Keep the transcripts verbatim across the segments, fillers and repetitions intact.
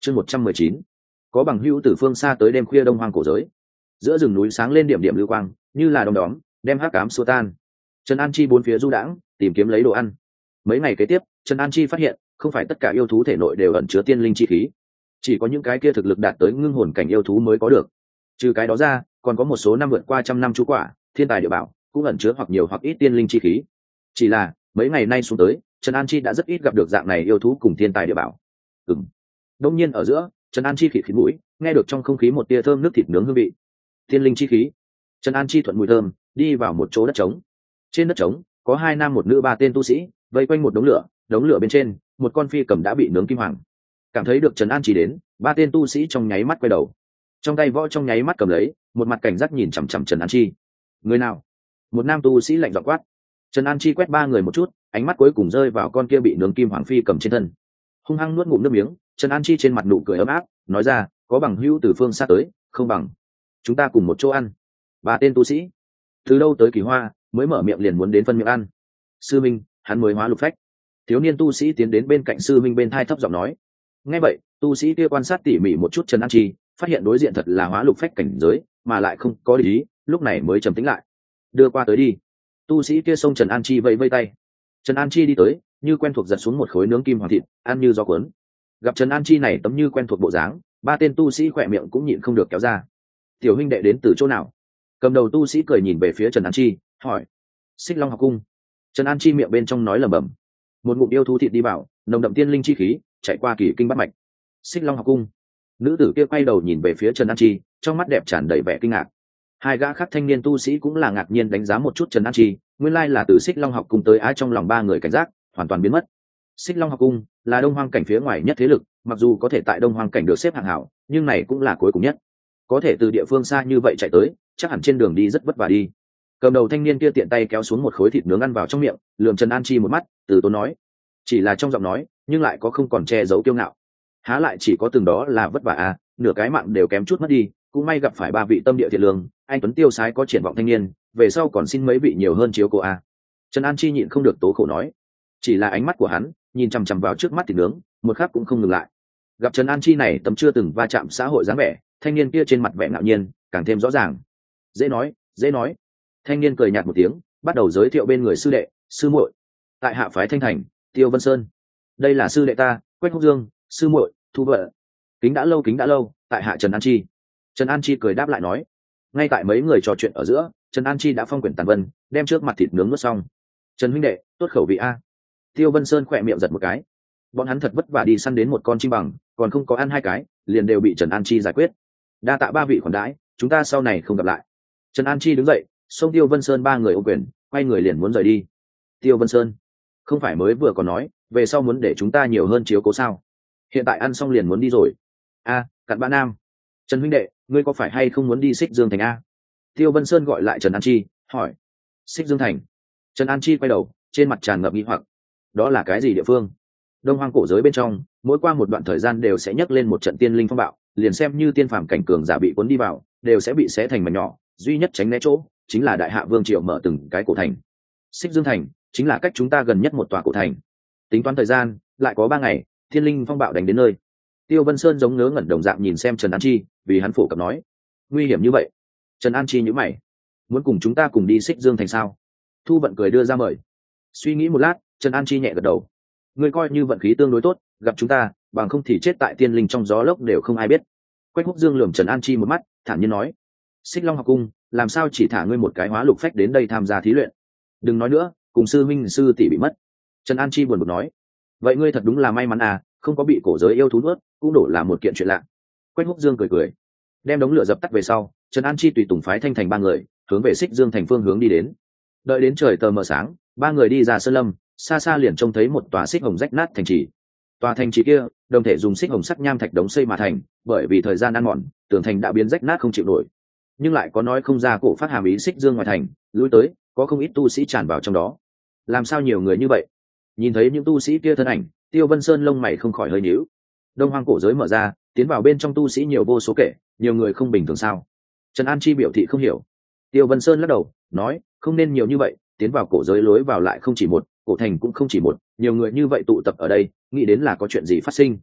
chương một trăm mười chín có bằng hữu từ phương xa tới đêm khuya đông hoang cổ giới. Giữa rừng núi sáng lên điểm điểm lưu quang, như là đom đóm đem hắc ám xua tan. Trần An Chi bốn phía du đãng tìm kiếm lấy đồ ăn. Mấy ngày kế tiếp, Trần An Chi phát hiện không phải tất cả yêu thú thể nội đều ẩn chứa tiên linh chi khí, chỉ có những cái kia thực lực đạt tới ngưng hồn cảnh yêu thú mới có được. Trừ cái đó ra, còn có một số năm vượt qua trăm năm chú quả, thiên tài địa bảo cũng ẩn chứa hoặc nhiều hoặc ít tiên linh chi khí. Chỉ là mấy ngày nay xuống tới, Trần An Chi đã rất ít gặp được dạng này yêu thú cùng thiên tài địa bảo. Ừm. Đông nhiên ở giữa, Trần An Chi khịt khịt mũi, nghe được trong không khí một tia thơm nước thịt nướng hương vị. Tiên linh chi khí. Trần An Chi thuận mùi thơm, đi vào một chỗ đất trống. Trên đất trống, có hai nam một nữ ba tên tu sĩ, vây quanh một đống lửa, đống lửa bên trên, một con phi cầm đã bị nướng kim hoàng. Cảm thấy được Trần An Chi đến, ba tên tu sĩ trong nháy mắt quay đầu. Trong tay võ trong nháy mắt cầm lấy, một mặt cảnh giác nhìn chằm chằm Trần An Chi. Người nào? Một nam tu sĩ lạnh giọng quát. Trần An Chi quét ba người một chút, ánh mắt cuối cùng rơi vào con kia bị nướng kim hoàng phi cầm trên thân. Hung hăng nuốt ngụm nước miếng, Trần An Chi trên mặt nụ cười ấm áp, nói ra, có bằng hữu từ phương xa tới, không bằng chúng ta cùng một chỗ ăn. Ba tên tu sĩ từ đâu tới Kỳ Hoa, mới mở miệng liền muốn đến phân miệng ăn. Sư minh, hắn mới hóa lục phách. Thiếu niên tu sĩ tiến đến bên cạnh sư minh bên thai thấp giọng nói. Nghe vậy, tu sĩ kia quan sát tỉ mỉ một chút Trần An Chi, phát hiện đối diện thật là hóa lục phách cảnh giới, mà lại không có để ý, lúc này mới trầm tĩnh lại. Đưa qua tới đi. Tu sĩ kia xông Trần An Chi vẫy vây tay. Trần An Chi đi tới, như quen thuộc giật xuống một khối nướng kim hoàng thịt, ăn như gió cuốn. Gặp Trần An Chi này tấm như quen thuộc bộ dáng, ba tên tu sĩ khỏe miệng cũng nhịn không được kéo ra. Tiểu huynh đệ đến từ chỗ nào? Cầm đầu tu sĩ cười nhìn về phía Trần An Chi, hỏi. Xích Long học cung. Trần An Chi miệng bên trong nói lẩm bẩm. Một ngụm yêu thú thịt đi vào, nồng đậm tiên linh chi khí chạy qua kỳ kinh bát mạch. Xích Long học cung. Nữ tử kia quay đầu nhìn về phía Trần An Chi, trong mắt đẹp tràn đầy vẻ kinh ngạc. Hai gã khác thanh niên tu sĩ cũng là ngạc nhiên đánh giá một chút Trần An Chi, nguyên lai là từ Xích Long học cung tới. Ái trong lòng ba người cảnh giác hoàn toàn biến mất. Xích Long học cung là đông hoang cảnh phía ngoài nhất thế lực, mặc dù có thể tại đông hoang cảnh được xếp hạng hảo, nhưng này cũng là cuối cùng nhất. Có thể từ địa phương xa như vậy chạy tới, chắc hẳn trên đường đi rất vất vả đi. Cầm đầu thanh niên kia tiện tay kéo xuống một khối thịt nướng ăn vào trong miệng, lườm Trần An Chi một mắt, từ tốn nói. Chỉ là trong giọng nói, nhưng lại có không còn che giấu kiêu ngạo. Há lại chỉ có từng đó là vất vả à, nửa cái mạng đều kém chút mất đi, cũng may gặp phải ba vị tâm địa thiện lương, anh tuấn tiêu sái có triển vọng thanh niên, về sau còn xin mấy vị nhiều hơn chiếu cố à. Trần An Chi nhịn không được tố khổ nói. Chỉ là ánh mắt của hắn nhìn chằm chằm vào trước mắt thịt nướng, một khắc cũng không ngừng lại. Gặp Trần An Chi này tấm chưa từng va chạm xã hội dáng vẻ, thanh niên kia trên mặt vẻ ngạo nhiên càng thêm rõ ràng. Dễ nói, dễ nói. Thanh niên cười nhạt một tiếng, bắt đầu giới thiệu bên người sư đệ, sư muội. Tại hạ phái Thanh Thành, Tiêu Vân Sơn. Đây là sư đệ ta, Quách Húc Dương, sư muội, Thu Vợ. Kính đã lâu, kính đã lâu, tại hạ Trần An Chi. Trần An Chi cười đáp lại nói. Ngay tại mấy người trò chuyện ở giữa, Trần An Chi đã phong quyển tàn vân, đem trước mặt thịt nướng nuốt xong. Trần huynh đệ, tốt khẩu vị a. Tiêu Vân Sơn khỏe miệng giật một cái. Bọn hắn thật vất vả đi săn đến một con chim bằng, còn không có ăn hai cái, liền đều bị Trần An Chi giải quyết. Đa tạ ba vị khoản đãi, chúng ta sau này không gặp lại. Trần An Chi đứng dậy, xông Tiêu Vân Sơn ba người ôm quyền, quay người liền muốn rời đi. Tiêu Vân Sơn, không phải mới vừa còn nói, về sau muốn để chúng ta nhiều hơn chiếu cố sao? Hiện tại ăn xong liền muốn đi rồi. A, cặn bã nam. Trần huynh đệ, ngươi có phải hay không muốn đi Xích Dương Thành a? Tiêu Vân Sơn gọi lại Trần An Chi, hỏi. Xích Dương Thành. Trần An Chi quay đầu, trên mặt tràn ngập nghi hoặc. Đó là cái gì địa phương? Đông hoang cổ giới bên trong, mỗi qua một đoạn thời gian đều sẽ nhấc lên một trận tiên linh phong bạo, liền xem như tiên phàm cảnh cường giả bị cuốn đi vào, đều sẽ bị xé thành mảnh nhỏ, duy nhất tránh né chỗ chính là đại hạ vương triều mở từng cái cổ thành. Xích Dương Thành chính là cách chúng ta gần nhất một tòa cổ thành. Tính toán thời gian, lại có ba ngày, thiên linh phong bạo đánh đến nơi. Tiêu Vân Sơn giống ngớ ngẩn đồng dạng nhìn xem Trần An Chi, vì hắn phổ cập nói, nguy hiểm như vậy. Trần An Chi nhíu mày, muốn cùng chúng ta cùng đi Xích Dương Thành sao? Thu Vận cười đưa ra mời. Suy nghĩ một lát, Trần An Chi nhẹ gật đầu. Ngươi coi như vận khí tương đối tốt, gặp chúng ta, bằng không thì chết tại tiên linh trong gió lốc đều không ai biết. Quách Húc Dương lườm Trần An Chi một mắt, thản nhiên nói. Xích Long học cung, làm sao chỉ thả ngươi một cái hóa lục phách đến đây tham gia thí luyện? Đừng nói nữa, cùng sư minh sư tỷ bị mất. Trần An Chi buồn bực nói. Vậy ngươi thật đúng là may mắn à, không có bị cổ giới yêu thú nuốt, cũng đổ là một kiện chuyện lạ. Quách Húc Dương cười cười, đem đống lửa dập tắt về sau, Trần An Chi tùy tùng phái Thanh Thành ba người hướng về Xích Dương Thành phương hướng đi đến. Đợi đến trời tờ mờ sáng, ba người đi ra sơn lâm, xa xa liền trông thấy một tòa xích hồng rách nát thành trì. Tòa thành trì kia đồng thể dùng xích hồng sắc nham thạch đống xây mà thành, bởi vì thời gian ăn mòn, tường thành đã biến rách nát không chịu nổi. Nhưng lại có nói không ra cổ phát hàm ý Xích Dương ngoài thành, lui tới có không ít tu sĩ tràn vào trong đó. Làm sao nhiều người như vậy? Nhìn thấy những tu sĩ kia thân ảnh, Tiêu Vân Sơn lông mày không khỏi hơi nhíu. Đông hoang cổ giới mở ra, tiến vào bên trong tu sĩ nhiều vô số kể, nhiều người không bình thường sao? Trần An Chi biểu thị không hiểu. Tiêu Vân Sơn lắc đầu, nói, không nên nhiều như vậy, tiến vào cổ giới lối vào lại không chỉ một, cổ thành cũng không chỉ một, nhiều người như vậy tụ tập ở đây, nghĩ đến là có chuyện gì phát sinh.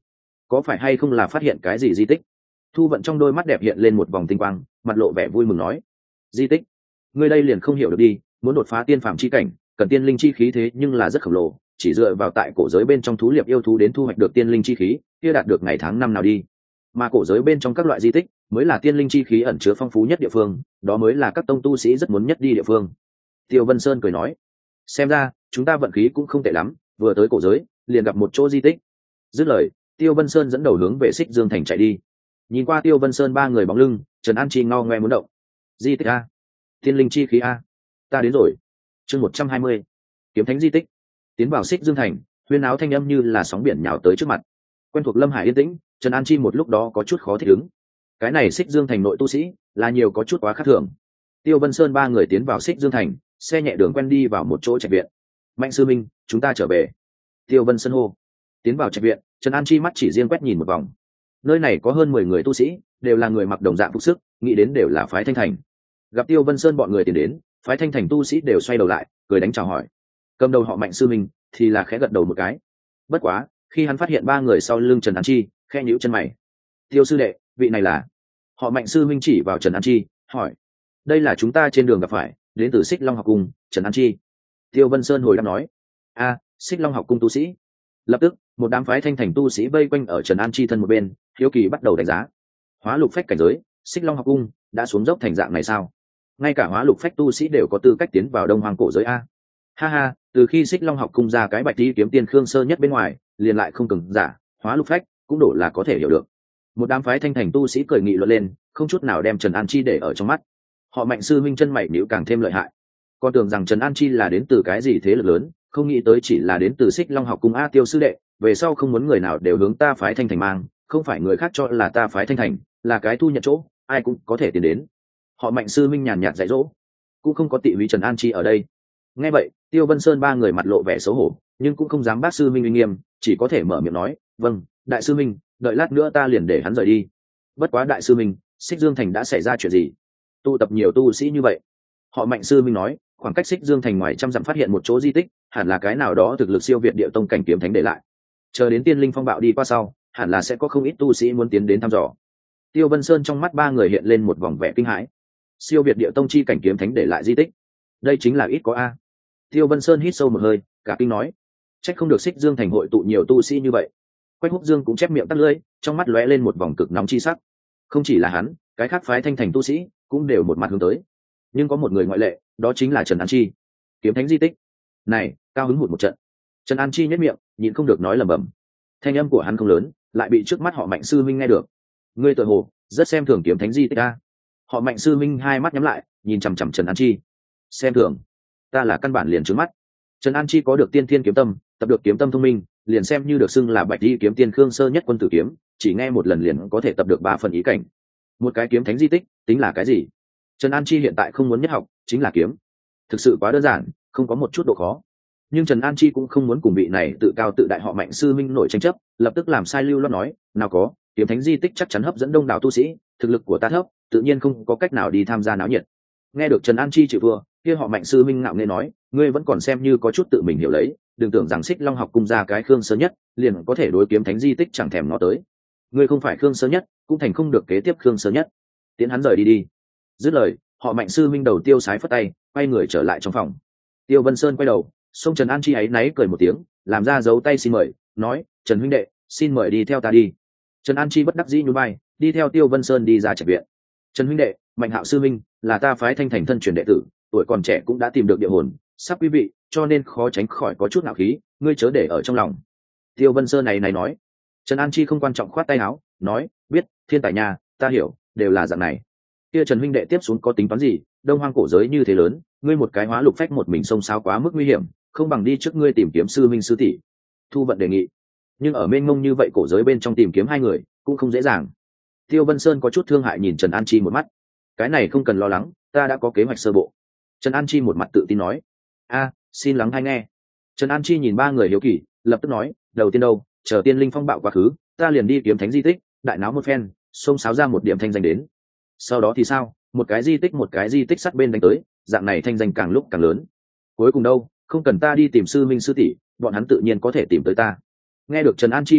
có phải hay không là phát hiện cái gì di tích? Thu Vận trong đôi mắt đẹp hiện lên một vòng tinh quang, mặt lộ vẻ vui mừng nói. Di tích? Ngươi đây liền không hiểu được đi, muốn đột phá tiên phàm chi cảnh, cần tiên linh chi khí thế nhưng là rất khổng lồ, chỉ dựa vào tại cổ giới bên trong thú liệp yêu thú đến thu hoạch được tiên linh chi khí, kia đạt được ngày tháng năm nào đi. Mà cổ giới bên trong các loại di tích, mới là tiên linh chi khí ẩn chứa phong phú nhất địa phương, đó mới là các tông tu sĩ rất muốn nhất đi địa phương. Tiêu Vân Sơn cười nói, xem ra chúng ta vận khí cũng không tệ lắm, vừa tới cổ giới liền gặp một chỗ di tích. Dứt lời, Tiêu Vân Sơn dẫn đầu hướng về Xích Dương Thành chạy đi. Nhìn qua Tiêu Vân Sơn ba người bóng lưng, Trần An Chi ngao ngoe muốn động. Di tích a, tiên linh chi khí a, ta đến rồi. Chương một trăm hai mươi, kiếm thánh di tích. Tiến vào Xích Dương Thành, huyên áo thanh âm như là sóng biển nhào tới trước mặt. Quen thuộc Lâm Hải yên tĩnh, Trần An Chi một lúc đó có chút khó thích ứng. Cái này Xích Dương Thành nội tu sĩ là nhiều có chút quá khác thường. Tiêu Vân Sơn ba người tiến vào Xích Dương Thành, xe nhẹ đường quen đi vào một chỗ trạch viện. Mạnh sư minh, chúng ta trở về. Tiêu Vân Sơn hô. Tiến vào trạch viện, Trần An Chi mắt chỉ riêng quét nhìn một vòng. Nơi này có hơn mười người tu sĩ, đều là người mặc đồng dạng phục sức, nghĩ đến đều là phái Thanh Thành. Gặp Tiêu Vân Sơn bọn người tiến đến, phái Thanh Thành tu sĩ đều xoay đầu lại, cười đánh chào hỏi. Cầm đầu họ Mạnh sư minh thì là khẽ gật đầu một cái. Bất quá, khi hắn phát hiện ba người sau lưng Trần An Chi, khẽ nhíu chân mày. Tiêu sư đệ, vị này là? Họ Mạnh sư minh chỉ vào Trần An Chi, hỏi. Đây là chúng ta trên đường gặp phải, đến từ Xích Long học cung, Trần An Chi. Tiêu Vân Sơn hồi đáp nói. A, Xích Long học cung tu sĩ. Lập tức, một đám phái Thanh Thành tu sĩ vây quanh ở Trần An Chi thân một bên, hiếu kỳ bắt đầu đánh giá. Hóa lục phách cảnh giới, Xích Long học cung đã xuống dốc thành dạng này sao? Ngay cả hóa lục phách tu sĩ đều có tư cách tiến vào Đông Hoang cổ giới a. Ha ha, từ khi Xích Long học cung ra cái bạch tí kiếm tiên Khương Sơ nhất bên ngoài, liền lại không cường giả, hóa lục phách cũng đổ là có thể hiểu được. Một đám phái Thanh Thành tu sĩ cười nghị luận lên, không chút nào đem Trần An Chi để ở trong mắt. Họ Mạnh sư minh chân mày nhíu càng thêm lợi hại. Con tưởng rằng Trần An Chi là đến từ cái gì thế lực lớn, không nghĩ tới chỉ là đến từ Xích Long học cung. A Tiêu sư đệ, về sau không muốn người nào đều hướng ta phái Thanh Thành mang, không phải người khác cho là ta phái Thanh Thành là cái thu nhận chỗ, ai cũng có thể tiến đến. Họ Mạnh sư minh nhàn nhạt dạy dỗ, cũng không có tị húy Trần An Chi ở đây. Nghe vậy, Tiêu Vân Sơn ba người mặt lộ vẻ xấu hổ, nhưng cũng không dám bác sư minh uy nghiêm, chỉ có thể mở miệng nói, vâng, đại sư minh, đợi lát nữa ta liền để hắn rời đi. Bất quá đại sư minh, Xích Dương Thành đã xảy ra chuyện gì? Tụ tập nhiều tu sĩ như vậy. Họ Mạnh sư minh nói, khoảng cách Xích Dương Thành ngoài trăm dặm phát hiện một chỗ di tích, hẳn là cái nào đó thực lực siêu việt địa tông cảnh kiếm thánh để lại. Chờ đến tiên linh phong bạo đi qua sau, hẳn là sẽ có không ít tu sĩ muốn tiến đến thăm dò. Tiêu Vân Sơn trong mắt ba người hiện lên một vòng vẻ kinh hãi. Siêu việt địa tông chi cảnh kiếm thánh để lại di tích, đây chính là ít có a. Tiêu Vân Sơn hít sâu một hơi, cả kinh nói, trách không được Xích Dương Thành hội tụ nhiều tu sĩ như vậy. Quách Húc Dương cũng chép miệng tắt lưỡi, trong mắt lóe lên một vòng cực nóng chi sắc. Không chỉ là hắn, cái khác phái Thanh Thành tu sĩ cũng đều một mặt hướng tới. Nhưng có một người ngoại lệ, đó chính là Trần An Chi. Kiếm thánh di tích này, cao hứng hụt một trận. Trần An Chi nhếch miệng, nhịn không được nói lẩm bẩm. Thanh âm của hắn không lớn, lại bị trước mắt họ Mạnh sư minh nghe được. Ngươi tự hồ rất xem thường kiếm thánh di tích a. Họ Mạnh sư minh hai mắt nhắm lại, nhìn chằm chằm Trần An Chi. Xem thường? Ta là căn bản liền trướng mắt. Trần An Chi có được tiên thiên kiếm tâm, tập được kiếm tâm thông minh, liền xem như được xưng là bạch đi kiếm tiên Khương Sơ nhất quân tử kiếm, chỉ nghe một lần liền có thể tập được ba phần ý cảnh. Một cái kiếm thánh di tích tính là cái gì? Trần An Chi hiện tại không muốn nhất học chính là kiếm, thực sự quá đơn giản, không có một chút độ khó. Nhưng Trần An Chi cũng không muốn cùng vị này tự cao tự đại họ Mạnh sư minh nổi tranh chấp, lập tức làm sai lưu loát nói, nào có, kiếm thánh di tích chắc chắn hấp dẫn đông đảo tu sĩ, thực lực của ta thấp, tự nhiên không có cách nào đi tham gia náo nhiệt. Nghe được Trần An Chi chịu thua, kia họ Mạnh sư minh ngạo nghễ nói, ngươi vẫn còn xem như có chút tự mình hiểu lấy, đừng tưởng rằng Xích Long học cung ra cái Khương Sơ nhất, liền có thể đối kiếm thánh di tích chẳng thèm nó tới. Ngươi không phải Khương Sơ nhất, cũng thành không được kế tiếp Khương Sơ nhất. Tiến hắn rời đi đi. Dứt lời, họ Mạnh sư minh đầu tiêu sái phất tay, quay người trở lại trong phòng. Tiêu Vân Sơn quay đầu, xông Trần An Chi ấy náy cười một tiếng, làm ra dấu tay xin mời, nói, Trần huynh đệ, xin mời đi theo ta đi. Trần An Chi bất đắc dĩ nhún vai, đi theo Tiêu Vân Sơn đi ra trạch viện. Trần huynh đệ, Mạnh Hạo sư minh là ta phái Thanh Thành thân truyền đệ tử, tuổi còn trẻ cũng đã tìm được địa hồn, sắp quý vị, cho nên khó tránh khỏi có chút ngạo khí, ngươi chớ để ở trong lòng. Tiêu Vân Sơn này này nói. Trần An Chi không quan trọng khoát tay áo, nói, biết, thiên tài nhà, ta hiểu, đều là dạng này. Kia Trần huynh đệ tiếp xuống có tính toán gì? Đông Hoang cổ giới như thế lớn, ngươi một cái hóa lục phách một mình xông xáo quá mức nguy hiểm, không bằng đi trước ngươi tìm kiếm sư minh sư tỷ. Thu Vận đề nghị. Nhưng ở mênh mông như vậy cổ giới bên trong tìm kiếm hai người cũng không dễ dàng. Tiêu Vân Sơn có chút thương hại nhìn Trần An Chi một mắt. Cái này không cần lo lắng, ta đã có kế hoạch sơ bộ. Trần An Chi một mặt tự tin nói. A, xin lắng hay nghe. Trần An Chi nhìn ba người hiếu kỳ, lập tức nói, đầu tiên đâu, chờ tiên linh phong bạo quá khứ, ta liền đi kiếm thánh di tích, đại náo một phen, xông xáo ra một điểm thanh danh đến. Sau đó thì sao? Một cái di tích một cái di tích sát bên đánh tới, dạng này thanh danh càng lúc càng lớn. Cuối cùng đâu, không cần ta đi tìm sư minh sư tỷ, bọn hắn tự nhiên có thể tìm tới ta. Nghe được Trần An Chi kế hoạch,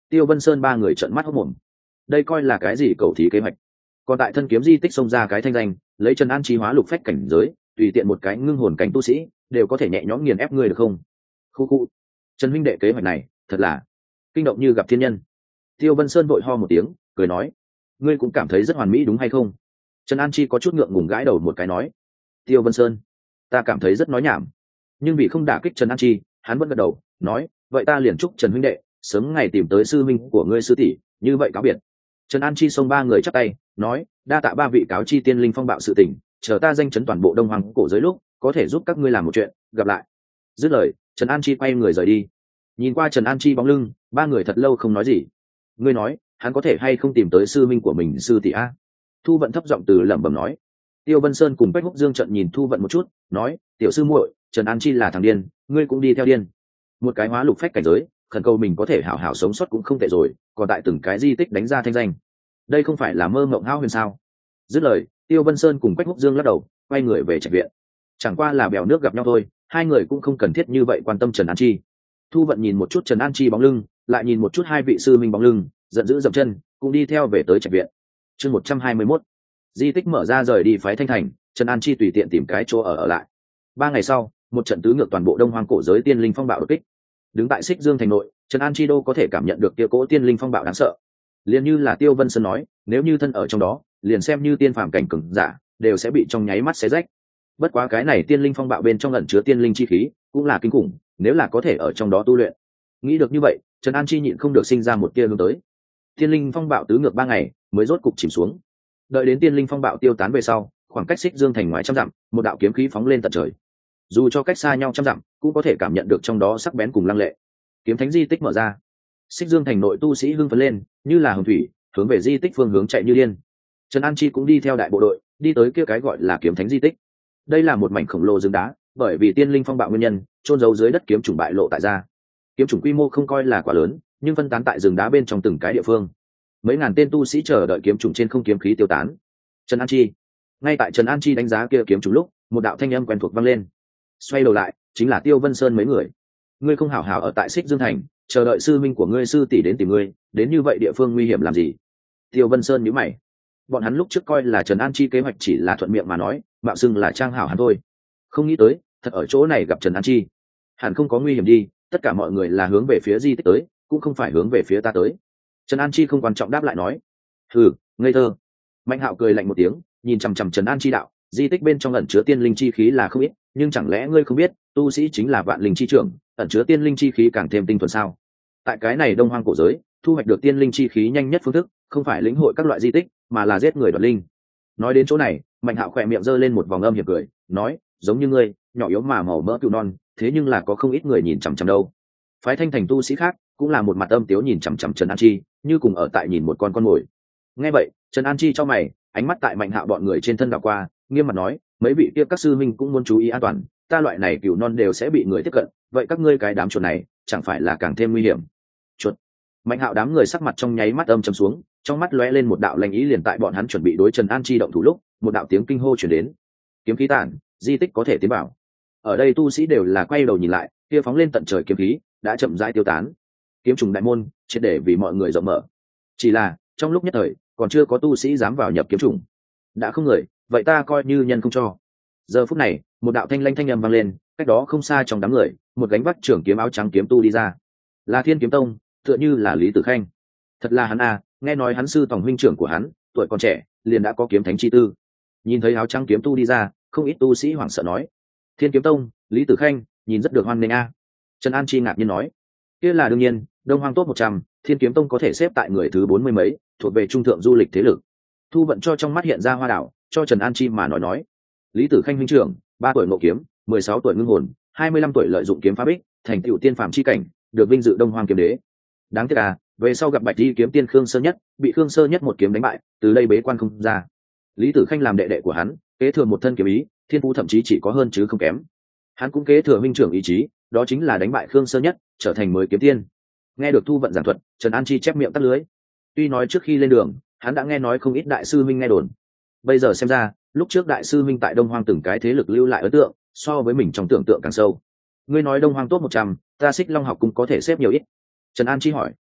Tiêu Vân Sơn ba người trợn mắt hốt mồm. Đây coi là cái gì cầu thí kế hoạch? Còn tại thân kiếm di tích xông ra cái thanh danh, lấy Trần An Chi hóa lục phách cảnh giới, tùy tiện một cái ngưng hồn cảnh tu sĩ đều có thể nhẹ nhõm nghiền ép ngươi được không? Khu khu. Trần huynh đệ kế hoạch này, thật là kinh động như gặp thiên nhân. Tiêu Vân Sơn vội ho một tiếng, cười nói, ngươi cũng cảm thấy rất hoàn mỹ đúng hay không? Trần An Chi có chút ngượng ngùng gãi đầu một cái nói, Tiêu Vân Sơn, ta cảm thấy rất nói nhảm. Nhưng vì không đả kích Trần An Chi, hắn vẫn gật đầu, nói, vậy ta liền chúc Trần huynh đệ sớm ngày tìm tới sư minh của ngươi sư tỷ, như vậy cáo biệt. Trần An Chi xông ba người chắp tay, nói, đa tạ ba vị cáo chi tiên linh phong bạo sự tình, chờ ta danh chấn toàn bộ Đông Hoàng cổ giới lúc, có thể giúp các ngươi làm một chuyện, gặp lại. Dứt lời, Trần An Chi quay người rời đi. Nhìn qua Trần An Chi bóng lưng, ba người thật lâu không nói gì. Ngươi nói, hắn có thể hay không tìm tới sư minh của mình sư tỷ a? Thu Vận thấp giọng từ lẩm bẩm nói. Tiêu Vân Sơn cùng Bách Húc Dương trận nhìn Thu Vận một chút, nói, tiểu sư muội, Trần An Chi là thằng điên, ngươi cũng đi theo điên. Một cái hóa lục phách cảnh giới, khẩn cầu mình có thể hảo hảo sống sót cũng không tệ rồi, còn tại từng cái di tích đánh ra thanh danh, đây không phải là mơ mộng hão huyền sao? Dứt lời, Tiêu Vân Sơn cùng Quách Húc Dương lắc đầu, quay người về trạch viện. Chẳng qua là bèo nước gặp nhau thôi, hai người cũng không cần thiết như vậy quan tâm Trần An Chi. Thu Vận nhìn một chút Trần An Chi bóng lưng, lại nhìn một chút hai vị sư minh bóng lưng, giận dữ dậm chân, cũng đi theo về tới trạch viện. Chương một trăm hai mươi mốt, di tích mở ra rời đi phái Thanh Thành, Trần An Chi tùy tiện tìm cái chỗ ở ở lại. Ba ngày sau, một trận tứ ngược toàn bộ Đông Hoang cổ giới tiên linh phong bạo đột kích. Đứng tại Xích Dương thành nội, Trần An Chi đô có thể cảm nhận được kia cỗ tiên linh phong bạo đáng sợ. Liền như là Tiêu Vân Sơn nói, nếu như thân ở trong đó, liền xem như tiên phàm cảnh cường giả, đều sẽ bị trong nháy mắt xé rách. Bất quá cái này tiên linh phong bạo bên trong ẩn chứa tiên linh chi khí, cũng là kinh khủng, nếu là có thể ở trong đó tu luyện. Nghĩ được như vậy, Trần An Chi nhịn không được sinh ra một tia hướng tới. Tiên linh phong bạo tứ ngược ba ngày, mới rốt cục chìm xuống. Đợi đến tiên linh phong bạo tiêu tán về sau, khoảng cách Xích Dương thành ngoài trăm dặm, một đạo kiếm khí phóng lên tận trời. Dù cho cách xa nhau trăm dặm, cũng có thể cảm nhận được trong đó sắc bén cùng lăng lệ. Kiếm thánh di tích mở ra. Xích Dương thành nội tu sĩ hưng phấn lên, như là hồng thủy, hướng về di tích phương hướng chạy như điên. Trần An Chi cũng đi theo đại bộ đội, đi tới kia cái gọi là kiếm thánh di tích. Đây là một mảnh khổng lồ rừng đá, bởi vì tiên linh phong bạo nguyên nhân, chôn giấu dưới đất kiếm trùng bại lộ tại ra. Kiếm trùng quy mô không coi là quá lớn, nhưng phân tán tại rừng đá bên trong từng cái địa phương. Mấy ngàn tên tu sĩ chờ đợi kiếm trùng trên không kiếm khí tiêu tán. Trần An Chi. Ngay tại Trần An Chi đánh giá kia kiếm trùng lúc, một đạo thanh âm quen thuộc vang lên. Xoay đầu lại, chính là Tiêu Vân Sơn mấy người. Ngươi không hảo hảo ở tại Xích Dương thành, chờ đợi sư minh của ngươi sư tỷ đến tìm ngươi, đến như vậy địa phương nguy hiểm làm gì? Tiêu Vân Sơn nhíu mày. Bọn hắn lúc trước coi là Trần An Chi kế hoạch chỉ là thuận miệng mà nói, mạo xưng là trang hảo hắn thôi. Không nghĩ tới, thật ở chỗ này gặp Trần An Chi. Hẳn không có nguy hiểm đi, tất cả mọi người là hướng về phía di tích tới, cũng không phải hướng về phía ta tới. Trần An Chi không quan trọng đáp lại nói. Hừ, ngây thơ. Mạnh Hạo cười lạnh một tiếng, nhìn chằm chằm Trần An Chi đạo, di tích bên trong ẩn chứa tiên linh chi khí là không ít, nhưng chẳng lẽ ngươi không biết, tu sĩ chính là vạn linh chi trưởng, ẩn chứa tiên linh chi khí càng thêm tinh thuần sao? Tại cái này Đông Hoang cổ giới, thu hoạch được tiên linh chi khí nhanh nhất phương thức, không phải lĩnh hội các loại di tích, mà là giết người đoạt linh. Nói đến chỗ này, Mạnh Hạo khỏe miệng giơ lên một vòng âm hiểm cười, nói, giống như ngươi, nhỏ yếu mà màu mỡ cừu non, thế nhưng là có không ít người nhìn chằm chằm đâu. Phái Thanh thành tu sĩ khác, cũng là một mặt âm tiếu nhìn chằm chằm Trần An Chi, như cùng ở tại nhìn một con con mồi. Nghe vậy, Trần An Chi cho mày, ánh mắt tại Mạnh Hạo bọn người trên thân đảo qua, nghiêm mặt nói, mấy vị kia các sư minh cũng muốn chú ý an toàn, ta loại này cừu non đều sẽ bị người tiếp cận, vậy các ngươi cái đám chuột này, chẳng phải là càng thêm nguy hiểm? Chuột. Mạnh Hạo đám người sắc mặt trong nháy mắt âm trầm xuống, trong mắt lóe lên một đạo lanh ý, liền tại bọn hắn chuẩn bị đối Trần An Chi động thủ lúc, một đạo tiếng kinh hô truyền đến. Kiếm khí tản, di tích có thể tiến vào. Ở đây tu sĩ đều là quay đầu nhìn lại, kia phóng lên tận trời kiếm khí đã chậm rãi tiêu tán. Kiếm trùng đại môn, triệt để vì mọi người rộng mở. Chỉ là, trong lúc nhất thời, còn chưa có tu sĩ dám vào nhập kiếm trùng. Đã không người, vậy ta coi như nhân không cho. Giờ phút này, một đạo thanh lanh thanh âm vang lên, cách đó không xa trong đám người, một gánh vác trưởng kiếm áo trắng kiếm tu đi ra. Là Thiên Kiếm Tông, tựa như là Lý Tử Khanh. Thật là hắn à, nghe nói hắn sư tòng huynh trưởng của hắn, tuổi còn trẻ, liền đã có kiếm thánh chi tư. Nhìn thấy áo trắng kiếm tu đi ra, không ít tu sĩ hoảng sợ nói: Thiên Kiếm Tông, Lý Tử Khanh, nhìn rất được hoan nghênh a. Trần An Chi ngạc nhiên nói: kia là đương nhiên, Đông Hoang top một trăm, Thiên Kiếm Tông có thể xếp tại người thứ bốn mươi mấy, thuộc về trung thượng du lịch thế lực. Thu Vận cho trong mắt hiện ra hoa đảo, cho Trần An Chi mà nói nói: Lý Tử Khanh huynh trưởng, ba tuổi ngộ kiếm, mười sáu tuổi ngưng hồn, hai mươi lăm tuổi lợi dụng kiếm phá bích, thành tựu tiên phàm chi cảnh, được vinh dự Đông Hoang kiếm đế. Đáng tiếc à, về sau gặp Bạch Di kiếm tiên Khương Sơ Nhất, bị Khương Sơ Nhất một kiếm đánh bại, từ đây bế quan không ra. Lý Tử Khanh làm đệ đệ của hắn, kế thừa một thân kiếm ý, thiên phú thậm chí chỉ có hơn chứ không kém. Hắn cũng kế thừa huynh trưởng ý chí, đó chính là đánh bại Khương Sơ Nhất, trở thành mới kiếm tiên. Nghe được Thu Vận giảng thuật, Trần An Chi chép miệng tắt lưới. Tuy nói trước khi lên đường, hắn đã nghe nói không ít đại sư minh nghe đồn. Bây giờ xem ra, lúc trước đại sư minh tại Đông Hoang từng cái thế lực lưu lại ấn tượng, so với mình trong tưởng tượng càng sâu. Ngươi nói Đông Hoang top một trăm, ta Xích Long học cũng có thể xếp nhiều ít. Trần An Chi hỏi.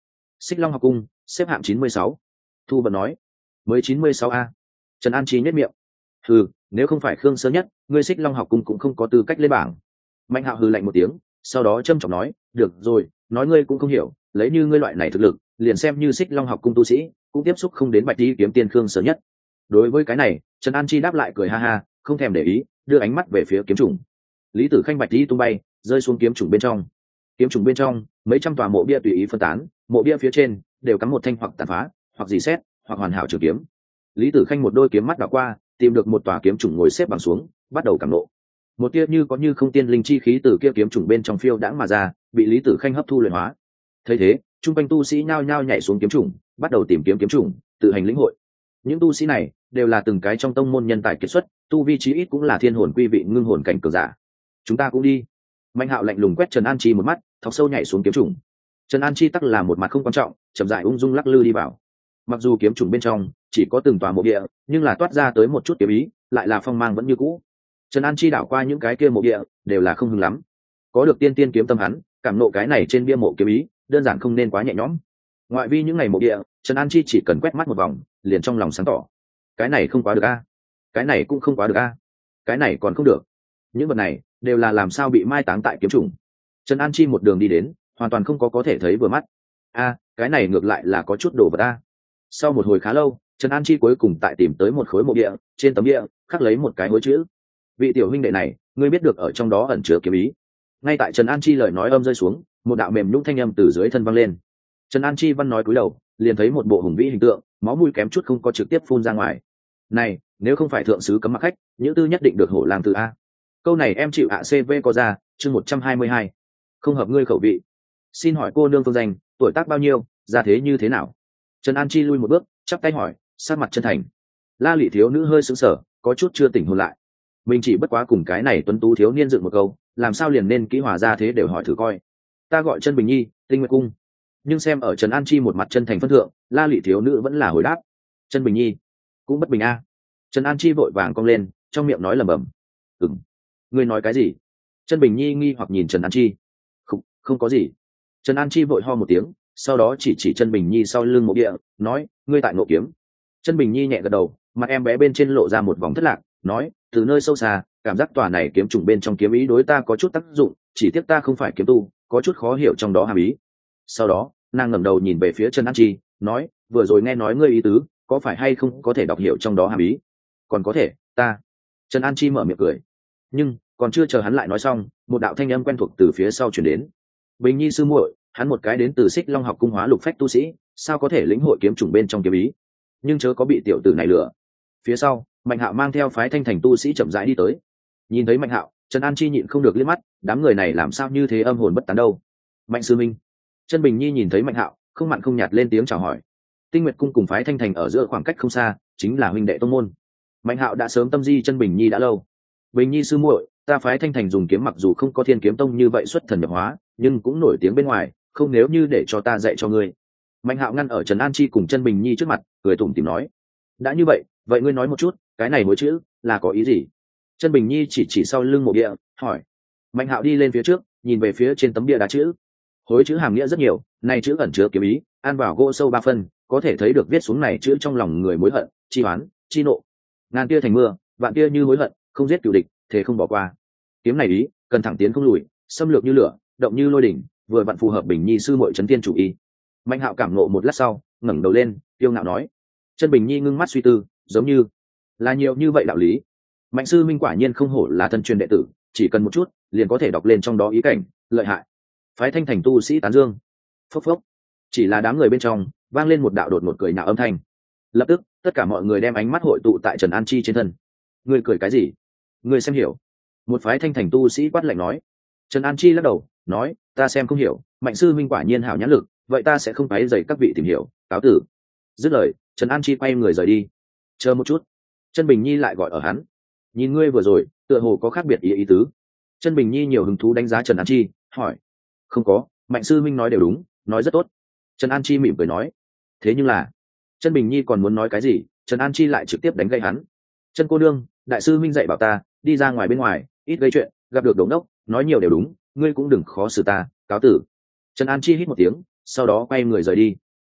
Xích Long học cung xếp hạng chín mươi sáu. Thu Bật nói. Mới chín mươi sáu a? Trần An Chi nhếch miệng. Hừ, nếu không phải Khương Sơ Nhất, ngươi Xích Long học cung cũng không có tư cách lên bảng. Mạnh Hạo hừ lạnh một tiếng, sau đó trâm trọng nói, được rồi, nói ngươi cũng không hiểu, lấy như ngươi loại này thực lực, liền xem như Xích Long học cung tu sĩ, cũng tiếp xúc không đến Bạch Tỷ kiếm tiên Khương Sơ Nhất. Đối với cái này, Trần An Chi đáp lại cười ha ha, không thèm để ý, đưa ánh mắt về phía kiếm trùng. Lý Tử Khanh Bạch Tỷ tung bay, rơi xuống kiếm trùng bên trong. Kiếm trùng bên trong, mấy trăm tòa mộ bia tùy ý phân tán, mộ bia phía trên đều cắm một thanh hoặc tàn phá, hoặc dì xét, hoặc hoàn hảo trường kiếm. Lý Tử Khanh một đôi kiếm mắt đảo qua, tìm được một tòa kiếm trùng ngồi xếp bằng xuống, bắt đầu cảm nộ. Một tia như có như không tiên linh chi khí từ kia kiếm trùng bên trong phiêu đãng mà ra, bị Lý Tử Khanh hấp thu luyện hóa. Thấy thế, trung quanh tu sĩ nhao nhao nhảy xuống kiếm trùng, bắt đầu tìm kiếm kiếm trùng, tự hành lĩnh hội. Những tu sĩ này đều là từng cái trong tông môn nhân tài kiệt xuất, tu vi chí ít cũng là thiên hồn quy vị ngưng hồn cảnh cường giả. Chúng ta cũng đi. Mạnh Hạo lạnh lùng quét Trần An Chi một mắt, thọc sâu nhảy xuống kiếm trùng. Trần An Chi tắc là một mặt không quan trọng, chậm rãi ung dung lắc lư đi vào. Mặc dù kiếm trùng bên trong chỉ có từng tòa mộ địa, nhưng là toát ra tới một chút kiếm ý, lại là phong mang vẫn như cũ. Trần An Chi đảo qua những cái kia mộ địa, đều là không hứng lắm. Có được tiên tiên kiếm tâm hắn, cảm nộ cái này trên bia mộ kiếm ý, đơn giản không nên quá nhẹ nhõm. Ngoại vi những ngày mộ địa, Trần An Chi chỉ cần quét mắt một vòng, liền trong lòng sáng tỏ. Cái này không quá được a, cái này cũng không quá được a, cái này còn không được. Những vật này đều là làm sao bị mai táng tại kiếm trùng. Trần An Chi một đường đi đến, hoàn toàn không có có thể thấy vừa mắt. A, cái này ngược lại là có chút đồ vật a. Sau một hồi khá lâu, Trần An Chi cuối cùng tại tìm tới một khối mộ địa, trên tấm địa khắc lấy một cái hối chữ. Vị tiểu huynh đệ này, ngươi biết được ở trong đó ẩn chứa kiếm ý. Ngay tại Trần An Chi lời nói âm rơi xuống, một đạo mềm nhũn thanh âm từ dưới thân vang lên. Trần An Chi văn nói cúi đầu, liền thấy một bộ hùng vĩ hình tượng, máu mũi kém chút không có trực tiếp phun ra ngoài. Này, nếu không phải thượng sứ cấm mặc khách, những tư nhất định được hổ lang từ a. Câu này em chịu ạ xê vê có ra, chương một trăm hai mươi hai. Không hợp ngươi khẩu vị. Xin hỏi cô nương phương danh, tuổi tác bao nhiêu, gia thế như thế nào? Trần An Chi lui một bước, chắp tay hỏi, sát mặt chân thành. La Lị thiếu nữ hơi sững sờ, có chút chưa tỉnh hồn lại. Mình chỉ bất quá cùng cái này tuấn tú thiếu niên dựng một câu, làm sao liền nên kỹ hòa gia thế đều hỏi thử coi. Ta gọi Chân Bình Nhi, Tinh Nguyệt cung. Nhưng xem ở Trần An Chi một mặt chân thành phân thượng, La Lị thiếu nữ vẫn là hồi đáp. Chân Bình Nhi, cũng bất bình a. Trần An Chi vội vàng cong lên, trong miệng nói lẩm bẩm. Ừm, ngươi nói cái gì? Chân Bình Nhi nghi hoặc nhìn Trần An Chi. Không, không có gì. Trần An Chi vội ho một tiếng, sau đó chỉ chỉ Chân Bình Nhi sau lưng mộ địa, nói, ngươi tại ngộ kiếm. Chân Bình Nhi nhẹ gật đầu, mặt em bé bên trên lộ ra một vòng thất lạc, nói, từ nơi sâu xa, cảm giác tòa này kiếm trùng bên trong kiếm ý đối ta có chút tác dụng, chỉ tiếc ta không phải kiếm tu, có chút khó hiểu trong đó hàm ý. Sau đó, nàng ngẩng đầu nhìn về phía Trần An Chi, nói, vừa rồi nghe nói ngươi ý tứ, có phải hay không có thể đọc hiểu trong đó hàm ý? Còn có thể, ta. Trần An Chi mở miệng cười. Nhưng, còn chưa chờ hắn lại nói xong, một đạo thanh âm quen thuộc từ phía sau truyền đến. Bình Nhi sư muội, hắn một cái đến từ Xích Long học cung hóa lục phách tu sĩ, sao có thể lĩnh hội kiếm trùng bên trong kiếm ý? Nhưng chớ có bị tiểu tử này lừa. Phía sau, Mạnh Hạo mang theo phái Thanh Thành tu sĩ chậm rãi đi tới. Nhìn thấy Mạnh Hạo, Trần An Chi nhịn không được liếc mắt, đám người này làm sao như thế âm hồn bất tán đâu? Mạnh sư minh. Chân Bình Nhi nhìn thấy Mạnh Hạo, không mặn không nhạt lên tiếng chào hỏi. Tinh Nguyệt cung cùng phái Thanh Thành ở giữa khoảng cách không xa, chính là huynh đệ tông môn. Mạnh Hạo đã sớm tâm di Chân Bình Nhi đã lâu. Bình Nhi sư muội, ta phái Thanh Thành dùng kiếm mặc dù không có Thiên Kiếm tông như vậy xuất thần nhập hóa, nhưng cũng nổi tiếng bên ngoài, không nếu như để cho ta dạy cho ngươi. Mạnh Hạo ngăn ở Trần An Chi cùng Chân Bình Nhi trước mặt, cười tủm tỉm nói, đã như vậy, vậy ngươi nói một chút, cái này mỗi chữ là có ý gì? Chân Bình Nhi chỉ chỉ sau lưng mộ địa, hỏi. Mạnh Hạo đi lên phía trước, nhìn về phía trên tấm bia đá chữ. Hối chữ hàm nghĩa rất nhiều, này chữ ẩn chứa kiếm ý, ăn vào gỗ sâu ba phân, có thể thấy được viết xuống này chữ trong lòng người mối hận, chi oán, chi nộ. Ngàn tia thành mưa, vạn tia như hối hận, không giết cửu địch, thế không bỏ qua. Kiếm này ý, cần thẳng tiến không lùi, xâm lược như lửa, động như lôi đỉnh, vừa vặn phù hợp Bình Nhi sư muội trấn tiên chủ ý. Mạnh Hạo cảm ngộ một lát sau, ngẩng đầu lên, tiêu ngạo nói. Chân Bình Nhi ngưng mắt suy tư, giống như là nhiều như vậy đạo lý. Mạnh sư minh quả nhiên không hổ là thân truyền đệ tử, chỉ cần một chút, liền có thể đọc lên trong đó ý cảnh, lợi hại. Phái Thanh Thành tu sĩ tán dương. Phốc phốc. Chỉ là đám người bên trong, vang lên một đạo đột ngột cười nhạo âm thanh. Lập tức, tất cả mọi người đem ánh mắt hội tụ tại Trần An Chi trên thân. Ngươi cười cái gì? Ngươi xem hiểu. Một phái Thanh Thành tu sĩ quát lạnh nói. Trần An Chi lắc đầu, nói, ta xem không hiểu, Mạnh sư minh quả nhiên hảo nhãn lực, vậy ta sẽ không quấy rầy các vị tìm hiểu, cáo tử. Dứt lời, Trần An Chi quay người rời đi. Chờ một chút. Chân Bình Nhi lại gọi ở hắn. Nhìn ngươi vừa rồi, tựa hồ có khác biệt ý ý tứ. Chân Bình Nhi nhiều hứng thú đánh giá Trần An Chi, hỏi. Không có, Mạnh sư minh nói đều đúng, nói rất tốt. Trần An Chi mỉm cười nói. Thế nhưng là, Chân Bình Nhi còn muốn nói cái gì, Trần An Chi lại trực tiếp đánh gây hắn. Chân cô nương, đại sư minh dạy bảo ta, đi ra ngoài bên ngoài, ít gây chuyện, gặp được đống đốc, nói nhiều đều đúng, ngươi cũng đừng khó xử ta, cáo tử. Trần An Chi hít một tiếng, sau đó quay người rời đi.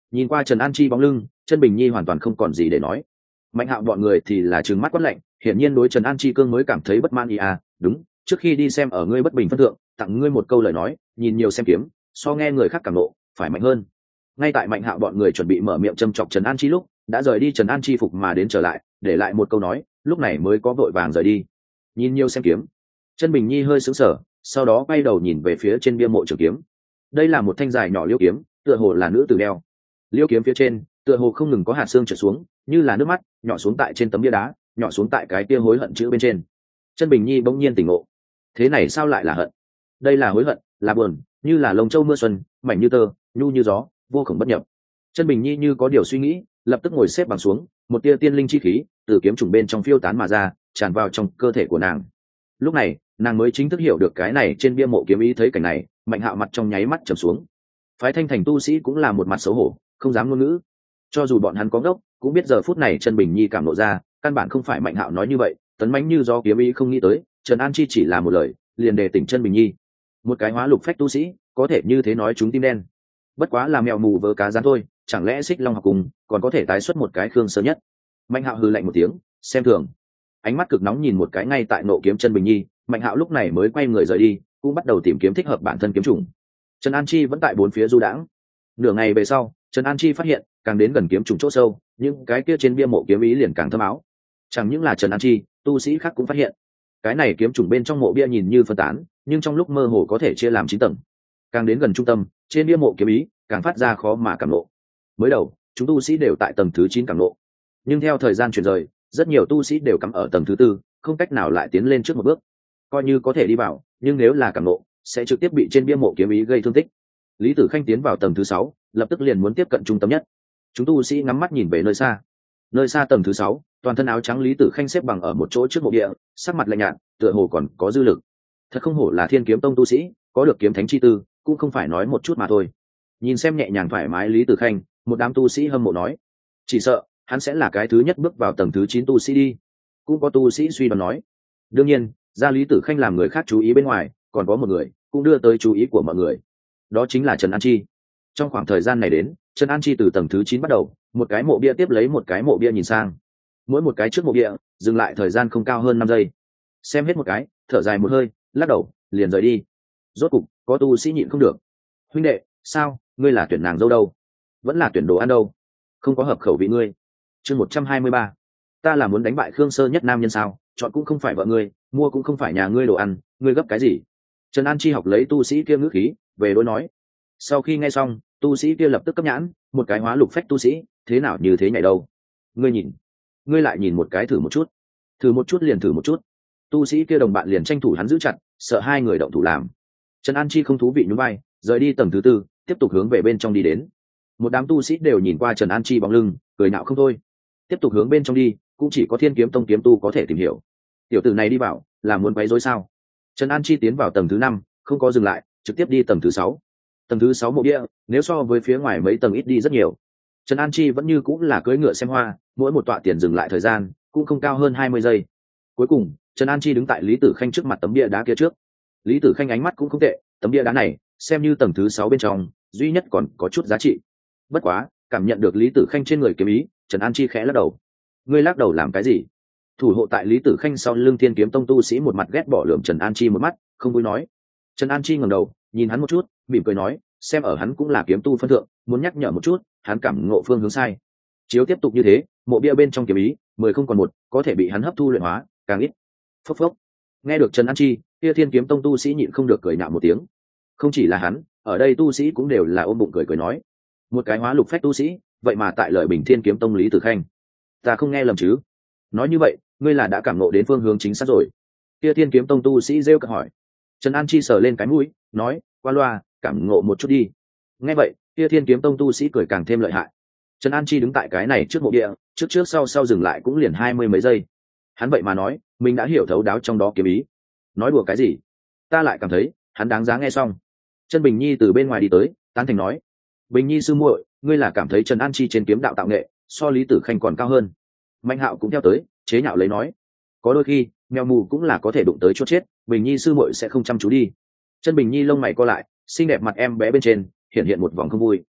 Nhìn qua Trần An Chi bóng lưng, chân Bình Nhi hoàn toàn không còn gì để nói. Mạnh Hạo bọn người thì là trừng mắt quát lạnh, hiển nhiên đối Trần An Chi cương mới cảm thấy bất mãn ý à. Đúng, trước khi đi xem ở ngươi bất bình phân thượng, tặng ngươi một câu lời nói, nhìn nhiều xem kiếm, so nghe người khác cảm nộ, phải mạnh hơn. Ngay tại Mạnh Hạo bọn người chuẩn bị mở miệng châm chọc Trần An Chi lúc, đã rời đi Trần An Chi phục mà đến trở lại, để lại một câu nói, lúc này mới có vội vàng rời đi. Nhìn nhiều xem kiếm. Chân Bình Nhi hơi sững sờ, sau đó quay đầu nhìn về phía trên bia mộ trường kiếm. Đây là một thanh dài nhỏ liêu kiếm, tựa hồ là nữ tử đeo. Liêu kiếm phía trên, tựa hồ không ngừng có hạt xương trượt xuống, như là nước mắt nhỏ xuống tại trên tấm bia đá, nhỏ xuống tại cái kia hối hận chữ bên trên. Chân Bình Nhi bỗng nhiên tỉnh ngộ. Thế này sao lại là hận? Đây là hối hận, là buồn, như là lồng châu mưa xuân, mảnh như tơ, nhu như gió, vô cùng bất nhập. Chân Bình Nhi như có điều suy nghĩ, lập tức ngồi xếp bằng xuống, một tia tiên linh chi khí từ kiếm trùng bên trong phiêu tán mà ra, tràn vào trong cơ thể của nàng. Lúc này, nàng mới chính thức hiểu được cái này trên bia mộ kiếm ý. Thấy cảnh này, Mạnh Hạo mặt trong nháy mắt trầm xuống. Phái Thanh Thành tu sĩ cũng là một mặt xấu hổ, không dám ngôn ngữ. Cho dù bọn hắn có ngốc, cũng biết giờ phút này Chân Bình Nhi cảm nộ ra, căn bản không phải Mạnh Hạo nói như vậy, tấn mãnh như do kiếm ý không nghĩ tới, Trần An Chi chỉ là một lời, liền đề tỉnh Chân Bình Nhi. Một cái hóa lục phách tu sĩ, có thể như thế nói chúng tim đen. Bất quá là mèo mù vớ cá rán thôi, chẳng lẽ Xích Long học cùng còn có thể tái xuất một cái Khương Sơ Nhất. Mạnh Hạo hừ lạnh một tiếng, xem thường. Ánh mắt cực nóng nhìn một cái ngay tại nộ kiếm Chân Bình Nhi, Mạnh Hạo lúc này mới quay người rời đi, cũng bắt đầu tìm kiếm thích hợp bản thân kiếm trùng. Trần An Chi vẫn tại bốn phía du đãng. Nửa ngày về sau, Trần An Chi phát hiện, càng đến gần kiếm trùng chỗ sâu, những cái kia trên bia mộ kiếm ý liền càng thâm áo. Chẳng những là Trần An Chi, tu sĩ khác cũng phát hiện, cái này kiếm trùng bên trong mộ bia nhìn như phân tán, nhưng trong lúc mơ hồ có thể chia làm chín tầng. Càng đến gần trung tâm, trên bia mộ kiếm ý càng phát ra khó mà cảm lộ. Mới đầu, chúng tu sĩ đều tại tầng thứ chín cảm lộ, nhưng theo thời gian chuyển rời, rất nhiều tu sĩ đều cắm ở tầng thứ tư, không cách nào lại tiến lên trước một bước. Coi như có thể đi vào, nhưng nếu là cảm lộ, sẽ trực tiếp bị trên bia mộ kiếm ý gây thương tích. Lý Tử Khanh tiến vào tầng thứ sáu, lập tức liền muốn tiếp cận trung tâm nhất. Chúng tu sĩ ngắm mắt nhìn về nơi xa. Nơi xa tầng thứ sáu, toàn thân áo trắng Lý Tử Khanh xếp bằng ở một chỗ trước mộ địa, sắc mặt lạnh nhạt, tựa hồ còn có dư lực. Thật không hổ là Thiên Kiếm Tông tu sĩ, có được kiếm thánh chi tư, cũng không phải nói một chút mà thôi. Nhìn xem nhẹ nhàng thoải mái Lý Tử Khanh, một đám tu sĩ hâm mộ nói, chỉ sợ hắn sẽ là cái thứ nhất bước vào tầng thứ chín tu sĩ đi. Cũng có tu sĩ suy đoán nói, đương nhiên, ra Lý Tử Khanh làm người khác chú ý bên ngoài, còn có một người cũng đưa tới chú ý của mọi người, đó chính là Trần An Chi. Trong khoảng thời gian này đến, Trần An Chi từ tầng thứ chín bắt đầu, một cái mộ bia tiếp lấy một cái mộ bia nhìn sang, mỗi một cái trước mộ bia dừng lại thời gian không cao hơn năm giây, xem hết một cái, thở dài một hơi, lắc đầu, liền rời đi. Rốt cục có tu sĩ nhịn không được, huynh đệ, sao ngươi là tuyển nàng dâu đâu, vẫn là tuyển đồ ăn đâu, không có hợp khẩu vị ngươi. Chương một trăm hai mươi ba, ta là muốn đánh bại Khương Sơ Nhất nam nhân sao, chọn cũng không phải vợ ngươi, mua cũng không phải nhà ngươi đồ ăn, ngươi gấp cái gì? Trần An Chi học lấy tu sĩ kia ngữ khí về đối nói. Sau khi nghe xong, tu sĩ kia lập tức cấp nhãn, một cái hóa lục phách tu sĩ, thế nào như thế nhảy đâu? Ngươi nhìn, ngươi lại nhìn một cái thử một chút, thử một chút liền thử một chút. Tu sĩ kia đồng bạn liền tranh thủ hắn giữ chặt, sợ hai người động thủ làm. Trần An Chi không thú vị nhún vai, rời đi tầng thứ tư, tiếp tục hướng về bên trong đi đến. Một đám tu sĩ đều nhìn qua Trần An Chi bóng lưng, cười nhạo không thôi. Tiếp tục hướng bên trong đi, cũng chỉ có Thiên Kiếm Tông kiếm tu có thể tìm hiểu. Tiểu tử này đi vào, là muốn quấy rối sao? Trần An Chi tiến vào tầng thứ năm, không có dừng lại, trực tiếp đi tầng thứ sáu. Tầng thứ sáu mộ bia, nếu so với phía ngoài mấy tầng ít đi rất nhiều. Trần An Chi vẫn như cũng là cưỡi ngựa xem hoa, mỗi một tọa tiền dừng lại thời gian cũng không cao hơn hai mươi giây. Cuối cùng, Trần An Chi đứng tại Lý Tử Khanh trước mặt tấm bia đá kia trước. Lý Tử Khanh ánh mắt cũng không tệ, tấm bia đá này xem như tầng thứ sáu bên trong duy nhất còn có chút giá trị. Bất quá, cảm nhận được Lý Tử Khanh trên người kiếm ý, Trần An Chi khẽ lắc đầu. Ngươi lắc đầu làm cái gì? Thủ hộ tại Lý Tử Khanh sau lưng Thiên Kiếm Tông tu sĩ một mặt ghét bỏ lườm Trần An Chi một mắt, không vui nói. Trần An Chi ngẩng đầu, nhìn hắn một chút, mỉm cười nói, xem ở hắn cũng là kiếm tu phân thượng, muốn nhắc nhở một chút, hắn cảm ngộ phương hướng sai. Chiếu tiếp tục như thế, mộ bia bên trong kiếm ý, mười không còn một, có thể bị hắn hấp thu luyện hóa, càng ít. Phốc phốc. Nghe được Trần An Chi, kia Thiên Kiếm Tông tu sĩ nhịn không được cười nhạo một tiếng. Không chỉ là hắn, ở đây tu sĩ cũng đều là ôm bụng cười cười nói, một cái hóa lục phách tu sĩ, vậy mà tại lợi Bình Thiên Kiếm Tông Lý Tử Khanh, ta không nghe lầm chứ? Nói như vậy, ngươi là đã cảm ngộ đến phương hướng chính xác rồi. Kia Thiên Kiếm Tông tu sĩ rêu cợt hỏi. Trần An Chi sờ lên cái mũi, nói, qua loa, cảm ngộ một chút đi. Nghe vậy, kia Thiên Kiếm Tông tu sĩ cười càng thêm lợi hại. Trần An Chi đứng tại cái này trước mộ địa, trước trước sau sau dừng lại cũng liền hai mươi mấy giây. Hắn vậy mà nói, mình đã hiểu thấu đáo trong đó kiếm ý. Nói đùa cái gì? Ta lại cảm thấy, hắn đáng giá nghe xong. Chân Bình Nhi từ bên ngoài đi tới, tán thành nói, Bình Nhi sư muội, ngươi là cảm thấy Trần An Chi trên kiếm đạo tạo nghệ so Lý Tử Khanh còn cao hơn. Mạnh Hạo cũng theo tới, chế nhạo lấy nói, có đôi khi mèo mù cũng là có thể đụng tới chốt chết, Bình Nhi sư muội sẽ không chăm chú đi. Chân Bình Nhi lông mày co lại, xinh đẹp mặt em bé bên trên hiện hiện một vòng không vui.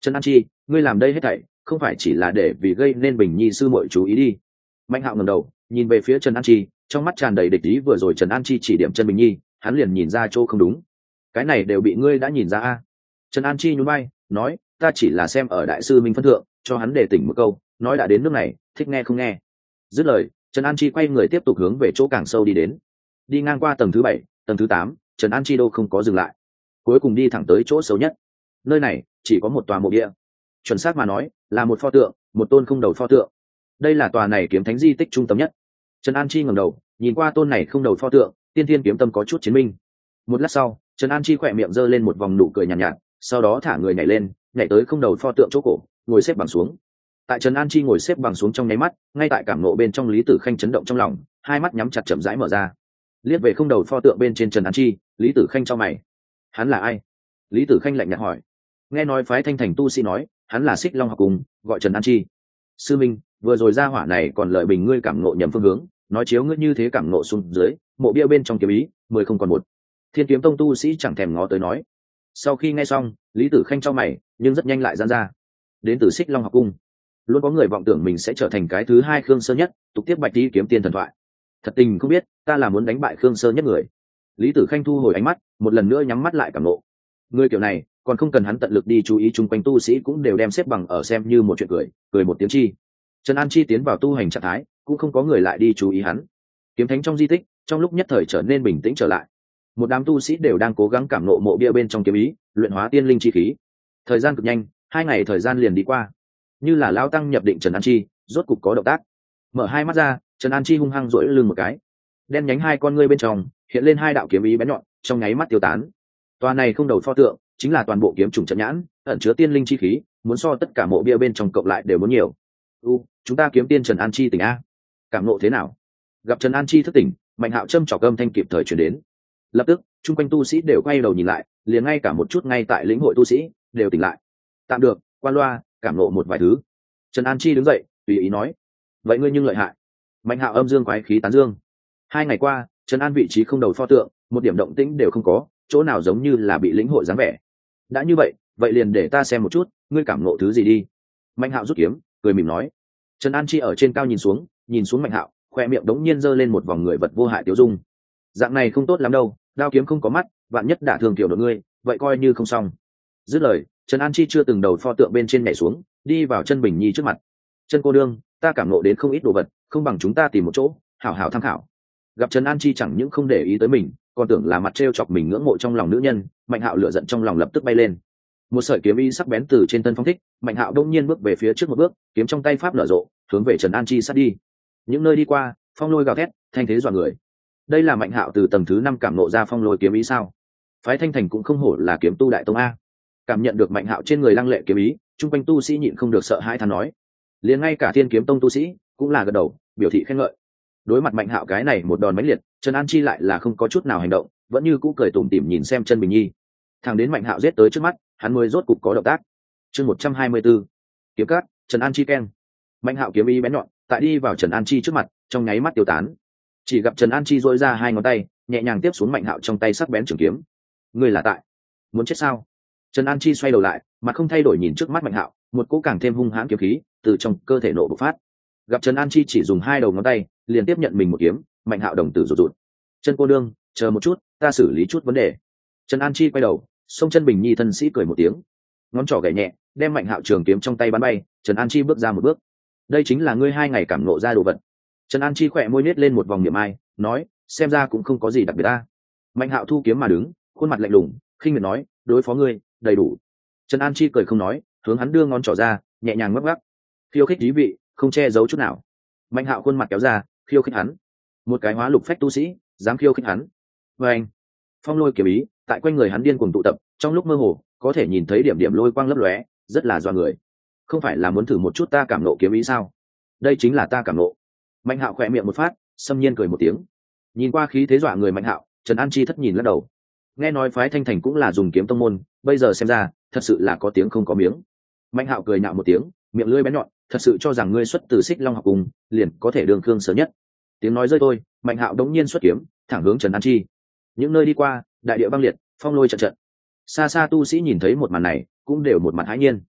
Trần An Chi, ngươi làm đây hết thảy không phải chỉ là để vì gây nên Bình Nhi sư muội chú ý đi. Mạnh Hạo ngẩng đầu nhìn về phía Trần An Chi, trong mắt tràn đầy địch ý. Vừa rồi Trần An Chi chỉ điểm chân Bình Nhi, hắn liền nhìn ra chỗ không đúng. Cái này đều bị ngươi đã nhìn ra a? Trần An Chi nhún vai nói, ta chỉ là xem ở đại sư minh phân thượng cho hắn để tỉnh một câu, nói đã đến nước này thích nghe không nghe. Dứt lời, Trần An Chi quay người tiếp tục hướng về chỗ càng sâu đi đến. Đi ngang qua tầng thứ bảy, tầng thứ tám, Trần An Chi đâu không có dừng lại, cuối cùng đi thẳng tới chỗ xấu nhất. Nơi này chỉ có một tòa mộ địa, chuẩn xác mà nói là một pho tượng, một tôn không đầu pho tượng. Đây là tòa này kiếm thánh di tích trung tâm nhất. Trần An Chi ngẩng đầu nhìn qua tôn này không đầu pho tượng, tiên thiên kiếm tâm có chút chiến minh. Một lát sau, Trần An Chi khỏe miệng giơ lên một vòng nụ cười nhàn nhạt, nhạt, sau đó thả người nhảy lên, nhảy tới không đầu pho tượng chỗ cổ, ngồi xếp bằng xuống. Tại Trần An Chi ngồi xếp bằng xuống trong nháy mắt, ngay tại cảm nộ bên trong Lý Tử Khanh chấn động trong lòng, hai mắt nhắm chặt chậm rãi mở ra, liếc về không đầu pho tượng bên trên Trần An Chi. Lý Tử Khanh chau mày, hắn là ai? Lý Tử Khanh lạnh nhạt hỏi. Nghe nói phái Thanh Thành tu sĩ nói hắn là Xích Long học cùng, gọi Trần An Chi. Sư minh, vừa rồi ra hỏa này còn lợi bình ngươi cảm nộ nhầm phương hướng, nói chiếu ngươi như thế cảm nộ xuống dưới, mộ bia bên trong kiếm ý mười không còn một. Thiên Kiếm Tông tu sĩ chẳng thèm ngó tới nói. Sau khi nghe xong, Lý Tử Khanh chau mày, nhưng rất nhanh lại giãn ra. Đến từ Xích Long học cung, luôn có người vọng tưởng mình sẽ trở thành cái thứ hai Khương Sơ Nhất, tục tiếp Bạch Tý kiếm tiên thần thoại. Thật tình không biết, ta là muốn đánh bại Khương Sơ Nhất người. Lý Tử Khanh thu hồi ánh mắt, một lần nữa nhắm mắt lại cảm nộ. Người kiểu này, còn không cần hắn tận lực đi chú ý, chung quanh tu sĩ cũng đều đem xếp bằng ở xem như một chuyện cười, cười một tiếng chi. Trần An Chi tiến vào tu hành trạng thái, cũng không có người lại đi chú ý hắn. Kiếm thánh trong di tích, trong lúc nhất thời trở nên bình tĩnh trở lại. Một đám tu sĩ đều đang cố gắng cảm nộ mộ bia bên trong kiếm ý, luyện hóa tiên linh chi khí. Thời gian cực nhanh, hai ngày thời gian liền đi qua. Như là lao tăng nhập định, Trần An Chi rốt cục có động tác. Mở hai mắt ra, Trần An Chi hung hăng duỗi lưng một cái, đen nhánh hai con ngươi bên trong hiện lên hai đạo kiếm ý bén nhọn, trong nháy mắt tiêu tán. Tòa này không đầu pho tượng chính là toàn bộ kiếm trùng trận nhãn, ẩn chứa tiên linh chi khí, muốn so tất cả mộ bia bên trong cộng lại đều muốn nhiều. U, chúng ta kiếm tiên Trần An Chi tỉnh a, cảm nộ thế nào? Gặp Trần An Chi thức tỉnh, Mạnh Hạo châm trọc âm thanh kịp thời truyền đến. Lập tức, chung quanh tu sĩ đều quay đầu nhìn lại, liền ngay cả một chút ngay tại lĩnh hội tu sĩ đều tỉnh lại. Tạm được, qua loa, cảm nộ một vài thứ. Trần An Chi đứng dậy, tùy ý nói. Vậy ngươi nhưng lợi hại. Mạnh Hạo âm dương quái khí tán dương. Hai ngày qua, Trần An vị trí không đầu pho tượng, một điểm động tĩnh đều không có, chỗ nào giống như là bị lĩnh hội dáng vẻ. Đã như vậy, vậy liền để ta xem một chút, ngươi cảm nộ thứ gì đi. Mạnh Hạo rút kiếm, cười mỉm nói. Trần An Chi ở trên cao nhìn xuống, nhìn xuống Mạnh Hạo, khoe miệng đống nhiên giơ lên một vòng người vật vô hại tiêu dung. Dạng này không tốt lắm đâu, đao kiếm không có mắt, vạn nhất đả thương tiểu đội ngươi, vậy coi như không xong. Dứt lời, Trần An Chi chưa từng đầu pho tượng bên trên nhảy xuống, đi vào chân Bình Nhi trước mặt. Chân cô đương, ta cảm nộ đến không ít đồ vật, không bằng chúng ta tìm một chỗ hảo hảo tham khảo. Gặp Trần An Chi chẳng những không để ý tới mình, còn tưởng là mặt trêu chọc mình ngưỡng mộ trong lòng nữ nhân, Mạnh Hạo lửa giận trong lòng lập tức bay lên. Một sợi kiếm ý sắc bén từ trên thân phong thích, Mạnh Hạo đông nhiên bước về phía trước một bước, kiếm trong tay pháp nở rộ, hướng về Trần An Chi sát đi. Những nơi đi qua, phong lôi gào thét, thanh thế dọa người. Đây là Mạnh Hạo từ tầng thứ năm cảm nộ ra phong lôi kiếm ý sao? Phái Thanh Thành cũng không hổ là kiếm tu đại tông a. Cảm nhận được Mạnh Hạo trên người lăng lệ kiếm ý, chung quanh tu sĩ nhịn không được sợ hãi than nói. Liền ngay cả Thiên Kiếm Tông tu sĩ cũng là gật đầu, biểu thị khen ngợi. Đối mặt Mạnh Hạo cái này một đòn mãnh liệt, Trần An Chi lại là không có chút nào hành động, vẫn như cũ cười tủm tỉm nhìn xem chân Bình Nhi. Thằng đến Mạnh Hạo giết tới trước mắt, hắn mới rốt cục có động tác. Chương một trăm hai mươi 124. Kiếm cát, Trần An Chi keng. Mạnh Hạo kiếm ý bén nhọn, tại đi vào Trần An Chi trước mặt, trong nháy mắt tiêu tán. Chỉ gặp Trần An Chi duỗi ra hai ngón tay, nhẹ nhàng tiếp xuống Mạnh Hạo trong tay sắc bén trường kiếm. Ngươi là tại muốn chết sao? Trần An Chi xoay đầu lại, mặt không thay đổi nhìn trước mắt Mạnh Hạo, một cỗ càng thêm hung hãn kiếm khí từ trong cơ thể nổ bộc phát. Gặp Trần An Chi chỉ dùng hai đầu ngón tay, liền tiếp nhận mình một kiếm, Mạnh Hạo đồng tử rụt rụt. Chân cô đương, chờ một chút, ta xử lý chút vấn đề. Trần An Chi quay đầu, xông chân Bình Nhi thân sĩ cười một tiếng, ngón trỏ gảy nhẹ, đem Mạnh Hạo trường kiếm trong tay bắn bay. Trần An Chi bước ra một bước. Đây chính là ngươi hai ngày cảm nộ ra đồ vật. Trần An Chi khỏe môi nết lên một vòng niệm ai, nói, xem ra cũng không có gì đặc biệt ta. Mạnh Hạo thu kiếm mà đứng, khuôn mặt lạnh lùng, khinh miệt nói, đối phó ngươi, đầy đủ. Trần An Chi cười không nói, hướng hắn đưa ngón trỏ ra, nhẹ nhàng ngắc ngắc, khiêu khích thí vị, không che giấu chút nào. Mạnh Hạo khuôn mặt kéo ra, khiêu khích hắn. Một cái hóa lục phách tu sĩ, dám khiêu khích hắn. Và anh, phong lôi kiếm ý tại quanh người hắn điên cuồng tụ tập, trong lúc mơ hồ có thể nhìn thấy điểm điểm lôi quang lấp lóe, rất là doa người. Không phải là muốn thử một chút ta cảm nộ kiếm ý sao? Đây chính là ta cảm nộ. Mạnh Hạo khỏe miệng một phát, xâm nhiên cười một tiếng. Nhìn qua khí thế dọa người Mạnh Hạo, Trần An Chi thất nhìn lắc đầu. Nghe nói phái Thanh Thành cũng là dùng kiếm tông môn, bây giờ xem ra thật sự là có tiếng không có miếng. Mạnh Hạo cười nhạo một tiếng, miệng lưỡi bén nhọn, thật sự cho rằng ngươi xuất từ Xích Long học cùng, liền có thể đường Khương Sơ Nhất. Tiếng nói rơi thôi, Mạnh Hạo đống nhiên xuất kiếm, thẳng hướng Trần An Chi. Những nơi đi qua, đại địa băng liệt, phong lôi trận trận. Xa xa tu sĩ nhìn thấy một màn này, cũng đều một mặt hãi nhiên.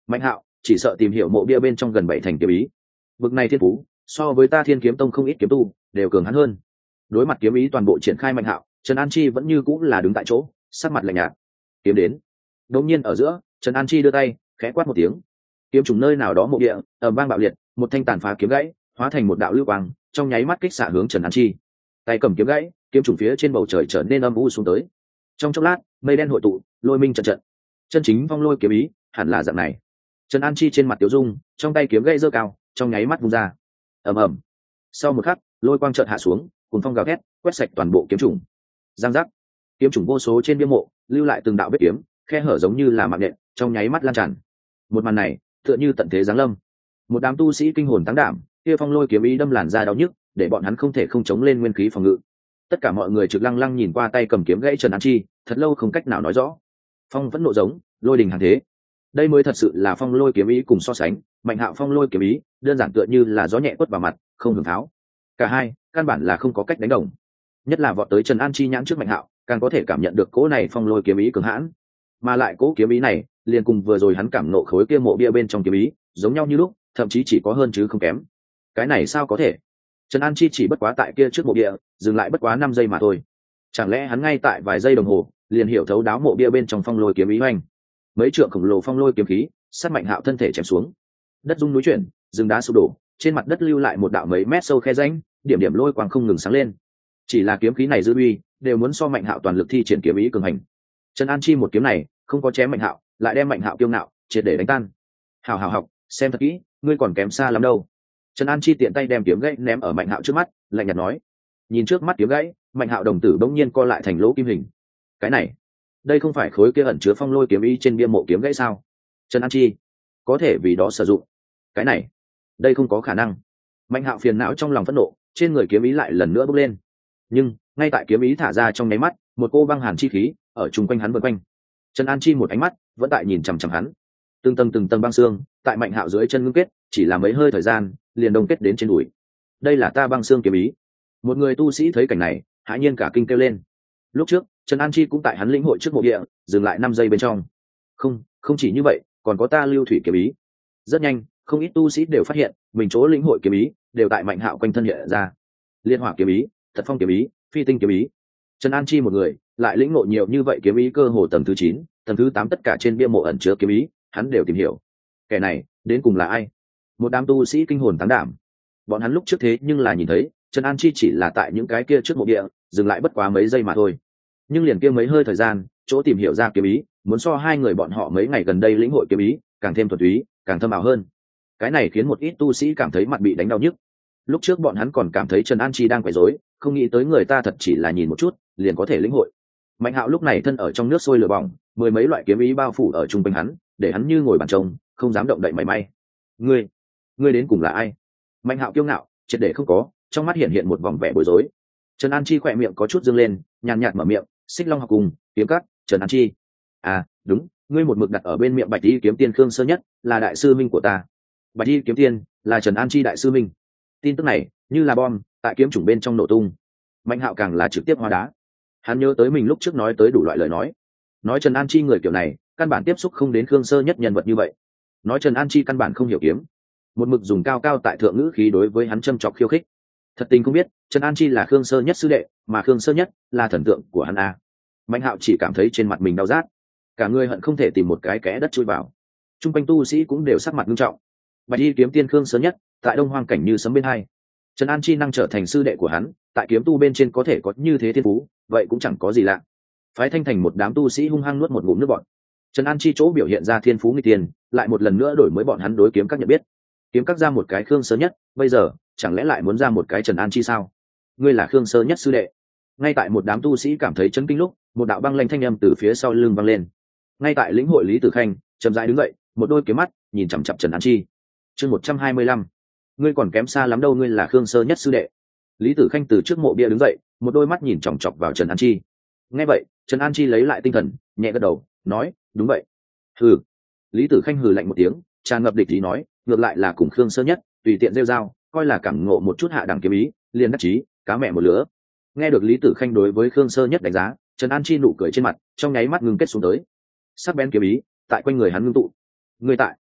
Mạnh Hạo chỉ sợ tìm hiểu mộ bia bên trong gần bảy thành kiếm ý, vực này thiên phú so với ta Thiên Kiếm Tông không ít kiếm tu đều cường hắn hơn. Đối mặt kiếm ý toàn bộ triển khai Mạnh Hạo, Trần An Chi vẫn như cũng là đứng tại chỗ, sắc mặt lạnh nhạt. Kiếm đến. Đột nhiên ở giữa, Trần An Chi đưa tay khẽ quát một tiếng, kiếm trùng nơi nào đó mộ địa ầm vang bạo liệt, một thanh tàn phá kiếm gãy hóa thành một đạo lưu quang, trong nháy mắt kích xạ hướng Trần An Chi. Tay cầm kiếm gãy, kiếm trùng phía trên bầu trời trở nên âm u xuống tới. Trong chốc lát, mây đen hội tụ, lôi minh trận trận. Chân chính phong lôi kiếm ý hẳn là dạng này. Trần An Chi trên mặt tiểu dung, trong tay kiếm gãy giơ cao, trong nháy mắt vung ra. Ầm ầm. Sau một khắc, lôi quang chợt hạ xuống, cùng phong gào thét, quét sạch toàn bộ kiếm trùng. Giang giác. Kiếm trùng vô số trên bia mộ, lưu lại từng đạo vết kiếm, khe hở giống như là mạng nhện, trong nháy mắt lan tràn. Một màn này, tựa như tận thế giáng lâm. Một đám tu sĩ kinh hồn táng đảm, kia phong lôi kiếm ý đâm làn ra đau nhức, để bọn hắn không thể không chống lên nguyên khí phòng ngự. Tất cả mọi người trực lăng lăng nhìn qua tay cầm kiếm gãy Trần An Chi, thật lâu không cách nào nói rõ. Phong vẫn nộ giống, lôi đình hàng thế. Đây mới thật sự là phong lôi kiếm ý cùng so sánh, Mạnh Hạo phong lôi kiếm ý, đơn giản tựa như là gió nhẹ quất vào mặt, không hưởng tháo. Cả hai, căn bản là không có cách đánh đồng. Nhất là vọt tới Trần An Chi nhãn trước Mạnh Hạo, càng có thể cảm nhận được cỗ này phong lôi kiếm ý cường hãn. Mà lại cỗ kiếm ý này, liền cùng vừa rồi hắn cảm nộ khối kia mộ bia bên trong kiếm ý, giống nhau như lúc, thậm chí chỉ có hơn chứ không kém. Cái này sao có thể? Trần An Chi chỉ bất quá tại kia trước mộ bia, dừng lại bất quá năm giây mà thôi. Chẳng lẽ hắn ngay tại vài giây đồng hồ, liền hiểu thấu đáo mộ bia bên trong phong lôi kiếm ý hoành. Mấy trượng khổng lồ phong lôi kiếm khí, sát Mạnh Hạo thân thể chém xuống. Đất rung núi chuyển, rừng đá sụp đổ, trên mặt đất lưu lại một đạo mấy mét sâu khe rãnh, điểm điểm lôi quang không ngừng sáng lên. Chỉ là kiếm khí này dư uy, đều muốn so Mạnh Hạo toàn lực thi triển kiếm ý cường hành. Trần An Chi một kiếm này, không có chém Mạnh Hạo, lại đem Mạnh Hạo kiêu ngạo triệt để đánh tan. Hảo hảo học, xem thật kỹ, ngươi còn kém xa lắm đâu. Trần An Chi tiện tay đem kiếm gãy ném ở Mạnh Hạo trước mắt, lạnh nhạt nói. Nhìn trước mắt kiếm gãy, Mạnh Hạo đồng tử bỗng nhiên co lại thành lỗ kim hình. Cái này, đây không phải khối kia ẩn chứa phong lôi kiếm ý trên bia mộ kiếm gãy sao? Trần An Chi có thể vì đó sử dụng. Cái này, đây không có khả năng. Mạnh Hạo phiền não trong lòng phẫn nộ, trên người kiếm ý lại lần nữa bốc lên. Nhưng ngay tại kiếm ý thả ra trong nháy mắt, một cô băng hàn chi khí ở chung quanh hắn vần quanh. Trần An Chi một ánh mắt vẫn tại nhìn chằm chằm hắn. Từng tầng từng tầng băng xương tại Mạnh Hạo dưới chân ngưng kết, chỉ là mấy hơi thời gian liền đông kết đến trên đùi. Đây là ta băng xương kiếm ý. Một người tu sĩ thấy cảnh này, hãi nhiên cả kinh kêu lên. Lúc trước Trần An Chi cũng tại hắn lĩnh hội trước mộ địa, dừng lại năm giây bên trong. Không, không chỉ như vậy, còn có ta lưu thủy kiếm ý. Rất nhanh, không ít tu sĩ đều phát hiện, mình chỗ lĩnh hội kiếm ý đều tại Mạnh Hạo quanh thân hiện ra. Liên hỏa kiếm ý, thật phong kiếm ý, phi tinh kiếm ý. Trần An Chi một người lại lĩnh ngộ nhiều như vậy kiếm ý cơ hồ tầng thứ chín, tầng thứ tám tất cả trên bia mộ ẩn chứa kiếm ý, hắn đều tìm hiểu. Kẻ này đến cùng là ai? Một đám tu sĩ kinh hồn táng đảm. Bọn hắn lúc trước thế nhưng là nhìn thấy, Trần An Chi chỉ là tại những cái kia trước mộ địa, dừng lại bất quá mấy giây mà thôi. Nhưng liền kia mấy hơi thời gian, chỗ tìm hiểu ra kiếm ý, muốn so hai người bọn họ mấy ngày gần đây lĩnh hội kiếm ý, càng thêm thuần túy, càng thâm ảo hơn. Cái này khiến một ít tu sĩ cảm thấy mặt bị đánh đau nhức. Lúc trước bọn hắn còn cảm thấy Trần An Chi đang quấy rối, không nghĩ tới người ta thật chỉ là nhìn một chút, liền có thể lĩnh hội. Mạnh Hạo lúc này thân ở trong nước sôi lửa bỏng, mười mấy loại kiếm ý bao phủ ở trung quanh hắn, để hắn như ngồi bàn trông, không dám động đậy mảy may. Ngươi, ngươi đến cùng là ai? Mạnh Hạo kiêu ngạo, triệt để không có, trong mắt hiện hiện một vòng vẻ bối rối. Trần An Chi khỏe miệng có chút dương lên, nhàn nhạt mở miệng, Xích Long học cùng, kiếm cắt, Trần An Chi. À, đúng, ngươi một mực đặt ở bên miệng Bạch Y kiếm tiên Khương Sơ Nhất, là đại sư minh của ta. Bạch Y kiếm tiên là Trần An Chi đại sư minh. Tin tức này như là bom tại kiếm chủng bên trong nổ tung. Mạnh Hạo càng là trực tiếp hóa đá. Hắn nhớ tới mình lúc trước nói tới đủ loại lời nói, nói Trần An Chi người kiểu này căn bản tiếp xúc không đến Khương Sơ Nhất nhân vật như vậy, nói Trần An Chi căn bản không hiểu kiếm, một mực dùng cao cao tại thượng ngữ khí đối với hắn châm chọc khiêu khích. Thật tình không biết Trần An Chi là Khương Sơ Nhất sư đệ, mà Khương Sơ Nhất là thần tượng của hắn a. Mạnh Hạo chỉ cảm thấy trên mặt mình đau rát, cả người hận không thể tìm một cái kẽ đất chui vào. Trung quanh tu sĩ cũng đều sắc mặt nghiêm trọng. Bạch Y kiếm tiên Khương Sơ Nhất tại Đông Hoang cảnh như sấm bên hai, Trần An Chi năng trở thành sư đệ của hắn, tại kiếm tu bên trên có thể có như thế thiên phú, vậy cũng chẳng có gì lạ. Phái Thanh Thành một đám tu sĩ hung hăng nuốt một ngụm nước bọt. Trần An Chi chỗ biểu hiện ra thiên phú nghịch tiền, lại một lần nữa đổi mới bọn hắn đối kiếm các nhận biết. Kiếm các ra một cái Khương Sơ Nhất, bây giờ chẳng lẽ lại muốn ra một cái Trần An Chi sao? Ngươi là Khương Sơ Nhất sư đệ? Ngay tại một đám tu sĩ cảm thấy chấn kinh lúc, một đạo băng lanh thanh âm từ phía sau lưng vang lên. Ngay tại lĩnh hội Lý Tử Khanh chậm rãi đứng dậy, một đôi kiếm mắt nhìn chằm chằm Trần An Chi. Chương một trăm hai mươi lăm, ngươi còn kém xa lắm đâu, ngươi là Khương Sơ Nhất sư đệ. Lý Tử Khanh từ trước mộ bia đứng dậy, một đôi mắt nhìn chòng chọc vào Trần An Chi. Nghe vậy, Trần An Chi lấy lại tinh thần, nhẹ gật đầu, nói, đúng vậy. Hừ. Lý Tử Khanh hừ lạnh một tiếng, tràn ngập địch ý nói, ngược lại là cùng Khương Sơ Nhất tùy tiện rêu rao, coi là cảm ngộ một chút hạ đẳng kiếm ý, liền đắc chí, cá mẹ một lứa. Nghe được Lý Tử Khanh đối với Khương Sơ Nhất đánh giá, Trần An Chi nụ cười trên mặt trong nháy mắt ngưng kết xuống tới. Sắc bén kiếm ý tại quanh người hắn ngưng tụ. Ngươi tại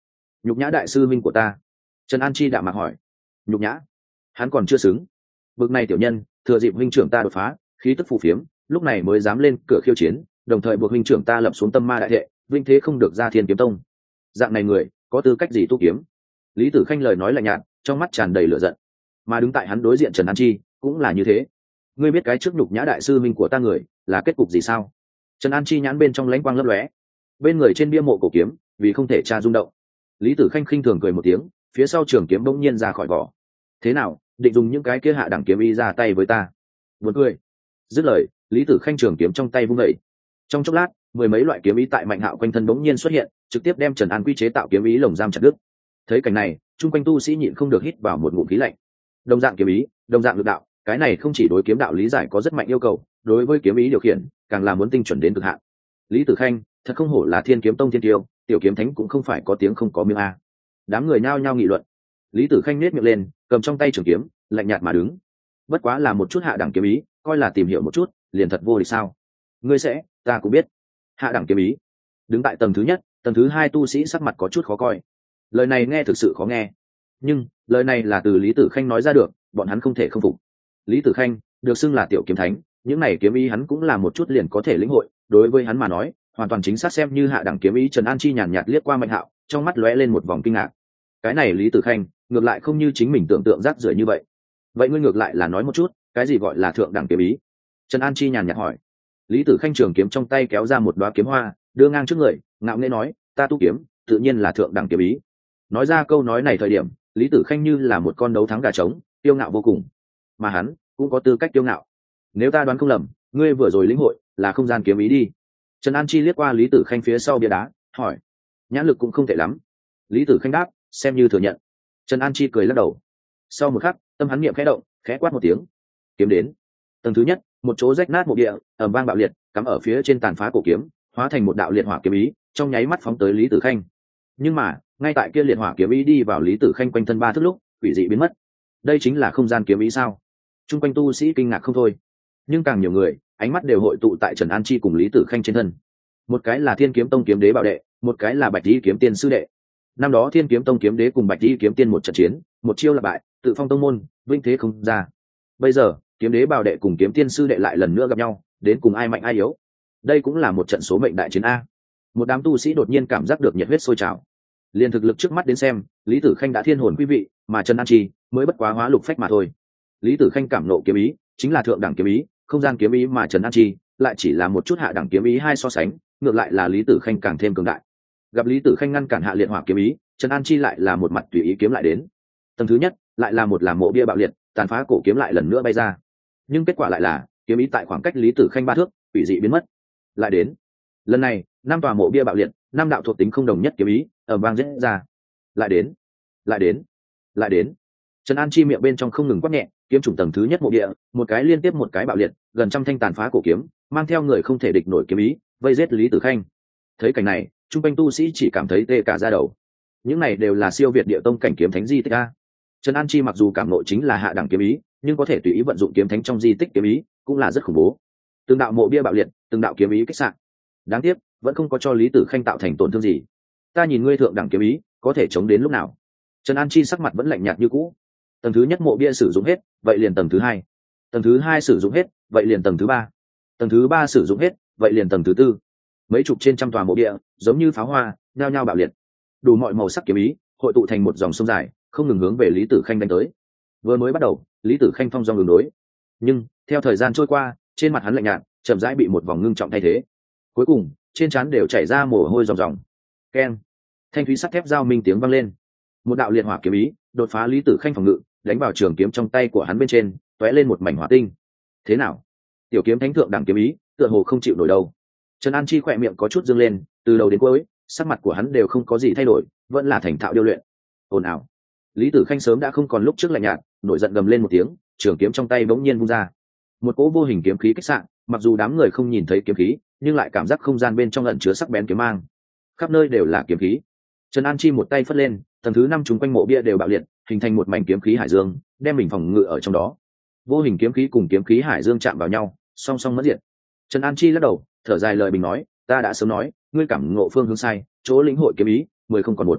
nhục nhã đại sư minh của ta. Trần An Chi đạm mạc hỏi. Nhục nhã? Hắn còn chưa xứng. Bực này tiểu nhân thừa dịp huynh trưởng ta đột phá khí tức phù phiếm, lúc này mới dám lên cửa khiêu chiến, đồng thời buộc huynh trưởng ta lập xuống tâm ma đại thệ, vinh thế không được ra Thiên Kiếm Tông. Dạng này người có tư cách gì tu kiếm? Lý Tử Khanh lời nói lạnh nhạt, trong mắt tràn đầy lửa giận. Mà đứng tại hắn đối diện Trần An Chi cũng là như thế. Ngươi biết cái trước nhục nhã đại sư minh của ta người là kết cục gì sao? Trần An Chi nhãn bên trong lãnh quang lấp lóe. Bên người trên bia mộ cổ kiếm vì không thể tra rung động. Lý Tử Khanh khinh thường cười một tiếng, phía sau trường kiếm bỗng nhiên ra khỏi vỏ. Thế nào, định dùng những cái kia hạ đẳng kiếm ý ra tay với ta? Buồn cười. Dứt lời, Lý Tử Khanh trường kiếm trong tay vung dậy. Trong chốc lát, mười mấy loại kiếm ý tại Mạnh Hạo quanh thân bỗng nhiên xuất hiện, trực tiếp đem Trần An Quy chế tạo kiếm ý lồng giam chặt đứt. Thấy cảnh này, chung quanh tu sĩ nhịn không được hít vào một ngụm khí lạnh. Đồng dạng kiếm ý, đồng dạng lực đạo, cái này không chỉ đối kiếm đạo lý giải có rất mạnh yêu cầu, đối với kiếm ý điều khiển càng là muốn tinh chuẩn đến cực hạn. Lý Tử Khanh thật không hổ là Thiên Kiếm Tông thiên tiêu, tiểu kiếm thánh cũng không phải có tiếng không có miếng a. Đám người nhao nhao nghị luận. Lý Tử Khanh nhếch miệng lên, cầm trong tay trường kiếm, lạnh nhạt mà đứng. Bất quá là một chút hạ đẳng kiếm ý, coi là tìm hiểu một chút, liền thật vô địch sao? Ngươi sẽ, ta cũng biết. Hạ đẳng kiếm ý. Đứng tại tầng thứ nhất, tầng thứ hai tu sĩ sắc mặt có chút khó coi. Lời này nghe thực sự khó nghe, nhưng lời này là từ Lý Tử Khanh nói ra được, bọn hắn không thể không phục. Lý Tử Khanh được xưng là tiểu kiếm thánh, những này kiếm ý hắn cũng là một chút liền có thể lĩnh hội, đối với hắn mà nói hoàn toàn chính xác xem như hạ đẳng kiếm ý. Trần An Chi nhàn nhạt liếc qua Mạnh Hạo, trong mắt lóe lên một vòng kinh ngạc. Cái này Lý Tử Khanh ngược lại không như chính mình tưởng tượng rác rưởi như vậy. Vậy ngươi ngược lại là nói một chút, cái gì gọi là thượng đẳng kiếm ý? Trần An Chi nhàn nhạt hỏi. Lý Tử Khanh trường kiếm trong tay kéo ra một đóa kiếm hoa, đưa ngang trước người, ngạo nghễ nói, ta tu kiếm tự nhiên là thượng đẳng kiếm ý. Nói ra câu nói này thời điểm, Lý Tử Khanh như là một con đấu thắng gà trống, tiêu ngạo vô cùng. Mà hắn cũng có tư cách tiêu ngạo. Nếu ta đoán không lầm, ngươi vừa rồi lĩnh hội là không gian kiếm ý đi. Trần An Chi liếc qua Lý Tử Khanh phía sau bia đá, hỏi. Nhãn lực cũng không tệ lắm. Lý Tử Khanh đáp, xem như thừa nhận. Trần An Chi cười lắc đầu. Sau một khắc, tâm hắn niệm khẽ động, khẽ quát một tiếng. Kiếm đến. Tầng thứ nhất, một chỗ rách nát mộ địa, ầm vang bạo liệt, cắm ở phía trên tàn phá cổ kiếm, hóa thành một đạo liệt hỏa kiếm ý, trong nháy mắt phóng tới Lý Tử Khanh. Nhưng mà, ngay tại kia liệt hỏa kiếm ý đi vào Lý Tử Khanh quanh thân ba thước lúc, quỷ dị biến mất. Đây chính là không gian kiếm ý sao? Trung quanh tu sĩ kinh ngạc không thôi. Nhưng càng nhiều người, ánh mắt đều hội tụ tại Trần An Chi cùng Lý Tử Khanh trên thân. Một cái là Thiên Kiếm Tông kiếm đế bảo đệ, một cái là Bạch Y kiếm tiên sư đệ. Năm đó Thiên Kiếm Tông kiếm đế cùng Bạch Y kiếm tiên một trận chiến, một chiêu là bại, tự phong tông môn, vinh thế không ra. Bây giờ, kiếm đế bảo đệ cùng kiếm tiên sư đệ lại lần nữa gặp nhau, đến cùng ai mạnh ai yếu. Đây cũng là một trận số mệnh đại chiến a. Một đám tu sĩ đột nhiên cảm giác được nhiệt huyết sôi trào. Liên thực lực trước mắt đến xem, Lý Tử Khanh đã thiên hồn quý vị, mà Trần An Chi mới bất quá hóa lục phách mà thôi. Lý Tử Khanh cảm nộ kiếm ý chính là thượng đẳng kiếm ý, không gian kiếm ý, mà Trần An Chi lại chỉ là một chút hạ đẳng kiếm ý. Hai so sánh, ngược lại là Lý Tử Khanh càng thêm cường đại. Gặp Lý Tử Khanh ngăn cản hạ liệt hỏa kiếm ý, Trần An Chi lại là một mặt tùy ý kiếm lại đến. Tầng thứ nhất lại là một làm mộ bia bạo liệt, tàn phá cổ kiếm lại lần nữa bay ra. Nhưng kết quả lại là kiếm ý tại khoảng cách Lý Tử Khanh ba thước, quỷ dị biến mất. Lại đến. Lần này, năm tòa mộ bia bạo liệt, năm đạo thuộc tính không đồng nhất kiếm ý ở vang rẽ ra. Lại đến, lại đến, lại đến. Trần An Chi miệng bên trong không ngừng quát nhẹ, kiếm trùng tầng thứ nhất mộ địa, một cái liên tiếp một cái bạo liệt, gần trăm thanh tàn phá cổ kiếm, mang theo người không thể địch nổi kiếm ý, vây giết Lý Tử Khanh. Thấy cảnh này, trung quanh tu sĩ chỉ cảm thấy tê cả da đầu. Những này đều là siêu việt địa tông cảnh kiếm thánh di tích a. Trần An Chi mặc dù cảm nội chính là hạ đẳng kiếm ý, nhưng có thể tùy ý vận dụng kiếm thánh trong di tích kiếm ý, cũng là rất khủng bố. Từng đạo mộ bia bạo liệt, từng đạo kiếm ý kích sạn. Đáng tiếc, vẫn không có cho Lý Tử Khanh tạo thành tổn thương gì. Ta nhìn ngươi thượng đẳng kiếm ý, có thể chống đến lúc nào? Trần An Chi sắc mặt vẫn lạnh nhạt như cũ. Tầng thứ nhất mộ bia sử dụng hết, vậy liền tầng thứ hai. Tầng thứ hai sử dụng hết, vậy liền tầng thứ ba. Tầng thứ ba sử dụng hết, vậy liền tầng thứ tư. Mấy chục trên trăm tòa mộ bia, giống như pháo hoa, nhao nhao bạo liệt. Đủ mọi màu sắc kiếm ý, hội tụ thành một dòng sông dài, không ngừng hướng về Lý Tử Khanh đánh tới. Vừa mới bắt đầu, Lý Tử Khanh phong dong đường đối, nhưng theo thời gian trôi qua, trên mặt hắn lạnh nhạt, chậm rãi bị một vòng ngưng trọng thay thế. Cuối cùng, trên trán đều chảy ra mồ hôi ròng ròng. Keng, thanh thúy sắt thép giao minh tiếng vang lên. Một đạo liệt hỏa kiếm ý đột phá Lý Tử Khanh phòng ngự, đánh vào trường kiếm trong tay của hắn bên trên, tóe lên một mảnh hỏa tinh. Thế nào? Tiểu kiếm thánh thượng đẳng kiếm ý, tựa hồ không chịu nổi đâu. Trần An Chi khỏe miệng có chút dương lên, từ đầu đến cuối, sắc mặt của hắn đều không có gì thay đổi, vẫn là thành thạo điêu luyện. Ồn ào. Lý Tử Khanh sớm đã không còn lúc trước lạnh nhạt, nổi giận gầm lên một tiếng, trường kiếm trong tay bỗng nhiên vung ra. Một cỗ vô hình kiếm khí kích xạ, mặc dù đám người không nhìn thấy kiếm khí, nhưng lại cảm giác không gian bên trong ẩn chứa sắc bén kiếm mang. Khắp nơi đều là kiếm khí. Trần An Chi một tay phất lên, tầng thứ năm chúng quanh mộ bia đều bạo liệt, hình thành một mảnh kiếm khí hải dương, đem mình phòng ngự ở trong đó. Vô hình kiếm khí cùng kiếm khí hải dương chạm vào nhau, song song mất diệt. Trần An Chi lắc đầu, thở dài lời bình nói, ta đã sớm nói, ngươi cảm ngộ phương hướng sai, chỗ lĩnh hội kiếm ý, mười không còn một.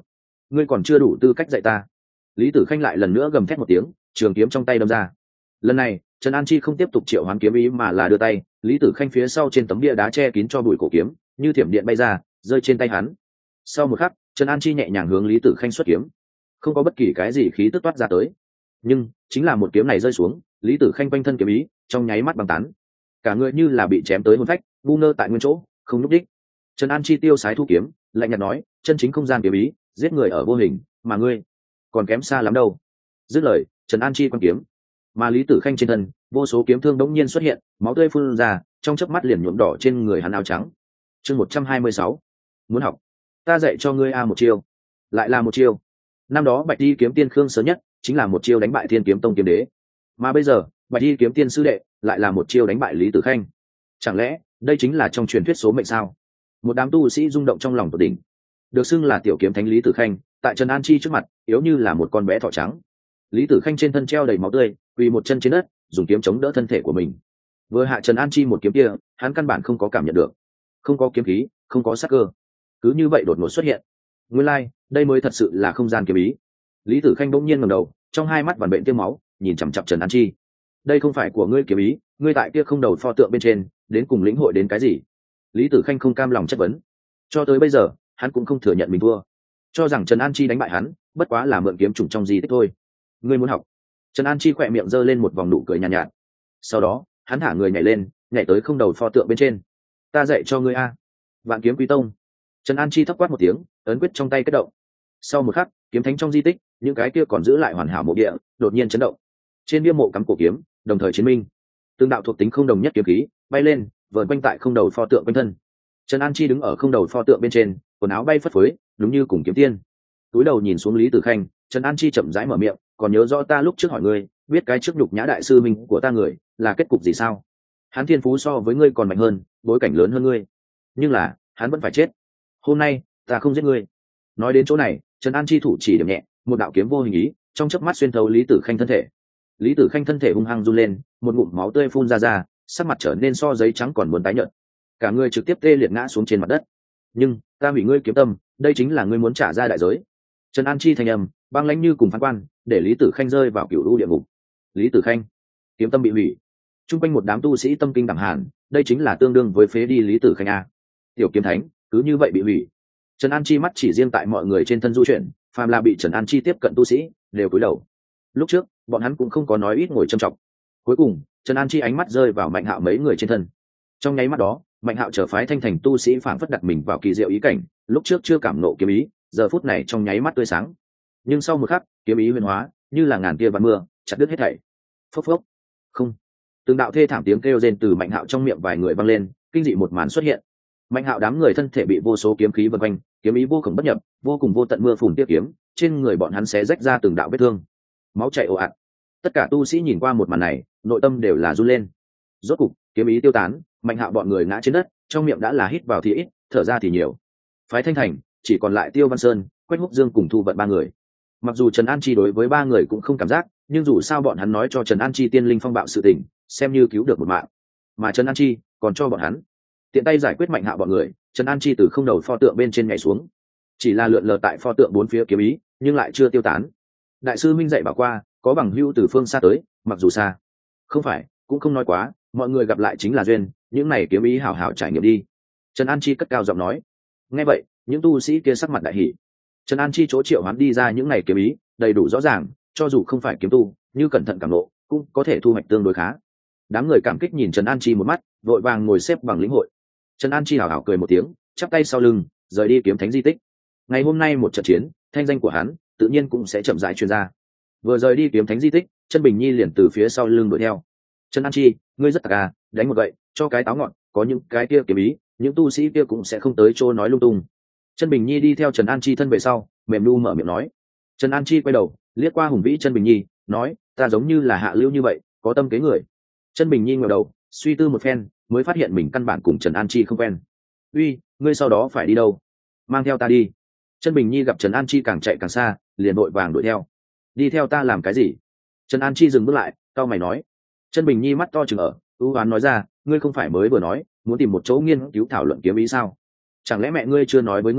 ngươi còn chưa đủ tư cách dạy ta. Lý Tử Khanh lại lần nữa gầm thét một tiếng, trường kiếm trong tay đâm ra. Lần này Trần An Chi không tiếp tục triệu hoán kiếm ý mà là đưa tay, Lý Tử Khanh phía sau trên tấm bia đá che kín cho bụi cổ kiếm như thiểm điện bay ra, rơi trên tay hắn. Sau một khắc, Trần An Chi nhẹ nhàng hướng Lý Tử Khanh xuất kiếm, không có bất kỳ cái gì khí tức toát ra tới, nhưng chính là một kiếm này rơi xuống, Lý Tử Khanh quanh thân kiếm ý trong nháy mắt băng tán, cả người như là bị chém tới hồn phách, ngu ngơ tại nguyên chỗ, không nhúc đích. Trần An Chi tiêu sái thu kiếm, lạnh nhạt nói, chân chính không gian kiếm ý, giết người ở vô hình, mà ngươi còn kém xa lắm đâu. Dứt lời, Trần An Chi quăng kiếm, mà Lý Tử Khanh trên thân vô số kiếm thương đống nhiên xuất hiện, máu tươi phun ra, trong chớp mắt liền nhuộm đỏ trên người hắn áo trắng. Chương một trăm hai mươi sáu, muốn học, ta dạy cho ngươi a một chiêu, lại là một chiêu. Năm đó Bạch Y kiếm tiên Khương Sớm Nhất chính là một chiêu đánh bại Thiên Kiếm Tông kiếm đế, mà bây giờ Bạch Y kiếm tiên sư đệ lại là một chiêu đánh bại Lý Tử Khanh. Chẳng lẽ đây chính là trong truyền thuyết số mệnh sao? Một đám tu sĩ rung động trong lòng tột đỉnh. Được xưng là tiểu kiếm thánh Lý Tử Khanh, tại Trần An Chi trước mặt yếu như là một con bé thỏ trắng. Lý Tử Khanh trên thân treo đầy máu tươi, quỳ một chân trên đất, dùng kiếm chống đỡ thân thể của mình. Vừa hạ Trần An Chi một kiếm kia, hắn căn bản không có cảm nhận được, không có kiếm khí, không có sát cơ, cứ như vậy đột ngột xuất hiện. Nguyên lai, like, đây mới thật sự là không gian kiếm ý. Lý Tử Khanh bỗng nhiên ngẩng đầu, trong hai mắt vằn bệnh tiêm máu, nhìn chằm chằm Trần An Chi. Đây không phải của ngươi kiếm ý, ngươi tại kia không đầu pho tượng bên trên, đến cùng lĩnh hội đến cái gì? Lý Tử Khanh không cam lòng chất vấn. Cho tới bây giờ, hắn cũng không thừa nhận mình thua, cho rằng Trần An Chi đánh bại hắn, bất quá là mượn kiếm trùng trong di tích thôi. Ngươi muốn học? Trần An Chi khỏe miệng giơ lên một vòng nụ cười nhàn nhạt, nhạt. Sau đó, hắn thả người nhảy lên, nhảy tới không đầu pho tượng bên trên. Ta dạy cho ngươi a. Vạn Kiếm Quý Tông. Trần An Chi thấp quát một tiếng, ấn quyết trong tay kết động. Sau một khắc, kiếm thánh trong di tích, những cái kia còn giữ lại hoàn hảo mộ địa, đột nhiên chấn động. Trên bia mộ cắm cổ kiếm, đồng thời chiến minh. Tương đạo thuộc tính không đồng nhất kiếm khí, bay lên, vờn quanh tại không đầu pho tượng quanh thân. Trần An Chi đứng ở không đầu pho tượng bên trên, quần áo bay phất phới, đúng như cùng kiếm tiên. Túi đầu nhìn xuống Lý Tử Khanh, Trần An Chi chậm rãi mở miệng, còn nhớ rõ ta lúc trước hỏi ngươi, biết cái trước nhục nhã đại sư mình của ta người là kết cục gì sao? Hắn thiên phú so với ngươi còn mạnh hơn, bối cảnh lớn hơn ngươi, nhưng là hắn vẫn phải chết. Hôm nay ta không giết ngươi. Nói đến chỗ này, Trần An Chi thủ chỉ điểm nhẹ, một đạo kiếm vô hình ý trong chớp mắt xuyên thấu Lý Tử Khanh thân thể. Lý Tử Khanh thân thể hung hăng run lên, một ngụm máu tươi phun ra ra, sắc mặt trở nên so giấy trắng còn muốn tái nhợt, cả người trực tiếp tê liệt ngã xuống trên mặt đất. Nhưng ta hủy ngươi kiếm tâm, đây chính là ngươi muốn trả ra đại giới. Trần An Chi thanh âm băng lãnh như cùng phán quan, để Lý Tử Khanh rơi vào cựu u địa ngục. Lý Tử Khanh, kiếm tâm bị hủy. Trung quanh một đám tu sĩ tâm kinh đẳng hàn, đây chính là tương đương với phế đi Lý Tử Khanh a. Tiểu kiếm thánh cứ như vậy bị hủy. Trần An Chi mắt chỉ riêng tại mọi người trên thân du chuyển, phàm là bị Trần An Chi tiếp cận tu sĩ đều cúi đầu. Lúc trước bọn hắn cũng không có nói ít ngồi trầm trọng. Cuối cùng Trần An Chi ánh mắt rơi vào Mạnh Hạo mấy người trên thân. Trong nháy mắt đó, Mạnh Hạo trở phái Thanh Thành tu sĩ phảng phất đặt mình vào kỳ diệu ý cảnh, lúc trước chưa cảm nộ kiếm ý, giờ phút này trong nháy mắt tươi sáng. Nhưng sau một khắc, kiếm ý huyền hóa, như là ngàn tia vạn mưa, chặt đứt hết thảy. Phốc phốc. Không. Từng đạo thê thảm tiếng kêu rên từ Mạnh Hạo trong miệng vài người vang lên, kinh dị một màn xuất hiện. Mạnh Hạo đám người thân thể bị vô số kiếm khí vây quanh, kiếm ý vô cùng bất nhập, vô cùng vô tận mưa phùn tiếp kiếm, trên người bọn hắn xé rách ra từng đạo vết thương, máu chảy ồ ạt. Tất cả tu sĩ nhìn qua một màn này, nội tâm đều là run lên. Rốt cục, kiếm ý tiêu tán, Mạnh Hạo bọn người ngã trên đất, trong miệng đã là hít vào thì ít, thở ra thì nhiều. Phái Thanh Thành chỉ còn lại Tiêu Văn Sơn, Quách Húc Dương cùng Thu Vận ba người. Mặc dù Trần An Chi đối với ba người cũng không cảm giác, nhưng dù sao bọn hắn nói cho Trần An Chi tiên linh phong bạo sự tình, xem như cứu được một mạng. Mà Trần An Chi còn cho bọn hắn tiện tay giải quyết Mạnh Hạo bọn người. Trần An Chi từ không đầu pho tượng bên trên nhảy xuống, chỉ là lượn lờ tại pho tượng bốn phía kiếm ý, nhưng lại chưa tiêu tán. Đại sư minh dạy bảo qua, có bằng hữu từ phương xa tới, mặc dù xa, không phải cũng không nói quá, mọi người gặp lại chính là duyên, những này kiếm ý hảo hảo trải nghiệm đi. Trần An Chi cất cao giọng nói. Nghe vậy, những tu sĩ kia sắc mặt đại hỉ. Trần An Chi chỗ triệu hoán đi ra những này kiếm ý đầy đủ rõ ràng, cho dù không phải kiếm tu, như cẩn thận cảm lộ cũng có thể thu hoạch tương đối khá. Đám người cảm kích nhìn Trần An Chi một mắt, vội vàng ngồi xếp bằng lĩnh hội. Trần An Chi hảo hảo cười một tiếng, chắp tay sau lưng, rời đi kiếm thánh di tích. Ngày hôm nay một trận chiến, thanh danh của hắn tự nhiên cũng sẽ chậm rãi truyền ra. Vừa rời đi kiếm thánh di tích, Chân Bình Nhi liền từ phía sau lưng đuổi theo. Trần An Chi, ngươi rất tạc à, đánh một gậy cho cái táo ngọn, có những cái kia kiếm ý, những tu sĩ kia cũng sẽ không tới chỗ nói lung tung. Chân Bình Nhi đi theo Trần An Chi thân về sau, mềm nu mở miệng nói. Trần An Chi quay đầu, liếc qua hùng vĩ Chân Bình Nhi, nói, ta giống như là hạ lưu như vậy, có tâm kế người. Chân Bình Nhi ngẩng đầu, suy tư một phen, mới phát hiện mình căn bản cùng Trần An Chi không quen. Uy, ngươi sau đó phải đi đâu? Mang theo ta đi. Chân Bình Nhi gặp Trần An Chi càng chạy càng xa, liền vội vàng đuổi theo. Đi theo ta làm cái gì? Trần An Chi dừng bước lại, cau mày nói. Chân Bình Nhi mắt to trừng ở, ưu oán nói ra, ngươi không phải mới vừa nói muốn tìm một chỗ nghiên cứu thảo luận kiếm ý sao? Chẳng lẽ mẹ ngươi chưa nói với ngươi,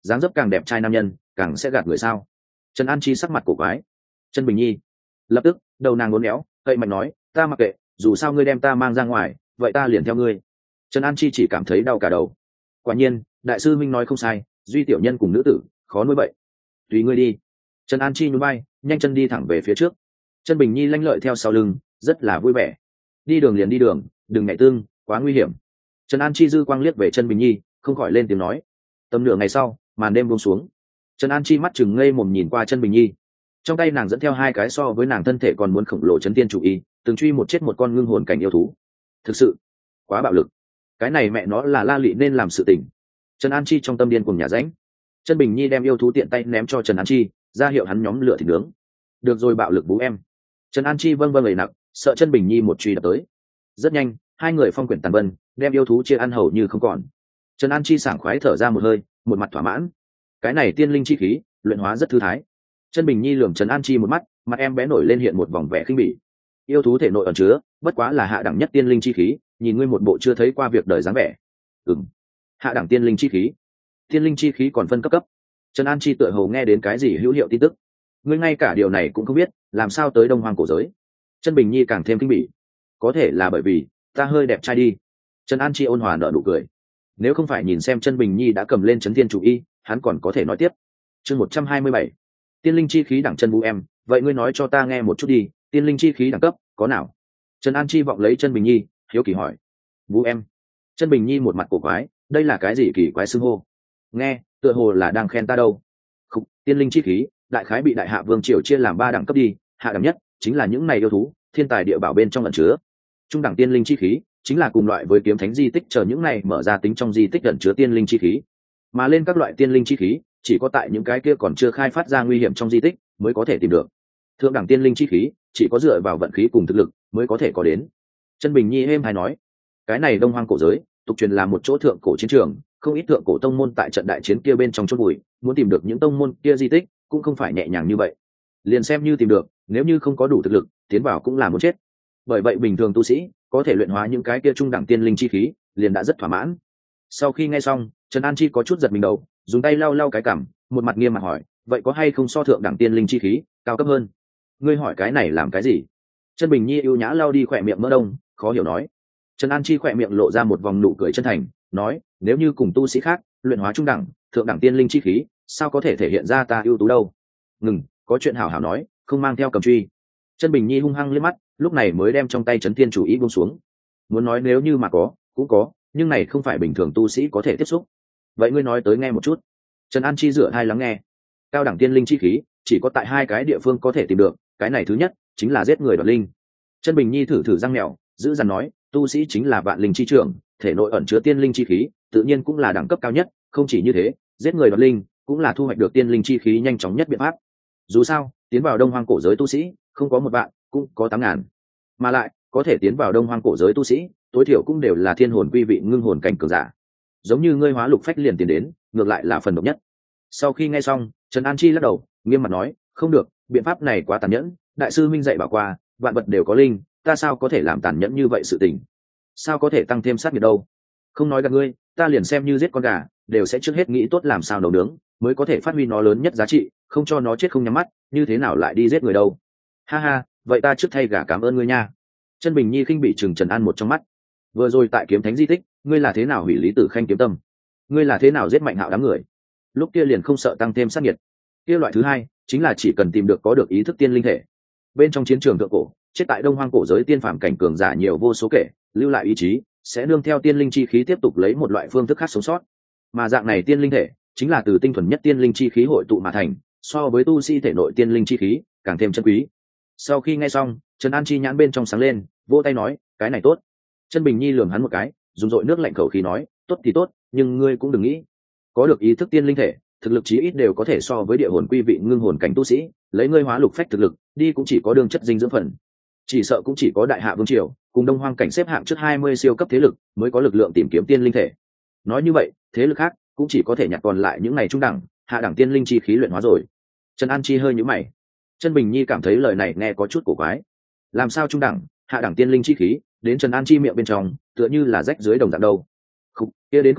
dáng dấp càng đẹp trai nam nhân càng sẽ gạt người sao? Trần An Chi sắc mặt cổ quái. Chân Bình Nhi lập tức đầu nàng uốn éo, cậy mạnh nói, ta mặc kệ, dù sao ngươi đem ta mang ra ngoài, vậy ta liền theo ngươi. Trần An Chi chỉ cảm thấy đau cả đầu. Quả nhiên đại sư minh nói không sai, duy tiểu nhân cùng nữ tử khó nuôi bậy. Tùy ngươi đi. Trần An Chi nhún vai, nhanh chân đi thẳng về phía trước. Chân Bình Nhi lanh lợi theo sau lưng, rất là vui vẻ. Đi đường liền đi đường, đừng ngại tương, quá nguy hiểm. Trần An Chi dư quang liếc về Chân Bình Nhi, không khỏi lên tiếng nói. Tầm nửa ngày sau, màn đêm buông xuống. Trần An Chi mắt chừng ngây mồm nhìn qua Chân Bình Nhi. Trong tay nàng dẫn theo hai cái so với nàng thân thể còn muốn khổng lồ chấn tiên chủ y, từng truy một chết một con ngưng hồn cảnh yêu thú. Thực sự quá bạo lực. Cái này mẹ nó là La Lị nên làm sự tình. Trần An Chi trong tâm điên cuồng nhà ránh. Chân Bình Nhi đem yêu thú tiện tay ném cho Trần An Chi, ra hiệu hắn nhóm lửa thịt nướng. Được rồi, bạo lực bú em. Trần An Chi vâng vâng lời nặng, sợ Chân Bình Nhi một truy đập tới. Rất nhanh, hai người phong quyển tàn vân, đem yêu thú chia ăn hầu như không còn. Trần An Chi sảng khoái thở ra một hơi, một mặt thỏa mãn. Cái này tiên linh chi khí, luyện hóa rất thư thái. Chân Bình Nhi lườm Trần An Chi một mắt, mặt em bé nổi lên hiện một vòng vẻ khinh bỉ. Yêu thú thể nội ẩn chứa, bất quá là hạ đẳng nhất tiên linh chi khí, nhìn ngươi một bộ chưa thấy qua việc đời dáng vẻ. Ừm, hạ đẳng tiên linh chi khí. Tiên linh chi khí còn phân cấp cấp. Trần An Chi tựa hồ nghe đến cái gì hữu hiệu tin tức. Ngươi ngay cả điều này cũng không biết, làm sao tới Đông Hoang cổ giới? Chân Bình Nhi càng thêm kinh bỉ. Có thể là bởi vì ta hơi đẹp trai đi. Trần An Chi ôn hòa nở nụ cười. Nếu không phải nhìn xem Chân Bình Nhi đã cầm lên chấn thiên chủ y, hắn còn có thể nói tiếp. Chương một trăm hai mươi bảy, tiên linh chi khí đẳng chân vũ em, vậy ngươi nói cho ta nghe một chút đi, tiên linh chi khí đẳng cấp có nào? Trần An Chi vọng lấy Chân Bình Nhi, hiếu kỳ hỏi. Vũ em. Chân Bình Nhi một mặt cổ quái, đây là cái gì kỳ quái xưng hô? Nghe, tựa hồ là đang khen ta đâu. Khúc, tiên linh chi khí, đại khái bị đại hạ vương triều chia làm ba đẳng cấp đi, hạ đẳng nhất chính là những này yêu thú, thiên tài địa bảo bên trong ẩn chứa. Trung đẳng tiên linh chi khí, chính là cùng loại với kiếm thánh di tích chờ những này mở ra tính trong di tích ẩn chứa tiên linh chi khí. Mà lên các loại tiên linh chi khí, chỉ có tại những cái kia còn chưa khai phát ra nguy hiểm trong di tích mới có thể tìm được. Thượng đẳng tiên linh chi khí, chỉ có dựa vào vận khí cùng thực lực mới có thể có đến. Chân Bình Nhi êm hay nói, cái này Đông Hoang cổ giới, tục truyền là một chỗ thượng cổ chiến trường, không ít thượng cổ tông môn tại trận đại chiến kia bên trong chốt bụi, muốn tìm được những tông môn kia di tích cũng không phải nhẹ nhàng như vậy. Liền xem như tìm được, nếu như không có đủ thực lực, tiến vào cũng là muốn chết. Bởi vậy bình thường tu sĩ có thể luyện hóa những cái kia trung đẳng tiên linh chi khí, liền đã rất thỏa mãn. Sau khi nghe xong, Trần An Chi có chút giật mình đầu, dùng tay lau lau cái cằm, một mặt nghiêm mặt hỏi, vậy có hay không so thượng đẳng tiên linh chi khí cao cấp hơn? Ngươi hỏi cái này làm cái gì? Chân Bình Nhi ưu nhã lau đi khỏe miệng mỡ đông, khó hiểu nói. Trần An Chi khỏe miệng lộ ra một vòng nụ cười chân thành, nói, nếu như cùng tu sĩ khác luyện hóa trung đẳng, thượng đẳng tiên linh chi khí, sao có thể thể hiện ra ta ưu tú đâu? Ngừng, có chuyện hảo hảo nói, không mang theo cầm truy. Chân Bình Nhi hung hăng liếc mắt, lúc này mới đem trong tay chấn thiên chủ ý buông xuống. Muốn nói nếu như mà có, cũng có, nhưng này không phải bình thường tu sĩ có thể tiếp xúc. Vậy ngươi nói tới nghe một chút. Trần An Chi dựa hai lắng nghe. Cao đẳng tiên linh chi khí, chỉ có tại hai cái địa phương có thể tìm được, cái này thứ nhất chính là giết người đoạt linh. Chân Bình Nhi thử thử răng mèo, giữ dằn nói, tu sĩ chính là vạn linh chi trưởng, thể nội ẩn chứa tiên linh chi khí, tự nhiên cũng là đẳng cấp cao nhất, không chỉ như thế, giết người đoạt linh cũng là thu hoạch được tiên linh chi khí nhanh chóng nhất biện pháp. Dù sao, tiến vào Đông Hoang cổ giới tu sĩ, không có một vạn, cũng có tám ngàn. Mà lại, có thể tiến vào Đông Hoang cổ giới tu sĩ, tối thiểu cũng đều là thiên hồn quy vị ngưng hồn cảnh cường giả. Giống như ngươi hóa lục phách liền tiền đến, ngược lại là phần độc nhất. Sau khi nghe xong, Trần An Chi lắc đầu, nghiêm mặt nói, không được, biện pháp này quá tàn nhẫn, đại sư minh dạy bảo qua, vạn vật đều có linh, ta sao có thể làm tàn nhẫn như vậy sự tình? Sao có thể tăng thêm sát nhiệt đâu? Không nói gặp ngươi, ta liền xem như giết con gà, đều sẽ trước hết nghĩ tốt làm sao nấu nướng, mới có thể phát huy nó lớn nhất giá trị, không cho nó chết không nhắm mắt, như thế nào lại đi giết người đâu? Ha ha, vậy ta trước thay gà cảm ơn ngươi nha. Chân Bình Nhi khinh bị chừng Trần An một trong mắt. Vừa rồi tại kiếm thánh di tích, ngươi là thế nào hủy Lý Tử Khanh kiếm tâm? Ngươi là thế nào giết Mạnh Hạo đám người? Lúc kia liền không sợ tăng thêm sát nhiệt. Kia loại thứ hai, chính là chỉ cần tìm được có được ý thức tiên linh thể. Bên trong chiến trường thượng cổ, chết tại Đông Hoang cổ giới tiên phàm cảnh cường giả nhiều vô số kể, lưu lại ý chí, sẽ nương theo tiên linh chi khí tiếp tục lấy một loại phương thức khác sống sót. Mà dạng này tiên linh thể, chính là từ tinh thuần nhất tiên linh chi khí hội tụ mà thành, so với tu sĩ thể nội tiên linh chi khí, càng thêm chân quý. Sau khi nghe xong, Trần An Chi nhãn bên trong sáng lên, vỗ tay nói, cái này tốt. Chân Bình Nhi lườm hắn một cái, dùng dội nước lạnh khẩu khí nói, tốt thì tốt, nhưng ngươi cũng đừng nghĩ, có được ý thức tiên linh thể, thực lực chí ít đều có thể so với địa hồn quy vị ngưng hồn cảnh tu sĩ, lấy ngươi hóa lục phách thực lực, đi cũng chỉ có đường chất dinh dưỡng phần. Chỉ sợ cũng chỉ có đại hạ vương triều, cùng Đông Hoang cảnh xếp hạng trước hai mươi siêu cấp thế lực, mới có lực lượng tìm kiếm tiên linh thể. Nói như vậy, thế lực khác cũng chỉ có thể nhặt còn lại những này trung đẳng, hạ đẳng tiên linh chi khí luyện hóa rồi. Trần An Chi hơi nhíu mày. Chân Bình Nhi cảm thấy lời này nghe có chút cổ quái. Làm sao trung đẳng, hạ đẳng tiên linh chi khí đến Trần An Chi miệng bên trong, tựa như là rách dưới đồng dạng đâu. Không, kia đến không phải,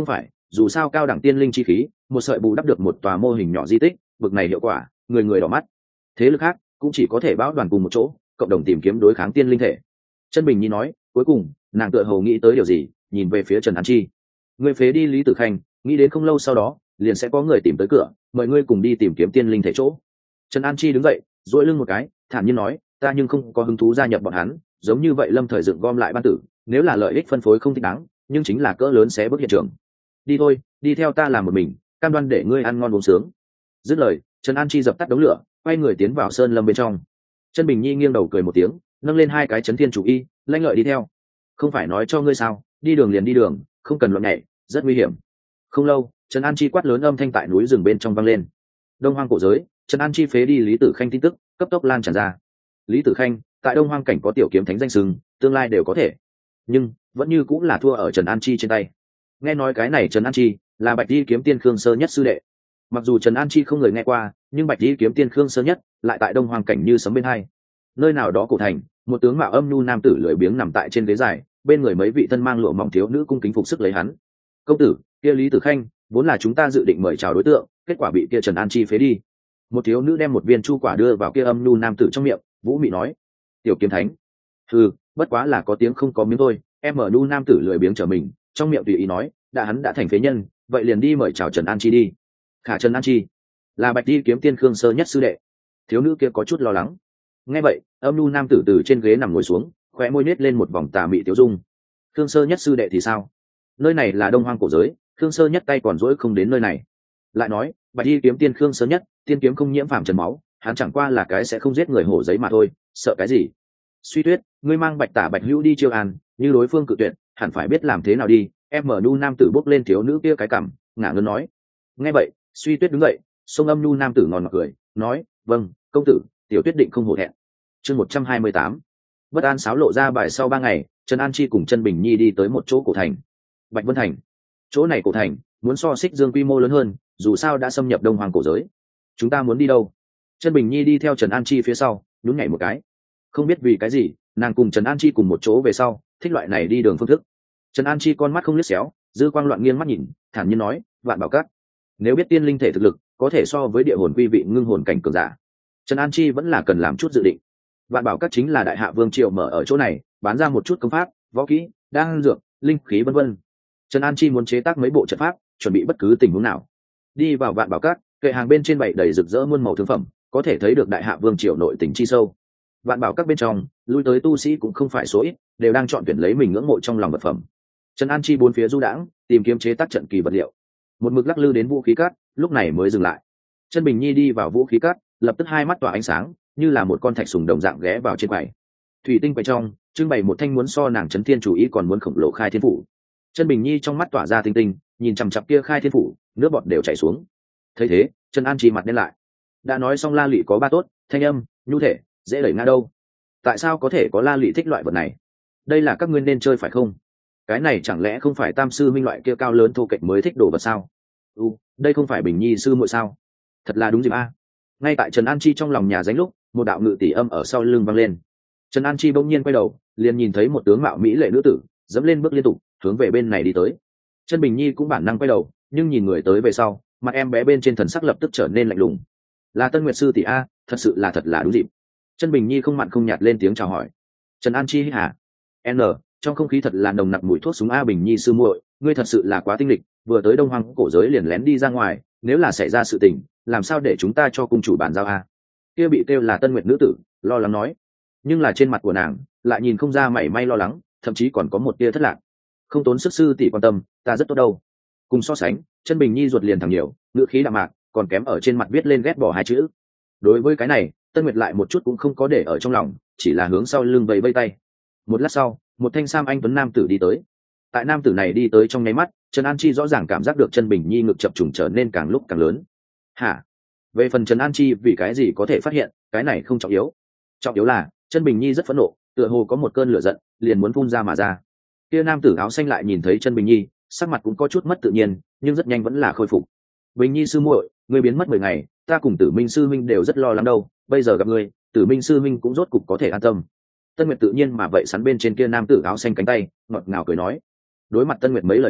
dù sao cao đẳng tiên linh chi khí một sợi bù đắp được một tòa mô hình nhỏ di tích, bực này hiệu quả người người đỏ mắt. Thế lực khác cũng chỉ có thể bão đoàn cùng một chỗ cộng đồng tìm kiếm đối kháng tiên linh thể. Chân Bình Nhi nói, cuối cùng nàng tựa hồ nghĩ tới điều gì, nhìn về phía Trần An Chi. Ngươi phế đi Lý Tử Khanh, nghĩ đến không lâu sau đó liền sẽ có người tìm tới cửa, mời ngươi cùng đi tìm kiếm tiên linh thể chỗ. Trần An Chi đứng dậy, duỗi lưng một cái, thản nhiên nói, ta nhưng không có hứng thú gia nhập bọn hắn, giống như vậy lâm thời dựng gom lại ban tử, nếu là lợi ích phân phối không thích đáng, nhưng chính là cỡ lớn xé bước hiện trường. Đi thôi, đi theo ta làm một mình, cam đoan để ngươi ăn ngon uống sướng. Dứt lời, Trần An Chi dập tắt đống lửa, quay người tiến vào sơn lâm bên trong. Chân Bình Nhi nghiêng đầu cười một tiếng, nâng lên hai cái chấn thiên chủ y, lanh lợi đi theo. Không phải nói cho ngươi sao, đi đường liền đi đường, không cần loạn nhảy, rất nguy hiểm. Không lâu, Trần An Chi quát lớn âm thanh tại núi rừng bên trong vang lên. Đông Hoang cổ giới, Trần An Chi phế đi Lý Tử Khanh tin tức cấp tốc lan tràn ra. Lý Tử Khanh tại Đông Hoang cảnh có tiểu kiếm thánh danh sừng, tương lai đều có thể, nhưng vẫn như cũng là thua ở Trần An Chi trên tay. Nghe nói cái này Trần An Chi là Bạch Di kiếm tiên Khương Sơ Nhất sư đệ. Mặc dù Trần An Chi không người nghe qua, nhưng Bạch Di kiếm tiên Khương Sơ Nhất lại tại Đông Hoang cảnh như sấm bên hai. Nơi nào đó cổ thành, một tướng mạo âm nhu nam tử lười biếng nằm tại trên ghế dài, bên người mấy vị thân mang lụa mỏng thiếu nữ cung kính phục sức lấy hắn. Công tử, kia Lý Tử Khanh vốn là chúng ta dự định mời chào đối tượng, kết quả bị kia Trần An Chi phế đi. Một thiếu nữ đem một viên chu quả đưa vào kia âm nhu nam tử trong miệng, vũ mị nói, tiểu kiếm thánh. Ừ, bất quá là có tiếng không có miếng thôi. Em ở nhu nam tử lười biếng trở mình, trong miệng tùy ý nói, đã hắn đã thành phế nhân, vậy liền đi mời chào Trần An Chi đi. Khả Trần An Chi là Bạch Di kiếm tiên Khương Sơ Nhất sư đệ. Thiếu nữ kia có chút lo lắng. Nghe vậy, âm nhu nam tử từ trên ghế nằm ngồi xuống, khóe môi nết lên một vòng tà mị tiêu dung. Khương Sơ Nhất sư đệ thì sao? Nơi này là Đông Hoang cổ giới, Khương Sơ Nhất tay còn dỗi không đến nơi này. Lại nói, Bạch Di kiếm tiên Khương Sơ Nhất, tiên kiếm không nhiễm phàm trần máu, hắn chẳng qua là cái sẽ không giết người hổ giấy mà thôi, sợ cái gì? Suy Tuyết, ngươi mang Bạch Tả Bạch Hữu đi chiêu an, như đối phương cự tuyệt, hẳn phải biết làm thế nào đi. Em mở nu nam tử bốc lên thiếu nữ kia cái cằm, ngả ngớn nói. Nghe vậy, Suy Tuyết đứng dậy, xông âm nu nam tử ngòn ngọt cười, nói, vâng, công tử, tiểu Tuyết định không hổ thẹn. Chương một trăm hai mươi tám. Bất an sáo lộ ra bài sau ba ngày, Trần An Chi cùng Chân Bình Nhi đi tới một chỗ cổ thành, Bạch Vân Thành. Chỗ này cổ thành muốn so Xích Dương quy mô lớn hơn, dù sao đã xâm nhập Đông Hoàng cổ giới. Chúng ta muốn đi đâu? Chân Bình Nhi đi theo Trần An Chi phía sau, nhún nhảy một cái. Không biết vì cái gì, nàng cùng Trần An Chi cùng một chỗ về sau, thích loại này đi đường phương thức. Trần An Chi con mắt không liếc xéo, dư quang loạn nghiêng mắt nhìn, thản nhiên nói, Vạn Bảo Các. Nếu biết tiên linh thể thực lực có thể so với địa hồn quy vị ngưng hồn cảnh cường giả, Trần An Chi vẫn là cần làm chút dự định. Vạn Bảo Các chính là đại hạ vương triều mở ở chỗ này, bán ra một chút công pháp, võ kỹ, đan dược, linh khí vân vân. Trần An Chi muốn chế tác mấy bộ trận pháp, chuẩn bị bất cứ tình huống nào. Đi vào Vạn Bảo Các, kệ hàng bên trên bày đầy rực rỡ muôn màu thương phẩm, có thể thấy được đại hạ vương triều nội tình chi sâu. Vạn Bảo Các bên trong, lui tới tu sĩ cũng không phải số ít, đều đang chọn tuyển lấy mình ngưỡng mộ trong lòng vật phẩm. Trần An Chi bốn phía du đãng, tìm kiếm chế tác trận kỳ vật liệu. Một mực lắc lư đến vũ khí cát, lúc này mới dừng lại. Chân Bình Nhi đi vào vũ khí cát, lập tức hai mắt tỏa ánh sáng, như là một con thạch sùng đồng dạng ghé vào trên quầy. Thủy tinh quầy trong, trưng bày một thanh muốn so nàng Chấn Thiên chủ ý còn muốn khổng lồ khai thiên phủ. Chân Bình Nhi trong mắt tỏa ra tinh tinh, nhìn chằm chằm kia khai thiên phủ, nước bọt đều chảy xuống. Thấy thế, Trần An Chi mặt đen lại. Đã nói xong La Lị có ba tốt, thanh âm, nhu thể, dễ đẩy nga đâu. Tại sao có thể có La Lị thích loại vật này? Đây là các ngươi nên chơi phải không? Cái này chẳng lẽ không phải Tam sư minh loại kia cao lớn thô kệch mới thích đồ vật sao? Ừ, đây không phải Bình Nhi sư muội sao? Thật là đúng dịp a. Ngay tại Trần An Chi trong lòng nhà dánh lúc, một đạo ngự tỷ âm ở sau lưng vang lên. Trần An Chi bỗng nhiên quay đầu, liền nhìn thấy một tướng mạo mỹ lệ nữ tử, dẫm lên bước liên tục, hướng về bên này đi tới. Chân Bình Nhi cũng bản năng quay đầu, nhưng nhìn người tới về sau, mặt em bé bên trên thần sắc lập tức trở nên lạnh lùng. Là Tân Nguyệt sư tỷ a, thật sự là thật là đúng dịp. Chân Bình Nhi không mặn không nhạt lên tiếng chào hỏi. Trần An Chi hả? N, trong không khí thật là nồng nặc mùi thuốc súng a. Bình Nhi sư muội, ngươi thật sự là quá tinh lịch, vừa tới Đông Hoang cổ giới liền lén đi ra ngoài, nếu là xảy ra sự tình, làm sao để chúng ta cho cung chủ bàn giao a? Kia bị kêu là Tân Nguyệt nữ tử, lo lắng nói. Nhưng là trên mặt của nàng lại nhìn không ra mảy may lo lắng, thậm chí còn có một tia thất lạc. Không tốn sức sư tỷ quan tâm, ta rất tốt đâu. Cùng so sánh, Chân Bình Nhi ruột liền thẳng nhiều, ngữ khí đạm mạc, còn kém ở trên mặt viết lên ghét bỏ hai chữ. Đối với cái này, Tân Nguyệt lại một chút cũng không có để ở trong lòng, chỉ là hướng sau lưng vẫy vẫy tay. Một lát sau, một thanh sam anh tuấn nam tử đi tới. Tại nam tử này đi tới trong nháy mắt, Trần An Chi rõ ràng cảm giác được Chân Bình Nhi ngực chập trùng trở nên càng lúc càng lớn. Hả? Về phần Trần An Chi vì cái gì có thể phát hiện, cái này không trọng yếu. Trọng yếu là, Chân Bình Nhi rất phẫn nộ, tựa hồ có một cơn lửa giận, liền muốn phun ra mà ra. Kia nam tử áo xanh lại nhìn thấy Chân Bình Nhi, sắc mặt cũng có chút mất tự nhiên, nhưng rất nhanh vẫn là khôi phục. Bình Nhi sư muội, ngươi biến mất mười ngày, ta cùng Tử Minh sư minh đều rất lo lắng đâu, bây giờ gặp ngươi, Tử Minh sư minh cũng rốt cục có thể an tâm. Tân Nguyệt tự nhiên mà vậy sắn bên trên kia nam tử áo xanh cánh tay, ngọt ngào cười nói. Đối mặt Tân Nguyệt mấy lời nói,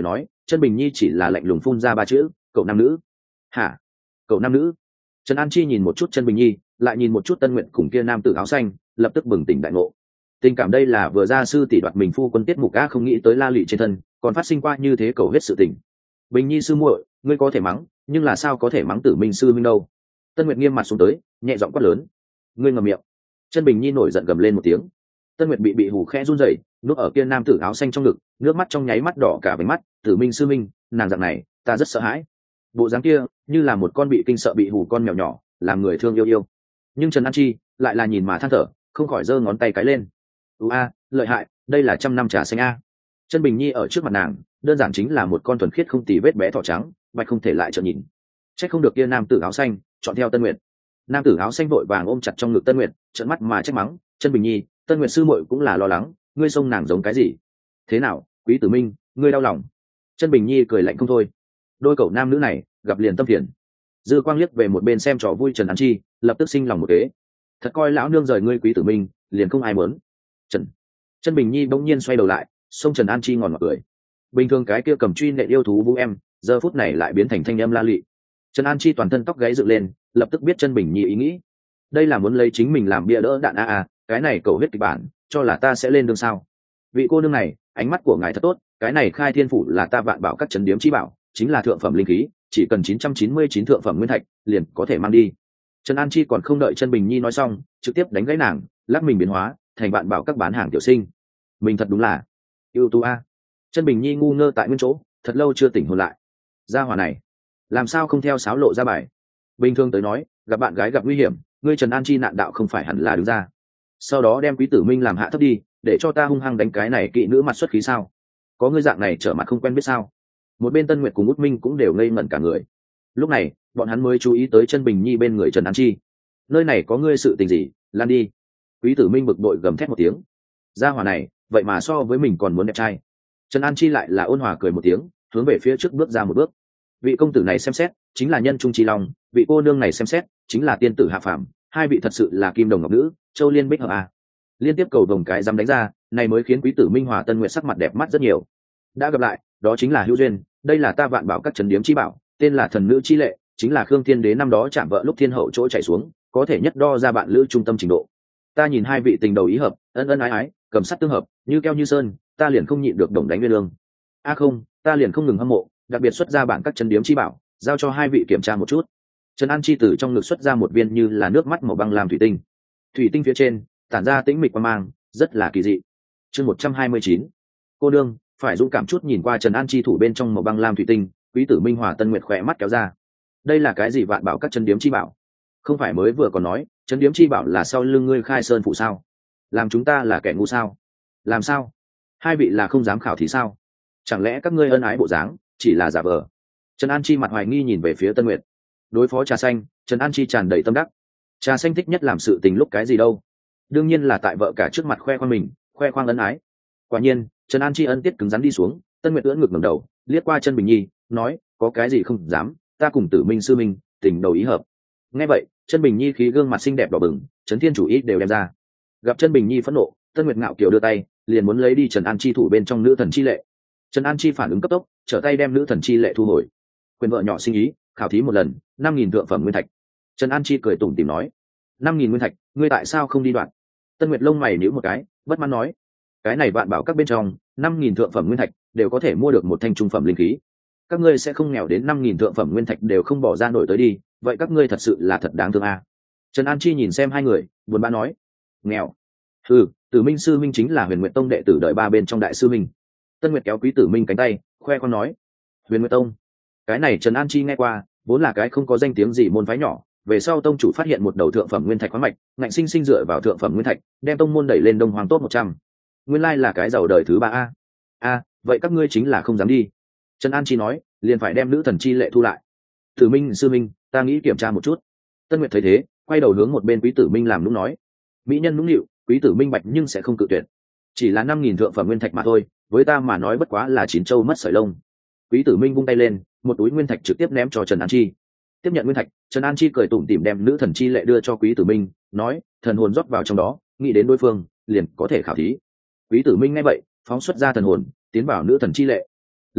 Chân Bình Nhi chỉ là lạnh lùng phun ra ba chữ: cậu nam nữ. Hả? Cậu nam nữ? Trần An Chi nhìn một chút Chân Bình Nhi, lại nhìn một chút Tân Nguyện cùng kia nam tử áo xanh, lập tức bừng tỉnh đại ngộ. Tình cảm đây là vừa ra sư tỷ đoạt mình phu quân tiết mục a, không nghĩ tới la lụy trên thân còn phát sinh qua như thế cầu hết sự tình. Bình Nhi sư muội, ngươi có thể mắng, nhưng là sao có thể mắng Tử Minh sư minh đâu? Tân Nguyệt nghiêm mặt xuống tới, nhẹ giọng quát lớn. Ngươi ngậm miệng. Chân Bình Nhi nổi giận gầm lên một tiếng. Tân Nguyệt bị bị hù khẽ run rẩy, núp ở kia nam tử áo xanh trong ngực, nước mắt trong nháy mắt đỏ cả váy mắt. Tử Minh sư minh, nàng dạng này ta rất sợ hãi. Bộ dáng kia như là một con bị kinh sợ bị hù con mèo nhỏ, làm người thương yêu yêu. Nhưng Trần An Chi lại là nhìn mà than thở, không khỏi giơ ngón tay cái lên. u a lợi hại, đây là trăm năm trà xanh a. Chân Bình Nhi ở trước mặt nàng đơn giản chính là một con thuần khiết không tì vết bé thỏ trắng, bạch không thể lại trợn nhìn. Trách không được kia nam tử áo xanh chọn theo Tân Nguyệt. Nam tử áo xanh vội vàng ôm chặt trong ngực Tân Nguyệt, trợn mắt mà trách mắng. Chân Bình Nhi, Tân Nguyệt sư muội cũng là lo lắng, ngươi xông nàng giống cái gì? Thế nào, Quý Tử Minh, ngươi đau lòng? Chân Bình Nhi cười lạnh không thôi. Đôi cậu nam nữ này gặp liền tâm phiền. Dư Quang liếc về một bên xem trò vui Trần An Chi, lập tức sinh lòng một kế. Thật coi lão nương rời ngươi Quý Tử Minh, liền không ai muốn. Trần Chân Bình Nhi bỗng nhiên xoay đầu lại, xông Trần An Chi ngòn ngọt cười. Bình thường cái kia cầm truy nệ yêu thú vũ em, giờ phút này lại biến thành thanh âm la lị. Trần An Chi toàn thân tóc gáy dựng lên, lập tức biết Chân Bình Nhi ý nghĩ. Đây là muốn lấy chính mình làm bia đỡ đạn a a, cái này cầu huyết kịch bản, cho là ta sẽ lên đường sao? Vị cô nương này, ánh mắt của ngài thật tốt, cái này Khai Thiên phủ là ta vạn bảo các trấn điếm chi bảo, chính là thượng phẩm linh khí, chỉ cần chín trăm chín mươi chín thượng phẩm nguyên thạch, liền có thể mang đi. Trần An Chi còn không đợi Chân Bình Nhi nói xong, trực tiếp đánh gãy nàng, lắc mình biến hóa thành vạn bảo các bán hàng tiểu sinh. Mình thật đúng là ưu tú a. Chân Bình Nhi ngu ngơ tại nguyên chỗ, thật lâu chưa tỉnh hồn lại. Gia hỏa này làm sao không theo sáo lộ ra bài? Bình thường tới nói, gặp bạn gái gặp nguy hiểm, ngươi Trần An Chi nạn đạo không phải hẳn là đứng ra, sau đó đem Quý Tử Minh làm hạ thấp đi, để cho ta hung hăng đánh cái này kỵ nữ mặt xuất khí sao? Có ngươi dạng này trở mặt không quen biết sao? Một bên Tân Nguyệt cùng Út Minh cũng đều ngây ngẩn cả người. Lúc này bọn hắn mới chú ý tới Chân Bình Nhi bên người Trần An Chi. Nơi này có ngươi sự tình gì, lan đi. Quý Tử Minh bực bội gầm thét một tiếng. Gia hỏa này vậy mà so với mình còn muốn đẹp trai. Trần An Chi lại là ôn hòa cười một tiếng, hướng về phía trước bước ra một bước. Vị công tử này xem xét chính là nhân trung chi long, vị cô nương này xem xét chính là tiên tử hạ phàm, hai vị thật sự là kim đồng ngọc nữ, châu liên bích hợp à. Liên tiếp cầu đồng cái dám đánh ra, này mới khiến Quý Tử Minh hòa Tân Nguyệt sắc mặt đẹp mắt rất nhiều. Đã gặp lại, đó chính là hữu duyên, đây là ta vạn bảo các trấn điếm chi bảo, tên là thần nữ chi lệ, chính là Khương Thiên Đế năm đó chạm vợ lúc thiên hậu chỗ chảy xuống, có thể nhất đo ra bạn lữ trung tâm trình độ. Ta nhìn hai vị tình đầu ý hợp, ân ân ái ái, cầm sắt tương hợp, như keo như sơn, ta liền không nhịn được đồng đánh nguyên lương. A không, ta liền không ngừng hâm mộ, đặc biệt xuất ra bản các trấn điếm chi bảo, giao cho hai vị kiểm tra một chút. Trần An Chi từ trong ngực xuất ra một viên như là nước mắt màu băng làm thủy tinh. Thủy tinh phía trên tản ra tĩnh mịch quang mang, rất là kỳ dị. Chương một trăm hai mươi chín. Cô đương, phải dũng cảm chút nhìn qua Trần An Chi thủ bên trong màu băng lam thủy tinh. Quý Tử Minh hòa Tân Nguyệt khỏe mắt kéo ra. Đây là cái gì vạn bảo các trấn điếm chi bảo? Không phải mới vừa còn nói trấn điếm chi bảo là sau lưng ngươi Khai Sơn phủ sao? Làm chúng ta là kẻ ngu sao? Làm sao? Hai vị là không dám khảo thì sao? Chẳng lẽ các ngươi ân ái bộ dáng chỉ là giả vờ? Trần An Chi mặt hoài nghi nhìn về phía Tân Nguyệt. Đối phó trà xanh, Trần An Chi tràn đầy tâm đắc. Trà xanh thích nhất làm sự tình lúc cái gì đâu? Đương nhiên là tại vợ cả trước mặt khoe khoang mình, khoe khoang ân ái. Quả nhiên, Trần An Chi ân tiết cứng rắn đi xuống. Tân Nguyệt ưỡn ngực ngẩng đầu, liếc qua Chân Bình Nhi, nói, có cái gì không dám, ta cùng Tử Minh sư minh, tình đầu ý hợp. Nghe vậy, Chân Bình Nhi khí gương mặt xinh đẹp đỏ bừng, Trấn Thiên chủ ý đều đem ra. Gặp Chân Bình Nhi phẫn nộ, Tân Nguyệt ngạo kiều đưa tay, liền muốn lấy đi Trần An Chi thủ bên trong nữ thần chi lệ. Trần An Chi phản ứng cấp tốc, trở tay đem nữ thần chi lệ thu hồi. Quyền vợ nhỏ sinh ý, khảo thí một lần, năm nghìn thượng phẩm nguyên thạch. Trần An Chi cười tủm tỉm nói, năm nghìn nguyên thạch, ngươi tại sao không đi đoạn? Tân Nguyệt lông mày nhíu một cái, bất mãn nói, cái này vạn bảo các bên trong, năm nghìn thượng phẩm nguyên thạch đều có thể mua được một thanh trung phẩm linh khí. Các ngươi sẽ không nghèo đến năm nghìn thượng phẩm nguyên thạch đều không bỏ ra nổi tới đi, vậy các ngươi thật sự là thật đáng thương à? Trần An Chi nhìn xem hai người, buồn bã nói, nghèo? Ừ, Tử Minh sư minh chính là Huyền Nguyệt Tông đệ tử đợi ba bên trong đại sư minh. Tân Nguyệt kéo Quý Tử Minh cánh tay, khoe khoang nói, Huyền Nguyệt Tông? Cái này Trần An Chi nghe qua, vốn là cái không có danh tiếng gì môn phái nhỏ, về sau tông chủ phát hiện một đầu thượng phẩm nguyên thạch khoáng mạch, ngạnh sinh sinh dựa vào thượng phẩm nguyên thạch, đem tông môn đẩy lên Đông Hoàng top một trăm. Nguyên lai là cái giàu đời thứ ba a. A, vậy các ngươi chính là không dám đi. Trần An Chi nói, liền phải đem nữ thần chi lệ thu lại. Tử Minh sư minh, ta nghĩ kiểm tra một chút. Tân Nguyệt thấy thế, quay đầu hướng một bên Quý Tử Minh làm nũng nói, mỹ nhân nũng nịu, Quý Tử Minh bạch nhưng sẽ không cự tuyệt. Chỉ là năm nghìn thượng phẩm nguyên thạch mà thôi, với ta mà nói bất quá là chín châu mất sợi lông. Quý Tử Minh vung tay lên, một túi nguyên thạch trực tiếp ném cho Trần An Chi. Tiếp nhận nguyên thạch, Trần An Chi cười tủm tỉm đem nữ thần chi lệ đưa cho Quý Tử Minh, nói, thần hồn rót vào trong đó, nghĩ đến đối phương, liền có thể khảo thí. Quý Tử Minh nghe vậy, phóng xuất ra thần hồn, tiến vào nữ thần chi lệ. Lập tức,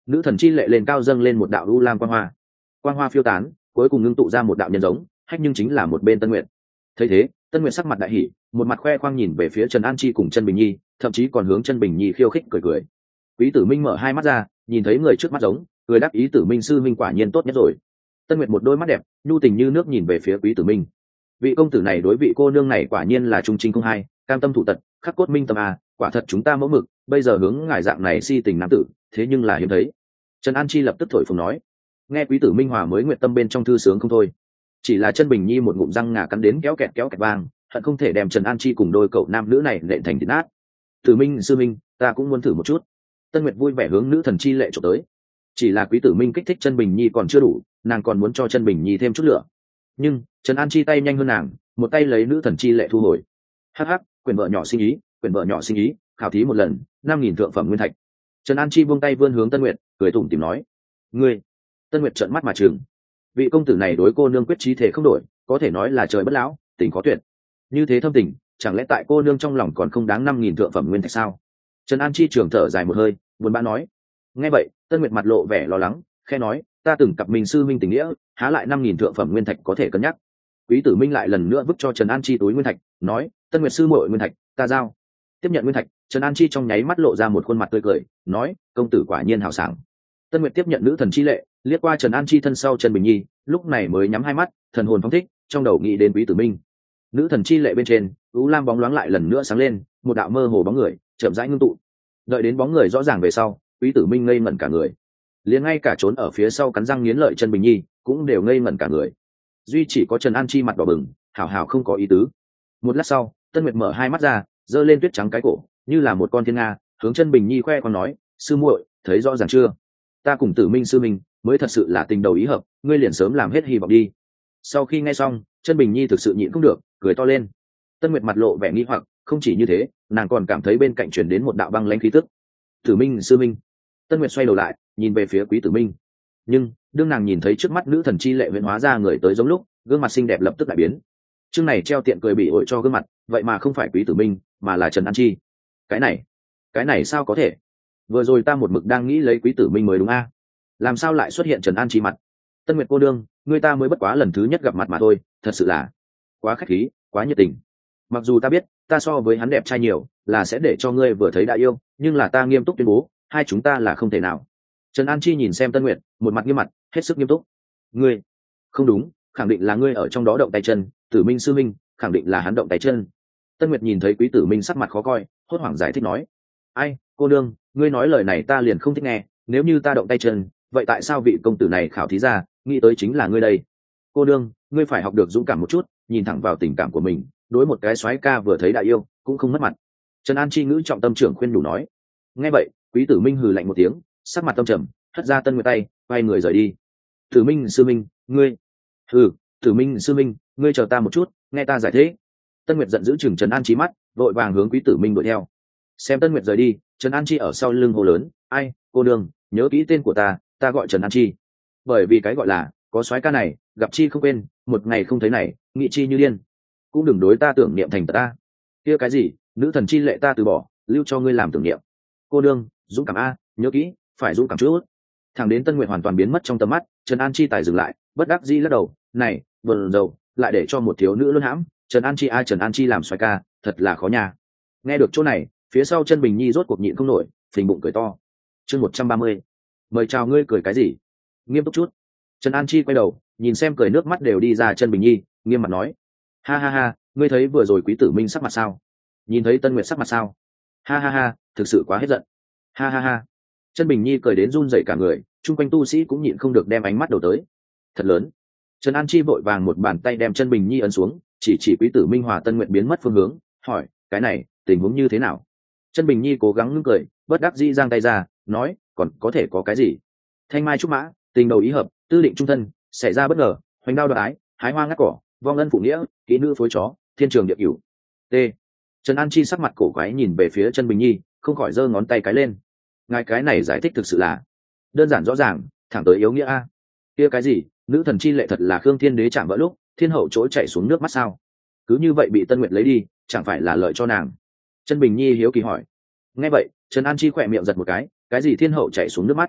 nữ thần chi lệ lên cao dâng lên một đạo u lam quang hoa, quang hoa phiêu tán, cuối cùng ngưng tụ ra một đạo nhân giống, hách nhưng chính là một bên Tân Nguyệt. Thấy thế, Tân Nguyệt sắc mặt đại hỉ, một mặt khoe khoang nhìn về phía Trần An Chi cùng Chân Bình Nhi, thậm chí còn hướng Chân Bình Nhi khiêu khích cười cười. Quý Tử Minh mở hai mắt ra, nhìn thấy người trước mắt giống, cười đáp ý Tử Minh sư minh quả nhiên tốt nhất rồi. Tân Nguyệt một đôi mắt đẹp, nhu tình như nước nhìn về phía Quý Tử Minh. Vị công tử này đối vị cô nương này quả nhiên là trung trinh không hai, cam tâm thủ tật, khắc cốt minh tâm à, quả thật chúng ta mẫu mực, bây giờ hướng ngài dạng này si tình nam tử, thế nhưng là hiếm thấy. Trần An Chi lập tức thổi phồng nói. Nghe Quý Tử Minh Hòa mới nguyện tâm bên trong thư sướng không thôi. Chỉ là Chân Bình Nhi một ngụm răng ngà cắn đến kéo kẹt kéo kẹt vang, hận không thể đem Trần An Chi cùng đôi cậu nam nữ này nện thành thịt nát. Tử Minh sư minh, ta cũng muốn thử một chút. Tân Nguyệt vui vẻ hướng nữ thần chi lệ trộm tới. Chỉ là Quý Tử Minh kích thích Chân Bình Nhi còn chưa đủ, nàng còn muốn cho Chân Bình Nhi thêm chút lửa. Nhưng Trần An Chi tay nhanh hơn nàng, một tay lấy nữ thần chi lệ thu hồi. Hắc hắc, quyền vợ nhỏ sinh ý, quyền vợ nhỏ sinh ý, khảo thí một lần, năm nghìn thượng phẩm nguyên thạch. Trần An Chi buông tay vươn hướng Tân Nguyệt, cười tủm tỉm nói: "Ngươi." Tân Nguyệt trợn mắt mà trừng. Vị công tử này đối cô nương quyết chí thể không đổi, có thể nói là trời bất lão, tình có tuyệt. Như thế thâm tình, chẳng lẽ tại cô nương trong lòng còn không đáng năm nghìn thượng phẩm nguyên thạch sao? Trần An Chi trường thở dài một hơi, buồn bã nói. Nghe vậy, Tân Nguyệt mặt lộ vẻ lo lắng, khẽ nói: "Ta từng cặp mình sư minh tình nghĩa, há lại năm nghìn thượng phẩm nguyên thạch có thể cân nhắc." Quý Tử Minh lại lần nữa vứt cho Trần An Chi túi nguyên thạch, nói: "Tân Nguyệt sư muội nguyên thạch, ta giao." Tiếp nhận nguyên thạch, Trần An Chi trong nháy mắt lộ ra một khuôn mặt tươi cười, nói: "Công tử quả nhiên hào sảng." Tân Nguyệt tiếp nhận nữ thần chi lệ, liếc qua Trần An Chi thân sau Trần Bình Nhi, lúc này mới nhắm hai mắt, thần hồn phóng thích, trong đầu nghĩ đến Quý Tử Minh. Nữ thần chi lệ bên trên, u lam bóng loáng lại lần nữa sáng lên, một đạo mơ hồ bóng người chậm rãi ngưng tụ. Đợi đến bóng người rõ ràng về sau, Quý Tử Minh ngây ngẩn cả người, liền ngay cả trốn ở phía sau cắn răng nghiến lợi Trần Bình Nhi cũng đều ngây ngẩn cả người. Duy chỉ có Trần An Chi mặt đỏ bừng, hào hào không có ý tứ. Một lát sau, Tân Nguyệt mở hai mắt ra, giơ lên tuyết trắng cái cổ, như là một con thiên nga, hướng Trần Bình Nhi khoe con nói: "Sư muội, thấy rõ ràng chưa? Ta cùng Tử Minh sư minh mới thật sự là tình đầu ý hợp, ngươi liền sớm làm hết hy vọng đi." Sau khi nghe xong, Trần Bình Nhi thực sự nhịn không được, cười to lên. Tân Nguyệt mặt lộ vẻ nghi hoặc, không chỉ như thế, nàng còn cảm thấy bên cạnh truyền đến một đạo băng lãnh khí tức. "Tử Minh sư minh." Tân Nguyệt xoay đầu lại, nhìn về phía Quý Tử Minh. Nhưng đương nàng nhìn thấy trước mắt nữ thần chi lệ huyễn hóa ra người tới giống lúc, gương mặt xinh đẹp lập tức đại biến. Chương này treo tiện cười bị ổi cho gương mặt, vậy mà không phải Quý Tử Minh, mà là Trần An Chi. Cái này, cái này sao có thể? Vừa rồi ta một mực đang nghĩ lấy Quý Tử Minh mới đúng a, làm sao lại xuất hiện Trần An Chi mặt? Tân Nguyệt cô đương, người ta mới bất quá lần thứ nhất gặp mặt mà thôi, thật sự là quá khách khí, quá nhiệt tình. Mặc dù ta biết, ta so với hắn đẹp trai nhiều, là sẽ để cho ngươi vừa thấy đã yêu, nhưng là ta nghiêm túc tuyên bố, hai chúng ta là không thể nào. Trần An Chi nhìn xem Tân Nguyệt, một mặt nghiêm mặt, hết sức nghiêm túc. Ngươi, không đúng, khẳng định là ngươi ở trong đó động tay chân, Tử Minh sư minh, khẳng định là hắn động tay chân. Tân Nguyệt nhìn thấy Quý Tử Minh sắc mặt khó coi, hốt hoảng giải thích nói: "Ai, cô đương, ngươi nói lời này ta liền không thích nghe, nếu như ta động tay chân, vậy tại sao vị công tử này khảo thí ra, nghĩ tới chính là ngươi đây? Cô đương, ngươi phải học được dũng cảm một chút, nhìn thẳng vào tình cảm của mình, đối một cái soái ca vừa thấy đã yêu, cũng không mất mặt." Trần An Chi ngữ trọng tâm trưởng khuyên đủ nói. Nghe vậy, Quý Tử Minh hừ lạnh một tiếng, sắc mặt tâm trầm, hất ra Tân Nguyệt tay, quay người rời đi. "Tử Minh sư minh, ngươi..." "Hừ, Tử Minh sư minh, ngươi chờ ta một chút, nghe ta giải thích." Tân Nguyệt giận dữ chừng Trần An Chi mắt, vội vàng hướng Quý Tử Minh đuổi theo. Xem Tân Nguyệt rời đi, Trần An Chi ở sau lưng hô lớn: "Ai, cô đương, nhớ kỹ tên của ta, ta gọi Trần An Chi." Bởi vì cái gọi là có soái ca này, gặp chi không quên, một ngày không thấy này, nghị chi như điên. Cũng đừng đối ta tưởng niệm thành tật ta. Kia cái gì, nữ thần chi lệ ta từ bỏ, lưu cho ngươi làm tưởng niệm. Cô đương, dũng cảm a, nhớ kỹ, phải dũng cảm chút. Thằng đến Tân Nguyệt hoàn toàn biến mất trong tầm mắt, Trần An Chi tài dừng lại, bất đắc dĩ lắc đầu, này, buồn rầu, lại để cho một thiếu nữ luân hãm, Trần An Chi a Trần An Chi làm soái ca, thật là khó nhà. Nghe được chỗ này, phía sau Chân Bình Nhi rốt cuộc nhịn không nổi, phình bụng cười to. Chương một trăm ba mươi. Mời chào, ngươi cười cái gì? Nghiêm túc chút. Trần An Chi quay đầu, nhìn xem cười nước mắt đều đi ra Chân Bình Nhi, nghiêm mặt nói: "Ha ha ha, ngươi thấy vừa rồi Quý Tử Minh sắc mặt sao? Nhìn thấy Tân Nguyệt sắc mặt sao? Ha ha ha, thực sự quá hết giận. Ha ha ha." Chân Bình Nhi cười đến run rẩy cả người, chung quanh tu sĩ cũng nhịn không được đem ánh mắt đầu tới. Thật lớn. Trần An Chi vội vàng một bàn tay đem Chân Bình Nhi ấn xuống, chỉ chỉ Quý Tử Minh hòa Tân Nguyệt biến mất phương hướng, hỏi: "Cái này, tình huống như thế nào?" Chân Bình Nhi cố gắng ngưng cười, bất đắc dĩ giang tay ra, nói: "Còn có thể có cái gì? Thanh mai trúc mã, tình đầu ý hợp, tư định trung thân, xảy ra bất ngờ, hoành đao đoái, hái hoa ngắt cỏ, vong ân phụ nghĩa, kỹ nữ phối chó, thiên trường địa cửu." T. Trần An Chi sắc mặt cổ quái nhìn về phía Chân Bình Nhi, không khỏi giơ ngón tay cái lên. Ngài cái này giải thích thực sự là đơn giản rõ ràng, thẳng tới yếu nghĩa a. Kia cái gì, nữ thần chi lệ thật là Khương Thiên Đế chạm vỡ lúc, thiên hậu chỗ chạy xuống nước mắt sao? Cứ như vậy bị Tân Nguyệt lấy đi, chẳng phải là lợi cho nàng? Chân Bình Nhi hiếu kỳ hỏi. Nghe vậy, Trần An Chi khỏe miệng giật một cái, cái gì thiên hậu chạy xuống nước mắt?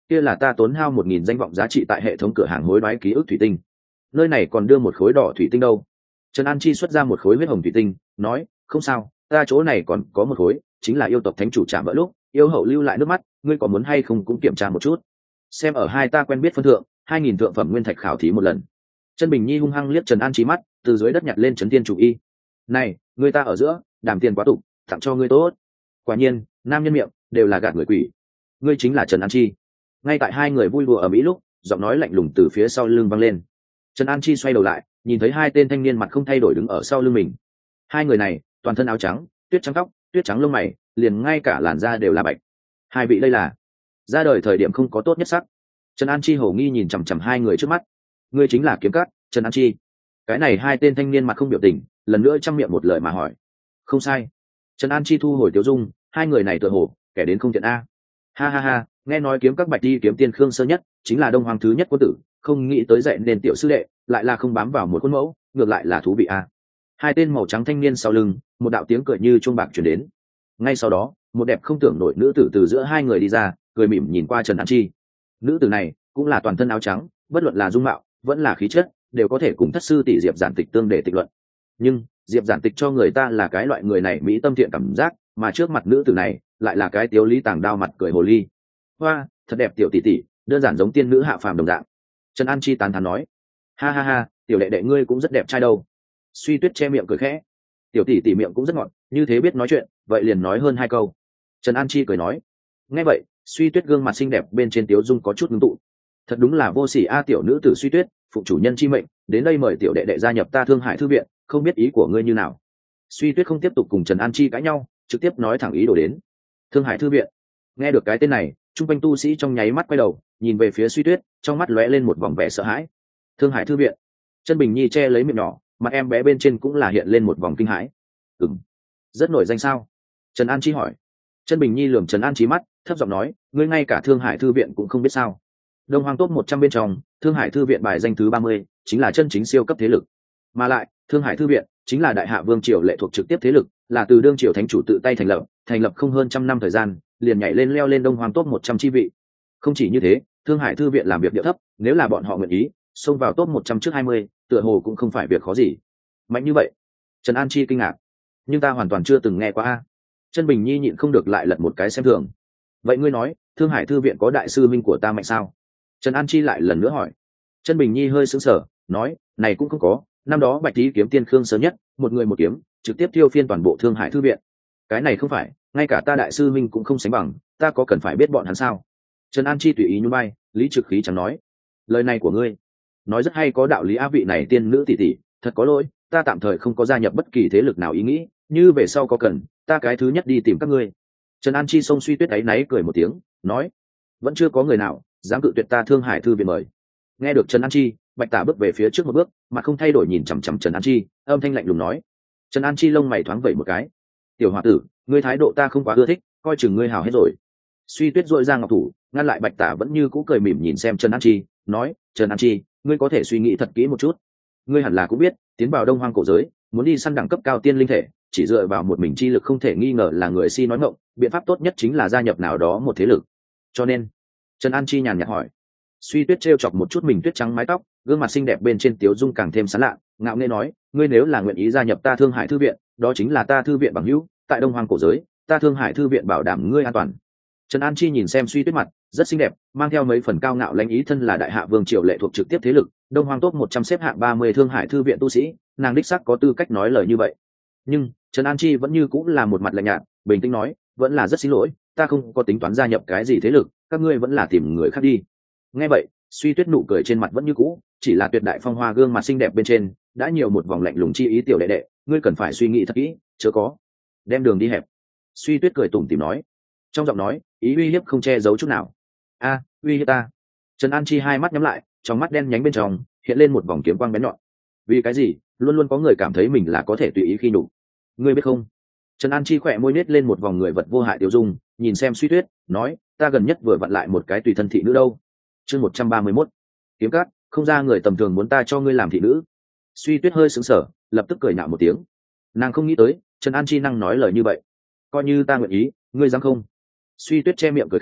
kia là ta tốn hao một nghìn danh vọng giá trị tại hệ thống cửa hàng hối đoái ký ức thủy tinh, nơi này còn đưa một khối đỏ thủy tinh đâu. Trần An Chi xuất ra một khối huyết hồng thủy tinh, nói, không sao, ta chỗ này còn có một khối, chính là yêu tộc thánh chủ chạm vỡ lúc yêu hậu lưu lại nước mắt, ngươi có muốn hay không cũng kiểm tra một chút, xem ở hai ta quen biết phân thượng, hai nghìn thượng phẩm nguyên thạch khảo thí một lần. Chân Bình Nhi hung hăng liếc Trần An Chi mắt, từ dưới đất nhặt lên Trấn Tiên chủ y. Này, người ta ở giữa đàm tiền quá tục, tặng cho ngươi tốt. Quả nhiên nam nhân miệng đều là gạt người quỷ, ngươi chính là Trần An Chi. Ngay tại hai người vui đùa ở mỹ lúc, giọng nói lạnh lùng từ phía sau lưng vang lên. Trần An Chi xoay đầu lại, nhìn thấy hai tên thanh niên mặt không thay đổi đứng ở sau lưng mình. Hai người này toàn thân áo trắng, tuyết trắng tóc, tuyết trắng lông mày, liền ngay cả làn da đều là bạch. Hai vị đây là ra đời thời điểm không có tốt nhất sắc. Trần An Chi hổ nghi nhìn chằm chằm hai người trước mắt. Ngươi chính là Kiếm Cát, Trần An Chi. Cái này hai tên thanh niên mặt không biểu tình, lần nữa trăm miệng một lời mà hỏi. Không sai. Trần An Chi thu hồi tiêu dung, hai người này tựa hồ kẻ đến không thiện a. Ha ha ha, nghe nói Kiếm Các bạch đi kiếm tiên Khương Sơ Nhất chính là đông hoàng thứ nhất quân tử, không nghĩ tới dạy nên tiểu sư đệ lại là không bám vào một khuôn mẫu, ngược lại là thú vị a. Hai tên màu trắng thanh niên sau lưng, một đạo tiếng cười như chuông bạc truyền đến. Ngay sau đó, một đẹp không tưởng nổi nữ tử từ giữa hai người đi ra, cười mỉm nhìn qua Trần An Chi. Nữ tử này cũng là toàn thân áo trắng, bất luận là dung mạo vẫn là khí chất đều có thể cùng thất sư tỷ Diệp Giản Tịch tương để tịch luận. Nhưng Diệp Giản Tịch cho người ta là cái loại người này mỹ tâm thiện cảm giác, mà trước mặt nữ tử này lại là cái tiếu lý tàng đao mặt cười hồ ly. Hoa, thật đẹp tiểu tỷ tỷ, đơn giản giống tiên nữ hạ phàm đồng dạng. Trần An Chi tán thán nói. Ha ha ha, tiểu đệ đệ ngươi cũng rất đẹp trai đâu. Suy Tuyết che miệng cười khẽ. Tiểu tỷ tỷ miệng cũng rất ngọt, như thế biết nói chuyện, vậy liền nói hơn hai câu. Trần An Chi cười nói. Nghe vậy, Suy Tuyết gương mặt xinh đẹp bên trên tiếu dung có chút ngưng tụ. Thật đúng là vô sỉ a, tiểu nữ tử Suy Tuyết, phụ chủ nhân chi mệnh, đến đây mời tiểu đệ đệ gia nhập ta Thương Hải thư viện, không biết ý của ngươi như nào. Suy Tuyết không tiếp tục cùng Trần An Chi cãi nhau, trực tiếp nói thẳng ý đồ đến. Thương Hải thư viện. Nghe được cái tên này, trung quanh tu sĩ trong nháy mắt quay đầu, nhìn về phía Suy Tuyết, trong mắt lóe lên một vòng vẻ sợ hãi. Thương Hải thư viện. Chân Bình Nhi che lấy miệng nhỏ, mặt em bé bên trên cũng là hiện lên một vòng kinh hãi. Ừm, rất nổi danh sao? Trần An Chi hỏi. Chân Bình Nhi lườm Trần An Chi mắt, thấp giọng nói, ngươi ngay cả Thương Hải thư viện cũng không biết sao? Đông Hoang top một trăm bên trong, Thương Hải thư viện bài danh thứ ba mươi, chính là chân chính siêu cấp thế lực. Mà lại, Thương Hải thư viện chính là đại hạ vương triều lệ thuộc trực tiếp thế lực, là từ đương triều thánh chủ tự tay thành lập, thành lập không hơn trăm năm thời gian, liền nhảy lên leo lên Đông Hoang top một trăm chi vị. Không chỉ như thế, Thương Hải thư viện làm việc điệu thấp, nếu là bọn họ nguyện ý xông vào top một trăm trước hai mươi, tựa hồ cũng không phải việc khó gì. Mạnh như vậy? Trần An Chi kinh ngạc. Nhưng ta hoàn toàn chưa từng nghe qua a. Chân Bình Nhi nhịn không được lại lật một cái xem thường. Vậy ngươi nói, Thương Hải thư viện có đại sư minh của ta mạnh sao? Trần An Chi lại lần nữa hỏi. Chân Bình Nhi hơi sững sờ, nói, này cũng không có, năm đó Bạch Tý kiếm tiên Khương Sơ Nhất, một người một kiếm, trực tiếp tiêu phiên toàn bộ Thương Hải thư viện. Cái này không phải, ngay cả ta đại sư minh cũng không sánh bằng, ta có cần phải biết bọn hắn sao? Trần An Chi tùy ý nhún vai, lý trực khí chẳng nói. Lời này của ngươi, nói rất hay, có đạo lý á, vị này tiên nữ tỷ tỷ, thật có lỗi, ta tạm thời không có gia nhập bất kỳ thế lực nào ý nghĩ, như về sau có cần, ta cái thứ nhất đi tìm các ngươi. Trần An Chi xông Suy Tuyết ấy náy cười một tiếng, nói, vẫn chưa có người nào dám cự tuyệt ta Thương Hải thư viện mời. Nghe được Trần An Chi, Bạch Tả bước về phía trước một bước, mặt không thay đổi nhìn chằm chằm Trần An Chi, âm thanh lạnh lùng nói. Trần An Chi lông mày thoáng vẩy một cái. Tiểu hòa tử, ngươi thái độ ta không quá ưa thích, coi chừng ngươi hào hết rồi. Suy Tuyết dội ra ngọc thủ, ngăn lại Bạch Tả vẫn như cũ cười mỉm nhìn xem Trần An Chi, nói, Trần An Chi, ngươi có thể suy nghĩ thật kỹ một chút. Ngươi hẳn là cũng biết, tiến vào Đông Hoang cổ giới, muốn đi săn đẳng cấp cao tiên linh thể, chỉ dựa vào một mình chi lực không thể nghi ngờ là người si nói ngọng, biện pháp tốt nhất chính là gia nhập nào đó một thế lực. Cho nên, Trần An Chi nhàn nhạt hỏi. Suy Tuyết trêu chọc một chút mình tuyết trắng mái tóc, gương mặt xinh đẹp bên trên tiếu dung càng thêm sán lạ, ngạo nghễ nói, ngươi nếu là nguyện ý gia nhập ta Thương Hải thư viện, đó chính là ta thư viện bằng hữu, tại Đông Hoang cổ giới, ta Thương Hải thư viện bảo đảm ngươi an toàn. Trần An Chi nhìn xem Suy Tuyết mặt, rất xinh đẹp, mang theo mấy phần cao ngạo lãnh ý, thân là đại hạ vương triều lệ thuộc trực tiếp thế lực, Đông Hoang top một trăm xếp hạng ba mươi Thương Hải thư viện tu sĩ, nàng đích xác có tư cách nói lời như vậy. Nhưng Trần An Chi vẫn như cũng là một mặt lạnh nhạt, bình tĩnh nói, vẫn là rất xin lỗi, ta không có tính toán gia nhập cái gì thế lực, các ngươi vẫn là tìm người khác đi. Nghe vậy, Suy Tuyết nụ cười trên mặt vẫn như cũ, chỉ là tuyệt đại phong hoa gương mặt xinh đẹp bên trên đã nhiều một vòng lạnh lùng chi ý. Tiểu đệ đệ, ngươi cần phải suy nghĩ thật kỹ, chớ có đem đường đi hẹp. Suy Tuyết cười tủm tỉm nói, trong giọng nói ý uy hiếp không che giấu chút nào. A, uy hiếp ta? Trần An Chi hai mắt nhắm lại, trong mắt đen nhánh bên trong hiện lên một vòng kiếm quang bén nhọn. Vì cái gì luôn luôn có người cảm thấy mình là có thể tùy ý khi đủ? Ngươi biết không? Trần An Chi khỏe môi nết lên một vòng người vật vô hại tiêu dung, nhìn xem Suy Tuyết, nói, ta gần nhất vừa vặn lại một cái tùy thân thị nữ đâu. Chương một trăm ba mươi mốt, Kiếm Cát, không ra người tầm thường muốn ta cho ngươi làm thị nữ. Suy Tuyết hơi sững sờ, lập tức cười nhạo một tiếng. Nàng không nghĩ tới Trần An Chi năng nói lời như vậy. Coi như ta nguyện ý, ngươi dám không? Suy Tuyết che miệng cười khẽ,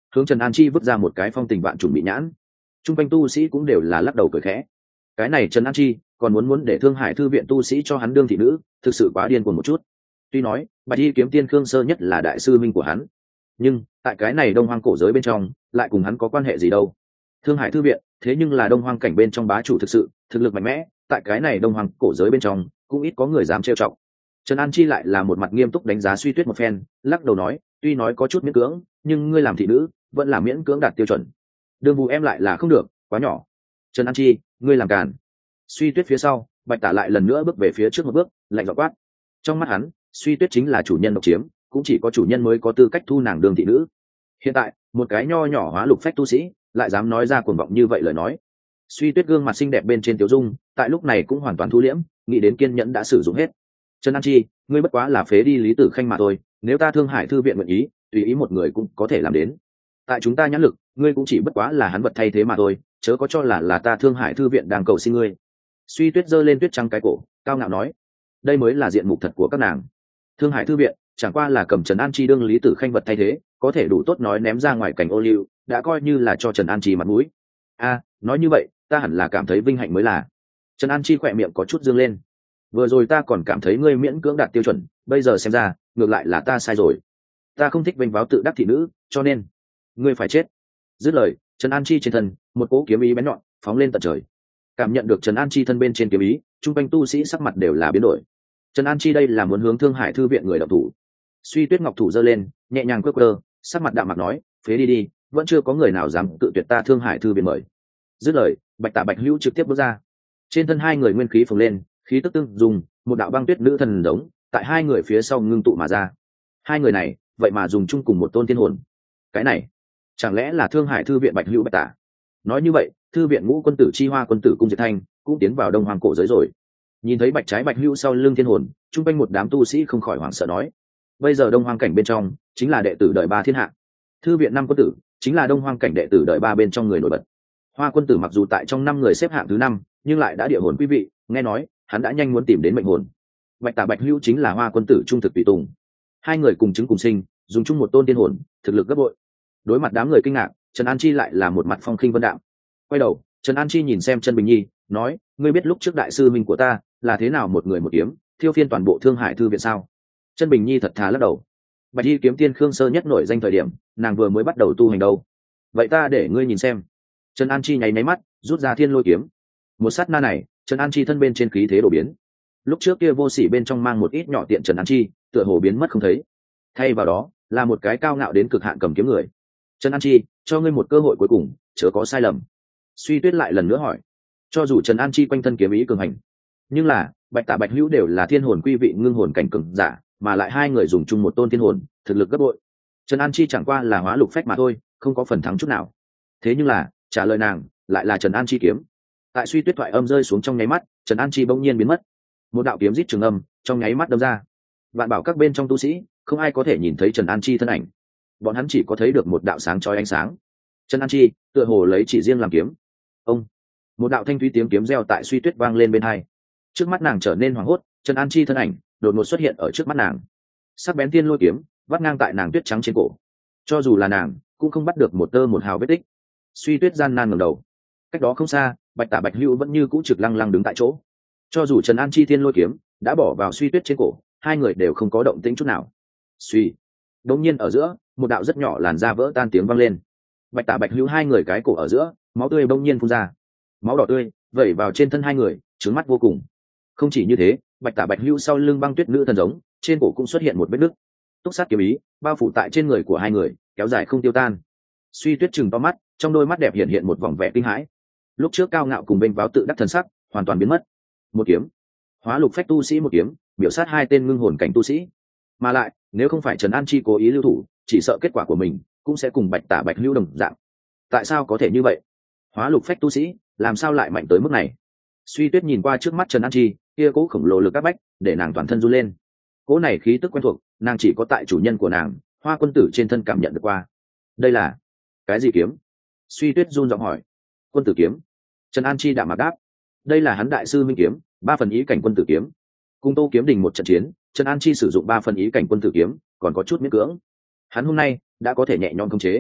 hướng Trần An Chi vứt ra một cái phong tình vạn trùng bị nhãn. Trung quanh tu sĩ cũng đều là lắc đầu cười khẽ. Cái này Trần An Chi còn muốn muốn để Thương Hải thư viện tu sĩ cho hắn đương thị nữ, thực sự quá điên cuồng một chút. Tuy nói Bạch Y kiếm tiên Khương Sơ nhất là đại sư minh của hắn, nhưng tại cái này Đông Hoang cổ giới bên trong lại cùng hắn có quan hệ gì đâu. Thương Hải thư viện thế nhưng là Đông Hoang cảnh bên trong bá chủ thực sự, thực lực mạnh mẽ, tại cái này Đông Hoang cổ giới bên trong cũng ít có người dám trêu chọc. Trần An Chi lại là một mặt nghiêm túc đánh giá Suy Tuyết một phen, lắc đầu nói, tuy nói có chút miễn cưỡng, nhưng ngươi làm thị nữ vẫn là miễn cưỡng đạt tiêu chuẩn. Đường Vũ em lại là không được, quá nhỏ. Trần An Chi, ngươi làm càn. Suy Tuyết phía sau, Bạch Tả lại lần nữa bước về phía trước một bước, lạnh giọng quát. Trong mắt hắn, Suy Tuyết chính là chủ nhân độc chiếm, cũng chỉ có chủ nhân mới có tư cách thu nàng đường thị nữ. Hiện tại, một cái nho nhỏ hóa lục phách tu sĩ lại dám nói ra cuồng vọng như vậy lời nói. Suy Tuyết gương mặt xinh đẹp bên trên tiểu dung, tại lúc này cũng hoàn toàn thu liễm, nghĩ đến kiên nhẫn đã sử dụng hết. Trần An Chi, ngươi bất quá là phế đi Lý Tử Khanh mà thôi, nếu ta Thương Hải thư viện nguyện ý, tùy ý một người cũng có thể làm đến. Tại chúng ta nhãn lực, ngươi cũng chỉ bất quá là hắn vật thay thế mà thôi, chớ có cho là là ta Thương Hải thư viện đang cầu xin ngươi. Suy Tuyết giơ lên tuyết trắng cái cổ, cao ngạo nói, đây mới là diện mục thật của các nàng. Thương Hải thư viện chẳng qua là cầm Trần An Chi đương Lý Tử Khanh vật thay thế, có thể đủ tốt nói ném ra ngoài cảnh ô liu, đã coi như là cho Trần An Chi mặt mũi. A, nói như vậy, ta hẳn là cảm thấy vinh hạnh mới là. Trần An Chi khỏe miệng có chút dương lên. Vừa rồi ta còn cảm thấy ngươi miễn cưỡng đạt tiêu chuẩn, bây giờ xem ra ngược lại là ta sai rồi. Ta không thích vênh váo tự đắc thị nữ, cho nên ngươi phải chết. Dứt lời, Trần An Chi trên thân một cỗ kiếm ý bén nhọn phóng lên tận trời. Cảm nhận được Trần An Chi thân bên trên kiếm ý, trung quanh tu sĩ sắc mặt đều là biến đổi. Trần An Chi đây là muốn hướng Thương Hải thư viện người động thủ. Suy Tuyết ngọc thủ giơ lên, nhẹ nhàng quơ quơ, sắc mặt đạm mặt nói, phế đi đi, vẫn chưa có người nào dám tự tuyệt ta Thương Hải thư viện mời. Dứt lời, Bạch Tả Bạch Hữu trực tiếp bước ra. Trên thân hai người nguyên khí phồng lên, khí tức tương dùng, một đạo băng tuyết nữ thần giống tại hai người phía sau ngưng tụ mà ra. Hai người này vậy mà dùng chung cùng một tôn tiên hồn. Cái này chẳng lẽ là Thương Hải thư viện Bạch Hữu Bạch Tả? Nói như vậy, thư viện Ngũ quân tử Chi Hoa quân tử Cung Diệt Thanh cũng tiến vào Đông Hoàng cổ giới rồi. Nhìn thấy Bạch Trái Bạch Hữu sau lưng thiên hồn, chung quanh một đám tu sĩ không khỏi hoảng sợ nói, bây giờ Đông Hoàng cảnh bên trong chính là đệ tử đời ba thiên hạ. Thư viện năm quân tử chính là Đông Hoàng cảnh đệ tử đời ba bên trong người nổi bật. Hoa quân tử mặc dù tại trong năm người xếp hạng thứ năm, nhưng lại đã địa hồn quý vị, nghe nói hắn đã nhanh muốn tìm đến mệnh hồn. Bạch Tả Bạch Hữu chính là Hoa quân tử trung thực tùy tùng. Hai người cùng chứng cùng sinh, dùng chung một tôn tiên hồn, thực lực gấp bội. Đối mặt đám người kinh ngạc, Trần An Chi lại là một mặt phong khinh vân đạm. Quay đầu, Trần An Chi nhìn xem Chân Bình Nhi, nói, ngươi biết lúc trước đại sư minh của ta là thế nào một người một kiếm, thiêu phiên toàn bộ Thương Hải thư viện sao? Chân Bình Nhi thật thà lắc đầu. Bạch Y kiếm tiên Khương Sơ nhất nổi danh thời điểm, nàng vừa mới bắt đầu tu hành đâu. Vậy ta để ngươi nhìn xem. Trần An Chi nháy nháy mắt, rút ra Thiên Lôi kiếm. Một sát na này, Trần An Chi thân bên trên khí thế đổ biến. Lúc trước kia vô sỉ bên trong mang một ít nhỏ tiện Trần An Chi, tựa hồ biến mất không thấy. Thay vào đó, là một cái cao ngạo đến cực hạn cầm kiếm người. Trần An Chi, cho ngươi một cơ hội cuối cùng, chớ có sai lầm. Suy Tuyết lại lần nữa hỏi. Cho dù Trần An Chi quanh thân kiếm ý cường hành, nhưng là Bạch Tả Bạch Hữu đều là thiên hồn quy vị ngưng hồn cảnh cường giả, mà lại hai người dùng chung một tôn thiên hồn, thực lực gấp bội. Trần An Chi chẳng qua là hóa lục phách mà thôi, không có phần thắng chút nào. Thế nhưng là, trả lời nàng lại là Trần An Chi kiếm. Tại Suy Tuyết thoại âm rơi xuống trong nháy mắt, Trần An Chi bỗng nhiên biến mất. Một đạo kiếm rít trường âm trong nháy mắt đâm ra. Vạn bảo các bên trong tu sĩ, không ai có thể nhìn thấy Trần An Chi thân ảnh. Bọn hắn chỉ có thấy được một đạo sáng chói ánh sáng. Trần An Chi tựa hồ lấy chỉ riêng làm kiếm. Ông, một đạo thanh thúy tiếng kiếm reo tại Suy Tuyết vang lên bên tai. Trước mắt nàng trở nên hoảng hốt, Trần An Chi thân ảnh đột ngột xuất hiện ở trước mắt nàng. Sắc bén tiên lôi kiếm vắt ngang tại nàng tuyết trắng trên cổ. Cho dù là nàng, cũng không bắt được một tơ một hào vết tích. Suy Tuyết gian nan ngẩng đầu. Cách đó không xa, Bạch Tả Bạch Hữu vẫn như cũ trực lăng lăng đứng tại chỗ. Cho dù Trần An Chi thiên lôi kiếm đã bỏ vào Suy Tuyết trên cổ, hai người đều không có động tĩnh chút nào. Suy, đột nhiên ở giữa, một đạo rất nhỏ làn da vỡ tan tiếng vang lên. Bạch Tả Bạch Hữu hai người cái cổ ở giữa, máu tươi bỗng nhiên phun ra. Máu đỏ tươi vẩy vào trên thân hai người, trướng mắt vô cùng. Không chỉ như thế, Bạch Tả Bạch Hữu sau lưng băng tuyết nữ thần giống, trên cổ cũng xuất hiện một vết nứt. Túc sát kiếm ý bao phủ tại trên người của hai người, kéo dài không tiêu tan. Suy Tuyết chừng to mắt, trong đôi mắt đẹp hiện hiện một vòng vẻ kinh hãi. Lúc trước cao ngạo cùng bênh váo tự đắc thần sắc hoàn toàn biến mất. Một kiếm, hóa lục phách tu sĩ một kiếm, biểu sát hai tên ngưng hồn cảnh tu sĩ. Mà lại, nếu không phải Trần An Chi cố ý lưu thủ, chỉ sợ kết quả của mình cũng sẽ cùng Bạch Tả Bạch Hữu đồng dạng. Tại sao có thể như vậy? Hóa lục phách tu sĩ, làm sao lại mạnh tới mức này? Suy Tuyết nhìn qua trước mắt Trần An Chi, kia cố khổng lồ lực áp bách, để nàng toàn thân run lên. Cố này khí tức quen thuộc, nàng chỉ có tại chủ nhân của nàng, Hoa quân tử trên thân cảm nhận được qua. Đây là cái gì kiếm? Suy Tuyết run giọng hỏi. Quân tử kiếm. Trần An Chi đạm mạc đáp. Đây là hắn đại sư minh kiếm, ba phần ý cảnh quân tử kiếm. Cùng Tô Kiếm Đình một trận chiến, Trần An Chi sử dụng ba phần ý cảnh quân tử kiếm, còn có chút miễn cưỡng. Hắn hôm nay đã có thể nhẹ nhõm khống chế.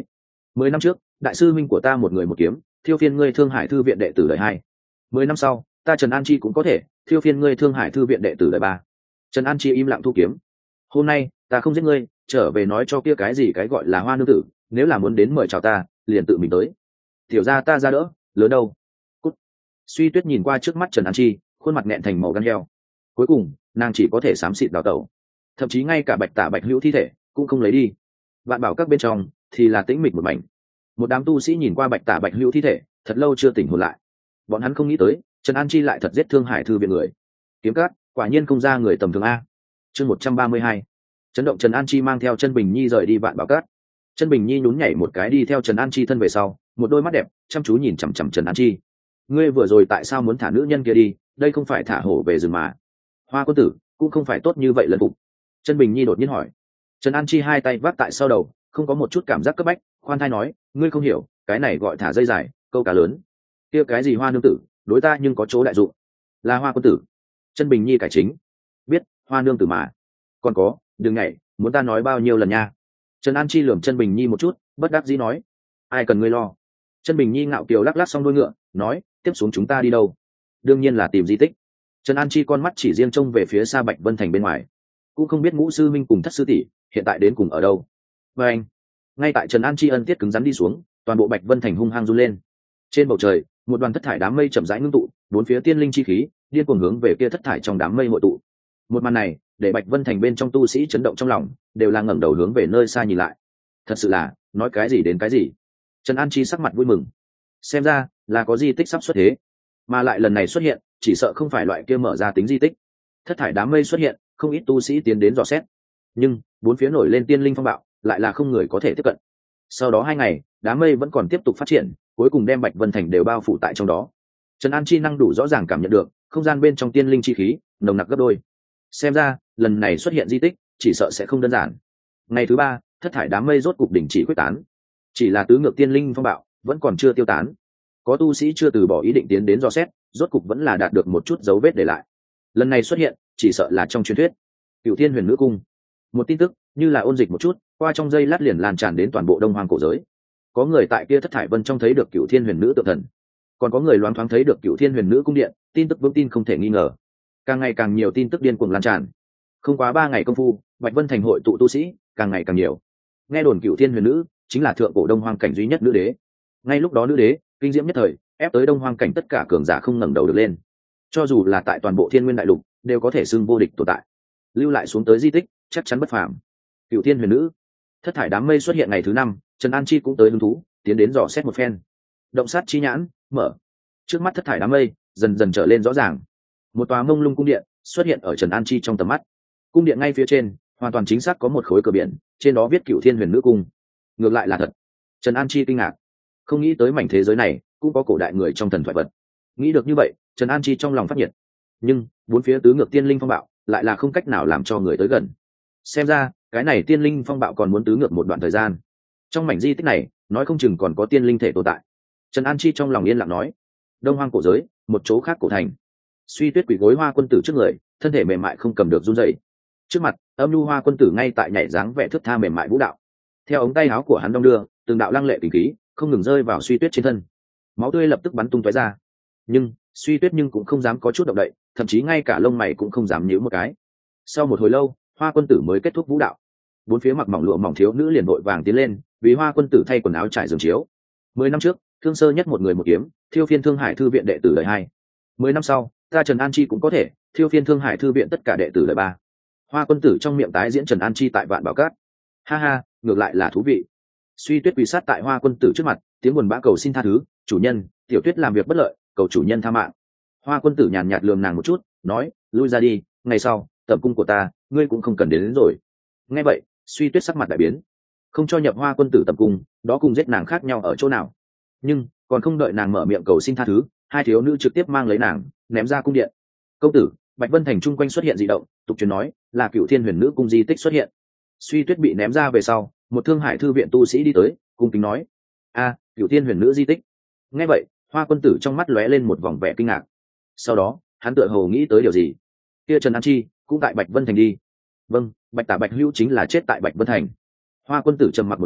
mười năm trước đại sư minh của ta một người một kiếm thiêu phiên ngươi thương hải thư viện đệ tử đời hai. Mười năm sau ta Trần An Chi cũng có thể thiêu phiên ngươi thương hải thư viện đệ tử đời ba. Trần An Chi im lặng thu kiếm. Hôm nay ta không giết ngươi, trở về nói cho kia cái gì cái gọi là Hoa nương tử, nếu là muốn đến mời chào ta liền tự mình tới. Tiểu ra ta ra đỡ, lớn đâu. Cút. Suy Tuyết nhìn qua trước mắt Trần An Chi, khuôn mặt nghẹn thành màu gan heo. Cuối cùng nàng chỉ có thể xám xịt đào tẩu, thậm chí ngay cả Bạch Tả Bạch Hữu thi thể cũng không lấy đi. Vạn Bảo các bên trong thì là tĩnh mịch một mảnh. Một đám tu sĩ nhìn qua Bạch Tả Bạch Hữu thi thể thật lâu chưa tỉnh hồn lại. Bọn hắn không nghĩ tới Trần An Chi lại thật giết thương hải thư viện người. Kiếm Cát quả nhiên không ra người tầm thường a. Chương một trăm ba mươi hai. Chấn động. Trần An Chi mang theo Chân Bình Nhi rời đi Vạn Bảo Cát. Chân Bình Nhi nhún nhảy một cái đi theo Trần An Chi thân về sau, một đôi mắt đẹp chăm chú nhìn chằm chằm Trần An Chi. Ngươi vừa rồi tại sao muốn thả nữ nhân kia đi, đây không phải thả hổ về rừng mà. Hoa quân tử cũng không phải tốt như vậy lần phục. Chân Bình Nhi đột nhiên hỏi. Trần An Chi hai tay vác tại sau đầu, không có một chút cảm giác cấp bách, khoan thai nói, ngươi không hiểu, cái này gọi thả dây dài, câu cá lớn. Kia cái gì Hoa nương tử, đối ta nhưng có chỗ đại dụng. Là Hoa quân tử. Chân Bình Nhi cải chính. Biết, Hoa nương tử mà. Còn có, đừng nhảy, muốn ta nói bao nhiêu lần nha. Trần An Chi lườm Chân Bình Nhi một chút, bất đắc dĩ nói, ai cần ngươi lo. Chân Bình Nhi ngạo kiều lắc lắc xong đuôi ngựa, nói, tiếp xuống chúng ta đi đâu? Đương nhiên là tìm di tích. Trần An Chi con mắt chỉ riêng trông về phía xa Bạch Vân Thành bên ngoài, cũng không biết Ngũ sư minh cùng Thất sư tỷ hiện tại đến cùng ở đâu. Và anh, ngay tại Trần An Chi ân tiết cứng rắn đi xuống, toàn bộ Bạch Vân Thành hung hăng run lên. Trên bầu trời, một đoàn thất thải đám mây chậm rãi ngưng tụ, bốn phía tiên linh chi khí điên cuồng hướng về kia thất thải trong đám mây hội tụ. Một màn này, để Bạch Vân Thành bên trong tu sĩ chấn động trong lòng, đều là ngẩng đầu hướng về nơi xa nhìn lại. Thật sự là, nói cái gì đến cái gì. Trần An Chi sắc mặt vui mừng. Xem ra là có di tích sắp xuất thế, mà lại lần này xuất hiện, chỉ sợ không phải loại kia mở ra tính di tích. Thất thải đám mây xuất hiện, không ít tu sĩ tiến đến dò xét, nhưng bốn phía nổi lên tiên linh phong bạo, lại là không người có thể tiếp cận. Sau đó hai ngày, đám mây vẫn còn tiếp tục phát triển, cuối cùng đem Bạch Vân Thành đều bao phủ tại trong đó. Trần An Chi năng đủ rõ ràng cảm nhận được không gian bên trong tiên linh chi khí nồng nặc gấp đôi. Xem ra lần này xuất hiện di tích chỉ sợ sẽ không đơn giản. Ngày thứ ba, thất thải đám mây rốt cục đỉnh chỉ quyết tán, chỉ là tứ ngược tiên linh phong bạo vẫn còn chưa tiêu tán. Có tu sĩ chưa từ bỏ ý định tiến đến dò xét, rốt cục vẫn là đạt được một chút dấu vết để lại. Lần này xuất hiện chỉ sợ là trong truyền thuyết Cửu Thiên Huyền Nữ Cung. Một tin tức như là ôn dịch một chút, qua trong giây lát liền lan tràn đến toàn bộ Đông Hoang cổ giới. Có người tại kia thất thải vân trong thấy được Cửu Thiên Huyền Nữ tượng thần, còn có người loáng thoáng thấy được Cửu Thiên Huyền Nữ cung điện. Tin tức vững tin không thể nghi ngờ. Càng ngày càng nhiều tin tức điên cuồng lan tràn. Không quá ba ngày công phu, Bạch Vân Thành hội tụ tu sĩ càng ngày càng nhiều. Nghe đồn Cửu Thiên Huyền Nữ chính là thượng cổ Đông Hoang cảnh duy nhất nữ đế. Ngay lúc đó nữ đế kinh diễm nhất thời, ép tới Đông Hoang cảnh tất cả cường giả không ngẩng đầu được lên. Cho dù là tại toàn bộ Thiên Nguyên đại lục, đều có thể xưng vô địch tồn tại. Lưu lại xuống tới di tích chắc chắn bất phàm. Cửu Thiên Huyền Nữ. Thất thải đám mây xuất hiện ngày thứ năm, Trần An Chi cũng tới hứng thú, tiến đến dò xét một phen. Động sát chi nhãn mở, trước mắt thất thải đám mây dần dần trở lên rõ ràng. Một tòa mông lung cung điện xuất hiện ở Trần An Chi trong tầm mắt. Cung điện ngay phía trên hoàn toàn chính xác có một khối cờ biển, trên đó viết Cửu Thiên Huyền Nữ Cung. Ngược lại là thật. Trần An Chi kinh ngạc, không nghĩ tới mảnh thế giới này cũng có cổ đại người trong thần thoại vật. Nghĩ được như vậy, Trần An Chi trong lòng phát nhiệt. Nhưng bốn phía tứ ngược tiên linh phong bạo lại là không cách nào làm cho người tới gần. Xem ra cái này tiên linh phong bạo còn muốn tứ ngược một đoạn thời gian. Trong mảnh di tích này nói không chừng còn có tiên linh thể tồn tại. Trần An Chi trong lòng yên lặng nói. Đông Hoang cổ giới, một chỗ khác cổ thành. Suy Tuyết quỳ gối Hoa quân tử trước người, thân thể mềm mại không cầm được run rẩy. Trước mặt, âm nhu Hoa quân tử ngay tại nhảy dáng vẻ thướt tha mềm mại vũ đạo. Theo ống tay áo của hắn đong đưa, từng đạo lăng lệ tình khí không ngừng rơi vào Suy Tuyết trên thân. Máu tươi lập tức bắn tung tóe ra. Nhưng Suy Tuyết nhưng cũng không dám có chút động đậy, thậm chí ngay cả lông mày cũng không dám nhíu một cái. Sau một hồi lâu, Hoa quân tử mới kết thúc vũ đạo. Bốn phía mặc mỏng lụa mỏng thiếu nữ liền vội vàng tiến lên, vì Hoa quân tử thay quần áo trải giường chiếu. Mười năm trước, Thương Sơ nhất một người một kiếm, thiêu phiên Thương Hải thư viện đệ tử đời hai. Mười năm sau, ta Trần An Chi cũng có thể thiêu phiên Thương Hải thư viện tất cả đệ tử đời ba. Hoa quân tử trong miệng tái diễn Trần An Chi tại Vạn Bảo Cát. Ha ha, ngược lại là thú vị. Suy Tuyết quỳ sát tại Hoa quân tử trước mặt, tiếng buồn bã cầu xin tha thứ, chủ nhân, tiểu Tuyết làm việc bất lợi, cầu chủ nhân tha mạng. Hoa quân tử nhàn nhạt lườm nàng một chút, nói, lui ra đi, ngày sau tập cung của ta ngươi cũng không cần đến, đến rồi. Nghe vậy, Suy Tuyết sắc mặt đại biến, không cho nhập Hoa quân tử tập cung, đó cùng giết nàng khác nhau ở chỗ nào. Nhưng còn không đợi nàng mở miệng cầu xin tha thứ, hai thiếu nữ trực tiếp mang lấy nàng ném ra cung điện. Công tử, Bạch Vân Thành chung quanh xuất hiện dị động, tục truyền nói là Cửu Thiên Huyền Nữ cung di tích xuất hiện. Suy Tuyết bị ném ra về sau, một Thương Hải thư viện tu sĩ đi tới, cung kính nói, a, Cửu Thiên Huyền Nữ di tích. Nghe vậy, Hoa quân tử trong mắt lóe lên một vòng vẻ kinh ngạc. Sau đó hắn tựa hồ nghĩ tới điều gì. Kia Trần An Chi cũng tại Bạch Vân Thành đi. Vâng, Bạch Tả Bạch Hữu chính là chết tại Bạch Vân Thành. Hoa quân tử trầm mặc một lát,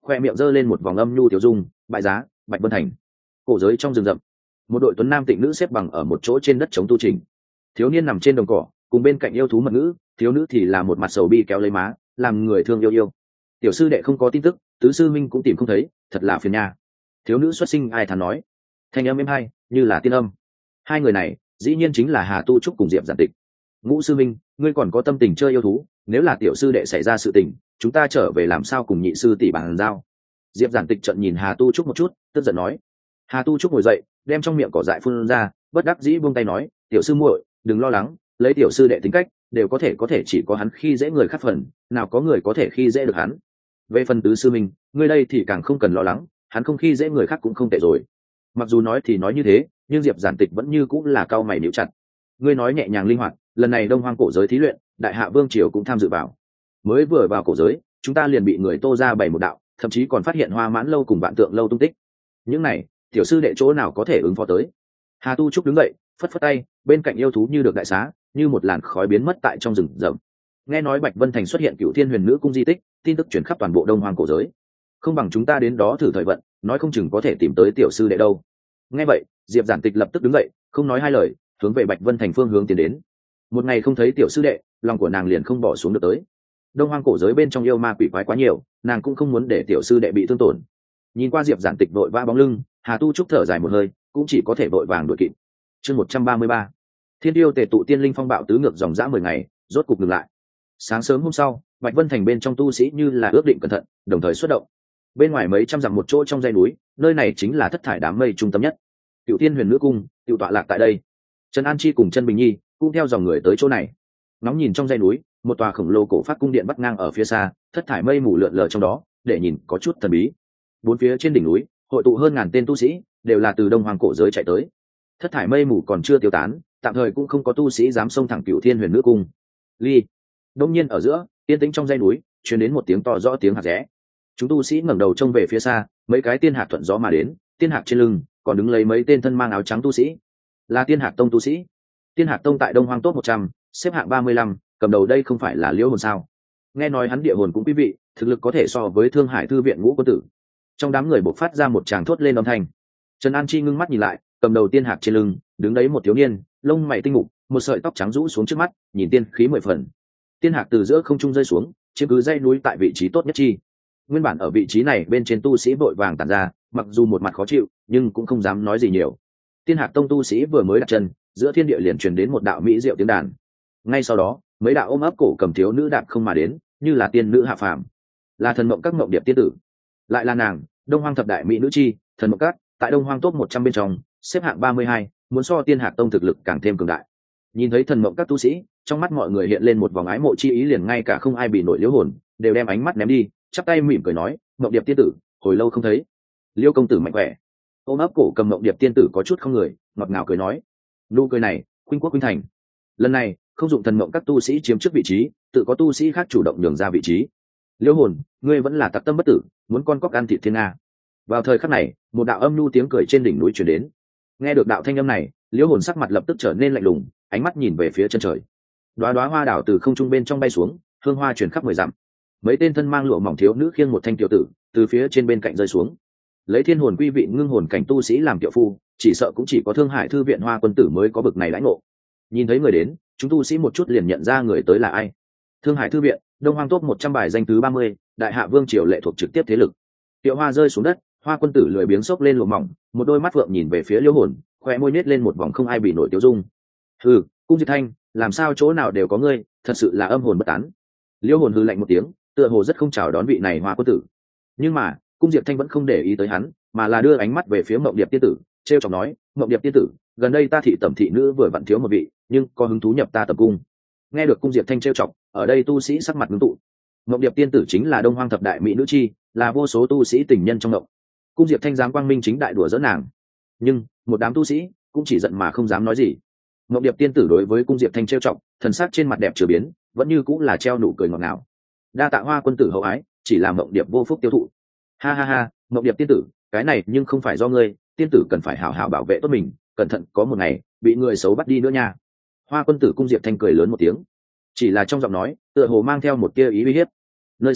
khoe miệng giơ lên một vòng âm nhu tiểu dung. Bại giá, Bạch Vân Thành. Cổ giới trong rừng rậm, một đội tuấn nam tịnh nữ xếp bằng ở một chỗ trên đất chống tu trình. Thiếu niên nằm trên đồng cỏ, cùng bên cạnh yêu thú mật ngữ, thiếu nữ thì là một mặt sầu bi kéo lấy má, làm người thương yêu yêu. Tiểu sư đệ không có tin tức, tứ sư minh cũng tìm không thấy, thật là phiền nha. Thiếu nữ xuất sinh ai thán nói, thanh âm êm hay như là tiên âm. Hai người này dĩ nhiên chính là Hà Tu Trúc cùng Diệp Giản Tịch. Ngũ sư minh, ngươi còn có tâm tình chơi yêu thú, nếu là tiểu sư đệ xảy ra sự tình, chúng ta trở về làm sao cùng nhị sư tỷ bàn giao. Diệp Giản Tịch trợn nhìn Hà Tu Trúc một chút, tức giận nói. Hà Tu Trúc ngồi dậy, đem trong miệng cỏ dại phun ra, bất đắc dĩ buông tay nói, tiểu sư muội, đừng lo lắng, lấy tiểu sư đệ tính cách, đều có thể có thể chỉ có hắn khi dễ người khác phần, nào có người có thể khi dễ được hắn. Về phần tứ sư minh, ngươi đây thì càng không cần lo lắng, hắn không khi dễ người khác cũng không tệ rồi. Mặc dù nói thì nói như thế, nhưng Diệp Giản Tịch vẫn như cũng là cau mày níu chặt. Ngươi nói nhẹ nhàng linh hoạt, lần này Đông Hoang cổ giới thí luyện, đại hạ vương triều cũng tham dự vào. Mới vừa vào cổ giới, chúng ta liền bị người Tô ra bày một đạo, thậm chí còn phát hiện Hoa Mãn lâu cùng Vạn Tượng lâu tung tích. Những này, tiểu sư đệ chỗ nào có thể ứng phó tới. Hà Tu Trúc đứng dậy, phất phất tay, bên cạnh yêu thú như được đại xá, như một làn khói biến mất tại trong rừng rậm. Nghe nói Bạch Vân Thành xuất hiện Cửu Thiên Huyền Nữ cung di tích, tin tức truyền khắp toàn bộ Đông Hoang cổ giới. Không bằng chúng ta đến đó thử thời vận, nói không chừng có thể tìm tới tiểu sư đệ đâu. Nghe vậy, Diệp Giản Tịch lập tức đứng dậy, không nói hai lời, hướng về Bạch Vân Thành phương hướng tiến đến. Một ngày không thấy tiểu sư đệ, lòng của nàng liền không bỏ xuống được tới. Đông Hoang cổ giới bên trong yêu ma quỷ quái quá nhiều, nàng cũng không muốn để tiểu sư đệ bị thương tổn. Nhìn qua Diệp Giản Tịch vội vã bóng lưng, Hà Tu Trúc thở dài một hơi, cũng chỉ có thể vội vàng đuổi kịp. Chương một trăm ba mươi ba. Thiên Điêu tề tụ tiên linh phong bạo tứ ngược dòng dã mười ngày, rốt cục ngừng lại. Sáng sớm hôm sau, Bạch Vân Thành bên trong tu sĩ như là ước định cẩn thận, đồng thời xuất động. Bên ngoài mấy trăm dặm một chỗ trong dãy núi, nơi này chính là thất thải đám mây trung tâm nhất. Cửu Thiên Huyền Nữ cung tự tọa lạc tại đây. Trần An Chi cùng Trân Bình Nhi cũng theo dòng người tới chỗ này. Nóng nhìn trong dãy núi, một tòa khổng lồ cổ phát cung điện bắt ngang ở phía xa, thất thải mây mù lượn lờ trong đó, để nhìn có chút thần bí. Bốn phía trên đỉnh núi, hội tụ hơn ngàn tên tu sĩ, đều là từ Đông Hoang cổ giới chạy tới. Thất thải mây mù còn chưa tiêu tán, tạm thời cũng không có tu sĩ dám xông thẳng Cửu Thiên Huyền Nữ cung. Ly. Đông nhiên ở giữa, yên tĩnh trong dãy núi, truyền đến một tiếng to rõ tiếng hạt rẽ. Chúng tu sĩ ngẩng đầu trông về phía xa, mấy cái tiên hạt thuận gió mà đến, tiên hạt trên lưng còn đứng lấy mấy tên thân mang áo trắng tu sĩ, là tiên hạt tông tu sĩ. Tiên hạt tông tại Đông Hoang top một trăm, xếp hạng ba mươi lăm, cầm đầu đây không phải là Liễu Hồn sao? Nghe nói hắn địa hồn cũng quý vị, thực lực có thể so với Thương Hải thư viện Ngũ Quân Tử. Trong đám người bộc phát ra một tràng thốt lên âm thanh. Trần An Chi ngưng mắt nhìn lại, cầm đầu tiên hạt trên lưng đứng đấy một thiếu niên, lông mày tinh mục, một sợi tóc trắng rũ xuống trước mắt, nhìn tiên khí mười phần. Tiên hạt từ giữa không trung rơi xuống, chiếm cứ dãy núi tại vị trí tốt nhất chi. Nguyên bản ở vị trí này bên trên tu sĩ vội vàng tản ra, mặc dù một mặt khó chịu, nhưng cũng không dám nói gì nhiều. Tiên hạt tông tu sĩ vừa mới đặt chân, giữa thiên địa liền truyền đến một đạo mỹ diệu tiếng đàn. Ngay sau đó, mấy đạo ôm ấp cổ cầm thiếu nữ đạp không mà đến, như là tiên nữ hạ phàm, là thần mộng các mộng điệp tiên tử. Lại là nàng, Đông Hoang thập đại mỹ nữ chi, thần mộng các, tại Đông Hoang top một trăm bên trong, xếp hạng ba mươi hai, muốn so tiên hạt tông thực lực càng thêm cường đại. Nhìn thấy thần mộng các tu sĩ, trong mắt mọi người hiện lên một vòng ái mộ chi ý, liền ngay cả không ai bị nổi liễu hồn, đều đem ánh mắt ném đi, chắp tay mỉm cười nói, mộng điệp tiên tử, hồi lâu không thấy. Liêu công tử mạnh khỏe. Ôm ấp cổ cầm mộng điệp tiên tử có chút không người, ngọt ngào cười nói, nụ cười này khuynh quốc khuynh thành. Lần này không dụng thần mộng các tu sĩ chiếm trước vị trí, tự có tu sĩ khác chủ động nhường ra vị trí. Liêu hồn, ngươi vẫn là tặc tâm bất tử, muốn con cóc ăn thịt thiên nga. Vào thời khắc này, một đạo âm nhu tiếng cười trên đỉnh núi truyền đến. Nghe được đạo thanh âm này, Liêu hồn sắc mặt lập tức trở nên lạnh lùng, ánh mắt nhìn về phía chân trời. Đóa đóa hoa đảo từ không trung bên trong bay xuống, hương hoa truyền khắp mười dặm. Mấy tên thân mang lụa mỏng thiếu nữ khiêng một thanh tiểu tử từ phía trên bên cạnh rơi xuống. Lấy thiên hồn quy vị ngưng hồn cảnh tu sĩ làm tiểu phu, chỉ sợ cũng chỉ có Thương Hải thư viện Hoa Quân Tử mới có bực này lãnh ngộ. Nhìn thấy người đến, chúng tu sĩ một chút liền nhận ra người tới là ai. Thương Hải thư viện, Đông Hoang top một trăm bài danh thứ ba mươi, đại hạ vương triều lệ thuộc trực tiếp thế lực. Tiểu hoa rơi xuống đất, Hoa Quân Tử lười biếng xốc lên lụa mỏng, một đôi mắt vượng nhìn về phía Liễu Hồn, khoe môi nết lên một vòng không ai bị nổi tiêu dung. Hừ, Cung Diệt Thanh, làm sao chỗ nào đều có ngươi, thật sự là âm hồn bất tán. Liễu Hồn hừ lạnh một tiếng, tựa hồ rất không chào đón vị này Hoa Quân Tử. Nhưng mà Cung Diệp Thanh vẫn không để ý tới hắn, mà là đưa ánh mắt về phía Mộng Điệp tiên tử, trêu chọc nói, Mộng Điệp tiên tử, gần đây ta thị tẩm thị nữ vừa vặn thiếu một vị, nhưng có hứng thú nhập ta tầm cung. Nghe được Cung Diệp Thanh trêu chọc, ở đây tu sĩ sắc mặt ngưng tụ. Mộng Điệp tiên tử chính là Đông Hoang thập đại mỹ nữ chi, là vô số tu sĩ tình nhân trong động. Cung Diệp Thanh dám quang minh chính đại đùa giỡn nàng, nhưng một đám tu sĩ cũng chỉ giận mà không dám nói gì. Mộng Điệp tiên tử đối với Cung Diệp Thanh trêu chọc, thần sắc trên mặt đẹp chưa biến, vẫn như cũng là treo nụ cười ngọt ngào. Đa tạ Hoa Quân Tử hậu ái, chỉ là Mộng Điệp vô phúc tiêu thụ. Ha ha ha, Mộng Điệp tiên tử, cái này nhưng không phải do ngươi, tiên tử cần phải hảo hảo bảo vệ tốt mình, cẩn thận có một ngày bị người xấu bắt đi nữa nha. Hoa Quân Tử Cung Diệp Thanh cười lớn một tiếng, chỉ là trong giọng nói tựa hồ mang theo một tia ý uy hiếp. Nơi xa,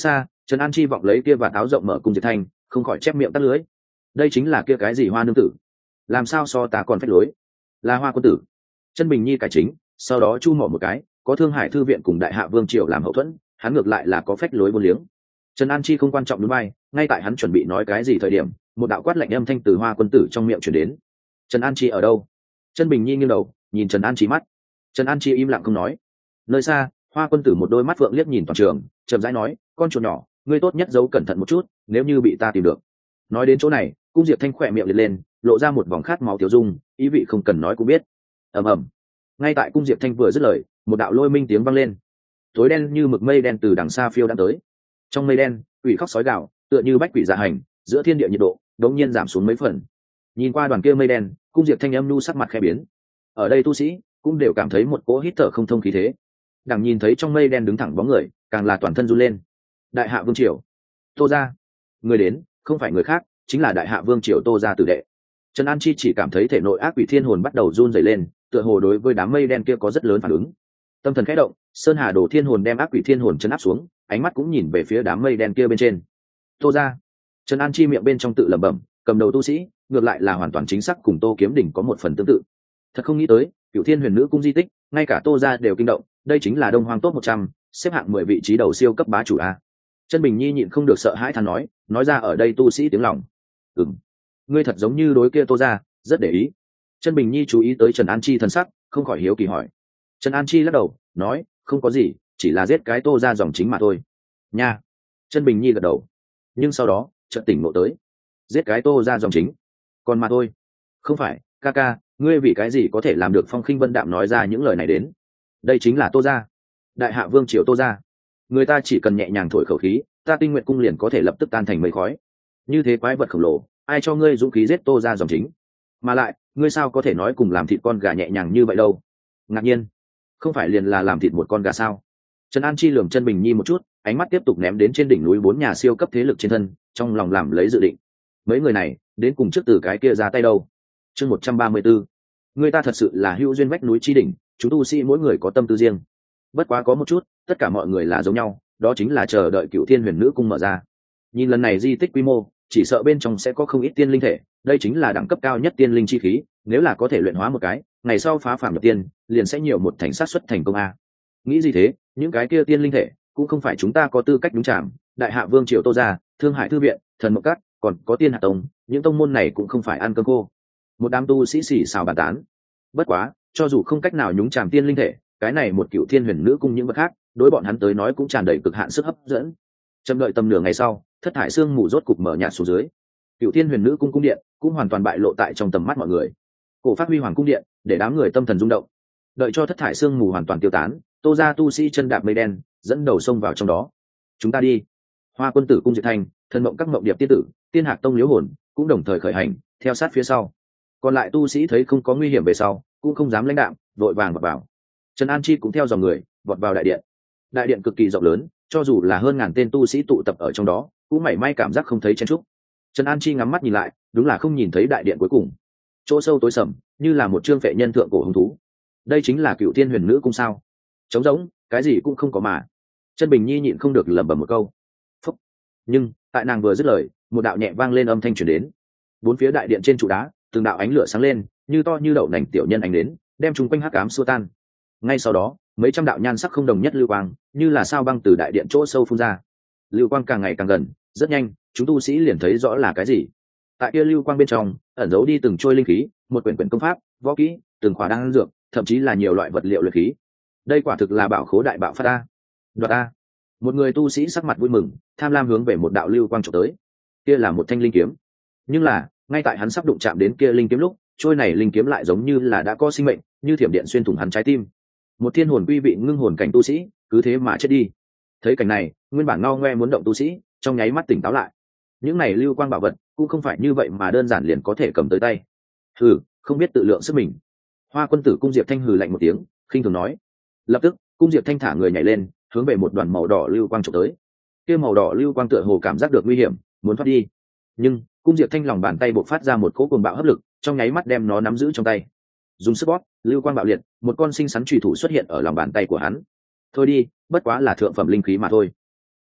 Trần An Chi vọng lấy kia và táo rộng mở cung diệt thanh, không khỏi chép miệng tắt lưới. Đây chính là kia cái gì Hoa nương tử, làm sao so ta còn phách lối, là Hoa quân tử. Chân Bình Nhi cải chính, sau đó chu mỏ một cái, có Thương Hải thư viện cùng Đại Hạ Vương triều làm hậu thuẫn, hắn ngược lại là có phách lối vô liếng. Trần An Chi không quan trọng đúng bay, ngay tại hắn chuẩn bị nói cái gì thời điểm, một đạo quát lạnh âm thanh từ Hoa quân tử trong miệng truyền đến. Trần An Chi ở đâu? Chân Bình Nhi nghiêng đầu nhìn Trần An Chi mắt. Trần An Chi im lặng không nói. Nơi xa, Hoa quân tử một đôi mắt vượng liếc nhìn toàn trường, chậm rãi nói, con chuột nhỏ, ngươi tốt nhất giấu cẩn thận một chút, nếu như bị ta tìm được. Nói đến chỗ này, Cung Diệp Thanh khỏe miệng liệt lên, lộ ra một vòng khát máu tiêu dung, ý vị không cần nói cũng biết. Ầm ầm. Ngay tại Cung Diệp Thanh vừa dứt lời, một đạo lôi minh tiếng vang lên. Tối đen như mực mây đen từ đằng xa phiêu đã tới. Trong mây đen, quỷ khóc sói gào, tựa như bách quỷ dạ hành, giữa thiên địa nhiệt độ đột nhiên giảm xuống mấy phần. Nhìn qua đoàn kia mây đen, Cung Diệp Thanh âm nu sắc mặt khẽ biến. Ở đây tu sĩ cũng đều cảm thấy một cỗ hít thở không thông khí thế. Đằng nhìn thấy trong mây đen đứng thẳng bóng người, càng là toàn thân run lên. Đại Hạ Vương triều, Tô gia. Người đến không phải người khác, chính là Đại Hạ Vương triều Tô gia tử đệ. Trần An Chi chỉ cảm thấy thể nội ác quỷ thiên hồn bắt đầu run rẩy lên, tựa hồ đối với đám mây đen kia có rất lớn phản ứng. Tâm thần khẽ động, Sơn Hà Đồ Thiên hồn đem ác quỷ thiên hồn chấn áp xuống, ánh mắt cũng nhìn về phía đám mây đen kia bên trên. Tô gia. Trần An Chi miệng bên trong tự lẩm bẩm, cầm đầu tu sĩ, ngược lại là hoàn toàn chính xác cùng Tô Kiếm Đỉnh có một phần tương tự. Thật không nghĩ tới, Cửu Thiên Huyền Nữ cung di tích, ngay cả Tô gia đều kinh động, đây chính là Đông Hoang top một trăm, xếp hạng mười vị trí đầu siêu cấp bá chủ a. Chân Bình Nhi nhịn không được sợ hãi than nói, nói ra ở đây tu sĩ tiếng lòng. Ừm, ngươi thật giống như đối kia Tô gia rất để ý. Chân Bình Nhi chú ý tới Trần An Chi thần sắc, không khỏi hiếu kỳ hỏi. Trần An Chi lắc đầu, nói, không có gì, chỉ là giết cái Tô gia dòng chính mà thôi. Nha. Chân Bình Nhi gật đầu, nhưng sau đó chợt tỉnh ngộ tới, giết cái Tô gia dòng chính, còn mà thôi. Không phải, ca ca, ngươi vì cái gì có thể làm được Phong Khinh Vân Đạm nói ra những lời này đến? Đây chính là Tô gia, Đại Hạ Vương triều Tô gia. Người ta chỉ cần nhẹ nhàng thổi khẩu khí, ta Tinh Nguyện cung liền có thể lập tức tan thành mây khói. Như thế quái vật khổng lồ, ai cho ngươi dũng khí giết Tô gia dòng chính? Mà lại, ngươi sao có thể nói cùng làm thịt con gà nhẹ nhàng như vậy đâu? Ngạc nhiên, không phải liền là làm thịt một con gà sao? Trần An Chi lườm Chân Bình Nhi một chút, ánh mắt tiếp tục ném đến trên đỉnh núi bốn nhà siêu cấp thế lực trên thân, trong lòng làm lấy dự định. Mấy người này, đến cùng trước từ cái kia ra tay đâu? Chương một trăm ba mươi 134. Người ta thật sự là hữu duyên vách núi chi đỉnh, chúng tu sĩ mỗi người có tâm tư riêng. Bất quá có một chút, tất cả mọi người là giống nhau, đó chính là chờ đợi Cửu Thiên Huyền Nữ cung mở ra. Nhìn lần này di tích quy mô, chỉ sợ bên trong sẽ có không ít tiên linh thể, đây chính là đẳng cấp cao nhất tiên linh chi khí, nếu là có thể luyện hóa một cái, ngày sau phá phàm nhập tiên, liền sẽ nhiều một thành sát suất thành công a. Nghĩ gì thế, những cái kia tiên linh thể cũng không phải chúng ta có tư cách đúng chạm, Đại Hạ Vương triều Tô gia, Thương Hải thư viện, Thần Mộc Các, còn có Tiên Hạ tông, những tông môn này cũng không phải ăn cơm khô. Một đám tu sĩ xì xào bàn tán. Bất quá, cho dù không cách nào nhúng chàm tiên linh thể, cái này một Cửu Thiên Huyền Nữ cung những vật khác, đối bọn hắn tới nói cũng tràn đầy cực hạn sức hấp dẫn. Chậm đợi tầm nửa ngày sau, thất thải xương mù rốt cục mở nhạt xuống dưới. Cửu Thiên Huyền Nữ cung cung điện cũng hoàn toàn bại lộ tại trong tầm mắt mọi người. Cổ phát huy hoàng cung điện, để đám người tâm thần rung động. Đợi cho thất thải xương mù hoàn toàn tiêu tán, Tô gia tu sĩ chân đạp mây đen, dẫn đầu xông vào trong đó. Chúng ta đi. Hoa quân tử cung diệt thành, Thần Mộng các mộng điệp tiên tử, Tiên Hạc tông liễu hồn cũng đồng thời khởi hành, theo sát phía sau. Còn lại tu sĩ thấy không có nguy hiểm về sau, cũng không dám lãnh đạm, vội vàng vọt vào. Trần An Chi cũng theo dòng người vọt vào đại điện. Đại điện cực kỳ rộng lớn, cho dù là hơn ngàn tên tu sĩ tụ tập ở trong đó, cũng mảy may cảm giác không thấy chen chúc. Trần An Chi ngắm mắt nhìn lại, đúng là không nhìn thấy đại điện cuối cùng. Chỗ sâu tối sầm, như là một trương phệ nhân thượng cổ hung thú. Đây chính là Cửu Thiên Huyền Nữ cung sao? Trống rỗng, cái gì cũng không có mà. Chân Bình Nhi nhịn không được lẩm bẩm một câu. Phúc. Nhưng tại nàng vừa dứt lời, một đạo nhẹ vang lên âm thanh truyền đến. Bốn phía đại điện trên trụ đá, từng đạo ánh lửa sáng lên, như to như đậu nành tiểu nhân ánh đến, đem chúng quanh hắc ám xua tan. Ngay sau đó, mấy trăm đạo nhan sắc không đồng nhất lưu quang, như là sao băng từ đại điện chỗ sâu phun ra. Lưu quang càng ngày càng gần, rất nhanh, chúng tu sĩ liền thấy rõ là cái gì. Tại kia lưu quang bên trong, ẩn giấu đi từng trôi linh khí, một quyển quyển công pháp, võ kỹ, từng khóa đan dược, thậm chí là nhiều loại vật liệu luyện khí. Đây quả thực là bảo khố đại bạo phát a. Đoạt a. Một người tu sĩ sắc mặt vui mừng, tham lam hướng về một đạo lưu quang chụp tới. Kia là một thanh linh kiếm. Nhưng là, ngay tại hắn sắp đụng chạm đến kia linh kiếm lúc, trôi này linh kiếm lại giống như là đã có sinh mệnh, như thiểm điện xuyên thủng hắn trái tim. Một thiên hồn quy vị ngưng hồn cảnh tu sĩ, cứ thế mà chết đi. Thấy cảnh này, nguyên bản ngao ngoe muốn động tu sĩ, trong nháy mắt tỉnh táo lại. Những này lưu quang bảo vật, cũng không phải như vậy mà đơn giản liền có thể cầm tới tay. Hừ, không biết tự lượng sức mình. Hoa quân tử cung diệp thanh hừ lạnh một tiếng, khinh thường nói. Lập tức, cung diệp thanh thả người nhảy lên, hướng về một đoàn màu đỏ lưu quang chụp tới. Kia màu đỏ lưu quang tựa hồ cảm giác được nguy hiểm, muốn thoát đi. Nhưng cung diệp thanh lòng bàn tay bộc phát ra một cỗ cuồng bạo hấp lực, trong nháy mắt đem nó nắm giữ trong tay. Dùng sức bóp, lưu quang bạo liệt, một con sinh sắn chùy thủ xuất hiện ở lòng bàn tay của hắn. Thôi đi, bất quá là thượng phẩm linh khí mà thôi.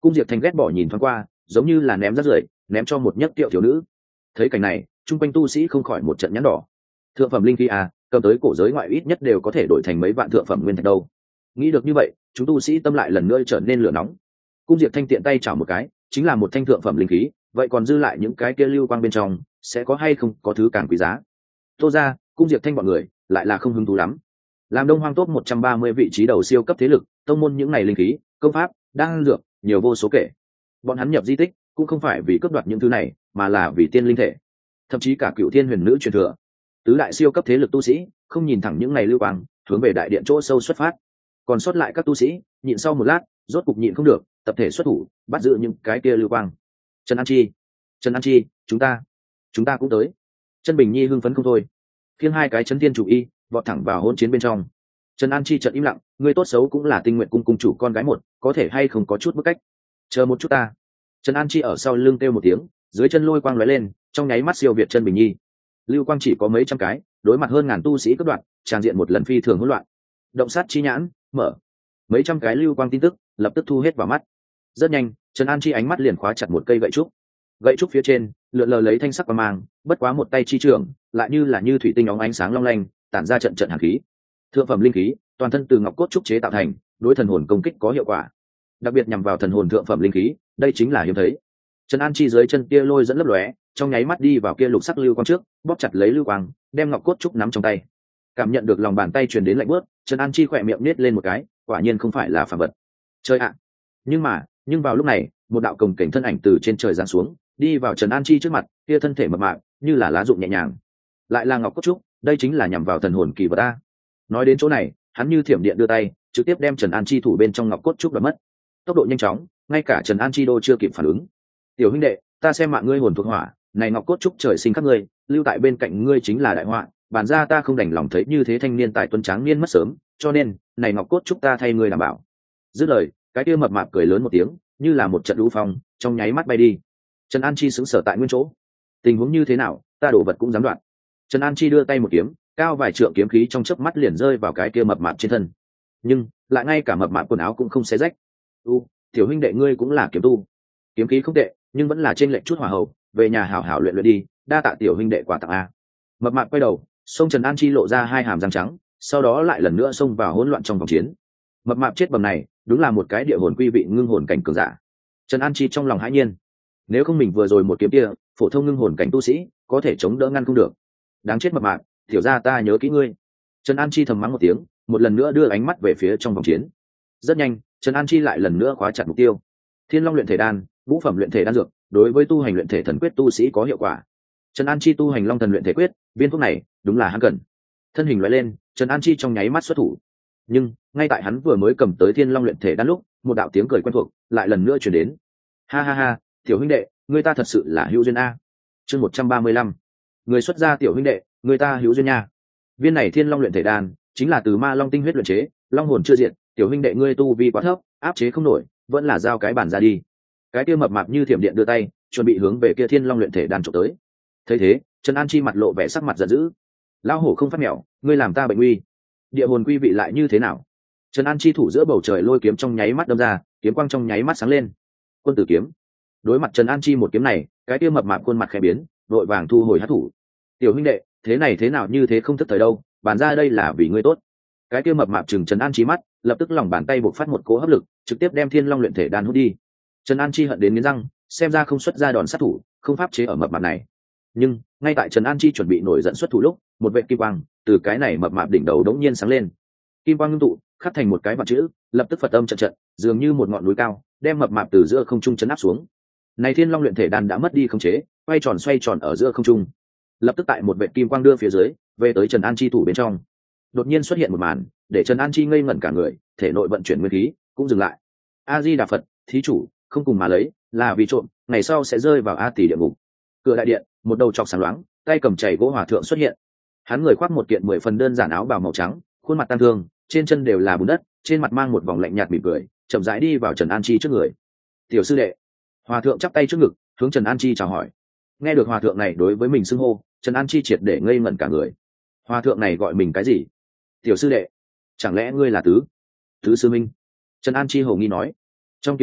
Cung Diệp Thanh ghét bỏ nhìn thoáng qua, giống như là ném rác rưởi, ném cho một nhất tiệu thiếu nữ. Thấy cảnh này, chung quanh tu sĩ không khỏi một trận nhãn đỏ. Thượng phẩm linh khí à, cầm tới cổ giới ngoại ít nhất đều có thể đổi thành mấy vạn thượng phẩm nguyên thạch đâu. Nghĩ được như vậy, chúng tu sĩ tâm lại lần nữa trở nên lửa nóng. Cung Diệp Thanh tiện tay chảo một cái, chính là một thanh thượng phẩm linh khí, vậy còn dư lại những cái kia lưu quang bên trong, sẽ có hay không có thứ càng quý giá. Tô ra, Cung Diệp Thanh bọn người lại là không hứng thú lắm. Làm Đông Hoang top một trăm ba mươi vị trí đầu siêu cấp thế lực, tông môn những này linh khí, công pháp, đan dược, nhiều vô số kể. Bọn hắn nhập di tích cũng không phải vì cướp đoạt những thứ này, mà là vì tiên linh thể. Thậm chí cả Cựu Thiên Huyền Nữ truyền thừa. Tứ đại siêu cấp thế lực tu sĩ, không nhìn thẳng những này lưu quang, hướng về đại điện chỗ sâu xuất phát. Còn sót lại các tu sĩ, nhịn sau một lát, rốt cục nhịn không được, tập thể xuất thủ, bắt giữ những cái kia lưu quang. Trần An Chi, Trần An Chi, chúng ta, chúng ta cũng tới. Chân Bình Nhi hưng phấn không thôi, khiêng hai cái chấn tiên chủ y, vọt thẳng vào hỗn chiến bên trong. Trần An Chi chợt im lặng, người tốt xấu cũng là Tinh Nguyện cung cung chủ con gái một, có thể hay không có chút bức cách. Chờ một chút ta. Trần An Chi ở sau lưng kêu một tiếng, dưới chân lôi quang lóe lên, trong nháy mắt siêu việt Chân Bình Nhi. Lưu quang chỉ có mấy trăm cái, đối mặt hơn ngàn tu sĩ cướp đoạt, tràng diện một lần phi thường hỗn loạn. Động sát chi nhãn, mở. Mấy trăm cái lưu quang tin tức, lập tức thu hết vào mắt. Rất nhanh, Trần An Chi ánh mắt liền khóa chặt một cây gậy trúc. Gậy trúc phía trên, lượn lờ lấy thanh sắc quang mang, bất quá một tay chi trưởng, lại như là như thủy tinh óng ánh sáng long lanh, tản ra trận trận hàn khí. Thượng phẩm linh khí, toàn thân từ ngọc cốt trúc chế tạo thành, đối thần hồn công kích có hiệu quả. Đặc biệt nhằm vào thần hồn thượng phẩm linh khí, đây chính là hiếm thấy. Trần An Chi dưới chân kia lôi dẫn lấp lóe, trong nháy mắt đi vào kia lục sắc lưu quang trước, bóp chặt lấy lưu quang, đem ngọc cốt trúc nắm trong tay. Cảm nhận được lòng bàn tay truyền đến lạnh bước, Trần An Chi khỏe miệng nết lên một cái, quả nhiên không phải là phàm vật. Chơi ạ! Nhưng mà, nhưng vào lúc này, một đạo cồng kềnh thân ảnh từ trên trời giáng xuống, đi vào Trần An Chi trước mặt, kia thân thể mập mạp, như là lá rụng nhẹ nhàng. Lại là ngọc cốt trúc, đây chính là nhằm vào thần hồn kỳ vật a. Nói đến chỗ này, hắn như thiểm điện đưa tay, trực tiếp đem Trần An Chi thủ bên trong ngọc cốt trúc đoạt mất. Tốc độ nhanh chóng, ngay cả Trần An Chi đô chưa kịp phản ứng. Tiểu huynh đệ, ta xem mạng ngươi hồn thuộc hỏa, này ngọc cốt trúc trời sinh các ngươi, lưu tại bên cạnh ngươi chính là đại họa, bản ra ta không đành lòng thấy như thế thanh niên tài tuấn tráng niên mất sớm, cho nên, này ngọc cốt trúc ta thay ngươi đảm bảo. Dứt lời, cái kia mập mạp cười lớn một tiếng, như là một trận lũ phong, trong nháy mắt bay đi. Trần An Chi sững sờ tại nguyên chỗ. Tình huống như thế nào, ta đổ vật cũng dám đoạn. Trần An Chi đưa tay một kiếm, cao vài trượng kiếm khí trong chớp mắt liền rơi vào cái kia mập mạp trên thân. Nhưng, lại ngay cả mập mạp quần áo cũng không xé rách. "U, tiểu huynh đệ ngươi cũng là kiếm tu. Kiếm khí không tệ, nhưng vẫn là trên lệnh chút hỏa hậu, về nhà hảo hảo luyện luyện đi, đa tạ tiểu huynh đệ quà tặng a." Mập mạp quay đầu, xông Trần An Chi lộ ra hai hàm răng trắng, sau đó lại lần nữa xông vào hỗn loạn trong vòng chiến. Mập mạp chết bầm này, đúng là một cái địa hồn quy vị ngưng hồn cảnh cường giả. Trần An Chi trong lòng hãi nhiên, nếu không mình vừa rồi một kiếm kia, phổ thông ngưng hồn cảnh tu sĩ có thể chống đỡ ngăn không được. Đáng chết mập mạp, tiểu ra ta nhớ kỹ ngươi. Trần An Chi thầm mắng một tiếng, một lần nữa đưa ánh mắt về phía trong vòng chiến. Rất nhanh, Trần An Chi lại lần nữa khóa chặt mục tiêu. Thiên Long luyện thể đan, ngũ phẩm luyện thể đan dược, đối với tu hành luyện thể thần quyết tu sĩ có hiệu quả. Trần An Chi tu hành Long thần luyện thể quyết, viên thuốc này đúng là hắn cần. Thân hình lóe lên, Trần An Chi trong nháy mắt xuất thủ. Nhưng, ngay tại hắn vừa mới cầm tới Thiên Long luyện thể đan lúc, một đạo tiếng cười quen thuộc lại lần nữa truyền đến. Ha ha ha, tiểu huynh đệ, người ta thật sự là hữu duyên a. Chương một trăm ba mươi lăm. Người xuất gia tiểu huynh đệ, người ta hữu duyên nha. Viên này Thiên Long luyện thể đan chính là từ ma long tinh huyết luyện chế, long hồn chưa diệt, tiểu huynh đệ ngươi tu vi quá thấp, áp chế không nổi, vẫn là giao cái bản ra đi. Cái kia mập mạp như thiểm điện đưa tay, chuẩn bị hướng về kia Thiên Long luyện thể đan chụp tới. Thấy thế, Trần An Chi mặt lộ vẻ sắc mặt giận dữ. Lão hổ không phát mèo, ngươi làm ta bệnh nguy. Địa hồn quy vị lại như thế nào? Trần An Chi thủ giữa bầu trời lôi kiếm trong nháy mắt đâm ra, kiếm quang trong nháy mắt sáng lên. Quân tử kiếm. Đối mặt Trần An Chi một kiếm này, cái kia mập mạp khuôn mặt khẽ biến, đội vàng thu hồi hắc thủ. Tiểu huynh đệ, thế này thế nào như thế không thức thời đâu, bàn ra đây là vì ngươi tốt. Cái kia mập mạp chừng Trần An Chi mắt, lập tức lòng bàn tay bộc phát một cỗ hấp lực, trực tiếp đem Thiên Long luyện thể đan hút đi. Trần An Chi hận đến nghiến răng, xem ra không xuất ra đòn sát thủ, không pháp chế ở mập mạp này. Nhưng ngay tại Trần An Chi chuẩn bị nổi giận xuất thủ lúc, một vệt kim quang từ cái này mập mạp đỉnh đầu đống nhiên sáng lên. Kim quang ngưng tụ, khắc thành một cái vật chữ, lập tức Phật âm trận trận, dường như một ngọn núi cao, đem mập mạp từ giữa không trung chấn áp xuống. Này Thiên Long luyện thể đan đã mất đi khống chế, quay tròn xoay tròn ở giữa không trung. Lập tức tại một vệt kim quang đưa phía dưới, về tới Trần An Chi thủ bên trong. Đột nhiên xuất hiện một màn, để Trần An Chi ngây ngẩn cả người, thể nội vận chuyển nguyên khí cũng dừng lại. A Di Đà Phật, thí chủ, không cùng mà lấy, là vì trộm, ngày sau sẽ rơi vào A Tỷ địa ngục. Cửa đại điện, một đầu trọc sáng loáng, tay cầm chảy gỗ hòa thượng xuất hiện. Hắn người khoác một kiện mười phần đơn giản áo bào màu trắng, khuôn mặt tang thương, trên chân đều là bùn đất, trên mặt mang một vòng lạnh nhạt mỉm cười, chậm rãi đi vào Trần An Chi trước người. Tiểu sư đệ. Hòa thượng chắp tay trước ngực, hướng Trần An Chi chào hỏi. Nghe được hòa thượng này đối với mình xưng hô, Trần An Chi triệt để ngây ngẩn cả người. Hòa thượng này gọi mình cái gì? Tiểu sư đệ. Chẳng lẽ ngươi là tứ tứ sư minh? Trần An Chi hồ nghi nói. Trong kiếm cát,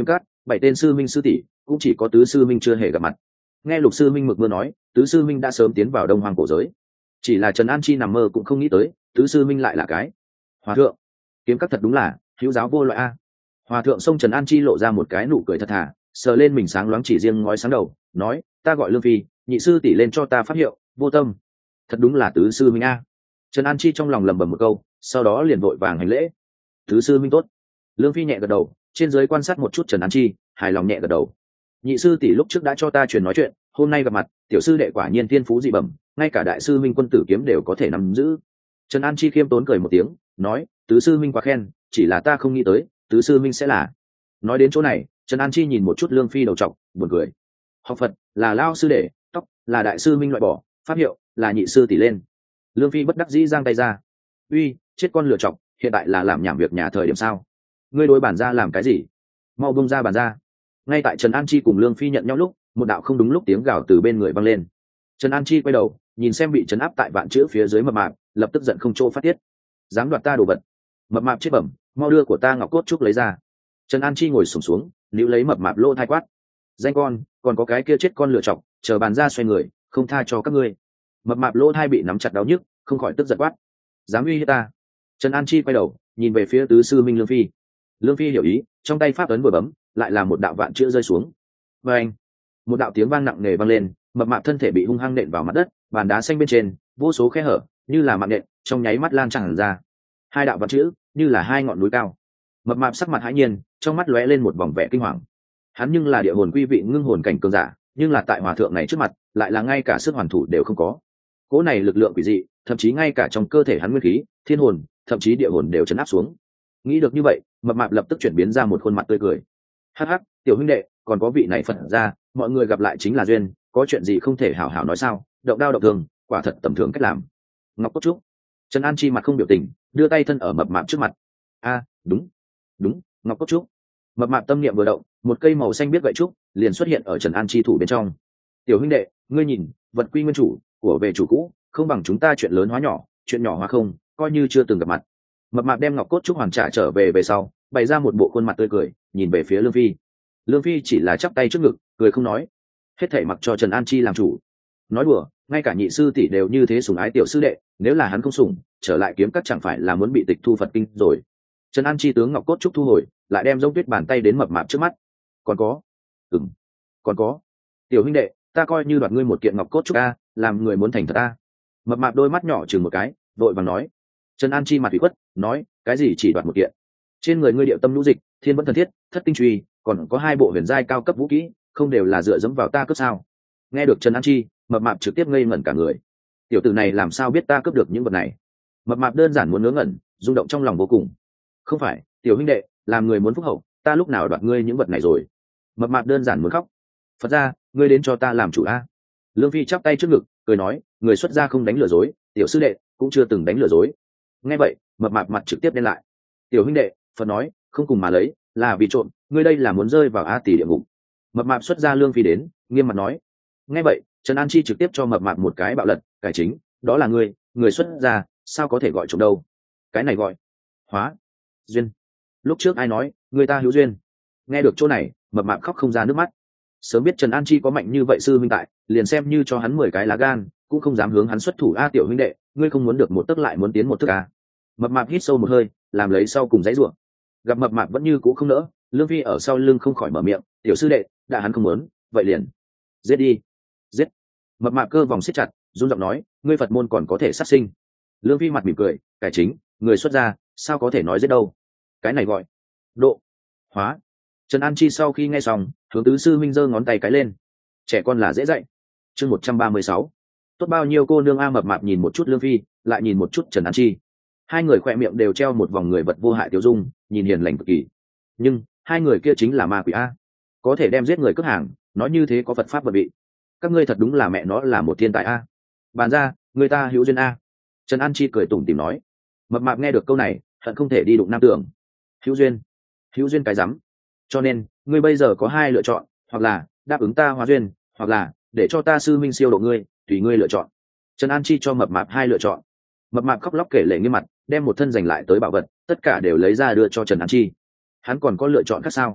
bảy tên sư minh sư tỷ cũng chỉ có tứ sư minh chưa hề gặp mặt. Nghe lục sư minh mực mưa nói, tứ sư minh đã sớm tiến vào đông hoàng cổ giới, chỉ là Trần An Chi nằm mơ cũng không nghĩ tới tứ sư minh lại là cái hòa thượng. Kiếm các thật đúng là hữu giáo vô loại a. Hòa thượng xông Trần An Chi lộ ra một cái nụ cười thật thà, sờ lên mình sáng loáng chỉ riêng ngói sáng đầu, nói: ta gọi Lương Phi, nhị sư tỷ lên cho ta pháp hiệu Vô Tâm. Thật đúng là tứ sư minh a. Trần An Chi trong lòng lẩm bẩm một câu, sau đó liền vội vàng hành lễ: tứ sư minh tốt. Lương Phi nhẹ gật đầu, trên dưới quan sát một chút Trần An Chi, hài lòng nhẹ gật đầu. Nhị sư tỷ lúc trước đã cho ta truyền nói chuyện, hôm nay gặp mặt, tiểu sư đệ quả nhiên thiên phú dị bẩm, ngay cả đại sư minh quân tử kiếm đều có thể nắm giữ. Trần An Chi khiêm tốn cười một tiếng, nói: tứ sư minh quá khen, chỉ là ta không nghĩ tới tứ sư minh sẽ là. Nói đến chỗ này, Trần An Chi nhìn một chút Lương Phi đầu trọc, buồn cười. Học Phật là lao sư đệ, tóc là đại sư minh loại bỏ, pháp hiệu là nhị sư tỷ lên. Lương Phi bất đắc dĩ giang tay ra: uy, chết con lựa chọc, hiện tại là làm nhảm việc nhà thời điểm sao? Ngươi đối bản ra làm cái gì? Mau bông ra bản ra. Ngay tại Trần An Chi cùng Lương Phi nhận nhau lúc, một đạo không đúng lúc tiếng gào từ bên người vang lên. Trần An Chi quay đầu, nhìn xem bị trấn áp tại vạn chữ phía dưới mập mạp, lập tức giận không chỗ phát tiết. Dám đoạt ta đồ vật, mập mạp chết bẩm, mau đưa của ta ngọc cốt trúc lấy ra. Trần An Chi ngồi xổm xuống, xuống níu lấy mập mạp lỗ thai quát: danh con, còn có cái kia chết con lựa chọc, chờ bàn ra xoay người, không tha cho các ngươi. Mập mạp lỗ thai bị nắm chặt đau nhức, không khỏi tức giận quát: dám uy hiếp ta. Trần An Chi quay đầu, nhìn về phía tứ sư minh Lương Phi. Lương Phi hiểu ý, trong tay pháp ấn vừa bấm, lại là một đạo vạn chữ rơi xuống. Và anh, một đạo tiếng vang nặng nề vang lên, mập mạp thân thể bị hung hăng nện vào mặt đất, bàn đá xanh bên trên vô số khe hở, như là mạng nện, trong nháy mắt lan tràn ra. Hai đạo vạn chữ, như là hai ngọn núi cao. Mập mạp sắc mặt hãi nhiên, trong mắt lóe lên một vòng vẻ kinh hoàng. Hắn nhưng là địa hồn quy vị ngưng hồn cảnh cường giả, nhưng là tại hòa thượng này trước mặt, lại là ngay cả sức hoàn thủ đều không có. Cỗ này lực lượng quỷ dị, thậm chí ngay cả trong cơ thể hắn nguyên khí, thiên hồn, thậm chí địa hồn đều chấn áp xuống. Nghĩ được như vậy, mập mạp lập tức chuyển biến ra một khuôn mặt tươi cười. Hắc hắc, tiểu huynh đệ, còn có vị này Phật ra, mọi người gặp lại chính là duyên, có chuyện gì không thể hảo hảo nói sao? Động đao động thường, quả thật tầm thường cách làm. Ngọc cốt trúc. Trần An Chi mặt không biểu tình, đưa tay thân ở mập mạp trước mặt. A, đúng, đúng, ngọc cốt trúc. Mập mạp tâm niệm vừa động, một cây màu xanh biết gậy trúc liền xuất hiện ở Trần An Chi thủ bên trong. Tiểu huynh đệ, ngươi nhìn, vật quy nguyên chủ, của về chủ cũ, không bằng chúng ta chuyện lớn hóa nhỏ, chuyện nhỏ hóa không, coi như chưa từng gặp mặt. Mập mạp đem ngọc cốt trúc hoàn trả trở về về sau, bày ra một bộ khuôn mặt tươi cười, nhìn về phía Lương Phi. Lương Phi chỉ là chắp tay trước ngực, cười không nói. Hết thảy mặc cho Trần An Chi làm chủ. Nói đùa, ngay cả nhị sư tỷ đều như thế sủng ái tiểu sư đệ, nếu là hắn không sủng, trở lại kiếm các chẳng phải là muốn bị tịch thu Phật kinh rồi. Trần An Chi tướng ngọc cốt trúc thu hồi, lại đem giống tuyết bàn tay đến mập mạp trước mắt. Còn có, ừm, còn có, tiểu huynh đệ, ta coi như đoạt ngươi một kiện ngọc cốt trúc a, làm người muốn thành thật a. Mập mạp đôi mắt nhỏ chừng một cái, vội vàng nói. Trần An Chi mặt ủy khuất, nói, cái gì chỉ đoạt một kiện? Trên người ngươi điệu tâm lũ dịch, thiên vẫn thần thiết, thất tinh truy, còn có hai bộ huyền giai cao cấp vũ kỹ, không đều là dựa dẫm vào ta cướp sao? Nghe được Trần An Chi, mập mạp trực tiếp ngây ngẩn cả người. Tiểu tử này làm sao biết ta cướp được những vật này? Mập mạp đơn giản muốn ngớ ngẩn, rung động trong lòng vô cùng. Không phải, tiểu huynh đệ, làm người muốn phúc hậu, ta lúc nào đoạt ngươi những vật này rồi? Mập mạp đơn giản muốn khóc. Phật ra, ngươi đến cho ta làm chủ a. Lương Phi chắp tay trước ngực, cười nói, người xuất gia không đánh lừa dối, tiểu sư đệ cũng chưa từng đánh lừa dối. Nghe vậy, mập mạp mặt trực tiếp đen lại. Tiểu huynh đệ, Phật nói, không cùng mà lấy, là vì trộm, ngươi đây là muốn rơi vào a tỷ địa ngục. Mập mạp xuất ra Lương Phi đến, nghiêm mặt nói. Nghe vậy, Trần An Chi trực tiếp cho mập mạp một cái bạo lật, cải chính, đó là ngươi, người xuất gia, sao có thể gọi trộm đâu? Cái này gọi hóa duyên. Lúc trước ai nói, người ta hữu duyên? Nghe được chỗ này, mập mạp khóc không ra nước mắt. Sớm biết Trần An Chi có mạnh như vậy sư huynh tại, liền xem như cho hắn mười cái lá gan, cũng không dám hướng hắn xuất thủ. A tiểu huynh đệ, ngươi không muốn được một tấc lại muốn tiến một thước à? Mập mạp hít sâu một hơi, làm lấy sau cùng dãy rủa. Gặp mập mạp vẫn như cũ không nỡ, Lương Phi ở sau lưng không khỏi mở miệng, tiểu sư đệ, đã hắn không muốn, vậy liền giết đi. Giết. Mập mạp cơ vòng siết chặt, run giọng nói, ngươi Phật môn còn có thể sát sinh? Lương Phi mặt mỉm cười, cải chính, người xuất gia, sao có thể nói giết đâu? Cái này gọi độ hóa. Trần An Chi sau khi nghe xong, hướng tứ sư minh giơ ngón tay cái lên. Trẻ con là dễ dạy. Chương một trăm ba mươi sáu. Tốt bao nhiêu cô nương a. Mập mạp nhìn một chút Lương Phi, lại nhìn một chút Trần An Chi. Hai người khỏe miệng đều treo một vòng người vật vô hại tiêu dung, nhìn hiền lành cực kỳ. Nhưng hai người kia chính là ma quỷ a, có thể đem giết người cướp hàng, nói như thế có Phật pháp vật vị. Các ngươi thật đúng là mẹ nó là một thiên tài a. Bàn ra, người ta hữu duyên a. Trần An Chi cười tủm tỉm nói. Mập mạp nghe được câu này, hận không thể đi đụng nam tường. Hữu duyên? Hữu duyên cái rắm. Cho nên ngươi bây giờ có hai lựa chọn, hoặc là đáp ứng ta hóa duyên, hoặc là để cho ta sư minh siêu độ ngươi, tùy ngươi lựa chọn. Trần An Chi cho mập mạp hai lựa chọn. Mập mạp khóc lóc kể lể nghiêm mặt, đem một thân giành lại tới bảo vật, tất cả đều lấy ra đưa cho Trần An Chi. Hắn còn có lựa chọn khác sao?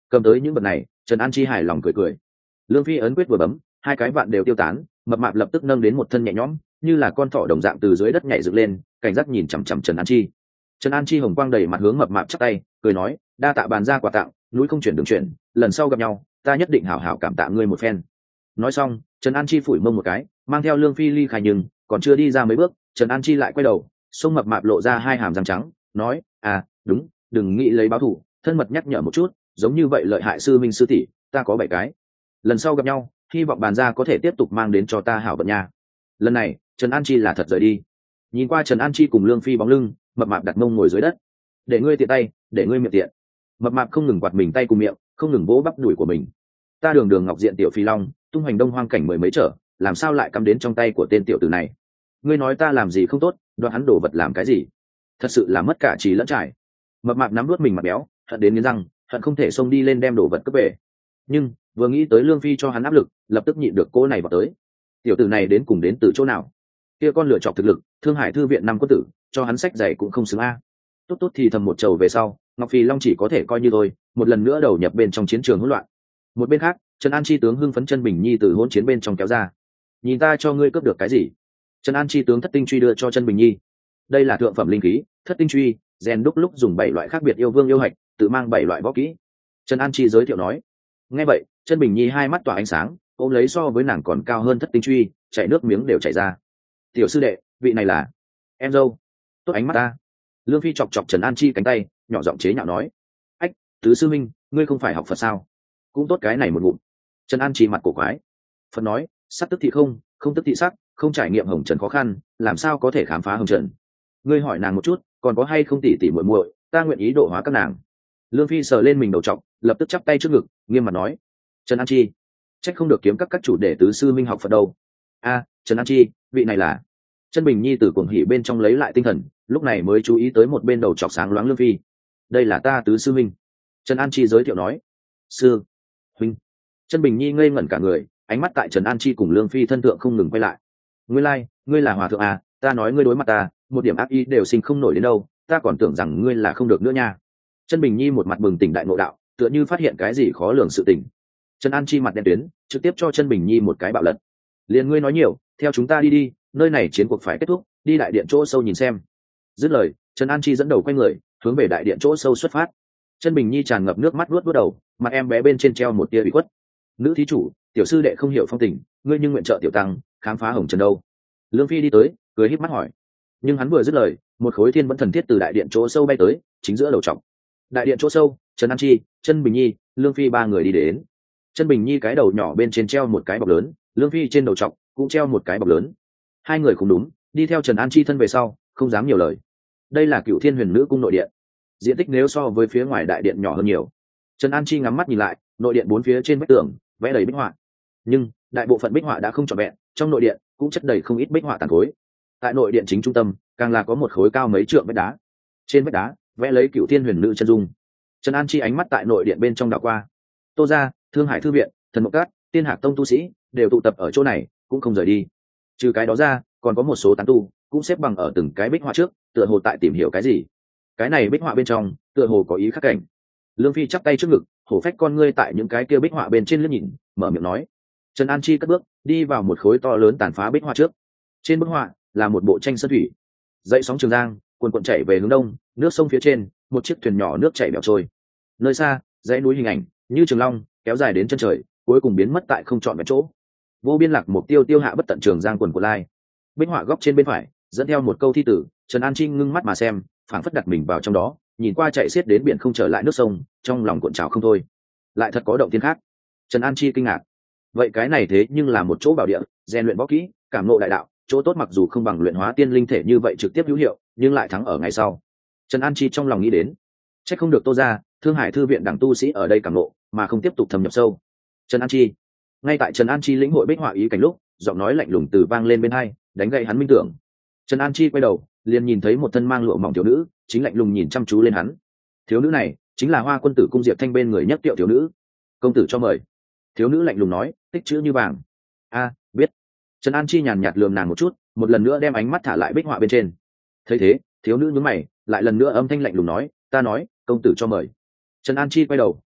Cầm tới những vật này, Trần An Chi hài lòng cười cười. Lương Phi ấn quyết vừa bấm, hai cái vạn đều tiêu tán, mập mạp lập tức nâng đến một thân nhẹ nhõm, như là con thỏ đồng dạng từ dưới đất nhảy dựng lên, cảnh giác nhìn chằm chằm Trần An Chi. Trần An Chi hồng quang đầy mặt hướng mập mạp chắp tay, cười nói, đa tạ bàn ra quà tặng, núi không chuyển đường chuyển, lần sau gặp nhau, ta nhất định hảo hảo cảm tạ ngươi một phen. Nói xong, Trần An Chi phủi mông một cái, mang theo Lương Phi ly khai, nhưng còn chưa đi ra mấy bước, Trần An Chi lại quay đầu, xông mập mạp lộ ra hai hàm răng trắng, nói, à, đúng, đừng nghĩ lấy báo thù, thân mật nhắc nhở một chút, giống như vậy lợi hại sư minh sư tỷ, ta có bảy cái. Lần sau gặp nhau, hy vọng bàn ra có thể tiếp tục mang đến cho ta hảo vận nha. Lần này, Trần An Chi là thật rời đi. Nhìn qua Trần An Chi cùng Lương Phi bóng lưng, mập mạp đặt mông ngồi dưới đất. Để ngươi tiện tay, để ngươi miệng tiện. Mập mạp không ngừng quạt mình tay cùng miệng, không ngừng vỗ bắp đùi của mình. Ta đường đường ngọc diện tiểu phi long, tung hoành đông hoang cảnh mười mấy trở, làm sao lại cắm đến trong tay của tên tiểu tử này? Ngươi nói ta làm gì không tốt, đoạt hắn đồ vật làm cái gì? Thật sự là mất cả trí lẫn trải. Mập mạp nắm nuốt mình mặt béo, hận đến nghiến răng, hận không thể xông đi lên đem đồ vật cướp về. Nhưng vừa nghĩ tới Lương Phi cho hắn áp lực, lập tức nhịn được cô này vào tới. Tiểu tử này đến cùng đến từ chỗ nào? Kia con lựa chọc thực lực, Thương Hải thư viện năm quân tử, cho hắn sách giày cũng không xứng a. Tốt tốt thì thầm một trầu về sau, Ngọc Phi Long chỉ có thể coi như thôi, một lần nữa đầu nhập bên trong chiến trường hỗn loạn. Một bên khác, Trần An Chi tướng hưng phấn chân Bình Nhi từ hỗn chiến bên trong kéo ra. Nhìn ta cho ngươi cướp được cái gì? Trần An Chi tướng thất tinh truy đưa cho chân Bình Nhi. Đây là thượng phẩm linh khí, thất tinh truy, rèn đúc lúc dùng bảy loại khác biệt yêu vương yêu hạch, tự mang bảy loại võ kỹ. Trần An Chi giới thiệu nói. Nghe vậy, chân Bình Nhi hai mắt tỏa ánh sáng, ôm lấy so với nàng còn cao hơn thất tinh truy, chảy nước miếng đều chảy ra. Tiểu sư đệ, vị này là em dâu. Tốt ánh mắt ta. Lương Phi chọc chọc Trần An Chi cánh tay, nhỏ giọng chế nhạo nói. Ách, tứ sư minh, ngươi không phải học Phật sao? Cũng tốt cái này một ngụm. Trần An Chi mặt cổ quái. Phật nói, sắc tức thị không, không tức thị sắc, không trải nghiệm hồng trần khó khăn, làm sao có thể khám phá hồng trần? Ngươi hỏi nàng một chút, còn có hay không tỉ tỉ muội muội, ta nguyện ý độ hóa các nàng. Lương Phi sờ lên mình đầu trọc, lập tức chắp tay trước ngực, nghiêm mặt nói. Trần An Chi, trách không được kiếm các các chủ để tứ sư minh học Phật đâu. A, Trần An Chi, vị này là. Chân Bình Nhi từ cuồng hỉ bên trong lấy lại tinh thần, lúc này mới chú ý tới một bên đầu trọc sáng loáng Lương Phi. Đây là ta tứ sư minh. Trần An Chi giới thiệu nói. Sư huynh. Chân Bình Nhi ngây ngẩn cả người, ánh mắt tại Trần An Chi cùng Lương Phi thân thượng không ngừng quay lại. Ngươi lai, like, ngươi là hòa thượng à? Ta nói ngươi đối mặt ta, một điểm ác ý đều sinh không nổi đến đâu, ta còn tưởng rằng ngươi là không được nữa nha. Chân Bình Nhi một mặt bừng tỉnh đại ngộ đạo, tựa như phát hiện cái gì khó lường sự tình. Trần An Chi mặt đen tuyến, trực tiếp cho Chân Bình Nhi một cái bạo lật. Liền ngươi nói nhiều, theo chúng ta đi đi, nơi này chiến cuộc phải kết thúc, đi đại điện chỗ sâu nhìn xem. Dứt lời, Trần An Chi dẫn đầu quay người, hướng về đại điện chỗ sâu xuất phát. Chân Bình Nhi tràn ngập nước mắt luốt luốt đầu, mặt em bé bên trên treo một tia ủy khuất. Nữ thí chủ, tiểu sư đệ không hiểu phong tình, ngươi nhưng nguyện trợ tiểu tăng khám phá hồng trần đâu? Lương Phi đi tới, cười híp mắt hỏi. Nhưng hắn vừa dứt lời, một khối thiên vẫn thần thiết từ đại điện chỗ sâu bay tới, chính giữa đầu trọc. Đại điện chỗ sâu, Trần An Chi, Chân Bình Nhi, Lương Phi ba người đi đến. Chân Bình Nhi cái đầu nhỏ bên trên treo một cái bọc lớn, Lương Phi trên đầu trọc cũng treo một cái bọc lớn. Hai người không đúng, đi theo Trần An Chi thân về sau, không dám nhiều lời. Đây là Cửu Thiên Huyền Nữ cung nội điện, diện tích nếu so với phía ngoài đại điện nhỏ hơn nhiều. Trần An Chi ngắm mắt nhìn lại, nội điện bốn phía trên vách tường vẽ đầy bích họa, nhưng đại bộ phận bích họa đã không trọn vẹn, trong nội điện cũng chất đầy không ít bích họa tàn khối. Tại nội điện chính trung tâm, càng là có một khối cao mấy trượng vách đá, trên vách đá vẽ lấy Cửu Thiên Huyền Nữ chân dung. Trần An Chi ánh mắt tại nội điện bên trong đảo qua. Tô gia, Thương Hải thư viện, Thần Mộc Cát, Tiên Hạc tông tu sĩ đều tụ tập ở chỗ này, cũng không rời đi. Trừ cái đó ra, còn có một số tán tu cũng xếp bằng ở từng cái bích họa trước, tựa hồ tại tìm hiểu cái gì. Cái này bích họa bên trong tựa hồ có ý khắc cảnh. Lương Phi chắp tay trước ngực, hổ phách con ngươi tại những cái kia bích họa bên trên liếc nhìn, mở miệng nói. Trần An Chi cất bước đi vào một khối to lớn tàn phá bích họa trước. Trên bức họa là một bộ tranh sơn thủy, dậy sóng Trường Giang cuồn cuộn chảy về hướng đông, nước sông phía trên một chiếc thuyền nhỏ nước chảy bẹo trôi. Nơi xa, dãy núi hình ảnh như trường long kéo dài đến chân trời, cuối cùng biến mất tại không trọn vẹn chỗ. Vô biên lạc mục tiêu tiêu hạ bất tận Trường Giang quần của lai. Bích họa góc trên bên phải dẫn theo một câu thi tử. Trần An Chi ngưng mắt mà xem, phảng phất đặt mình vào trong đó, nhìn qua chạy xiết đến biển không trở lại nước sông, trong lòng cuộn trào không thôi. Lại thật có động thiên khác. Trần An Chi kinh ngạc. Vậy cái này thế nhưng là một chỗ bảo địa, rèn luyện võ kỹ, cảm ngộ đại đạo, chỗ tốt mặc dù không bằng luyện hóa tiên linh thể như vậy trực tiếp hữu hiệu, nhưng lại thắng ở ngày sau. Trần An Chi trong lòng nghĩ đến, chắc không được Tô gia, Thương Hải thư viện đẳng tu sĩ ở đây cảm ngộ, mà không tiếp tục thâm nhập sâu. Trần An Chi. Ngay tại Trần An Chi lĩnh hội bích họa ý cảnh lúc, giọng nói lạnh lùng từ vang lên bên hai, đánh gậy hắn minh tưởng. Trần An Chi quay đầu, liền nhìn thấy một thân mang lụa mỏng thiếu nữ, chính lạnh lùng nhìn chăm chú lên hắn. Thiếu nữ này chính là Hoa Quân Tử cung Diệp Thanh bên người nhất tiệu thiếu nữ. Công tử cho mời. Thiếu nữ lạnh lùng nói, tích chữ như vàng. A, biết. Trần An Chi nhàn nhạt lườm nàng một chút, một lần nữa đem ánh mắt thả lại bích họa bên trên. Thấy thế, thiếu nữ nhướng mày, lại lần nữa âm thanh lạnh lùng nói, ta nói, công tử cho mời. Trần An Chi quay đầu,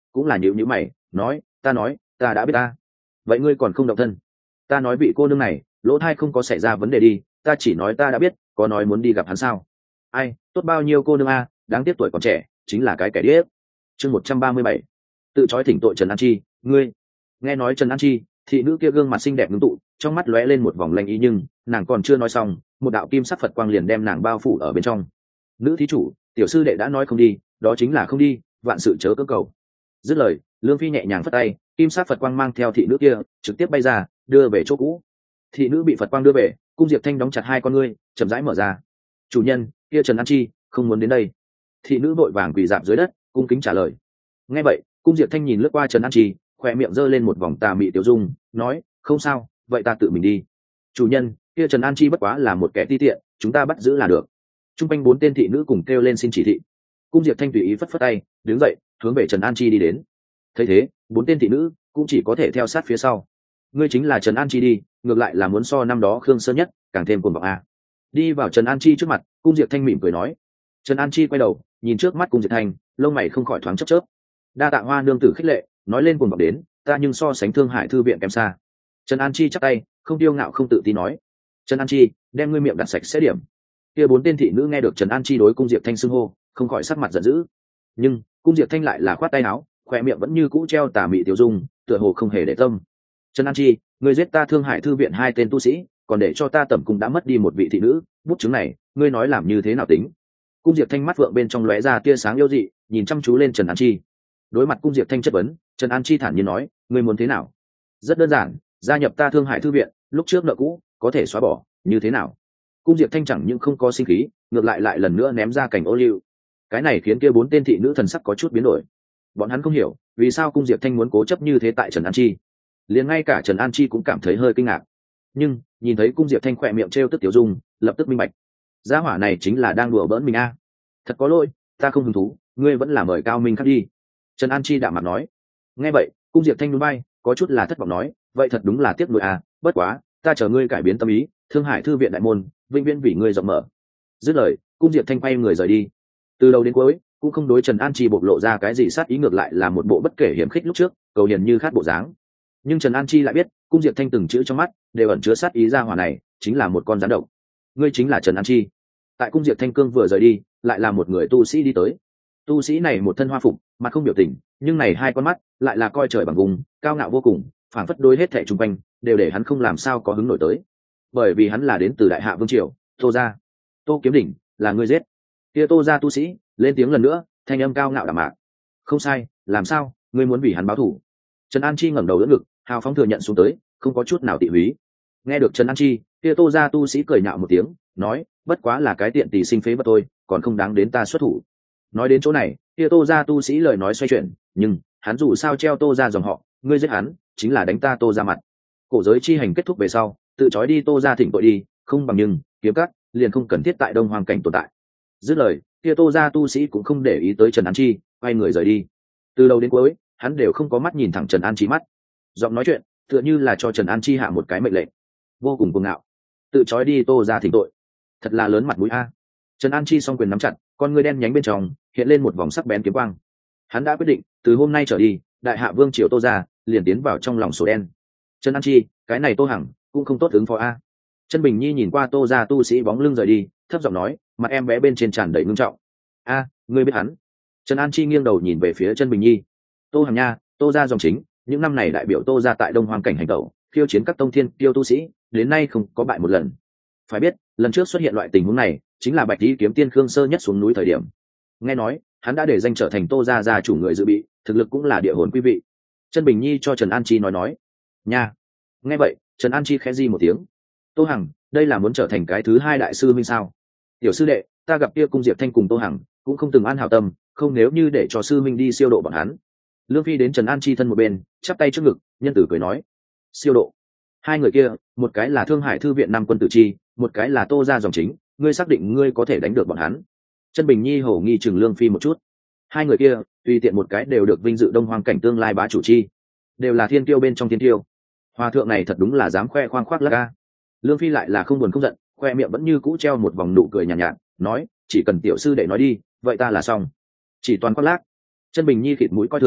cũng là nhíu nhíu mày nói ta nói ta đã biết ta. Vậy ngươi còn không động thân? Ta nói vị cô nương này lỗ thai không có xảy ra vấn đề đi, ta chỉ nói ta đã biết, có nói muốn đi gặp hắn sao? Ai tốt bao nhiêu cô nương a, đáng tiếc tuổi còn trẻ chính là cái kẻ điếc. Chương một trăm ba mươi bảy, tự trói thỉnh tội Trần An Chi. Ngươi nghe nói Trần An Chi, thị nữ kia gương mặt xinh đẹp ngưng tụ, trong mắt lóe lên một vòng lanh ý, nhưng nàng còn chưa nói xong, một đạo kim sắc Phật quang liền đem nàng bao phủ ở bên trong. Nữ thí chủ, tiểu sư đệ đã nói không đi, đó chính là không đi, vạn sự chớ cưỡng cầu. Dứt lời, Lương Phi nhẹ nhàng phất tay, kim sắc Phật quang mang theo thị nữ kia trực tiếp bay ra, đưa về chỗ cũ. Thị nữ bị Phật quang đưa về, Cung Diệp Thanh đóng chặt hai con ngươi, chậm rãi mở ra. Chủ nhân, kia Trần An Chi không muốn đến đây. Thị nữ vội vàng quỳ dạp dưới đất, cung kính trả lời. Nghe vậy, Cung Diệp Thanh nhìn lướt qua Trần An Chi, khoe miệng giơ lên một vòng tà mị tiểu dung, nói không sao, vậy ta tự mình đi. Chủ nhân, kia Trần An Chi bất quá là một kẻ ti tiện, chúng ta bắt giữ là được. Trung quanh bốn tên thị nữ cùng kêu lên xin chỉ thị. Cung Diệp Thanh tùy ý phất phất tay, đứng dậy hướng về Trần An Chi đi đến. Thấy thế, bốn tên thị nữ cũng chỉ có thể theo sát phía sau. Ngươi chính là Trần An Chi đi, ngược lại là muốn so năm đó Khương Sơn Nhất càng thêm cuồng vọng a. Đi vào Trần An Chi trước mặt, Cung Diệp Thanh mỉm cười nói. Trần An Chi quay đầu nhìn trước mắt Cung Diệp Thanh, lông mày không khỏi thoáng chớp chớp. Đa tạ Hoa nương tử khích lệ, nói lên cuồng vọng đến, ta nhưng so sánh Thương Hải thư viện kém xa. Trần An Chi chắp tay, không tiêu ngạo không tự tin nói. Trần An Chi, đem ngươi miệng đặt sạch sẽ điểm. Kia bốn tên thị nữ nghe được Trần An Chi đối Cung Diệp Thanh xưng hô, không khỏi sắc mặt giận dữ. Nhưng Cung Diệp Thanh lại là khoát tay áo, khoe miệng vẫn như cũ treo tà mị tiểu dung, tựa hồ không hề để tâm. Trần An Chi, ngươi giết ta Thương Hải thư viện hai tên tu sĩ, còn để cho ta tẩm cung đã mất đi một vị thị nữ, bút chứng này ngươi nói làm như thế nào tính? Cung Diệp Thanh mắt vượng bên trong lóe ra tia sáng yêu dị, nhìn chăm chú lên Trần An Chi. Đối mặt Cung Diệp Thanh chất vấn, Trần An Chi thản nhiên nói, ngươi muốn thế nào? Rất đơn giản, gia nhập ta Thương Hải thư viện, lúc trước nợ cũ có thể xóa bỏ, như thế nào? Cung Diệp Thanh chẳng những không có sinh khí, ngược lại lại lần nữa ném ra cảnh ô liu. Cái này khiến kia bốn tên thị nữ thần sắc có chút biến đổi. Bọn hắn không hiểu vì sao Cung Diệp Thanh muốn cố chấp như thế tại Trần An Chi. Liền ngay cả Trần An Chi cũng cảm thấy hơi kinh ngạc. Nhưng nhìn thấy Cung Diệp Thanh khỏe miệng trêu tức tiểu dung, lập tức minh bạch. Gia hỏa này chính là đang đùa bỡn mình a. Thật có lỗi, ta không hứng thú, ngươi vẫn là mời cao minh khắc đi. Trần An Chi đạm mặt nói. Nghe vậy, Cung Diệp Thanh núi bay, có chút là thất vọng nói, vậy thật đúng là tiếc nuối a, bất quá, ta chờ ngươi cải biến tâm ý, Thương Hải thư viện đại môn, vĩnh viễn vì ngươi rộng mở. Dứt lời, Cung Diệp Thanh quay người rời đi. Từ đầu đến cuối, cũng không đối Trần An Chi bộc lộ ra cái gì sát ý, ngược lại là một bộ bất kể hiểm khích lúc trước, cầu hiền như khát bộ dáng. Nhưng Trần An Chi lại biết, Cung Diệp Thanh từng chữ trong mắt đều ẩn chứa sát ý, ra hỏa này chính là một con rắn độc. Ngươi chính là Trần An Chi. Tại Cung Diệp Thanh cương vừa rời đi, lại là một người tu sĩ đi tới. Tu sĩ này một thân hoa phục, mặt không biểu tình, nhưng này hai con mắt lại là coi trời bằng vùng, cao ngạo vô cùng, phảng phất đối hết thảy xung quanh đều để hắn không làm sao có hứng nổi tới. Bởi vì hắn là đến từ Đại Hạ Vương triều, Tô gia. Tô Kiếm Đỉnh, là ngươi giết. Kia Tô gia tu sĩ lên tiếng lần nữa, thanh âm cao ngạo đạm mạc. Không sai, làm sao, ngươi muốn vì hắn báo thù? Trần An Chi ngẩng đầu đỡ ngực, hào phóng thừa nhận xuống tới, không có chút nào tị húy. Nghe được Trần An Chi, kia Tô gia tu sĩ cười nhạo một tiếng, nói, bất quá là cái tiện tỳ sinh phế vật thôi, còn không đáng đến ta xuất thủ. Nói đến chỗ này, kia Tô gia tu sĩ lời nói xoay chuyển, nhưng hắn dù sao treo Tô gia dòng họ, ngươi giết hắn chính là đánh ta Tô gia mặt. Cổ giới chi hành kết thúc về sau, tự trói đi Tô gia thỉnh tội đi, không bằng nhưng kiếm cắt liền không cần thiết tại Đông Hoàng cảnh tồn tại. Dứt lời, kia Tô gia tu sĩ cũng không để ý tới Trần An Chi, quay người rời đi. Từ đầu đến cuối, hắn đều không có mắt nhìn thẳng Trần An Chi mắt. Giọng nói chuyện tựa như là cho Trần An Chi hạ một cái mệnh lệnh, vô cùng cuồng ngạo. Tự trói đi Tô gia thỉnh tội, thật là lớn mặt mũi a. Trần An Chi song quyền nắm chặt, con ngươi đen nhánh bên trong hiện lên một vòng sắc bén kiếm quang. Hắn đã quyết định, từ hôm nay trở đi, Đại Hạ Vương triều Tô gia liền tiến vào trong lòng sổ đen. Trần An Chi, cái này Tô Hằng cũng không tốt ứng phó a. Chân Bình Nhi nhìn qua Tô gia tu sĩ bóng lưng rời đi, thấp giọng nói, mặt em bé bên trên tràn đầy ngưng trọng. A, ngươi biết hắn? Trần An Chi nghiêng đầu nhìn về phía Chân Bình Nhi. Tô Hằng nha, Tô gia dòng chính, những năm này đại biểu Tô gia tại Đông Hoang cảnh hành tẩu, khiêu chiến các tông thiên tiêu tu sĩ, đến nay không có bại một lần. Phải biết, lần trước xuất hiện loại tình huống này, chính là Bạch Lý kiếm tiên Khương Sơ Nhất xuống núi thời điểm. Nghe nói, hắn đã để danh trở thành Tô gia gia chủ người dự bị, thực lực cũng là địa hồn quý vị. Chân Bình Nhi cho Trần An Chi nói nói. Nha. Nghe vậy, Trần An Chi khẽ di một tiếng. Tô Hằng, đây là muốn trở thành cái thứ hai đại sư minh sao? Tiểu sư đệ, ta gặp kia Cung Diệp Thanh cùng Tô Hằng, cũng không từng an hảo tâm, không nếu như để cho sư minh đi siêu độ bọn hắn. Lương Phi đến Trần An Chi thân một bên, chắp tay trước ngực, nhân tử cười nói. Siêu độ. Hai người kia, một cái là Thương Hải thư viện năm quân tử chi, một cái là Tô gia dòng chính, ngươi xác định ngươi có thể đánh được bọn hắn? Chân Bình Nhi hổ nghi chừng Lương Phi một chút. Hai người kia, tùy tiện một cái đều được vinh dự Đông Hoang cảnh tương lai bá chủ chi, đều là thiên tiêu bên trong thiên tiêu. Hòa thượng này thật đúng là dám khoe khoang khoác lác ca. Lương Phi lại là không buồn không giận, khoe miệng vẫn như cũ treo một vòng nụ cười nhàn nhạt, nhạt, nói, chỉ cần tiểu sư đệ nói đi, vậy ta là xong. Chỉ toàn khoác lác. Chân Bình Nhi khịt mũi coi thường,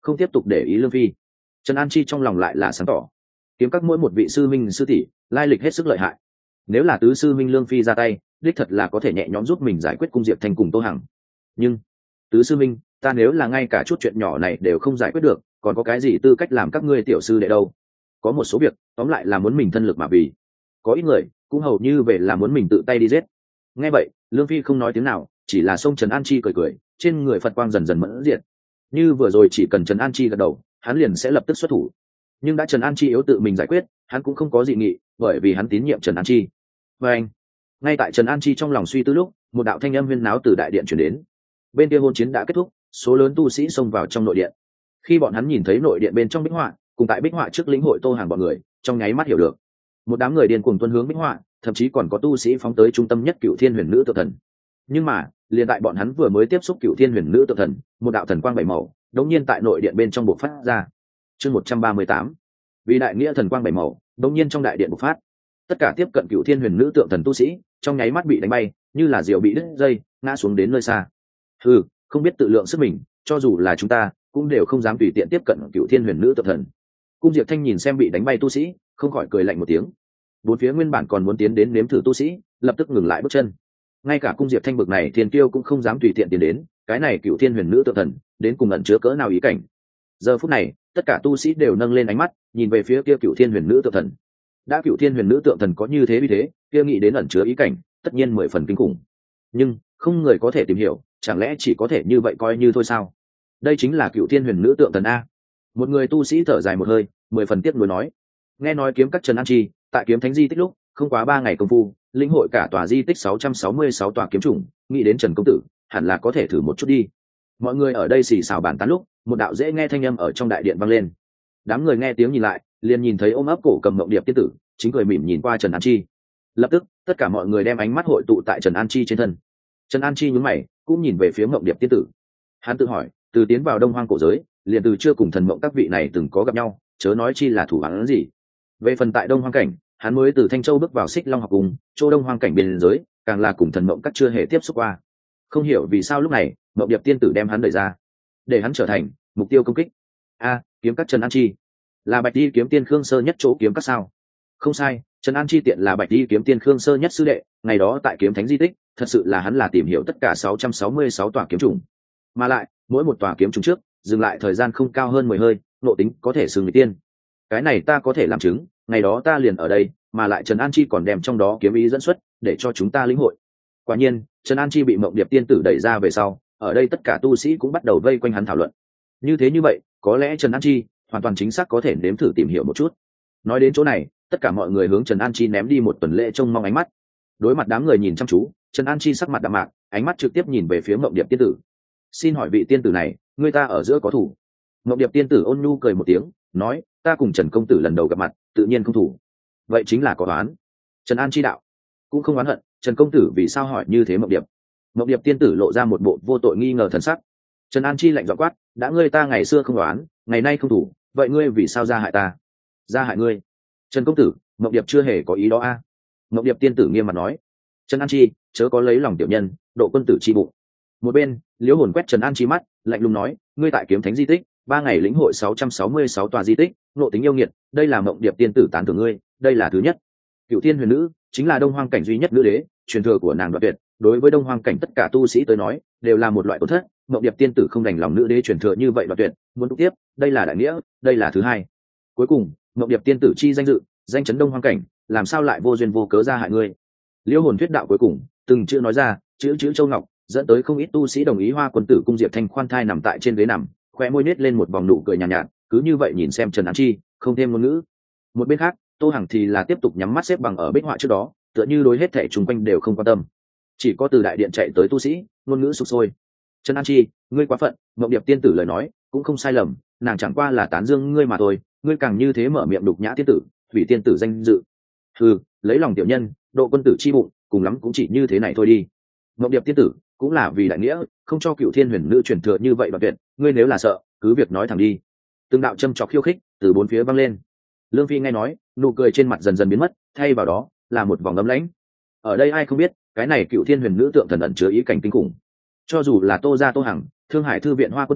không tiếp tục để ý lương phi. Trần An Chi trong lòng lại là sáng tỏ, kiếm các mỗi một vị sư minh sư tỷ lai lịch hết sức lợi hại, nếu là tứ sư minh lương phi ra tay đích thật là có thể nhẹ nhõm giúp mình giải quyết cung diệp thanh cùng Tô Hằng. Nhưng tứ sư minh, ta nếu là ngay cả chút chuyện nhỏ này đều không giải quyết được, còn có cái gì tư cách làm các ngươi tiểu sư đệ đâu? Có một số việc tóm lại là muốn mình thân lực mà vì, có ít người cũng hầu như về là muốn mình tự tay đi giết. Nghe vậy lương phi không nói tiếng nào, chỉ là xông Trần An Chi cười cười, trên người Phật quang dần dần mẫn diệt. Như vừa rồi chỉ cần Trần An Chi gật đầu, hắn liền sẽ lập tức xuất thủ. Nhưng đã Trần An Chi yếu tự mình giải quyết, hắn cũng không có dị nghị, bởi vì hắn tín nhiệm Trần An Chi. Và anh, ngay tại Trần An Chi trong lòng suy tư lúc, một đạo thanh âm huyên náo từ đại điện truyền đến. Bên kia hôn chiến đã kết thúc, số lớn tu sĩ xông vào trong nội điện. Khi bọn hắn nhìn thấy nội điện bên trong bích họa, cùng tại bích họa trước lĩnh hội Tô Hàng bọn người, trong nháy mắt hiểu được. Một đám người điên cuồng tuân hướng bích họa, thậm chí còn có tu sĩ phóng tới trung tâm nhất Cựu Thiên Huyền Nữ Tượng Thần. Nhưng mà, liền tại bọn hắn vừa mới tiếp xúc Cựu Thiên Huyền Nữ Tượng Thần, một đạo thần quang bảy màu, đột nhiên tại nội điện bên trong bộc phát ra. Chương một trăm ba mươi tám. Vì đại nghĩa thần quang bảy màu, đột nhiên trong đại điện bộc phát. Tất cả tiếp cận Cựu Thiên Huyền Nữ Tượng Thần tu sĩ, trong nháy mắt bị đánh bay, như là diều bị đứt dây, ngã xuống đến nơi xa. Hừ, không biết tự lượng sức mình, cho dù là chúng ta, cũng đều không dám tùy tiện tiếp cận Cựu Thiên Huyền Nữ Tượng Thần. Cung Diệp Thanh nhìn xem bị đánh bay tu sĩ, không khỏi cười lạnh một tiếng. Bốn phía nguyên bản còn muốn tiến đến nếm thử tu sĩ, lập tức ngừng lại bước chân. Ngay cả Cung Diệp Thanh bực này thiên kiêu cũng không dám tùy tiện tiến đến, cái này Cựu Thiên Huyền Nữ Tượng Thần, đến cùng ẩn chứa cỡ nào ý cảnh. Giờ phút này, tất cả tu sĩ đều nâng lên ánh mắt, nhìn về phía kia Cựu Thiên Huyền Nữ Tượng Thần. Đã Cựu Thiên Huyền Nữ Tượng Thần có như thế uy thế, kia nghĩ đến ẩn chứa ý cảnh, tất nhiên mười phần kinh khủng. Nhưng không người có thể tìm hiểu, chẳng lẽ chỉ có thể như vậy coi như thôi sao? Đây chính là Cựu Thiên Huyền Nữ Tượng Thần a. Một người tu sĩ thở dài một hơi, mười phần tiếc nuối nói. Nghe nói kiếm các Trần An Chi, tại kiếm thánh di tích lúc, không quá ba ngày công phu, lĩnh hội cả tòa di tích sáu trăm sáu mươi sáu tòa kiếm chủng, nghĩ đến Trần công tử, hẳn là có thể thử một chút đi. Mọi người ở đây xì xào bàn tán lúc, một đạo dễ nghe thanh âm ở trong đại điện vang lên. Đám người nghe tiếng nhìn lại, liền nhìn thấy ôm ấp cổ cầm mộng điệp tiên tử, chính cười mỉm nhìn qua Trần An Chi. Lập tức, tất cả mọi người đem ánh mắt hội tụ tại Trần An Chi trên thân. Trần An Chi nhướng mày, cũng nhìn về phía mộng điệp tiên tử. Hắn tự hỏi, từ tiến vào Đông Hoang cổ giới, liền từ chưa cùng thần mộng các vị này từng có gặp nhau, chớ nói chi là thủ hắn gì. Về phần tại Đông Hoang cảnh, hắn mới từ Thanh Châu bước vào Xích Long học cùng, chỗ Đông Hoang cảnh biên giới, càng là cùng thần mộng các chưa hề tiếp xúc qua. Không hiểu vì sao lúc này, mộng điệp tiên tử đem hắn đẩy ra, để hắn trở thành mục tiêu công kích. A, kiếm các Trần An Chi, là Bạch Đi kiếm tiên Khương Sơ nhất chỗ kiếm các sao? Không sai, Trần An Chi tiện là Bạch Đi kiếm tiên Khương Sơ nhất sư đệ, ngày đó tại kiếm thánh di tích, thật sự là hắn là tìm hiểu tất cả sáu trăm sáu mươi sáu tòa kiếm chủng, mà lại mỗi một tòa kiếm chủng trước dừng lại thời gian không cao hơn mười hơi, nộ tính có thể xưng người tiên. Cái này ta có thể làm chứng, ngày đó ta liền ở đây, mà lại Trần An Chi còn đem trong đó kiếm ý dẫn xuất để cho chúng ta lĩnh hội. Quả nhiên, Trần An Chi bị mộng điệp tiên tử đẩy ra về sau, ở đây tất cả tu sĩ cũng bắt đầu vây quanh hắn thảo luận. Như thế như vậy, có lẽ Trần An Chi hoàn toàn chính xác có thể nếm thử tìm hiểu một chút. Nói đến chỗ này, tất cả mọi người hướng Trần An Chi ném đi một tuần lễ trông mong ánh mắt. Đối mặt đám người nhìn chăm chú, Trần An Chi sắc mặt đạm mạc, ánh mắt trực tiếp nhìn về phía mộng điệp tiên tử. Xin hỏi vị tiên tử này, người ta ở giữa có thủ? Mộng điệp tiên tử ôn nhu cười một tiếng, nói, ta cùng Trần công tử lần đầu gặp mặt, tự nhiên không thủ. Vậy chính là có oán. Trần An Chi đạo, cũng không oán hận, Trần công tử vì sao hỏi như thế mộng điệp? Mộng điệp tiên tử lộ ra một bộ vô tội nghi ngờ thần sắc. Trần An Chi lạnh giọng quát, đã ngươi ta ngày xưa không oán, ngày nay không thủ, vậy ngươi vì sao ra hại ta? Ra hại ngươi? Trần công tử, mộng điệp chưa hề có ý đó a. À? Mộng điệp tiên tử nghiêm mặt nói. Trần An Chi, chớ có lấy lòng tiểu nhân, độ quân tử chi bụng. Một bên, Liễu Hồn quét Trần An Chi mắt, lạnh lùng nói, ngươi tại kiếm thánh di tích, ba ngày lĩnh hội sáu trăm sáu mươi sáu tòa di tích, nộ tính yêu nghiệt, đây là mộng điệp tiên tử tán thưởng ngươi, đây là thứ nhất. Cựu Thiên Huyền Nữ chính là Đông Hoang cảnh duy nhất nữ đế, truyền thừa của nàng đoạn tuyệt, đối với Đông Hoang cảnh tất cả tu sĩ tới nói, đều là một loại tổn thất. Mộng điệp tiên tử không đành lòng nữ đế truyền thừa như vậy đoạn tuyệt, muốn tục tiếp, đây là đại nghĩa, đây là thứ hai. Cuối cùng, Mộng điệp tiên tử chi danh dự, danh chấn Đông Hoang cảnh, làm sao lại vô duyên vô cớ ra hại ngươi? Liễu Hồn thuyết đạo cuối cùng, từng chữ nói ra, chữ chữ châu ngọc, dẫn tới không ít tu sĩ đồng ý. Hoa quân tử Cung Diệp Thanh khoan thai nằm tại trên ghế nằm, khoe môi nết lên một vòng nụ cười nhàn nhạt, nhạt, cứ như vậy nhìn xem Trần An Chi, không thêm ngôn ngữ. Một bên khác, Tô Hằng thì là tiếp tục nhắm mắt xếp bằng ở bích họa trước đó, tựa như đối hết thảy xung quanh đều không quan tâm. Chỉ có từ đại điện chạy tới tu sĩ, ngôn ngữ sục sôi. Trần An Chi, ngươi quá phận, Mộng điệp tiên tử lời nói cũng không sai lầm, nàng chẳng qua là tán dương ngươi mà thôi, ngươi càng như thế mở miệng đục nhã tiên tử, hủy tiên tử danh dự. Hừ, lấy lòng tiểu nhân, độ quân tử chi bụng, cùng lắm cũng chỉ như thế này thôi đi. Mộng điệp tiên tử cũng là vì đại nghĩa, không cho Cựu Thiên Huyền Nữ truyền thừa như vậy đoạn tuyệt, ngươi nếu là sợ, cứ việc nói thẳng đi. Từng đạo châm chọc khiêu khích từ bốn phía vang lên. Lương Phi nghe nói, nụ cười trên mặt dần dần biến mất, thay vào đó là một vòng ấm lãnh. Ở đây ai không biết, cái này Cựu Thiên Huyền Nữ tượng thần ẩn chứa ý cảnh kinh khủng. Cho dù là Tô gia Tô Hằng, Thương Hải thư viện Hoa quân tử,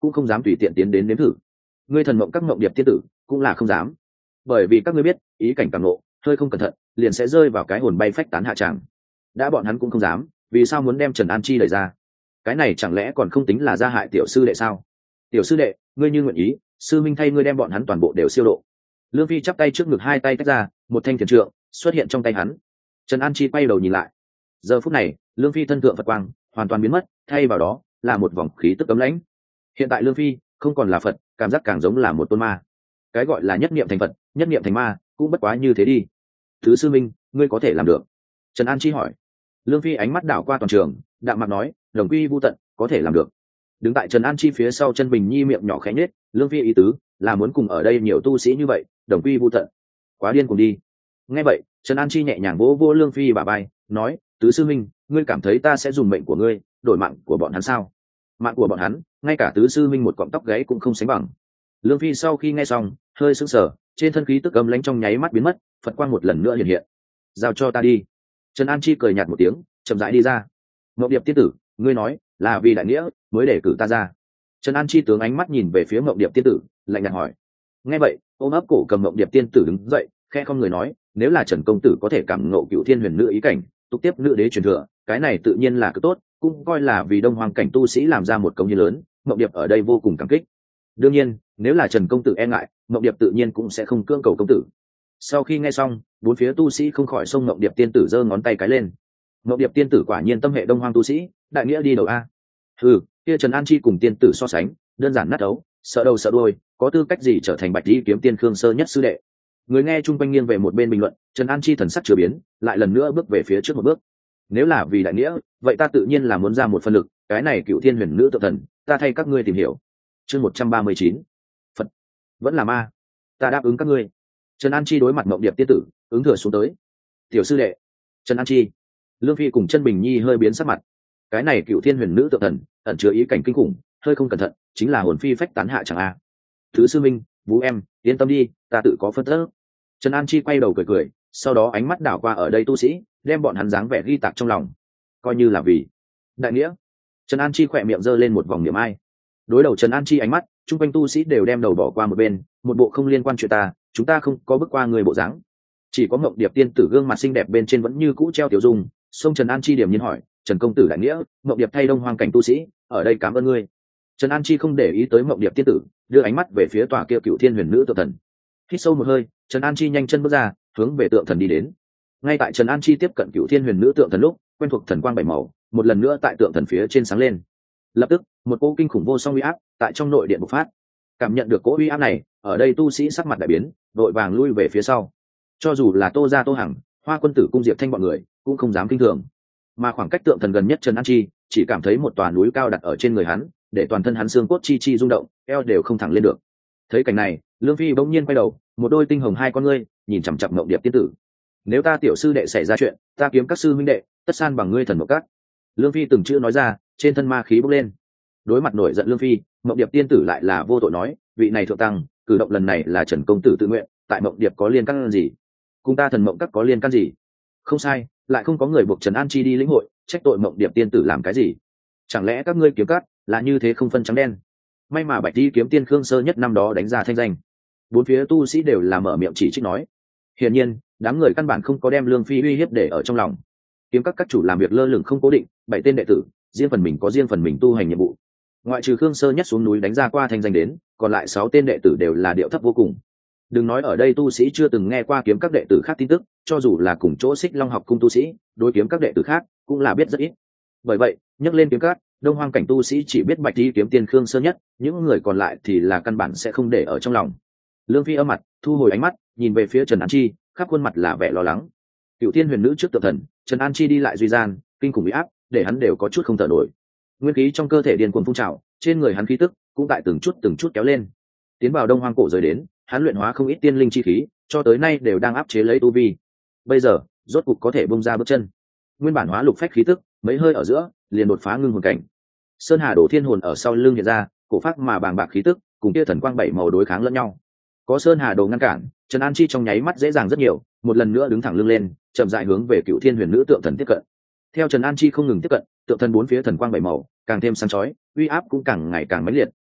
cũng không dám tùy tiện tiến đến nếm thử. Ngươi thần mộng các mộng điệp tiên tử cũng là không dám, bởi vì các ngươi biết ý cảnh càng ngộ hơi không cẩn thận liền sẽ rơi vào cái hồn bay phách tán hạ tràng. Đã bọn hắn cũng không dám, vì sao muốn đem Trần An Chi đẩy ra? Cái này chẳng lẽ còn không tính là gia hại tiểu sư đệ sao? Tiểu sư đệ, ngươi như nguyện ý, sư minh thay ngươi đem bọn hắn toàn bộ đều siêu độ. Lương Phi chắp tay trước ngực, hai tay tách ra, một thanh thiền trượng xuất hiện trong tay hắn. Trần An Chi quay đầu nhìn lại, giờ phút này Lương Phi thân thượng Phật quang hoàn toàn biến mất, thay vào đó là một vòng khí tức cấm lãnh. Hiện tại Lương Phi không còn là Phật, cảm giác càng giống là một tôn ma. Cái gọi là nhất niệm thành Phật, nhất niệm thành ma, cũng bất quá như thế đi. Thứ sư minh, ngươi có thể làm được? Trần An Chi hỏi. Lương Phi ánh mắt đảo qua toàn trường, đạm mặt nói, đồng quy vu tận, có thể làm được. Đứng tại Trần An Chi phía sau Chân Bình Nhi miệng nhỏ khẽ nhếch, Lương Phi ý tứ là muốn cùng ở đây nhiều tu sĩ như vậy, đồng quy vu tận. Quá điên cùng đi. Nghe vậy, Trần An Chi nhẹ nhàng vỗ vỗ Lương Phi bả vai, nói, tứ sư minh, ngươi cảm thấy ta sẽ dùng mệnh của ngươi đổi mạng của bọn hắn sao? Mạng của bọn hắn, ngay cả tứ sư minh một cọng tóc gáy cũng không sánh bằng. Lương Phi sau khi nghe xong, hơi sững sờ, trên thân khí tức âm lãnh trong nháy mắt biến mất, Phật quang một lần nữa hiện hiện. Giao cho ta đi. Trần An Chi cười nhạt một tiếng, chậm rãi đi ra. Ngọc Điệp tiên tử, ngươi nói là vì đại nghĩa mới để cử ta ra? Trần An Chi tướng ánh mắt nhìn về phía Ngọc Điệp tiên tử, lạnh nhạt hỏi. Nghe vậy, ôm ấp cổ cầm Ngọc Điệp tiên tử đứng dậy, khẽ không người nói, nếu là Trần công tử có thể cảm ngộ Cựu Thiên Huyền Nữ ý cảnh, tục tiếp nữ đế truyền thừa, cái này tự nhiên là cực tốt, cũng coi là vì Đông Hoàng cảnh tu sĩ làm ra một công hiến lớn, Ngọc Điệp ở đây vô cùng cảm kích. Đương nhiên, nếu là Trần công tử e ngại, Ngọc Điệp tự nhiên cũng sẽ không cưỡng cầu công tử. Sau khi nghe xong, bốn phía tu sĩ không khỏi xông Ngọc Điệp tiên tử giơ ngón tay cái lên. Ngọc Điệp tiên tử quả nhiên tâm hệ Đông Hoang tu sĩ, đại nghĩa đi đầu a. Ừ, kia Trần An Chi cùng tiên tử so sánh, đơn giản nát ấu, sợ đầu sợ đuôi, có tư cách gì trở thành Bạch Di kiếm tiên Khương Sơ nhất sư đệ. Người nghe chung quanh nghiêng về một bên bình luận, Trần An Chi thần sắc chưa biến, lại lần nữa bước về phía trước một bước. Nếu là vì đại nghĩa, vậy ta tự nhiên là muốn ra một phần lực, cái này Cựu Thiên Huyền Nữ tự thần, ta thay các ngươi tìm hiểu. Chương một trăm ba mươi chín, Phật vẫn là ma, ta đáp ứng các ngươi. Trần An Chi đối mặt Mộng Điệp tiên tử, ứng thừa xuống tới. Tiểu sư đệ, Trần An Chi. Lương Phi cùng Chân Bình Nhi hơi biến sắc mặt. Cái này Cựu Thiên Huyền Nữ tự thần, ẩn chứa ý cảnh kinh khủng, hơi không cẩn thận, chính là hồn phi phách tán hạ chẳng a. Thứ sư minh, Vũ em, yên tâm đi, ta tự có phân tích. Trần An Chi quay đầu cười cười, sau đó ánh mắt đảo qua ở đây tu sĩ, đem bọn hắn dáng vẻ ghi tạc trong lòng, coi như là vì đại nghĩa. Trần An Chi khỏe miệng giơ lên một vòng niệm ai. Đối đầu Trần An Chi ánh mắt, chung quanh tu sĩ đều đem đầu bỏ qua một bên, một bộ không liên quan chuyện ta, chúng ta không có bước qua người bộ dáng. Chỉ có Mộng Điệp tiên tử gương mặt xinh đẹp bên trên vẫn như cũ treo tiểu dung, xông Trần An Chi điểm nhiên hỏi, Trần công tử đại nghĩa, Mộng Điệp thay Đông Hoang cảnh tu sĩ, ở đây cảm ơn ngươi. Trần An Chi không để ý tới Mộng Điệp tiên tử, đưa ánh mắt về phía tòa kia Cựu Thiên Huyền Nữ tượng thần. Hít sâu một hơi, Trần An Chi nhanh chân bước ra, hướng về tượng thần đi đến. Ngay tại Trần An Chi tiếp cận Cựu Thiên Huyền Nữ tượng thần lúc, quen thuộc thần quang bảy màu, một lần nữa tại tượng thần phía trên sáng lên. Lập tức, một cỗ kinh khủng vô song uy áp tại trong nội điện bộc phát. Cảm nhận được cỗ uy áp này, ở đây tu sĩ sắc mặt đại biến, vội vàng lui về phía sau. Cho dù là Tô gia Tô Hằng, Hoa Quân Tử cung Diệp Thanh bọn người, cũng không dám kinh thường. Mà khoảng cách tượng thần gần nhất Trần An Chi, chỉ cảm thấy một tòa núi cao đặt ở trên người hắn, để toàn thân hắn xương cốt chi chi rung động, eo đều không thẳng lên được. Thấy cảnh này, Lương Phi bỗng nhiên quay đầu, một đôi tinh hồng hai con ngươi nhìn chằm chằm Mộng Điệp tiên tử. Nếu ta tiểu sư đệ xảy ra chuyện, ta kiếm các sư huynh đệ, tất san bằng ngươi thần mộng các. Lương Phi từng chữ nói ra, trên thân ma khí bốc lên. Đối mặt nổi giận Lương Phi, Mộng Điệp tiên tử lại là vô tội nói, vị này thượng tăng, cử động lần này là Trần công tử tự nguyện, tại Mộng Điệp có liên can gì? Cùng ta thần mộng các có liên can gì? Không sai, lại không có người buộc Trần An Chi đi lĩnh hội, trách tội Mộng Điệp tiên tử làm cái gì? Chẳng lẽ các ngươi kiếm cắt là như thế không phân trắng đen? May mà Bạch Di kiếm tiên Khương Sơ nhất năm đó đánh ra thanh danh. Bốn phía tu sĩ đều là mở miệng chỉ trích nói. Hiển nhiên, đám người căn bản không có đem Lương Phi uy hiếp để ở trong lòng. Kiếm các các chủ làm việc lơ lửng không cố định, bảy tên đệ tử, riêng phần mình có riêng phần mình tu hành nhiệm vụ. Ngoại trừ Khương Sơ nhất xuống núi đánh ra qua thanh danh đến, còn lại sáu tên đệ tử đều là điệu thấp vô cùng. Đừng nói ở đây tu sĩ chưa từng nghe qua kiếm các đệ tử khác tin tức, cho dù là cùng chỗ Xích Long học cung tu sĩ, đối kiếm các đệ tử khác cũng là biết rất ít. Bởi vậy, nhắc lên kiếm các, Đông Hoang cảnh tu sĩ chỉ biết Bạch Di kiếm tiên Khương Sơ nhất, những người còn lại thì là căn bản sẽ không để ở trong lòng. Lương Phi âm mặt, thu hồi ánh mắt, nhìn về phía Trần An Chi, khắp khuôn mặt là vẻ lo lắng. Cựu Thiên Huyền Nữ trước tượng thần, Trần An Chi đi lại duy gian, kinh khủng bị áp, để hắn đều có chút không thở nổi. Nguyên khí trong cơ thể điên cuồng phun trào, trên người hắn khí tức cũng tại từng chút từng chút kéo lên. Tiến vào Đông Hoang cổ giới đến, hắn luyện hóa không ít tiên linh chi khí, cho tới nay đều đang áp chế lấy tu vi. Bây giờ, rốt cục có thể bung ra bước chân. Nguyên bản hóa lục phách khí tức, mấy hơi ở giữa, liền đột phá ngưng hồn cảnh. Sơn Hà Đổ Thiên hồn ở sau lưng hiện ra, cổ phát mà bàng bạc khí tức, cùng kia thần quang bảy màu đối kháng lẫn nhau. Có Sơn Hà Đồ ngăn cản, Trần An Chi trong nháy mắt dễ dàng rất nhiều, một lần nữa đứng thẳng lưng lên, chậm rãi hướng về Cựu Thiên Huyền Nữ tượng thần tiếp cận. Theo Trần An Chi không ngừng tiếp cận, tượng thần bốn phía thần quang bảy màu càng thêm sáng chói, uy áp cũng càng ngày càng mãnh liệt.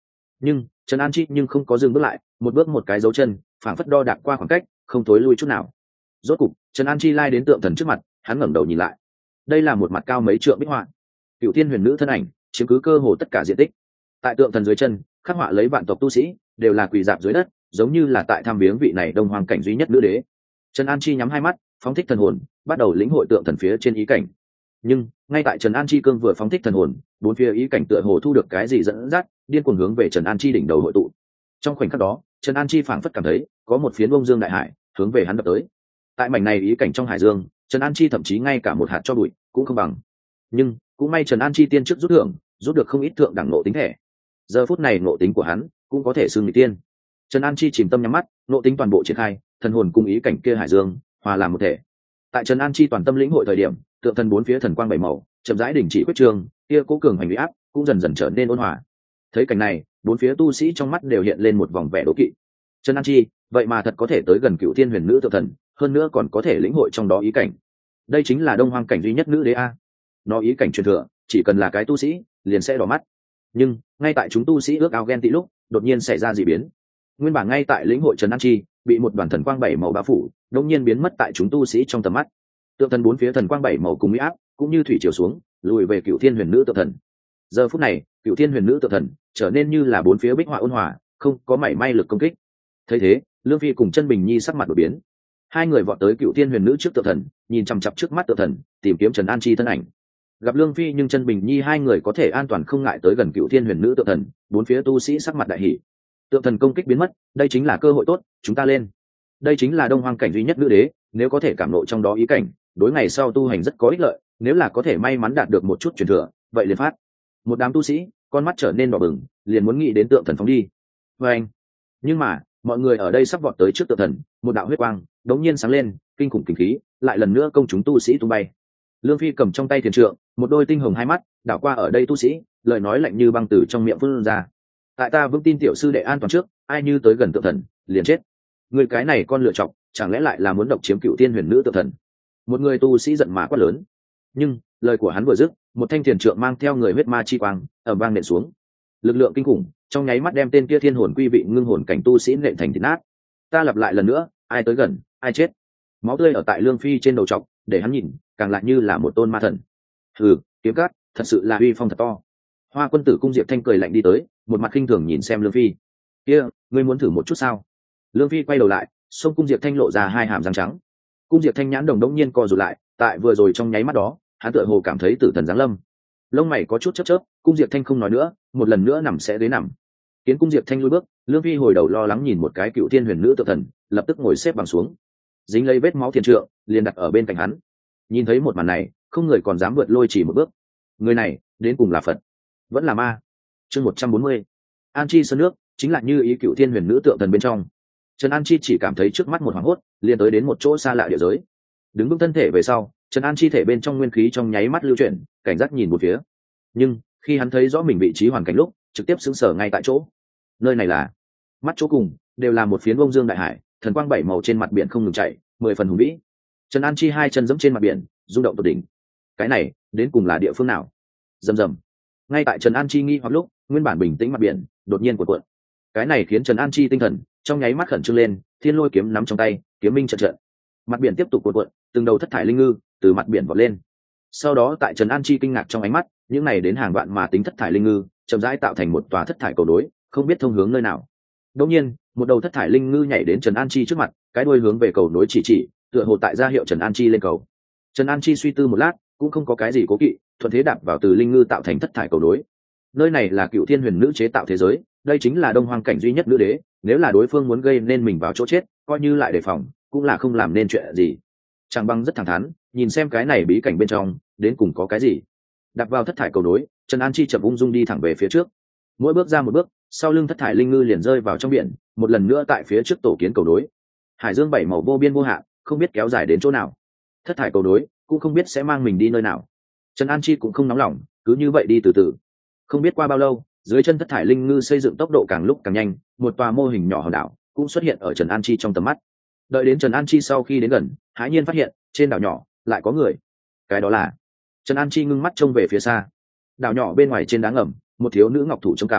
Nhưng Trần An Chi nhưng không có dừng bước lại, một bước một cái dấu chân, phảng phất đo đạc qua khoảng cách, không thối lui chút nào. Rốt cục, Trần An Chi lai đến tượng thần trước mặt, hắn ngẩng đầu nhìn lại. Đây là một mặt cao mấy trượng bích họa, cựu thiên huyền nữ thân ảnh chiếm cứ cơ hồ tất cả diện tích. Tại tượng thần dưới chân, khắc họa lấy vạn tộc tu sĩ, đều là quỳ dạp dưới đất, giống như là tại thăm viếng vị này đông hoàng cảnh duy nhất nữ đế. Trần An Chi nhắm hai mắt, phóng thích thần hồn, bắt đầu lĩnh hội tượng thần phía trên ý cảnh. Nhưng ngay tại Trần An Chi cương vừa phóng thích thần hồn, bốn phía ý cảnh tựa hồ thu được cái gì dẫn dắt, điên cuồng hướng về Trần An Chi đỉnh đầu hội tụ. Trong khoảnh khắc đó, Trần An Chi phảng phất cảm thấy có một phiến bông dương đại hải hướng về hắn đập tới. Tại mảnh này ý cảnh trong hải dương, Trần An Chi thậm chí ngay cả một hạt cho bụi cũng không bằng. Nhưng cũng may Trần An Chi tiên trước rút thưởng, rút được không ít thượng đẳng nộ tính thẻ. Giờ phút này nộ tính của hắn cũng có thể xưng mỹ tiên. Trần An Chi chìm tâm nhắm mắt, nộ tính toàn bộ triển khai, thần hồn cung ý cảnh kia hải dương hòa làm một thể. Tại Trần An Chi toàn tâm lĩnh hội thời điểm, tượng thần bốn phía thần quang bảy màu chậm rãi đình chỉ quyết trường, kia cố cường hành uy áp cũng dần dần trở nên ôn hòa. Thấy cảnh này, bốn phía tu sĩ trong mắt đều hiện lên một vòng vẻ đố kỵ. Trần An Chi vậy mà thật có thể tới gần cựu thiên huyền nữ tượng thần, hơn nữa còn có thể lĩnh hội trong đó ý cảnh. Đây chính là đông hoang cảnh duy nhất nữ đế a. Nó ý cảnh truyền thừa, chỉ cần là cái tu sĩ liền sẽ đỏ mắt. Nhưng ngay tại chúng tu sĩ ước ao ghen tị lúc, đột nhiên xảy ra dị biến. Nguyên bản ngay tại lĩnh hội Trần An Chi bị một đoàn thần quang bảy màu bao phủ, đột nhiên biến mất tại chúng tu sĩ trong tầm mắt. Tượng thần bốn phía thần quang bảy màu cùng uy áp cũng như thủy chiều xuống, lùi về cựu thiên huyền nữ tượng thần. Giờ phút này, cựu thiên huyền nữ tượng thần trở nên như là bốn phía bích họa ôn hòa, không có mảy may lực công kích. Thấy thế, Lương Phi cùng Chân Bình Nhi sắc mặt đổi biến. Hai người vọt tới cựu thiên huyền nữ trước tượng thần, nhìn chằm chằm trước mắt tượng thần, tìm kiếm Trần An Chi thân ảnh. Gặp Lương Phi nhưng Chân Bình Nhi hai người có thể an toàn không ngại tới gần cựu thiên huyền nữ tượng thần, bốn phía tu sĩ sắc mặt đại hỉ. Tượng thần công kích biến mất, đây chính là cơ hội tốt, chúng ta lên. Đây chính là đông hoang cảnh duy nhất nữ đế, nếu có thể cảm ngộ trong đó ý cảnh, đối ngày sau tu hành rất có ích lợi, nếu là có thể may mắn đạt được một chút truyền thừa, vậy liền phát. Một đám tu sĩ, con mắt trở nên đỏ bừng, liền muốn nghĩ đến tượng thần phóng đi. Và anh, nhưng mà, mọi người ở đây sắp vọt tới trước tượng thần, một đạo huyết quang đống nhiên sáng lên, kinh khủng kinh khí, lại lần nữa công chúng tu sĩ tung bay. Lương Phi cầm trong tay thiền trượng, một đôi tinh hồng hai mắt đảo qua ở đây tu sĩ, lời nói lạnh như băng từ trong miệng phun ra. Tại ta vững tin tiểu sư đệ an toàn trước, ai như tới gần tượng thần, liền chết. Người cái này con lựa chọc, chẳng lẽ lại là muốn độc chiếm cựu thiên huyền nữ tượng thần? Một người tu sĩ giận mà quát lớn. Nhưng lời của hắn vừa dứt, một thanh thiền trượng mang theo người huyết ma chi quang ầm vang nện xuống. Lực lượng kinh khủng trong nháy mắt đem tên kia thiên hồn quy vị ngưng hồn cảnh tu sĩ nện thành thịt nát. Ta lặp lại lần nữa, ai tới gần, ai chết. Máu tươi ở tại Lương Phi trên đầu trọc, để hắn nhìn, càng lại như là một tôn ma thần. Hừ, kiếm cát, thật sự là uy phong thật to. Hoa quân tử Cung Diệp Thanh cười lạnh đi tới, một mặt khinh thường nhìn xem Lương Phi. Kia, ngươi muốn thử một chút sao? Lương Phi quay đầu lại, xông Cung Diệp Thanh lộ ra hai hàm răng trắng. Cung Diệp Thanh nhãn đồng đống nhiên co rụt lại, tại vừa rồi trong nháy mắt đó, hắn tựa hồ cảm thấy tử thần giáng lâm. Lông mày có chút chớp chớp, Cung Diệp Thanh không nói nữa, một lần nữa nằm sẽ ghế nằm. Kiến Cung Diệp Thanh lùi bước, Lương Phi hồi đầu lo lắng nhìn một cái cựu thiên huyền nữ tự thần, lập tức ngồi xếp bằng xuống, dính lấy vết máu thiền trượng, liền đặt ở bên cạnh hắn. Nhìn thấy một màn này, không người còn dám vượt lôi chỉ một bước. Người này, đến cùng là Phật, vẫn là ma. Chương một trăm bốn mươi, An Chi sơn nước, chính là như ý cựu thiên huyền nữ tượng thần bên trong. Trần An Chi chỉ cảm thấy trước mắt một hoảng hốt, liền tới đến một chỗ xa lạ địa giới. Đứng vững thân thể về sau, Trần An Chi thể bên trong nguyên khí trong nháy mắt lưu chuyển, cảnh giác nhìn một phía. Nhưng khi hắn thấy rõ mình vị trí hoàn cảnh lúc, trực tiếp sững sờ ngay tại chỗ. Nơi này là mắt chỗ cùng, đều là một phiến bông dương đại hải, thần quang bảy màu trên mặt biển không ngừng chạy, mười phần hùng vĩ. Trần An Chi hai chân giẫm trên mặt biển, rung động tột đỉnh. Cái này, đến cùng là địa phương nào? Rầm rầm. Ngay tại Trần An Chi nghi hoặc lúc, nguyên bản bình tĩnh mặt biển đột nhiên cuộn cuộn. Cái này khiến Trần An Chi tinh thần trong nháy mắt khẩn trương lên, thiên lôi kiếm nắm trong tay, kiếm minh trận trận. Mặt biển tiếp tục cuộn cuộn, từng đầu thất thải linh ngư từ mặt biển vọt lên. Sau đó tại Trần An Chi kinh ngạc trong ánh mắt, những này đến hàng vạn mà tính thất thải linh ngư chậm rãi tạo thành một tòa thất thải cầu đối, không biết thông hướng nơi nào. Đột nhiên, một đầu thất thải linh ngư nhảy đến Trần An Chi trước mặt, cái đuôi hướng về cầu nối chỉ chỉ, tựa hồ tại ra hiệu Trần An Chi lên cầu. Trần An Chi suy tư một lát, cũng không có cái gì cố kỵ, thuận thế đạp vào từ linh ngư tạo thành thất thải cầu nối. Nơi này là Cựu Thiên Huyền Nữ chế tạo thế giới, đây chính là đông hoang cảnh duy nhất nữ đế, nếu là đối phương muốn gây nên mình vào chỗ chết, coi như lại đề phòng, cũng là không làm nên chuyện gì. Trang Băng rất thẳng thắn, nhìn xem cái này bí cảnh bên trong, đến cùng có cái gì. Đạp vào thất thải cầu nối, Trần An Chi chậm ung dung đi thẳng về phía trước. Mỗi bước ra một bước, sau lưng thất thải linh ngư liền rơi vào trong biển, một lần nữa tại phía trước tổ kiến cầu nối. Hải dương bảy màu vô biên vô hạn, không biết kéo dài đến chỗ nào. Thất thải cầu nối cũng không biết sẽ mang mình đi nơi nào. Trần An Chi cũng không nóng lòng, cứ như vậy đi từ từ. Không biết qua bao lâu, dưới chân thất thải linh ngư xây dựng tốc độ càng lúc càng nhanh, một tòa mô hình nhỏ hòn đảo cũng xuất hiện ở Trần An Chi trong tầm mắt. Đợi đến Trần An Chi sau khi đến gần, hãi nhiên phát hiện trên đảo nhỏ lại có người. Cái đó là Trần An Chi ngưng mắt trông về phía xa. Đảo nhỏ bên ngoài trên đá ngầm, một thiếu nữ ngọc thủ trong cằm,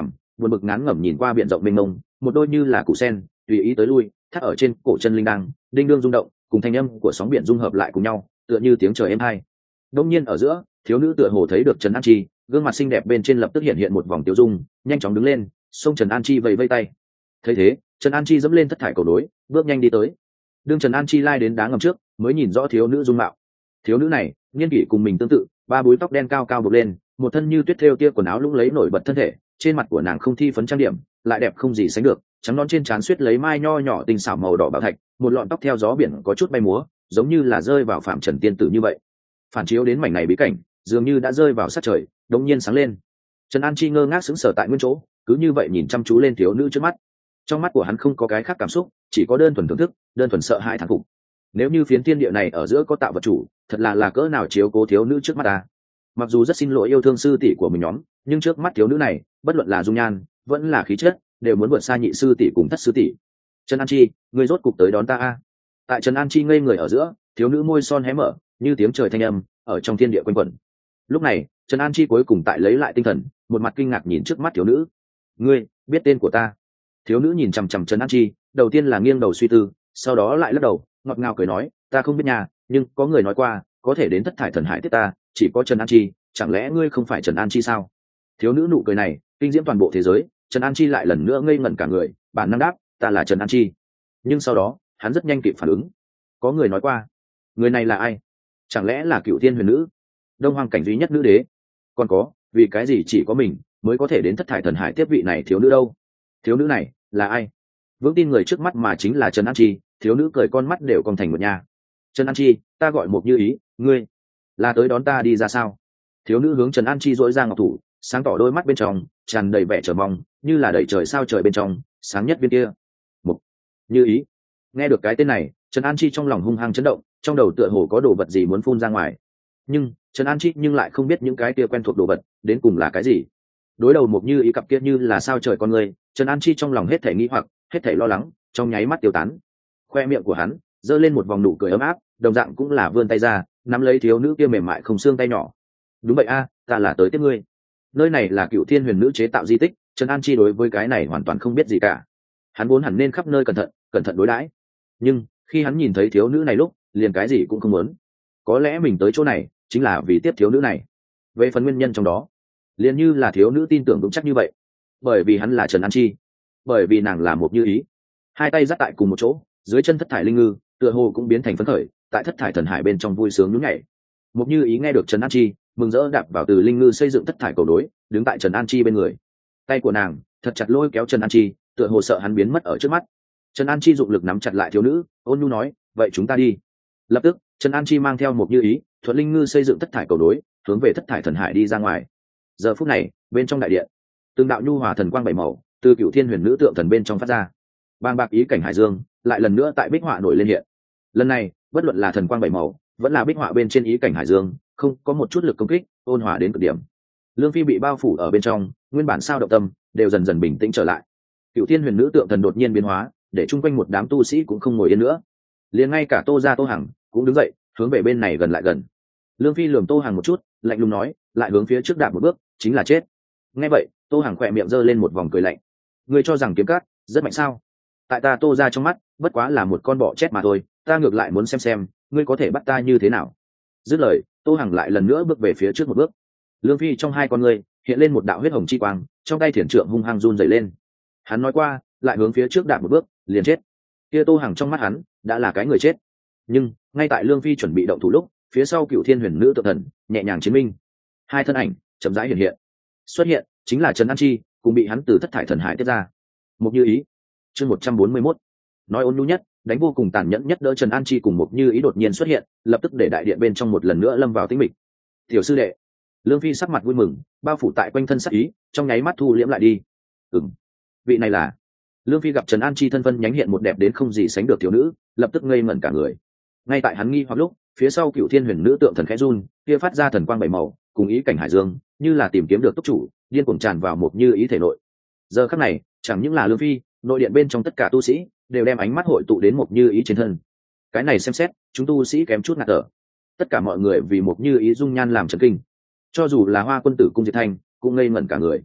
buồn bực ngán ngẩm nhìn qua biển rộng mênh mông, một đôi như là củ sen tùy ý tới lui thắt ở trên cổ chân linh đăng đinh đương rung động, cùng thanh âm của sóng biển dung hợp lại cùng nhau, tựa như tiếng trời êm hai. Đông nhiên ở giữa, thiếu nữ tựa hồ thấy được Trần An Chi, gương mặt xinh đẹp bên trên lập tức hiện hiện một vòng tiêu dung, nhanh chóng đứng lên, xông Trần An Chi vẫy vẫy tay. Thấy thế, Trần An Chi dẫm lên thất thải cầu đối, bước nhanh đi tới. Đương Trần An Chi lai đến đá ngầm trước, mới nhìn rõ thiếu nữ dung mạo. Thiếu nữ này, niên kỷ cùng mình tương tự, ba búi tóc đen cao cao buộc lên, một thân như tuyết thêu tia quần áo lũng lấy nổi bật thân thể, trên mặt của nàng không thi phấn trang điểm, lại đẹp không gì sánh được, trắng non trên trán suýt lấy mai nho nhỏ tinh xảo màu đỏ bảo thạch, một lọn tóc theo gió biển có chút bay múa, giống như là rơi vào phạm trần tiên tử như vậy. Phản chiếu đến mảnh này bí cảnh, dường như đã rơi vào sát trời, đống nhiên sáng lên. Trần An Chi ngơ ngác sững sờ tại nguyên chỗ, cứ như vậy nhìn chăm chú lên thiếu nữ trước mắt. Trong mắt của hắn không có cái khác cảm xúc, chỉ có đơn thuần thưởng thức, đơn thuần sợ hãi thán phục. Nếu như phiến thiên địa này ở giữa có tạo vật chủ, thật là là cỡ nào chiếu cố thiếu nữ trước mắt ta. Mặc dù rất xin lỗi yêu thương sư tỷ của mình nhóm, nhưng trước mắt thiếu nữ này, bất luận là dung nhan, vẫn là khí chất, đều muốn vượt xa nhị sư tỷ cùng thất sư tỷ. Trần An Chi, ngươi rốt cục tới đón ta a. Tại Trần An Chi ngây người ở giữa, thiếu nữ môi son hé mở, như tiếng trời thanh âm ở trong thiên địa quanh quẩn. Lúc này, Trần An Chi cuối cùng tại lấy lại tinh thần, một mặt kinh ngạc nhìn trước mắt thiếu nữ. Ngươi biết tên của ta? Thiếu nữ nhìn chằm chằm Trần An Chi, đầu tiên là nghiêng đầu suy tư, sau đó lại lắc đầu, ngọt ngào cười nói, ta không biết nhà, nhưng có người nói qua, có thể đến thất thải thần hải tiếp ta, chỉ có Trần An Chi, chẳng lẽ ngươi không phải Trần An Chi sao? Thiếu nữ nụ cười này, kinh diễm toàn bộ thế giới. Trần An Chi lại lần nữa ngây ngẩn cả người, bản năng đáp, ta là Trần An Chi. Nhưng sau đó, hắn rất nhanh kịp phản ứng. Có người nói qua, người này là ai? Chẳng lẽ là Cựu Thiên Huyền Nữ, Đông Hoang cảnh duy nhất nữ đế? Còn có, vì cái gì chỉ có mình mới có thể đến thất thải thần hải tiếp vị này thiếu nữ đâu? Thiếu nữ này là ai? Vững tin người trước mắt mà chính là Trần An Chi. Thiếu nữ cười con mắt đều cong thành một nhà. Trần An Chi, ta gọi Mộc Như Ý, ngươi là tới đón ta đi ra sao? Thiếu nữ hướng Trần An Chi dỗi ra ngọc thủ, sáng tỏ đôi mắt bên trong tràn đầy vẻ chờ mong, như là đẩy trời sao trời bên trong sáng nhất viên kia. Mộc Như Ý. Nghe được cái tên này, Trần An Chi trong lòng hung hăng chấn động, trong đầu tựa hồ có đồ vật gì muốn phun ra ngoài. Nhưng Trần An Chi nhưng lại không biết những cái kia quen thuộc đồ vật đến cùng là cái gì. Đối đầu Mộc Như Ý cặp kia như là sao trời con người, Trần An Chi trong lòng hết thảy nghi hoặc, hết thảy lo lắng, trong nháy mắt tiêu tán. Khoe miệng của hắn giơ lên một vòng nụ cười ấm áp, đồng dạng cũng là vươn tay ra, nắm lấy thiếu nữ kia mềm mại không xương tay nhỏ. Đúng vậy a, ta là tới tiếp ngươi. Nơi này là Cựu Thiên Huyền Nữ chế tạo di tích, Trần An Chi đối với cái này hoàn toàn không biết gì cả. Hắn vốn hẳn nên khắp nơi cẩn thận, cẩn thận đối đãi. Nhưng khi hắn nhìn thấy thiếu nữ này lúc, liền cái gì cũng không muốn. Có lẽ mình tới chỗ này chính là vì tiếp thiếu nữ này. Về phần nguyên nhân trong đó, liền như là thiếu nữ tin tưởng vững chắc như vậy, bởi vì hắn là Trần An Chi, bởi vì nàng là Mộc Như Ý. Hai tay dắt tại cùng một chỗ, dưới chân thất thải linh ngư tựa hồ cũng biến thành phấn khởi, tại thất thải thần hải bên trong vui sướng nhún nhảy. Mộc Như Ý nghe được Trần An Chi, mừng rỡ đạp vào từ linh ngư xây dựng thất thải cầu đối, đứng tại Trần An Chi bên người. Tay của nàng thật chặt lôi kéo Trần An Chi, tựa hồ sợ hắn biến mất ở trước mắt. Trần An Chi dụng lực nắm chặt lại thiếu nữ, ôn nhu nói, vậy chúng ta đi. Lập tức, Trần An Chi mang theo Mộc Như Ý, thuận linh ngư xây dựng thất thải cầu đối, hướng về thất thải thần hải đi ra ngoài. Giờ phút này, bên trong đại điện, từng đạo nhu hòa thần quang bảy màu từ Cựu Thiên Huyền Nữ tượng thần bên trong phát ra. Bàng bạc ý cảnh hải dương lại lần nữa tại bích họa nổi lên hiện. Lần này, bất luận là thần quang bảy màu, vẫn là bích họa bên trên ý cảnh hải dương, không có một chút lực công kích, ôn hòa đến cực điểm. Lương Phi bị bao phủ ở bên trong, nguyên bản sao động tâm đều dần dần bình tĩnh trở lại. Cựu Thiên Huyền Nữ tượng thần đột nhiên biến hóa, để chung quanh một đám tu sĩ cũng không ngồi yên nữa. Liền ngay cả Tô Gia Tô Hằng cũng đứng dậy, hướng về bên này gần lại gần. Lương Phi lườm Tô Hằng một chút, lạnh lùng nói, lại hướng phía trước đạp một bước, chính là chết. Nghe vậy, Tô Hằng khỏe miệng giơ lên một vòng cười lạnh. Ngươi cho rằng kiếm cát rất mạnh sao? Tại ta Tô Gia trong mắt, bất quá là một con bọ chết mà thôi, ta ngược lại muốn xem xem, ngươi có thể bắt ta như thế nào. Dứt lời, Tô Hằng lại lần nữa bước về phía trước một bước. Lương Phi trong hai con ngươi hiện lên một đạo huyết hồng chi quang, trong tay thiền trượng hung hăng run rẩy lên. Hắn nói qua, lại hướng phía trước đạp một bước, liền chết. Kia Tô Hằng trong mắt hắn đã là cái người chết. Nhưng ngay tại Lương Phi chuẩn bị động thủ lúc, phía sau Cựu Thiên Huyền Nữ tượng thần nhẹ nhàng chiến minh, hai thân ảnh chậm rãi hiện hiện. Xuất hiện chính là Trần An Chi, cùng bị hắn từ thất thải thần hải tiếp ra. Mộc Như Ý, chương một trăm bốn mươi mốt. Nói ôn nhu nhất, đánh vô cùng tàn nhẫn nhất đỡ Trần An Chi cùng Mộc Như Ý đột nhiên xuất hiện, lập tức để đại điện bên trong một lần nữa lâm vào tĩnh mịch. Tiểu sư đệ. Lương Phi sắc mặt vui mừng, bao phủ tại quanh thân sắc ý, trong nháy mắt thu liễm lại đi. Ừm, vị này là. Lương Phi gặp Trần An Chi thân phân nhánh hiện một đẹp đến không gì sánh được thiếu nữ, lập tức ngây ngẩn cả người. Ngay tại hắn nghi hoặc lúc, phía sau Cựu Thiên Huyền Nữ tượng thần khẽ run, kia phát ra thần quang bảy màu, cùng ý cảnh hải dương, như là tìm kiếm được túc chủ, điên cuồng tràn vào Mộc Như Ý thể nội. Giờ khắc này, chẳng những là Lương Phi, nội điện bên trong tất cả tu sĩ đều đem ánh mắt hội tụ đến Mộc Như Ý trên thân. Cái này xem xét, chúng tu sĩ kém chút ngạt thở. Tất cả mọi người vì Mộc Như Ý dung nhan làm chấn kinh. Cho dù là Hoa Quân Tử Cung Diệt Thanh, cũng ngây ngẩn cả người.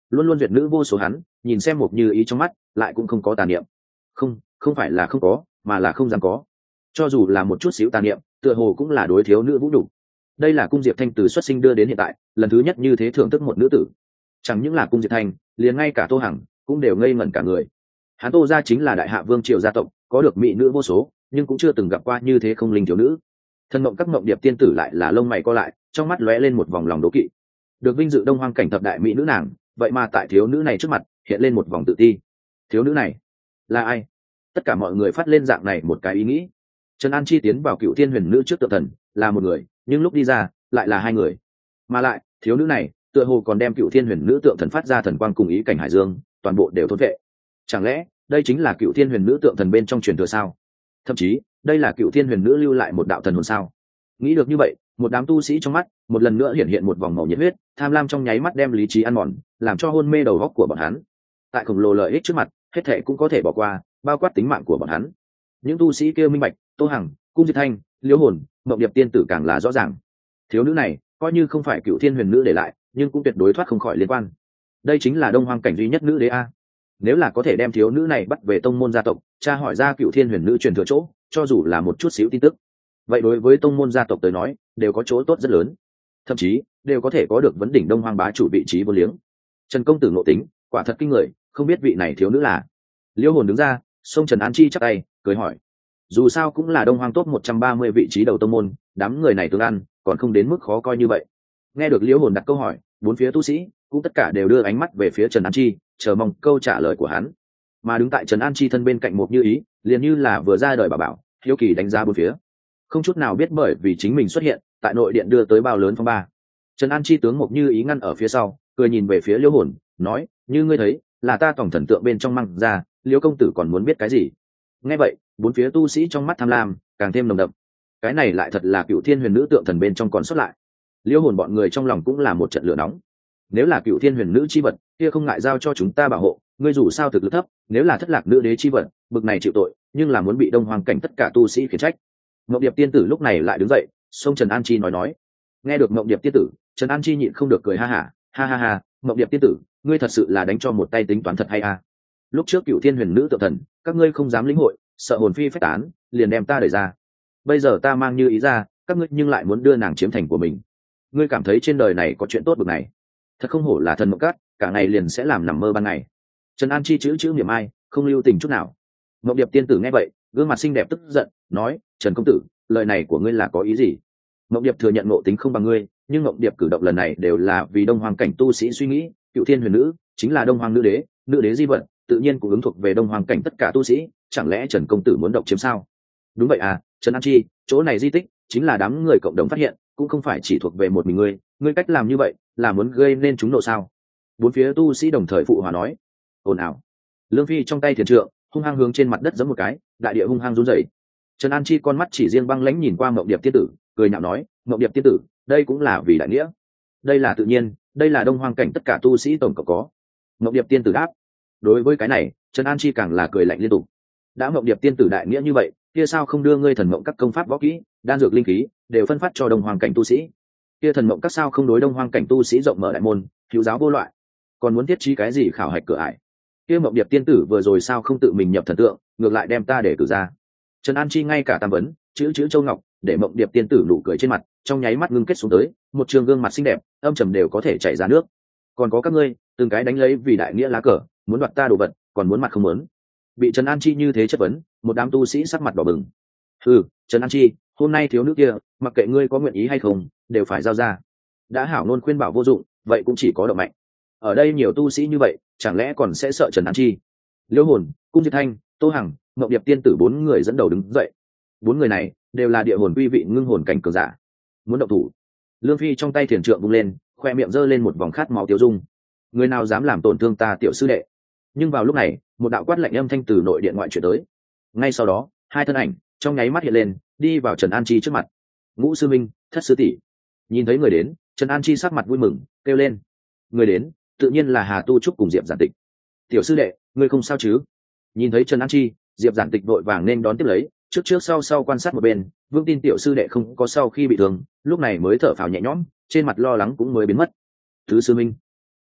luôn luôn duyệt nữ vô số hắn nhìn xem Mộc Như Ý trong mắt lại cũng không có tà niệm. Không, không phải là không có, mà là không dám có. Cho dù là một chút xíu tà niệm, tựa hồ cũng là đối thiếu nữ vũ đủ. Đây là cung Diệp Thanh từ xuất sinh đưa đến hiện tại lần thứ nhất như thế thưởng thức một nữ tử. Chẳng những là cung Diệp Thanh, liền ngay cả Tô Hằng cũng đều ngây ngẩn cả người. Hắn Tô gia chính là đại hạ vương triều gia tộc, có được mỹ nữ vô số, nhưng cũng chưa từng gặp qua như thế không linh thiếu nữ. Thân mộng các mộng điệp tiên tử lại là lông mày co lại, trong mắt lóe lên một vòng lòng đố kỵ. Được vinh dự đông hoang cảnh thập đại mỹ nữ nàng, vậy mà tại thiếu nữ này trước mặt hiện lên một vòng tự ti. Thiếu nữ này là ai? Tất cả mọi người phát lên dạng này một cái ý nghĩ. Trần An Chi tiến vào Cựu Thiên Huyền Nữ trước tượng thần là một người, nhưng lúc đi ra lại là hai người. Mà lại thiếu nữ này tựa hồ còn đem Cựu Thiên Huyền Nữ tượng thần phát ra thần quang cùng ý cảnh hải dương, toàn bộ đều thôn vệ. Chẳng lẽ đây chính là Cựu Thiên Huyền Nữ tượng thần bên trong truyền thừa sao? Thậm chí đây là Cựu Thiên Huyền Nữ lưu lại một đạo thần hồn sao? Nghĩ được như vậy, một đám tu sĩ trong mắt một lần nữa hiện hiện một vòng màu nhiệt huyết, tham lam trong nháy mắt đem lý trí ăn mòn, làm cho hôn mê đầu óc của bọn hắn. Tại khổng lồ lợi ích trước mặt, hết thệ cũng có thể bỏ qua, bao quát tính mạng của bọn hắn. Những tu sĩ kia minh bạch, Tô Hằng, Cung Diệp Thanh, Liễu Hồn, Mộng Điệp tiên tử càng là rõ ràng. Thiếu nữ này coi như không phải Cựu Thiên Huyền Nữ để lại, nhưng cũng tuyệt đối thoát không khỏi liên quan. Đây chính là đông hoang cảnh duy nhất nữ đế a. Nếu là có thể đem thiếu nữ này bắt về tông môn gia tộc, tra hỏi ra Cựu Thiên Huyền Nữ truyền thừa chỗ, cho dù là một chút xíu tin tức, vậy đối với tông môn gia tộc tới nói đều có chỗ tốt rất lớn, thậm chí đều có thể có được vấn đỉnh đông hoang bá chủ vị trí vô liếng. Trần công tử ngộ tính quả thật kinh người, không biết vị này thiếu nữ là. Liễu Hồn đứng ra, xông Trần An Chi chắc tay cười hỏi, dù sao cũng là đông hoang top một trăm ba mươi vị trí đầu tông môn, đám người này tương ăn còn không đến mức khó coi như vậy. Nghe được Liễu Hồn đặt câu hỏi, bốn phía tu sĩ cũng tất cả đều đưa ánh mắt về phía Trần An Chi, chờ mong câu trả lời của hắn. Mà đứng tại Trần An Chi thân bên cạnh Mộc Như Ý liền như là vừa ra đời bà bảo, hiếu kỳ đánh giá bốn phía, không chút nào biết bởi vì chính mình xuất hiện tại nội điện đưa tới bao lớn phong ba. Trần An Chi tướng Mộc Như Ý ngăn ở phía sau, cười nhìn về phía Liễu Hồn, nói, như ngươi thấy là ta tổng thần tượng bên trong măng ra, Liễu công tử còn muốn biết cái gì? Nghe vậy, bốn phía tu sĩ trong mắt tham lam càng thêm nồng đậm. Cái này lại thật là Cựu Thiên Huyền Nữ tượng thần bên trong còn xuất lại. Liễu Hồn bọn người trong lòng cũng là một trận lửa nóng. Nếu là Cựu Thiên Huyền Nữ chi vật, kia không ngại giao cho chúng ta bảo hộ, ngươi dù sao thực lực thấp, nếu là thất lạc nữ đế chi vật, bực này chịu tội, nhưng là muốn bị đông hoàng cảnh tất cả tu sĩ khiển trách. Mộng Điệp tiên tử lúc này lại đứng dậy, xông Trần An Chi nói nói. Nghe được Mộng Điệp tiên tử, Trần An Chi nhịn không được cười ha hả, ha ha ha, Mộng Điệp tiên tử, ngươi thật sự là đánh cho một tay tính toán thật hay à? Lúc trước Cựu Thiên Huyền Nữ tự thần, các ngươi không dám lĩnh hội, sợ hồn phi phách tán, liền đem ta đẩy ra. Bây giờ ta mang Như Ý ra, các ngươi nhưng lại muốn đưa nàng chiếm thành của mình. Ngươi cảm thấy trên đời này có chuyện tốt bực này? Thật không hổ là thần mộng cát, cả ngày liền sẽ làm nằm mơ ban ngày. Trần An Chi chữ chữ miệng ai, không lưu tình chút nào. Mộng Điệp tiên tử nghe vậy, gương mặt xinh đẹp tức giận, nói, Trần công tử, lời này của ngươi là có ý gì? Mộng Điệp thừa nhận ngộ tính không bằng ngươi, nhưng Mộng Điệp cử động lần này đều là vì đông hoàng cảnh tu sĩ suy nghĩ. Cựu Thiên Huyền Nữ chính là đông hoàng nữ đế, nữ đế di vật, tự nhiên cũng ứng thuộc về đông hoàng cảnh tất cả tu sĩ, chẳng lẽ Trần công tử muốn độc chiếm sao? Đúng vậy à, Trần An Chi, chỗ này di tích chính là đám người cộng đồng phát hiện, cũng không phải chỉ thuộc về một mình ngươi, ngươi cách làm như vậy là muốn gây nên chúng nộ sao? Bốn phía tu sĩ đồng thời phụ hòa nói. Ồn ào. Lương Phi trong tay thiền trượng hung hăng hướng trên mặt đất giẫm một cái, đại địa hung hăng run rẩy. Trần An Chi con mắt chỉ riêng băng lãnh nhìn qua Mộng Điệp tiên tử, cười nhạo nói, Mộng Điệp tiên tử, đây cũng là vì đại nghĩa. Đây là tự nhiên, đây là đông hoang cảnh tất cả tu sĩ tổng cộng có. Mộng Điệp tiên tử đáp. Đối với cái này, Trần An Chi càng là cười lạnh liên tục. Đã Mộng Điệp tiên tử đại nghĩa như vậy, kia sao không đưa ngươi thần mộng các công pháp võ kỹ, đan dược linh khí đều phân phát cho đông hoang cảnh tu sĩ? Kia thần mộng các sao không đối đông hoang cảnh tu sĩ rộng mở đại môn, hữu giáo vô loại, còn muốn thiết trí cái gì khảo hạch cửa ải? Kia Mộng Điệp tiên tử vừa rồi sao không tự mình nhập thần tượng, ngược lại đem ta để cử ra? Trần An Chi ngay cả tam vấn, chữ chữ châu ngọc, để Mộng Điệp tiên tử nụ cười trên mặt trong nháy mắt ngưng kết xuống tới, một trường gương mặt xinh đẹp, âm trầm đều có thể chảy ra nước. Còn có các ngươi, từng cái đánh lấy vì đại nghĩa lá cờ, muốn đoạt ta đồ vật, còn muốn mặt không muốn. Bị Trần An Chi như thế chất vấn, một đám tu sĩ sắc mặt đỏ bừng. Ừ, Trần An Chi, hôm nay thiếu nữ kia, mặc kệ ngươi có nguyện ý hay không, đều phải giao ra. Đã hảo nôn khuyên bảo vô dụng, vậy cũng chỉ có động mạnh. Ở đây nhiều tu sĩ như vậy, chẳng lẽ còn sẽ sợ Trần An Chi? Liễu Hồn, Cung Diệp Thanh, Tô Hằng, Mộng Điệp tiên tử bốn người dẫn đầu đứng dậy. Bốn người này đều là địa hồn quy vị ngưng hồn cảnh cường giả. Muốn động thủ. Lương Phi trong tay thiền trượng vung lên, khoe miệng giơ lên một vòng khát máu tiêu dung. Người nào dám làm tổn thương ta tiểu sư đệ? Nhưng vào lúc này, một đạo quát lạnh âm thanh từ nội điện ngoại chuyển tới. Ngay sau đó, hai thân ảnh trong nháy mắt hiện lên, đi vào Trần An Chi trước mặt. Ngũ sư minh, Thất sư tỷ. Nhìn thấy người đến, Trần An Chi sắc mặt vui mừng, kêu lên. Người đến, tự nhiên là Hà Tu Trúc cùng Diệp Giản Tịch. Tiểu sư đệ, ngươi không sao chứ? Nhìn thấy Trần An Chi, Diệp Giản Tịch vội vàng nên đón tiếp lấy, trước trước sau sau quan sát một bên, vững tin tiểu sư đệ không có sau khi bị thương, lúc này mới thở phào nhẹ nhõm, trên mặt lo lắng cũng mới biến mất. Tứ sư minh,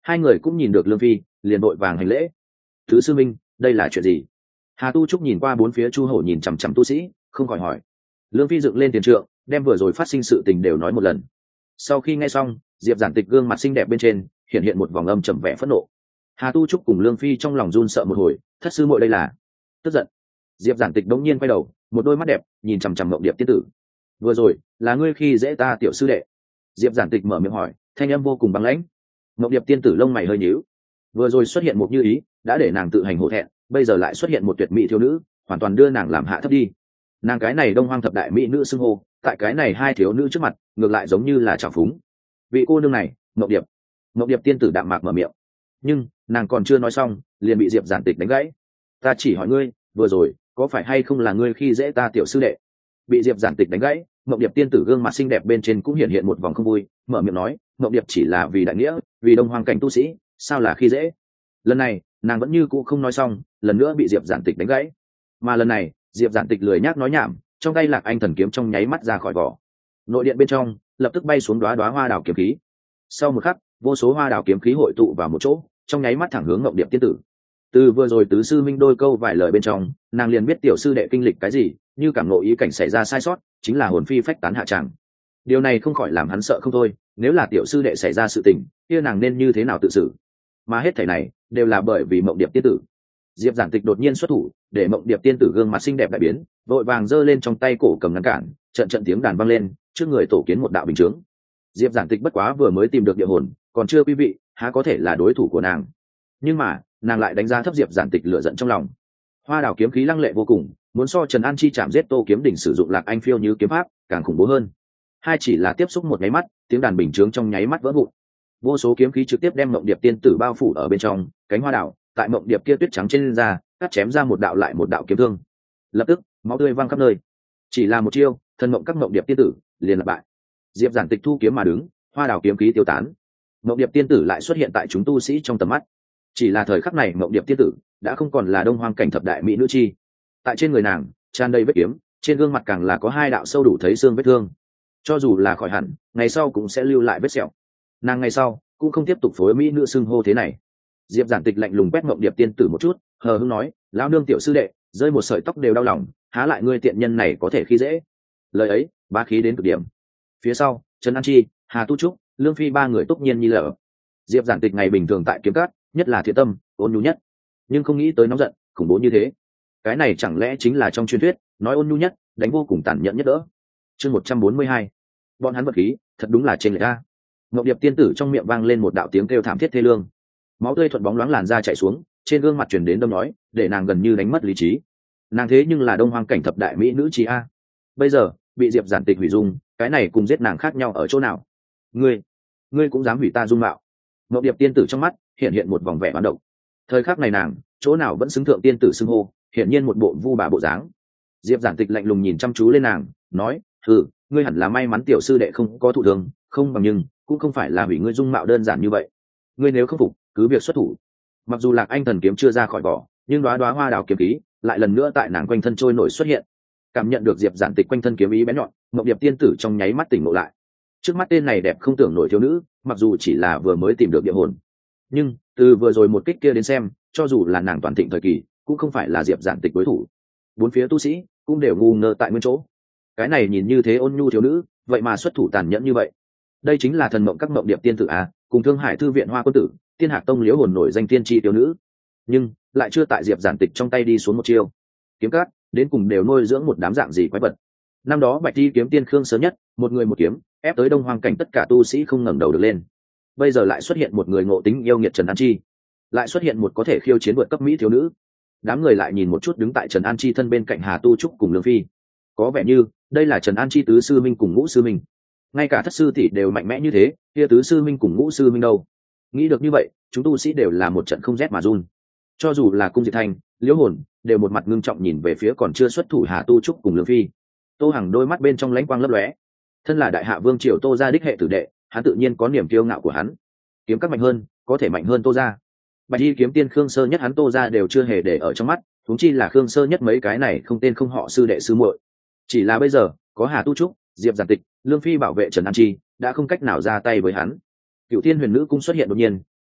Hai người cũng nhìn được Lương Phi, liền đội vàng hành lễ. Thứ sư minh, đây là chuyện gì? Hà Tu Trúc nhìn qua bốn phía Chu Hổ nhìn chằm chằm tu sĩ, không khỏi hỏi. Lương Phi dựng lên tiền trượng, đem vừa rồi phát sinh sự tình đều nói một lần. Sau khi nghe xong, Diệp Giản Tịch gương mặt xinh đẹp bên trên hiện hiện một vòng âm trầm vẻ phẫn nộ. Hà Tu Trúc cùng Lương Phi trong lòng run sợ một hồi, thất sư muội đây là tức giận. Diệp Giản Tịch đống nhiên quay đầu, một đôi mắt đẹp nhìn chằm chằm Mộng Điệp tiên tử. Vừa rồi là ngươi khi dễ ta tiểu sư đệ? Diệp Giản Tịch mở miệng hỏi, thanh âm vô cùng băng lãnh. Mộng Điệp tiên tử lông mày hơi nhíu. Vừa rồi xuất hiện một như ý, đã để nàng tự hành hổ thẹn, bây giờ lại xuất hiện một tuyệt mỹ thiếu nữ, hoàn toàn đưa nàng làm hạ thấp đi. Nàng cái này Đông Hoang thập đại mỹ nữ xưng hô, tại cái này hai thiếu nữ trước mặt, ngược lại giống như là trào phúng. Vị cô nương này, Mộng Điệp. Mộng Điệp tiên tử đạm mạc mở miệng. Nhưng nàng còn chưa nói xong, liền bị Diệp Giản Tịch đánh gãy. Ta chỉ hỏi ngươi, vừa rồi có phải hay không là ngươi khi dễ ta tiểu sư đệ? Bị Diệp Giản Tịch đánh gãy, Mộng Điệp tiên tử gương mặt xinh đẹp bên trên cũng hiện hiện một vòng không vui, mở miệng nói, Mộng Điệp chỉ là vì đại nghĩa, vì Đông Hoang cảnh tu sĩ, sao là khi dễ? Lần này nàng vẫn như cũ không nói xong, lần nữa bị Diệp Giản Tịch đánh gãy. Mà lần này Diệp Giản Tịch lười nhác nói nhảm, trong tay Lạc Anh thần kiếm trong nháy mắt ra khỏi vỏ. Nội điện bên trong lập tức bay xuống đóa đóa hoa đào kiếm khí. Sau một khắc, vô số hoa đào kiếm khí hội tụ vào một chỗ, trong nháy mắt thẳng hướng Mộng Điệp tiên tử. Từ vừa rồi tứ sư minh đôi câu vài lời bên trong, nàng liền biết tiểu sư đệ kinh lịch cái gì, như cảm ngộ ý cảnh xảy ra sai sót, chính là hồn phi phách tán hạ tràng. Điều này không khỏi làm hắn sợ không thôi, nếu là tiểu sư đệ xảy ra sự tình, kia nàng nên như thế nào tự xử? Mà hết thảy này đều là bởi vì Mộng Điệp tiên tử. Diệp Giản Tịch đột nhiên xuất thủ, để Mộng Điệp tiên tử gương mặt xinh đẹp đại biến, vội vàng giơ lên trong tay cổ cầm ngăn cản, trận trận tiếng đàn vang lên, trước người tổ kiến một đạo bình chướng. Diệp Giản Tịch bất quá vừa mới tìm được địa hồn, còn chưa quý vị, há có thể là đối thủ của nàng. Nhưng mà nàng lại đánh giá thấp Diệp Giản Tịch lửa giận trong lòng. Hoa đào kiếm khí lăng lệ vô cùng, muốn so Trần An Chi chạm giết Tô Kiếm Đỉnh sử dụng Lạc Anh phiêu như kiếm pháp càng khủng bố hơn. Hai chỉ là tiếp xúc một nháy mắt, tiếng đàn bình chướng trong nháy mắt vỡ vụn. Vô số kiếm khí trực tiếp đem Mộng Điệp tiên tử bao phủ ở bên trong, cánh hoa đào tại Mộng Điệp kia tuyết trắng trên da, cắt chém ra một đạo lại một đạo kiếm thương. Lập tức máu tươi văng khắp nơi. Chỉ là một chiêu, thân mộng các Mộng Điệp tiên tử liền là bại. Diệp Giản Tịch thu kiếm mà đứng, hoa đào kiếm khí tiêu tán. Mộng Điệp tiên tử lại xuất hiện tại chúng tu sĩ trong tầm mắt. Chỉ là thời khắc này Mộng Điệp tiên tử đã không còn là Đông Hoang cảnh thập đại mỹ nữ chi. Tại trên người nàng tràn đầy vết kiếm, trên gương mặt càng là có hai đạo sâu đủ thấy xương vết thương. Cho dù là khỏi hẳn, ngày sau cũng sẽ lưu lại vết sẹo. Nàng ngày sau cũng không tiếp tục phối mỹ nữ xưng hô thế này. Diệp Giản Tịch lạnh lùng quét Mộng Điệp tiên tử một chút, hờ hững nói, lão nương tiểu sư đệ rơi một sợi tóc đều đau lòng, há lại ngươi tiện nhân này có thể khi dễ? Lời ấy bá khí đến cực điểm. Phía sau Trần An Chi, Hà Tu Trúc, Lương Phi ba người túc nhiên như lở. Diệp Giản Tịch ngày bình thường tại kiếm cát nhất là thiện tâm ôn nhu nhất, nhưng không nghĩ tới nóng giận khủng bố như thế. Cái này chẳng lẽ chính là trong truyền thuyết nói ôn nhu nhất đánh vô cùng tàn nhẫn nhất đỡ? Chương một trăm bốn mươi hai, bọn hắn vật khí thật đúng là trên lệch a. Ngọc Điệp tiên tử trong miệng vang lên một đạo tiếng kêu thảm thiết thê lương, máu tươi thuận bóng loáng làn da chảy xuống, trên gương mặt truyền đến đâm nói, để nàng gần như đánh mất lý trí. Nàng thế nhưng là Đông Hoang cảnh thập đại mỹ nữ trí a, bây giờ bị Diệp Giản Tịch hủy dung, cái này cùng giết nàng khác nhau ở chỗ nào? Ngươi, ngươi cũng dám hủy ta dung mạo? Ngọc Điệp tiên tử trong mắt hiện hiện một vòng vẻ oán độc. Thời khắc này nàng chỗ nào vẫn xứng thượng tiên tử xưng hô, hiển nhiên một bộ vu bà bộ dáng. Diệp Giản Tịch lạnh lùng nhìn chăm chú lên nàng, nói, "Hừ, ngươi hẳn là may mắn tiểu sư đệ không có thụ thương, không bằng nhưng cũng không phải là hủy ngươi dung mạo đơn giản như vậy. Ngươi nếu không phục, cứ việc xuất thủ." Mặc dù Lạc Anh thần kiếm chưa ra khỏi vỏ, nhưng đóa đóa hoa đào kiếm khí lại lần nữa tại nàng quanh thân trôi nổi xuất hiện. Cảm nhận được Diệp Giản Tịch quanh thân kiếm ý bén nhọn, Mộng Điệp tiên tử trong nháy mắt tỉnh ngộ lại. Trước mắt tên này đẹp không tưởng nổi thiếu nữ, mặc dù chỉ là vừa mới tìm được địa hồn, nhưng từ vừa rồi một kích kia đến xem, cho dù là nàng toàn thịnh thời kỳ, cũng không phải là Diệp Giản Tịch đối thủ. Bốn phía tu sĩ cũng đều ngu ngơ tại nguyên chỗ. Cái này nhìn như thế ôn nhu thiếu nữ, vậy mà xuất thủ tàn nhẫn như vậy. Đây chính là thần mộng các Mộng Điệp tiên tử à, cùng Thương Hải thư viện Hoa quân tử, Tiên Hạc tông liễu hồn nổi danh tiên tri thiếu nữ. Nhưng lại chưa tại Diệp Giản Tịch trong tay đi xuống một chiêu. Kiếm cát đến cùng đều nuôi dưỡng một đám dạng gì quái vật. Năm đó Bạch Ti kiếm tiên Khương sớm nhất, một người một kiếm, ép tới Đông Hoang cảnh tất cả tu sĩ không ngẩng đầu được lên. Bây giờ lại xuất hiện một người ngộ tính yêu nghiệt Trần An Chi, lại xuất hiện một có thể khiêu chiến vượt cấp mỹ thiếu nữ. Đám người lại nhìn một chút đứng tại Trần An Chi thân bên cạnh Hà Tu Trúc cùng Lương Phi, có vẻ như đây là Trần An Chi tứ sư minh cùng ngũ sư minh. Ngay cả thất sư tỷ đều mạnh mẽ như thế, kia tứ sư minh cùng ngũ sư minh đâu? Nghĩ được như vậy, chúng tu sĩ đều là một trận không rét mà run. Cho dù là Cung Diệt Thanh, Liễu Hồn đều một mặt ngưng trọng nhìn về phía còn chưa xuất thủ Hà Tu Trúc cùng Lương Phi. Tô Hằng đôi mắt bên trong lãnh quang lấp lóe. Thân là đại hạ vương triều Tô gia đích hệ tử đệ, hắn tự nhiên có niềm kiêu ngạo của hắn. Kiếm các mạnh hơn, có thể mạnh hơn Tô gia. Bạch Y kiếm tiên Khương Sơ nhất hắn Tô gia đều chưa hề để ở trong mắt, huống chi là Khương Sơ nhất mấy cái này không tên không họ sư đệ sư muội. Chỉ là bây giờ, có Hà Tu Trúc, Diệp Giản Tịch, Lương Phi bảo vệ Trần An Chi, đã không cách nào ra tay với hắn. Cửu Thiên Huyền Nữ cung xuất hiện đột nhiên,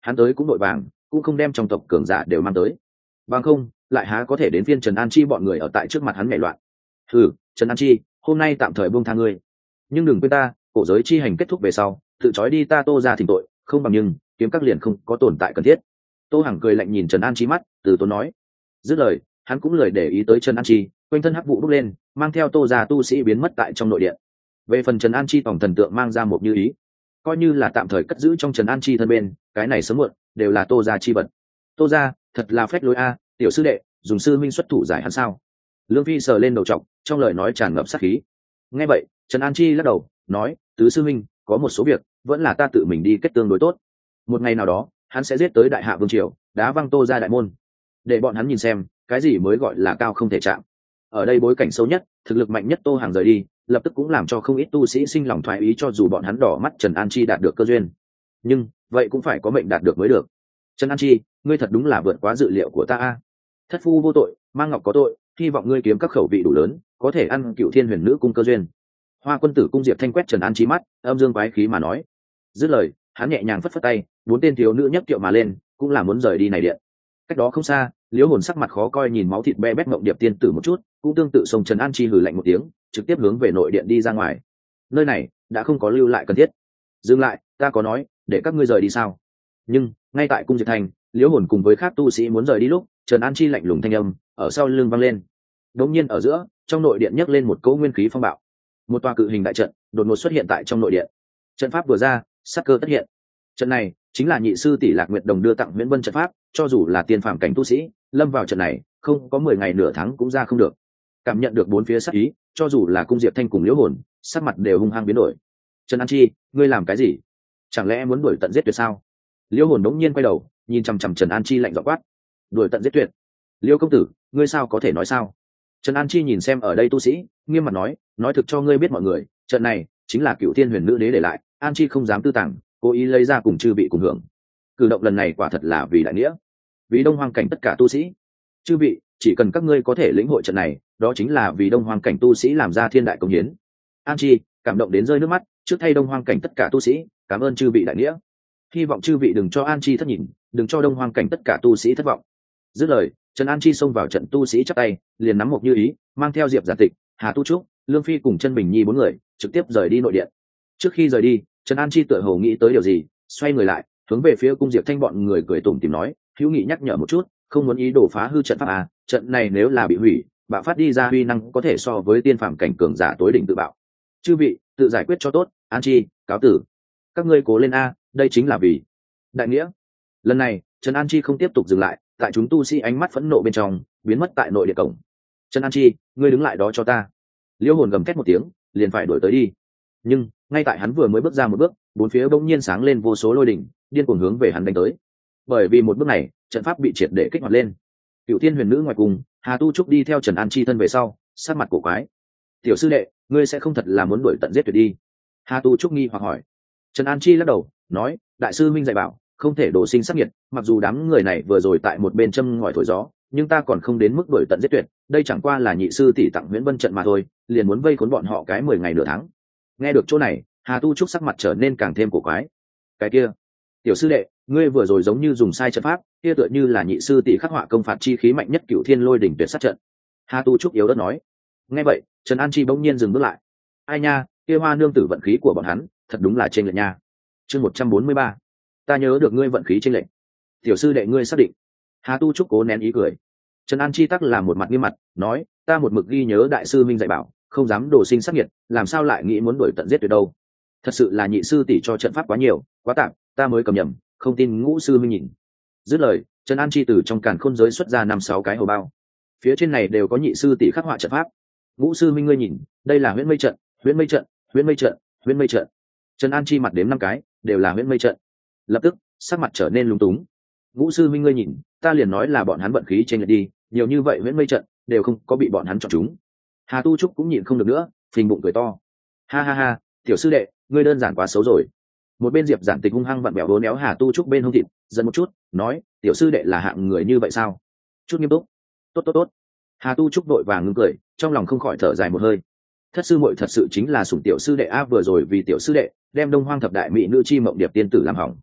hắn tới cũng đội vàng, cũng không đem trong tộc cường giả đều mang tới, bằng không lại há có thể đến phiên Trần An Chi bọn người ở tại trước mặt hắn nhảy loạn. Ừ, Trần An Chi, hôm nay tạm thời buông tha ngươi, nhưng đừng quên ta, cổ giới chi hành kết thúc về sau tự trói đi ta Tô ra thỉnh tội, không bằng nhưng kiếm các liền không có tồn tại cần thiết. Tô Hằng cười lạnh nhìn Trần An Chi mắt, từ tốn nói. Dứt lời, hắn cũng lười để ý tới Trần An Chi, quanh thân hắc vụ bốc lên, mang theo Tô gia tu sĩ biến mất tại trong nội điện. Về phần Trần An Chi tổng thần tượng mang ra một như ý, coi như là tạm thời cất giữ trong Trần An Chi thân bên, cái này sớm muộn đều là Tô gia chi vật. Tô gia thật là phách lối a, tiểu sư đệ dùng sư minh xuất thủ giải hắn sao? Lương Phi sờ lên đầu trọc, trong lời nói tràn ngập sát khí. Nghe vậy, Trần An Chi lắc đầu nói, tứ sư minh, có một số việc vẫn là ta tự mình đi kết tương đối tốt. Một ngày nào đó hắn sẽ giết tới đại hạ vương triều, đá văng Tô gia đại môn, để bọn hắn nhìn xem cái gì mới gọi là cao không thể chạm. Ở đây bối cảnh xấu nhất, thực lực mạnh nhất Tô Hàng rời đi, lập tức cũng làm cho không ít tu sĩ sinh lòng thoái ý, cho dù bọn hắn đỏ mắt Trần An Chi đạt được cơ duyên, nhưng vậy cũng phải có mệnh đạt được mới được. Trần An Chi, ngươi thật đúng là vượt quá dự liệu của ta a. Thất phu vô tội, mang ngọc có tội, hy vọng ngươi kiếm các khẩu vị đủ lớn, có thể ăn Cựu Thiên Huyền Nữ cung cơ duyên. Hoa Quân Tử cung Diệp Thanh quét Trần An Chi mắt, âm dương quái khí mà nói. Dứt lời, hắn nhẹ nhàng phất phất tay, bốn tên thiếu nữ nhấc kiệu mà lên, cũng là muốn rời đi này điện. Cách đó không xa, Liễu Hồn sắc mặt khó coi nhìn máu thịt be bét Mộng Điệp tiên tử một chút, cũng tương tự sông Trần An Chi hừ lạnh một tiếng, trực tiếp hướng về nội điện đi ra ngoài. Nơi này đã không có lưu lại cần thiết. Dừng lại, ta có nói để các ngươi rời đi sao? Nhưng ngay tại cung Diệp Thành, Liễu Hồn cùng với các tu sĩ muốn rời đi lúc, Trần An Chi lạnh lùng thanh âm ở sau lưng vang lên. Đột nhiên ở giữa, trong nội điện nhấc lên một cỗ nguyên khí phong bạo. Một tòa cự hình đại trận đột ngột xuất hiện tại trong nội điện. Trận pháp vừa ra, sát cơ tất hiện. Trận này chính là nhị sư tỷ Lạc Nguyệt Đồng đưa tặng Nguyễn Vân trận pháp, cho dù là tiên phàm cảnh tu sĩ, lâm vào trận này, không có mười ngày nửa tháng cũng ra không được. Cảm nhận được bốn phía sát ý, cho dù là cung Diệp Thanh cùng Liễu Hồn, sắc mặt đều hung hăng biến đổi. Trần An Chi, ngươi làm cái gì? Chẳng lẽ muốn đuổi tận giết tuyệt sao? Liễu Hồn đống nhiên quay đầu, nhìn chằm chằm Trần An Chi lạnh giọng quát. Đuổi tận giết tuyệt? Liễu công tử, ngươi sao có thể nói sao? Trần An Chi nhìn xem ở đây tu sĩ, nghiêm mặt nói, nói thực cho ngươi biết mọi người, trận này chính là Cựu Thiên Huyền Nữ đế để lại, An Chi không dám tư tàng, cố ý lấy ra cùng chư vị cùng hưởng. Cử động lần này quả thật là vì đại nghĩa, vì Đông Hoang cảnh tất cả tu sĩ. Chư vị, chỉ cần các ngươi có thể lĩnh hội trận này, đó chính là vì Đông Hoang cảnh tu sĩ làm ra thiên đại công hiến. An Chi cảm động đến rơi nước mắt, trước thay Đông Hoang cảnh tất cả tu sĩ, cảm ơn chư vị đại nghĩa. Hy vọng chư vị đừng cho An Chi thất nhìn, đừng cho Đông Hoang cảnh tất cả tu sĩ thất vọng. Dứt lời, Trần An Chi xông vào trận tu sĩ chắp tay, liền nắm một như ý, mang theo Diệp Giản Tịch, Hà Tu Trúc, Lương Phi cùng Chân Bình Nhi bốn người, trực tiếp rời đi nội điện. Trước khi rời đi, Trần An Chi tựa hồ nghĩ tới điều gì, xoay người lại, hướng về phía cung Diệp Thanh bọn người cười tủm tỉm nói, hữu nghị nhắc nhở một chút, không muốn ý đồ phá hư trận pháp à, trận này nếu là bị hủy, bạo phát đi ra huy năng có thể so với tiên phàm cảnh cường giả tối đỉnh tự bạo. Chư vị, tự giải quyết cho tốt. An Chi, cáo tử. Các ngươi cố lên a, đây chính là vì đại nghĩa. Lần này, Trần An Chi không tiếp tục dừng lại, tại chúng tu sĩ ánh mắt phẫn nộ bên trong, biến mất tại nội địa cổng. Trần An Chi, ngươi đứng lại đó cho ta. Liễu Hồn gầm thét một tiếng, liền phải đuổi tới đi. Nhưng ngay tại hắn vừa mới bước ra một bước, bốn phía bỗng nhiên sáng lên vô số lôi đỉnh, điên cuồng hướng về hắn đánh tới. Bởi vì một bước này, trận pháp bị triệt để kích hoạt lên. Cựu Thiên Huyền Nữ ngoài cùng, Hà Tu Trúc đi theo Trần An Chi thân về sau, sát mặt cổ quái. Tiểu sư đệ, ngươi sẽ không thật là muốn đuổi tận giết tuyệt đi? Hà Tu Trúc nghi hoặc hỏi. Trần An Chi lắc đầu, nói, đại sư minh dạy bảo, không thể đổ sinh sát nhiệt, mặc dù đám người này vừa rồi tại một bên châm ngòi thổi gió, nhưng ta còn không đến mức đuổi tận giết tuyệt, đây chẳng qua là nhị sư tỷ tặng Nguyễn Vân trận mà thôi, liền muốn vây khốn bọn họ cái mười ngày nửa tháng. Nghe được chỗ này, Hà Tu Trúc sắc mặt trở nên càng thêm cổ quái. Cái kia, tiểu sư đệ, ngươi vừa rồi giống như dùng sai trận pháp, kia tựa như là nhị sư tỷ khắc họa công phạt chi khí mạnh nhất Cửu Thiên Lôi đỉnh tuyệt sát trận. Hà Tu Trúc yếu ớt nói. Nghe vậy, Trần An Chi bỗng nhiên dừng bước lại. Ai nha, kia Hoa nương tử vận khí của bọn hắn, thật đúng là trên lệch nha. Chương một trăm bốn mươi ba, ta nhớ được ngươi vận khí trên lệch. Tiểu sư đệ ngươi xác định? Hà Tu Trúc cố nén ý cười. Trần An Chi tắc là một mặt nghiêm mặt, nói, ta một mực ghi nhớ đại sư minh dạy bảo, không dám đổ sinh sát nhiệt, làm sao lại nghĩ muốn đuổi tận giết tuyệt đâu? Thật sự là nhị sư tỷ cho trận pháp quá nhiều, quá tạm, ta mới cầm nhầm, không tin ngũ sư minh nhìn. Dứt lời, Trần An Chi từ trong càn khôn giới xuất ra năm sáu cái hầu bao, phía trên này đều có nhị sư tỷ khắc họa trận pháp. Ngũ sư minh ngươi nhìn, đây là huyễn mây trận, huyễn mây trận, huyễn mây trận, huyễn mây trận. Trần An Chi mặt đếm năm cái, đều là huyễn mây trận. Lập tức, sắc mặt trở nên lúng túng. Ngũ sư minh ngươi nhìn, ta liền nói là bọn hắn vận khí trên lệch đi, nhiều như vậy huyễn mây trận đều không có bị bọn hắn chọn chúng. Hà Tu Trúc cũng nhịn không được nữa, phình bụng cười to. Ha ha ha, tiểu sư đệ, ngươi đơn giản quá xấu rồi. Một bên Diệp Giản Tịch hung hăng vặn bẹo vốn éo Hà Tu Trúc bên hông thịt, giận một chút, nói, tiểu sư đệ là hạng người như vậy sao? Chút nghiêm túc. Tốt tốt tốt. Hà Tu Trúc đội vàng ngưng cười, trong lòng không khỏi thở dài một hơi. Thất sư muội thật sự chính là sủng tiểu sư đệ a, vừa rồi vì tiểu sư đệ đem Đông Hoang thập đại mỹ nữ chi mộng điệp tiên tử làm hỏng.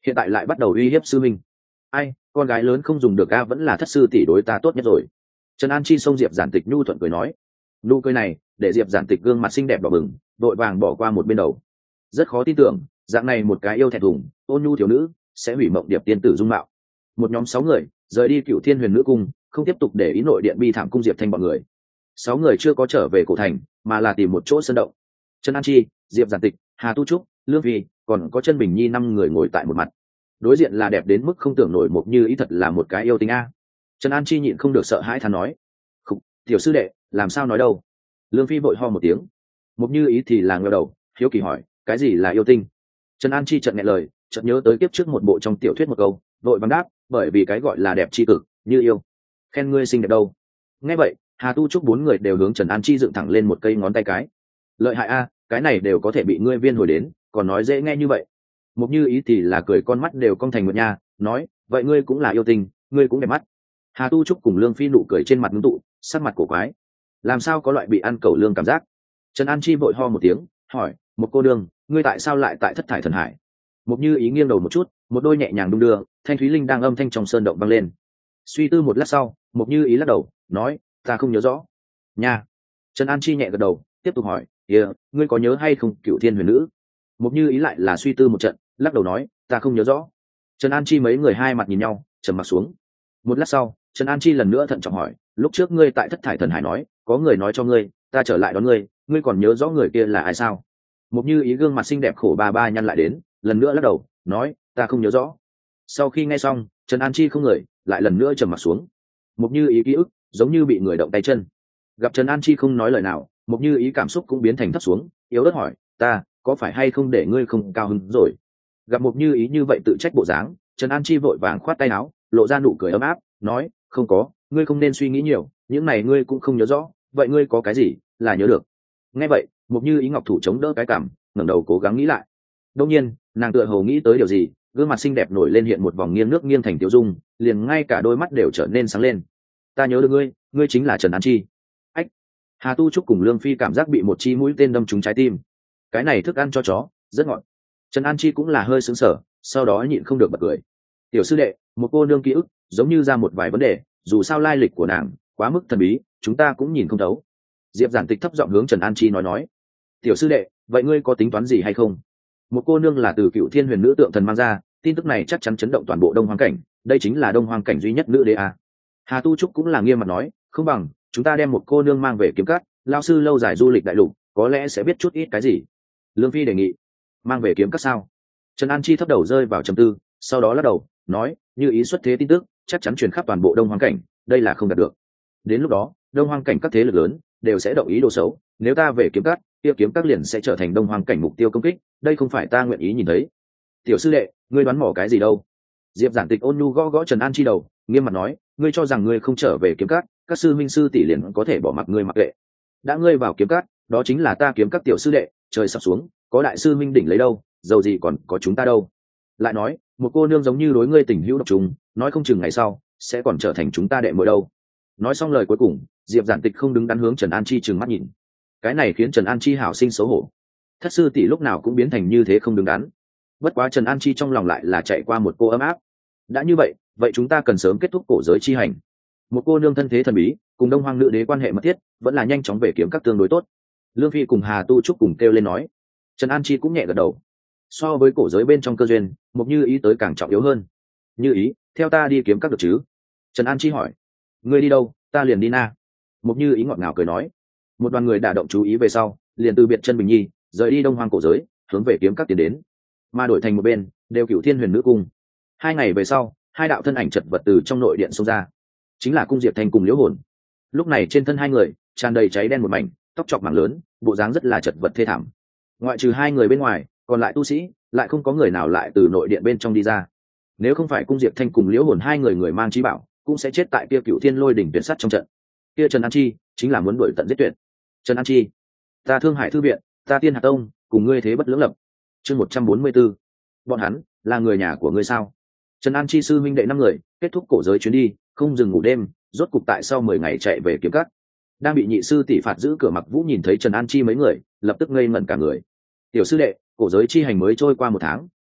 hiện tại lại bắt đầu uy hiếp sư minh. Ai, con gái lớn không dùng được a, vẫn là thất sư tỷ đối ta tốt nhất rồi. Trần An Chi xông Diệp Giản Tịch nhu thuận cười nói. Nụ cười này để Diệp Giản Tịch gương mặt xinh đẹp đỏ bừng, vội vàng bỏ qua một bên đầu. Rất khó tin tưởng, dạng này một cái yêu thẹn thùng ôn nhu thiếu nữ sẽ hủy mộng điệp tiên tử dung mạo. Một nhóm sáu người rời đi Cựu Thiên Huyền Nữ Cung, không tiếp tục để ý nội điện bi thảm cung Diệp Thanh bọn người. Sáu người chưa có trở về cổ thành, mà là tìm một chỗ sơn động. Trần An Chi, Diệp Giản Tịch, Hà Tu Trúc, Lương Phi, còn có Chân Bình Nhi năm người ngồi tại một mặt. Đối diện là đẹp đến mức không tưởng nổi Mộc Như Ý, thật là một cái yêu tinh a. Trần An Chi nhịn không được sợ hãi thán nói: "Khục, tiểu sư đệ, làm sao nói đâu?" Lương Phi vội ho một tiếng. Mộc Như Ý thì là ngẩng đầu, hiếu kỳ hỏi: "Cái gì là yêu tinh?" Trần An Chi chợt nghẹn lời, chợt nhớ tới kiếp trước một bộ trong tiểu thuyết một câu, vội vàng đáp: "Bởi vì cái gọi là đẹp chi cực, như yêu. Khen ngươi xinh đẹp đâu." Nghe vậy, Hà Tu Trúc bốn người đều hướng Trần An Chi dựng thẳng lên một cây ngón tay cái. "Lợi hại a, cái này đều có thể bị ngươi viên hồi đến, còn nói dễ nghe như vậy." Mộc Như Ý thì là cười con mắt đều cong thành một nha, nói: "Vậy ngươi cũng là yêu tinh, ngươi cũng đẹp mắt." Hà Tu Trúc cùng Lương Phi nụ cười trên mặt ngưng tụ, sắc mặt cổ quái. Làm sao có loại bị ăn cẩu lương cảm giác? Trần An Chi vội ho một tiếng, hỏi: "Một cô đương, ngươi tại sao lại tại Thất Thải Thần Hải?" Mộc Như Ý nghiêng đầu một chút, một đôi nhẹ nhàng đung đưa, thanh thúy linh đang âm thanh trong sơn động vang lên. Suy tư một lát sau, Mộc Như Ý lắc đầu, nói: "Ta không nhớ rõ." Nha. Trần An Chi nhẹ gật đầu, tiếp tục hỏi: "Kìa, ngươi có nhớ hay không Cựu Thiên Huyền Nữ?" Mộc Như Ý lại là suy tư một trận, lắc đầu nói: "Ta không nhớ rõ." Trần An Chi mấy người hai mặt nhìn nhau, trầm mặc xuống. Một lát sau, Trần An Chi lần nữa thận trọng hỏi: "Lúc trước ngươi tại Thất Thải Thần Hải nói, có người nói cho ngươi, ta trở lại đón ngươi, ngươi còn nhớ rõ người kia là ai sao?" Mộc Như Ý gương mặt xinh đẹp khổ ba ba nhăn lại đến, lần nữa lắc đầu, nói: "Ta không nhớ rõ." Sau khi nghe xong, Trần An Chi không người, lại lần nữa trầm mặc xuống. Mộc Như Ý ký ức giống như bị người động tay chân. Gặp Trần An Chi không nói lời nào, Mộc Như Ý cảm xúc cũng biến thành thấp xuống, yếu ớt hỏi: "Ta có phải hay không để ngươi không cao hứng rồi?" Gặp Mộc Như Ý như vậy tự trách bộ dáng, Trần An Chi vội vàng khoát tay áo, lộ ra nụ cười ấm áp, nói: "Không có, ngươi không nên suy nghĩ nhiều, những này ngươi cũng không nhớ rõ, vậy ngươi có cái gì là nhớ được?" Nghe vậy, Mộc Như Ý ngọc thủ chống đỡ cái cằm, ngẩng đầu cố gắng nghĩ lại. Đương nhiên, nàng tựa hồ nghĩ tới điều gì, gương mặt xinh đẹp nổi lên hiện một vòng nghiêng nước nghiêng thành tiểu dung, liền ngay cả đôi mắt đều trở nên sáng lên. "Ta nhớ được ngươi, ngươi chính là Trần An Chi." Ách. Hà Tu Trúc cùng Lương Phi cảm giác bị một chi mũi tên đâm trúng trái tim. Cái này thức ăn cho chó, rất ngọt. Trần An Chi cũng là hơi sững sờ, sau đó nhịn không được bật cười. "Tiểu sư đệ, một cô nương ký ức giống như ra một vài vấn đề, dù sao lai lịch của nàng quá mức thần bí, chúng ta cũng nhìn không thấu." Diệp Giản Tịch thấp giọng hướng Trần An Chi nói nói: "Tiểu sư đệ, vậy ngươi có tính toán gì hay không? Một cô nương là từ Cựu Thiên Huyền Nữ tượng thần mang ra, tin tức này chắc chắn chấn động toàn bộ Đông Hoang cảnh, đây chính là Đông Hoang cảnh duy nhất nữ đế a." Hà Tu Trúc cũng là nghiêm mặt nói: "Không bằng chúng ta đem một cô nương mang về Kiếm Cát, lão sư lâu dài du lịch đại lục, có lẽ sẽ biết chút ít cái gì." Lương Phi đề nghị: "Mang về Kiếm Cát sao?" Trần An Chi thấp đầu rơi vào trầm tư, sau đó lắc đầu, nói: "Như ý xuất thế tin tức chắc chắn truyền khắp toàn bộ Đông Hoang cảnh, đây là không đạt được. Đến lúc đó, Đông Hoang cảnh các thế lực lớn đều sẽ động ý đồ xấu, nếu ta về Kiếm Cát, kia Kiếm Cát liền sẽ trở thành Đông Hoang cảnh mục tiêu công kích, đây không phải ta nguyện ý nhìn thấy." "Tiểu sư đệ, ngươi đoán mò cái gì đâu?" Diệp Giản Tịch ôn nhu gõ gõ Trần An Chi đầu, nghiêm mặt nói: "Ngươi cho rằng ngươi không trở về Kiếm Cát, các sư minh sư tỷ liền có thể bỏ mặc ngươi mặc kệ? Đã ngươi vào Kiếm Cát, đó chính là ta Kiếm Cát tiểu sư đệ, trời sắp xuống, có đại sư minh đỉnh lấy đâu, dầu gì còn có chúng ta đâu. Lại nói, một cô nương giống như đối ngươi tình hữu độc trùng, nói không chừng ngày sau sẽ còn trở thành chúng ta đệ muội đâu." Nói xong lời cuối cùng, Diệp Giản Tịch không đứng đắn hướng Trần An Chi trừng mắt nhìn. Cái này khiến Trần An Chi hảo sinh xấu hổ. Thất sư tỷ lúc nào cũng biến thành như thế không đứng đắn. Bất quá Trần An Chi trong lòng lại là chạy qua một cô ấm áp. Đã như vậy, vậy chúng ta cần sớm kết thúc cổ giới chi hành. Một cô nương thân thế thần bí, cùng Đông Hoang nữ đế quan hệ mật thiết, vẫn là nhanh chóng về Kiếm Các tương đối tốt. Lương Phi cùng Hà Tu Trúc cùng kêu lên nói. Trần An Chi cũng nhẹ gật đầu. So với cổ giới bên trong cơ duyên, Mộc Như Ý tới càng trọng yếu hơn. "Như Ý, theo ta đi Kiếm Các được chứ?" Trần An Chi hỏi. "Ngươi đi đâu, ta liền đi na." Mộc Như Ý ngọt ngào cười nói. Một đoàn người đả động chú ý về sau, liền từ biệt Chân Bình Nhi, rời đi Đông Hoang cổ giới, hướng về Kiếm Các tiến đến. Mà đổi thành một bên, đều Cửu Thiên Huyền Nữ cung. Hai ngày về sau, hai đạo thân ảnh chật vật từ trong nội điện xông ra, chính là Cung Diệp Thanh cùng Liễu Hồn. Lúc này trên thân hai người tràn đầy cháy đen một mảnh, tóc chọc mảng lớn, bộ dáng rất là chật vật thê thảm. Ngoại trừ hai người bên ngoài, còn lại tu sĩ lại không có người nào lại từ nội điện bên trong đi ra. Nếu không phải Cung Diệp Thanh cùng Liễu Hồn hai người người mang trí bảo, cũng sẽ chết tại kia Cửu Thiên Lôi đỉnh tuyệt sắt trong trận. Kia Trần An Chi chính là muốn đuổi tận giết tuyệt. Trần An Chi, ta Thương Hải thư viện, ta Tiên Hạt tông, cùng ngươi thế bất lưỡng lập. Chương một trăm bốn mươi 4. Bọn hắn là người nhà của ngươi sao? Trần An Chi sư minh đệ năm người kết thúc cổ giới chuyến đi, không dừng ngủ đêm, rốt cục tại sau mười ngày chạy về Kiếm Các. Đang bị nhị sư tỷ phạt giữ cửa Mặc Vũ nhìn thấy Trần An Chi mấy người, lập tức ngây ngẩn cả người. "Tiểu sư đệ, cổ giới chi hành mới trôi qua một tháng,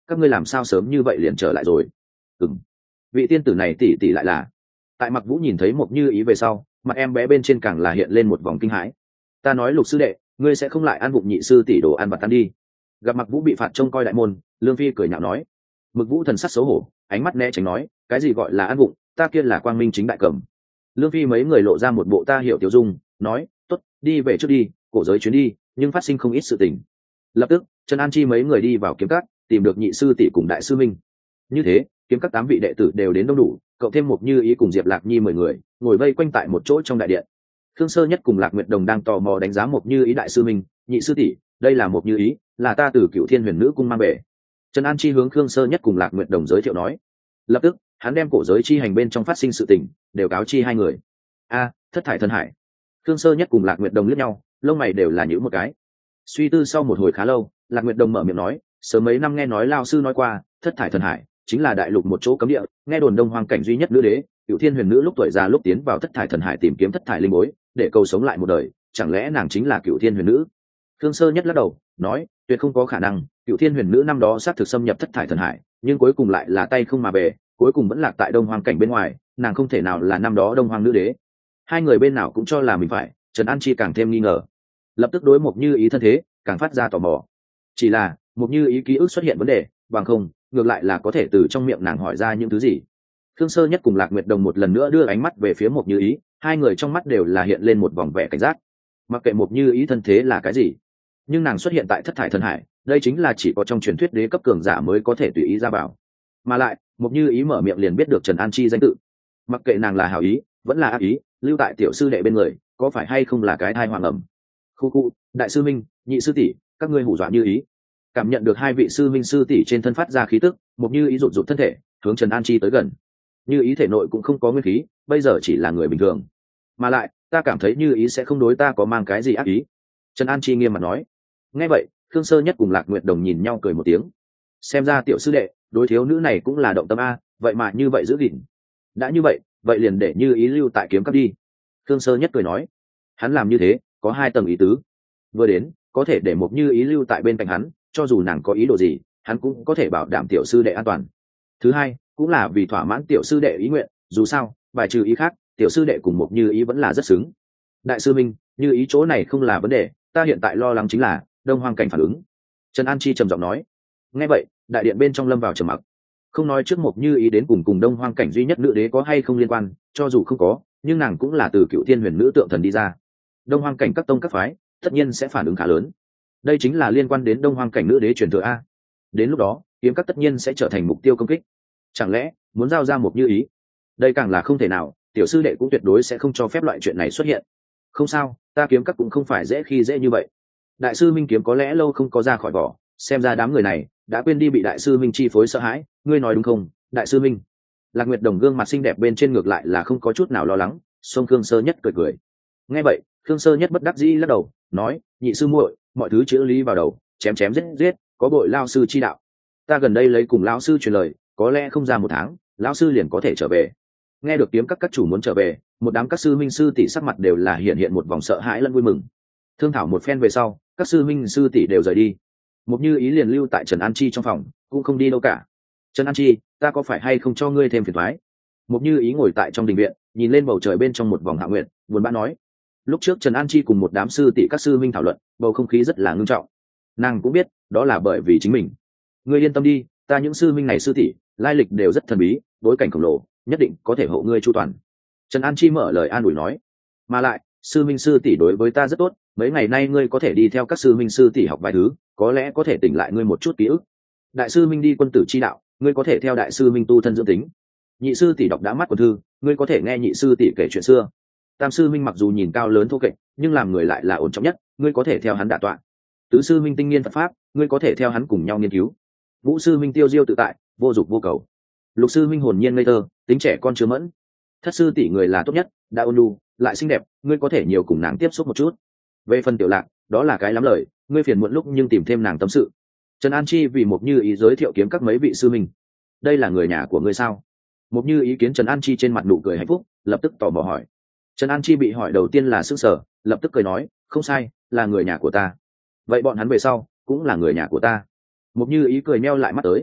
các ngươi làm sao sớm như vậy liền trở lại rồi? Ừm, vị tiên tử này tỷ tỷ lại là. Tại Mặc Vũ nhìn thấy Mộc Như Ý về sau, mặt em bé bên trên càng là hiện lên một vòng kinh hãi. Ta nói Lục sư đệ, ngươi sẽ không lại ăn bụng nhị sư tỷ đồ ăn vặt tan đi? Gặp Mặc Vũ bị phạt trông coi đại môn, Lương Phi cười nhạo nói. Mực Vũ thần sắc xấu hổ, ánh mắt né tránh nói, cái gì gọi là ăn bụng, ta kia là quang minh chính đại cầm. Lương Phi mấy người lộ ra một bộ ta hiểu tiểu dung, nói, tốt, đi về trước đi, cổ giới chuyến đi, nhưng phát sinh không ít sự tình. Lập tức, Trần An Chi mấy người đi vào kiếm các, tìm được nhị sư tỷ cùng đại sư minh. Như thế, kiếm các tám vị đệ tử đều đến đông đủ, cậu thêm một Như Ý cùng Diệp Lạc Nhi mười người, ngồi vây quanh tại một chỗ trong đại điện. Khương Sơ Nhất cùng Lạc Nguyệt Đồng đang tò mò đánh giá một Như Ý đại sư minh, nhị sư tỷ, đây là một Như Ý, là ta từ Cựu Thiên Huyền Nữ cung mang về. Trần An Chi hướng Khương Sơ Nhất cùng Lạc Nguyệt Đồng giới thiệu nói. Lập tức, hắn đem cổ giới chi hành bên trong phát sinh sự tình đều cáo chi hai người. A, thất thải thần hải. Khương Sơ Nhất cùng Lạc Nguyệt Đồng liếc nhau, lông mày đều là nhíu một cái. Suy tư sau một hồi khá lâu, Lạc Nguyệt Đồng mở miệng nói, sớm mấy năm nghe nói lao sư nói qua, thất thải thần hải chính là đại lục một chỗ cấm địa, nghe đồn Đông Hoang cảnh duy nhất nữ đế, Cựu Thiên Huyền Nữ lúc tuổi già lúc tiến vào thất thải thần hải tìm kiếm thất thải linh bối, để cầu sống lại một đời, chẳng lẽ nàng chính là Cựu Thiên Huyền Nữ? Khương Sơ Nhất lắc đầu, nói, tuyệt không có khả năng, Cựu Thiên Huyền Nữ năm đó xác thực xâm nhập thất thải thần hải, nhưng cuối cùng lại là tay không mà về, cuối cùng vẫn lạc tại Đông Hoang cảnh bên ngoài, nàng không thể nào là năm đó Đông Hoang nữ đế. Hai người bên nào cũng cho là mình phải, Trần An Chi càng thêm nghi ngờ. Lập tức đối Mộc Như Ý thân thế, càng phát ra tò mò. Chỉ là, Mộc Như Ý ký ức xuất hiện vấn đề, bằng không, ngược lại là có thể từ trong miệng nàng hỏi ra những thứ gì. Khương Sơ Nhất cùng Lạc Nguyệt Đồng một lần nữa đưa ánh mắt về phía Mộc Như Ý, hai người trong mắt đều là hiện lên một vòng vẻ cảnh giác. Mặc kệ Mộc Như Ý thân thế là cái gì, nhưng nàng xuất hiện tại thất thải thần hải, đây chính là chỉ có trong truyền thuyết đế cấp cường giả mới có thể tùy ý ra bảo. Mà lại, Mộc Như Ý mở miệng liền biết được Trần An Chi danh tự. Mặc kệ nàng là hảo ý, vẫn là ác ý, lưu tại tiểu sư đệ bên người, có phải hay không là cái thai hoàng ẩm. Khu khu, đại sư minh, nhị sư tỷ, các ngươi hù dọa Như Ý. Cảm nhận được hai vị sư minh sư tỷ trên thân phát ra khí tức, Mộc Như Ý rụt rụt thân thể, hướng Trần An Chi tới gần. Như Ý thể nội cũng không có nguyên khí, bây giờ chỉ là người bình thường. Mà lại, ta cảm thấy Như Ý sẽ không đối ta có mang cái gì ác ý. Trần An Chi nghiêm mặt nói. Nghe vậy, Khương Sơ Nhất cùng Lạc Nguyệt Đồng nhìn nhau cười một tiếng. Xem ra tiểu sư đệ, đối thiếu nữ này cũng là động tâm a, vậy mà như vậy giữ gìn. Đã như vậy, vậy liền để Như Ý lưu tại kiếm cấp đi. Khương Sơ Nhất cười nói. Hắn làm như thế, có hai tầng ý tứ. Vừa đến, có thể để một Như Ý lưu tại bên cạnh hắn, cho dù nàng có ý đồ gì, hắn cũng có thể bảo đảm tiểu sư đệ an toàn. Thứ hai, cũng là vì thỏa mãn tiểu sư đệ ý nguyện, dù sao, bài trừ ý khác, tiểu sư đệ cùng một Như Ý vẫn là rất xứng. Đại sư minh, Như Ý chỗ này không là vấn đề, ta hiện tại lo lắng chính là Đông Hoang cảnh phản ứng. Trần An Chi trầm giọng nói. Nghe vậy, đại điện bên trong lâm vào trầm mặc. Không nói trước một Như Ý đến cùng cùng Đông Hoang cảnh duy nhất nữ đế có hay không liên quan, cho dù không có, nhưng nàng cũng là từ Cựu Thiên Huyền Nữ tượng thần đi ra. Đông Hoang cảnh các tông các phái, tất nhiên sẽ phản ứng khá lớn. Đây chính là liên quan đến Đông Hoang cảnh nữ đế truyền thừa a. Đến lúc đó, kiếm các tất nhiên sẽ trở thành mục tiêu công kích. Chẳng lẽ muốn giao ra một Như Ý? Đây càng là không thể nào, tiểu sư đệ cũng tuyệt đối sẽ không cho phép loại chuyện này xuất hiện. Không sao, ta kiếm các cũng không phải dễ khi dễ như vậy. Đại sư Minh kiếm có lẽ lâu không có ra khỏi vỏ, xem ra đám người này đã quên đi bị đại sư Minh chi phối sợ hãi, ngươi nói đúng không, đại sư Minh? Lạc Nguyệt Đồng gương mặt xinh đẹp bên trên ngược lại là không có chút nào lo lắng, xông Khương Sơ Nhất cười cười. Nghe vậy, Khương Sơ Nhất bất đắc dĩ lắc đầu, nói, nhị sư muội, mọi thứ chữ lý vào đầu, chém chém giết giết, có bội lao sư chi đạo. Ta gần đây lấy cùng lão sư truyền lời, có lẽ không ra một tháng, lão sư liền có thể trở về. Nghe được kiếm các các chủ muốn trở về, một đám các sư minh sư tỷ sắc mặt đều là hiện hiện một vòng sợ hãi lẫn vui mừng. Thương thảo một phen về sau, các sư minh sư tỷ đều rời đi. Một Như Ý liền lưu tại Trần An Chi trong phòng, cũng không đi đâu cả. Trần An Chi, ta có phải hay không cho ngươi thêm phiền toái? Một Như Ý ngồi tại trong đình viện, nhìn lên bầu trời bên trong một vòng hạ nguyện, buồn bã nói. Lúc trước Trần An Chi cùng một đám sư tỷ các sư minh thảo luận, bầu không khí rất là ngưng trọng. Nàng cũng biết, đó là bởi vì chính mình. Ngươi yên tâm đi, ta những sư minh này sư tỷ, lai lịch đều rất thần bí, bối cảnh khổng lồ, nhất định có thể hộ ngươi chu toàn. Trần An Chi mở lời an ủi nói. Mà lại, sư minh sư tỷ đối với ta rất tốt, mấy ngày nay ngươi có thể đi theo các sư minh sư tỷ học vài thứ, có lẽ có thể tỉnh lại ngươi một chút ký ức. Đại sư minh đi quân tử chi đạo, ngươi có thể theo đại sư minh tu thân dưỡng tính. Nhị sư tỷ đọc đã mắt của thư, ngươi có thể nghe nhị sư tỷ kể chuyện xưa. Tam sư minh mặc dù nhìn cao lớn thô kệch, nhưng làm người lại là ổn trọng nhất, ngươi có thể theo hắn đả tọa. Tứ sư minh tinh nghiên Phật pháp, ngươi có thể theo hắn cùng nhau nghiên cứu. Ngũ sư minh tiêu diêu tự tại, vô dục vô cầu. Lục sư minh hồn nhiên ngây thơ, tính trẻ con chưa mẫn. Thất sư tỷ người là tốt nhất, đã ôn nhu, lại xinh đẹp, ngươi có thể nhiều cùng nàng tiếp xúc một chút. Về phần tiểu lạc, đó là cái lắm lời, ngươi phiền muộn lúc nhưng tìm thêm nàng tâm sự. Trần An Chi vì một Như Ý giới thiệu kiếm các mấy vị sư minh. Đây là người nhà của ngươi sao? Một Như Ý kiến Trần An Chi trên mặt nụ cười hạnh phúc, lập tức tò mò hỏi. Trần An Chi bị hỏi đầu tiên là sững sờ, lập tức cười nói, không sai, là người nhà của ta. Vậy bọn hắn về sau cũng là người nhà của ta. Một Như Ý cười meo lại mắt tới,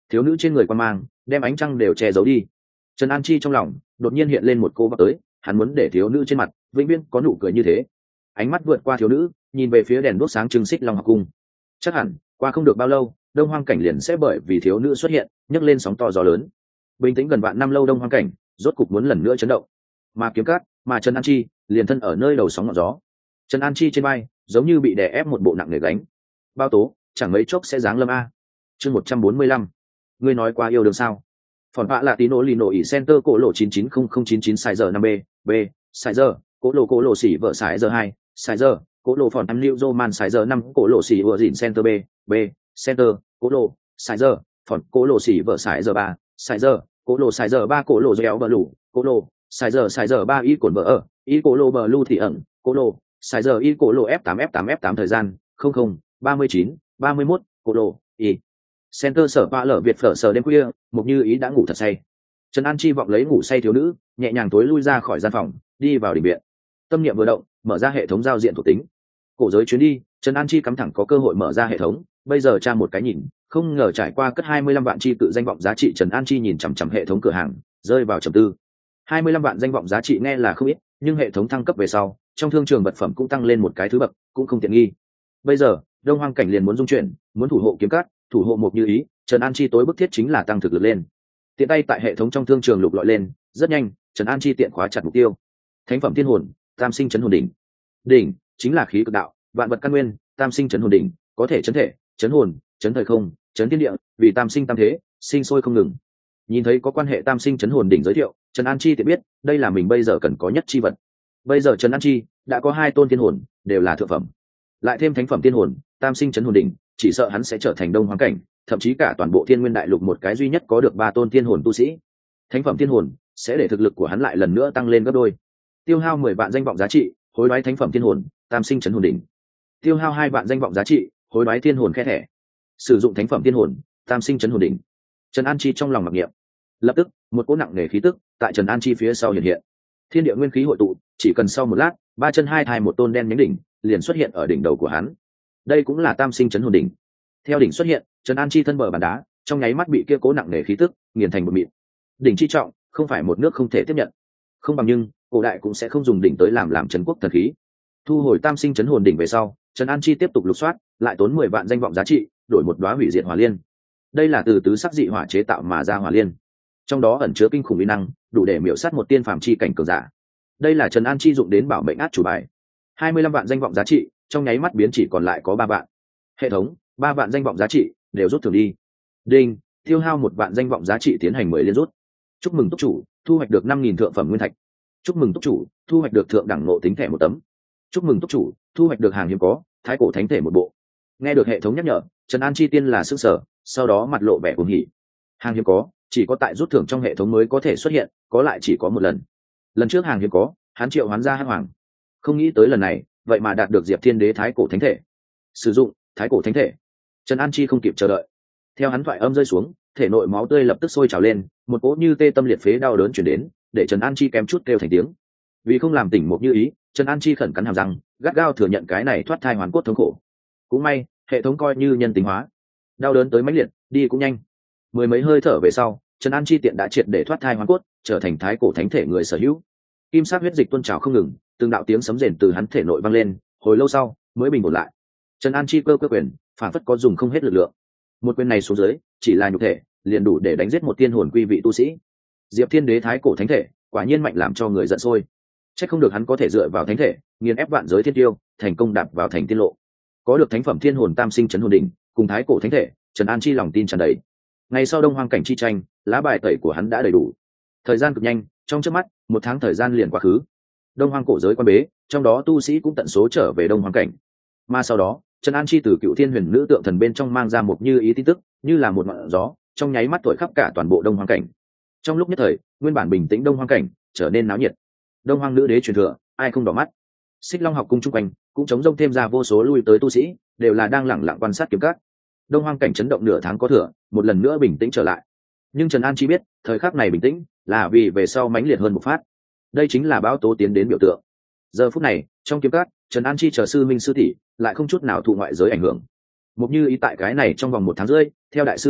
thiếu nữ trên người quan mang đem ánh trăng đều che giấu đi. Trần An Chi trong lòng đột nhiên hiện lên một cô vào tới, hắn muốn để thiếu nữ trên mặt vĩnh viễn có nụ cười như thế. Ánh mắt vượt qua thiếu nữ, nhìn về phía đèn đuốc sáng trưng Xích Long học cung. Chắc hẳn qua không được bao lâu, Đông Hoang cảnh liền sẽ bởi vì thiếu nữ xuất hiện nhấc lên sóng to gió lớn. Bình tĩnh gần vạn năm lâu Đông Hoang cảnh rốt cục muốn lần nữa chấn động. Mà kiếm cát, mà Trần An Chi liền thân ở nơi đầu sóng ngọn gió. Trần An Chi trên vai giống như bị đè ép một bộ nặng nề gánh. Bao tố chẳng mấy chốc sẽ giáng lâm a. Chương một trăm bốn mươi lăm. Ngươi nói qua yêu đương sao? Phòn vạ là tí nổ lì nổ ỉ center cổ lộ chín chín không không chín chín sai giờ năm b b sai giờ cổ lộ cổ lộ xỉ vợ sai giờ hai sai giờ cổ lộ phòn âm lưu roman sai giờ năm cổ lộ xỉ vợ dịn center b b center cổ lộ sai giờ phòn cổ lộ xỉ vợ sai giờ ba sai giờ cổ lộ sai giờ ba cổ lộ dẻo bờ lủ cổ lộ sai giờ sai giờ ba y cồn bờ ở y cổ lộ bờ lưu thị ẩn cổ lộ sai giờ y cổ lộ f tám f tám f tám thời gian không không ba mươi chín ba mươi mốt cổ lộ y center sở ba lở việt phở sở đêm khuya Mục Như Ý đã ngủ thật say. Trần An Chi vọng lấy ngủ say thiếu nữ, nhẹ nhàng tối lui ra khỏi gian phòng, đi vào đình viện. Tâm niệm vừa động, mở ra hệ thống giao diện thuộc tính. Cổ giới chuyến đi, Trần An Chi cắm thẳng có cơ hội mở ra hệ thống, bây giờ tra một cái nhìn, không ngờ trải qua cất hai mươi lăm vạn chi tự danh vọng giá trị. Trần An Chi nhìn chằm chằm hệ thống cửa hàng, rơi vào trầm tư. hai mươi lăm vạn danh vọng giá trị nghe là không ít, nhưng hệ thống thăng cấp về sau, trong thương trường vật phẩm cũng tăng lên một cái thứ bậc, cũng không tiện nghi. Bây giờ, Đông Hoang cảnh liền muốn dung chuyển, muốn thủ hộ kiếm cát, thủ hộ Mục Như Ý, Trần An Chi tối bức thiết chính là tăng thực lực lên. Tiện tay tại hệ thống trong thương trường lục lọi lên, rất nhanh, Trần An Chi tiện khóa chặt mục tiêu. Thánh phẩm thiên hồn, tam sinh chấn hồn đỉnh. Đỉnh chính là khí cực đạo, vạn vật căn nguyên, tam sinh chấn hồn đỉnh, có thể chấn thể, chấn hồn, chấn thời không, chấn thiên địa, vì tam sinh tam thế, sinh sôi không ngừng. Nhìn thấy có quan hệ tam sinh chấn hồn đỉnh giới thiệu, Trần An Chi tiện biết, đây là mình bây giờ cần có nhất chi vật. Bây giờ Trần An Chi đã có hai tôn thiên hồn, đều là thượng phẩm. Lại thêm thánh phẩm thiên hồn, tam sinh chấn hồn đỉnh, chỉ sợ hắn sẽ trở thành Đông Hoang cảnh, thậm chí cả toàn bộ thiên nguyên đại lục một cái duy nhất có được ba tôn thiên hồn tu sĩ. Thánh phẩm thiên hồn sẽ để thực lực của hắn lại lần nữa tăng lên gấp đôi. Tiêu hao mười vạn danh vọng giá trị, hối đoái thánh phẩm thiên hồn, tam sinh chấn hồn đỉnh. Tiêu hao hai vạn danh vọng giá trị, hối đoái thiên hồn khe thẻ. Sử dụng thánh phẩm thiên hồn, tam sinh chấn hồn đỉnh. Trần An Chi trong lòng mặc niệm, lập tức một cỗ nặng nề khí tức tại Trần An Chi phía sau hiện hiện. Thiên địa nguyên khí hội tụ, chỉ cần sau một lát, ba chân hai thai một tôn đen nhánh đỉnh liền xuất hiện ở đỉnh đầu của hắn. Đây cũng là tam sinh chấn hồn đỉnh. Theo đỉnh xuất hiện, Trần An Chi thân bờ bàn đá trong nháy mắt bị kia cố nặng nề khí tức nghiền thành một mịn. Đỉnh chi trọng, không phải một nước không thể tiếp nhận. Không bằng nhưng cổ đại cũng sẽ không dùng đỉnh tới làm làm trấn quốc thần khí. Thu hồi tam sinh chấn hồn đỉnh về sau, Trần An Chi tiếp tục lục soát, lại tốn mười vạn danh vọng giá trị, đổi một đóa hủy diệt hỏa liên. Đây là từ tứ sắc dị hỏa chế tạo mà ra hỏa liên, trong đó ẩn chứa kinh khủng uy năng, đủ để miểu sát một tiên phàm chi cảnh cường giả. Đây là Trần An Chi dụng đến bảo mệnh át chủ bài. hai mươi lăm vạn danh vọng giá trị, trong nháy mắt biến chỉ còn lại có ba vạn. Hệ thống, ba vạn danh vọng giá trị đều rút thưởng đi. Đinh, tiêu hao một vạn danh vọng giá trị tiến hành mười liên rút. Chúc mừng túc chủ, thu hoạch được năm nghìn thượng phẩm nguyên thạch. Chúc mừng túc chủ, thu hoạch được thượng đẳng ngộ tính thẻ một tấm. Chúc mừng túc chủ, thu hoạch được hàng hiếm có, thái cổ thánh thể một bộ. Nghe được hệ thống nhắc nhở, Trần An Chi tiên là sững sờ, sau đó mặt lộ vẻ cuồng hỉ. Hàng hiếm có, chỉ có tại rút thưởng trong hệ thống mới có thể xuất hiện, có lại chỉ có một lần. Lần trước hàng hiếm có, hắn triệu hoán ra hắc hoàng. Không nghĩ tới lần này, vậy mà đạt được Diệp Thiên Đế thái cổ thánh thể. Sử dụng thái cổ thánh thể. Trần An Chi không kịp chờ đợi, theo hắn thoại âm rơi xuống, thể nội máu tươi lập tức sôi trào lên, một cỗ như tê tâm liệt phế đau đớn chuyển đến, để Trần An Chi kém chút kêu thành tiếng. Vì không làm tỉnh Mục Như Ý, Trần An Chi khẩn cắn hàm răng, gắt gao thừa nhận cái này thoát thai hoàn cốt thống khổ. Cũng may, hệ thống coi như nhân tính hóa, đau đớn tới mãnh liệt, đi cũng nhanh. Mười mấy hơi thở về sau, Trần An Chi tiện đã triệt để thoát thai hoàn cốt, trở thành thái cổ thánh thể người sở hữu. Kim sắc huyết dịch tuôn trào không ngừng, từng đạo tiếng sấm rền từ hắn thể nội vang lên, hồi lâu sau mới bình ổn lại. Trần An Chi cơ cơ quyền, phản phất có dùng không hết lực lượng. Một quyền này xuống dưới, chỉ là nhục thể, liền đủ để đánh giết một tiên hồn quy vị tu sĩ. Diệp Thiên Đế thái cổ thánh thể, quả nhiên mạnh làm cho người giận sôi. Chắc không được hắn có thể dựa vào thánh thể, nghiền ép vạn giới thiên tiêu, thành công đạp vào thành tiên lộ. Có được thánh phẩm thiên hồn tam sinh chấn hồn đỉnh, cùng thái cổ thánh thể, Trần An Chi lòng tin tràn đầy. Ngay sau Đông Hoang cảnh chi tranh, lá bài tẩy của hắn đã đầy đủ. Thời gian cực nhanh, trong chớp mắt, một tháng thời gian liền quá khứ. Đông Hoang cổ giới quan bế, trong đó tu sĩ cũng tận số trở về Đông Hoang cảnh. Mà sau đó, Trần An Chi từ Cựu Thiên Huyền Nữ tượng thần bên trong mang ra một Như Ý tin tức, như là một ngọn gió, trong nháy mắt thổi khắp cả toàn bộ Đông Hoang cảnh. Trong lúc nhất thời, nguyên bản bình tĩnh Đông Hoang cảnh trở nên náo nhiệt. Đông Hoang nữ đế truyền thừa, ai không đỏ mắt. Xích Long học cung chung quanh, cũng chống rông thêm ra vô số lui tới tu sĩ, đều là đang lẳng lặng quan sát kiếm cát. Đông Hoang cảnh chấn động nửa tháng có thừa, một lần nữa bình tĩnh trở lại. Nhưng Trần An Chi biết, thời khắc này bình tĩnh là vì về sau mãnh liệt hơn một phát. Đây chính là bão tố tiến đến biểu tượng. Giờ phút này, trong kiếm cát, Trần An Chi chờ sư minh sư tỷ lại không chút nào thụ ngoại giới ảnh hưởng. Một Như Ý tại cái này trong vòng một tháng rưỡi, theo đại sư minh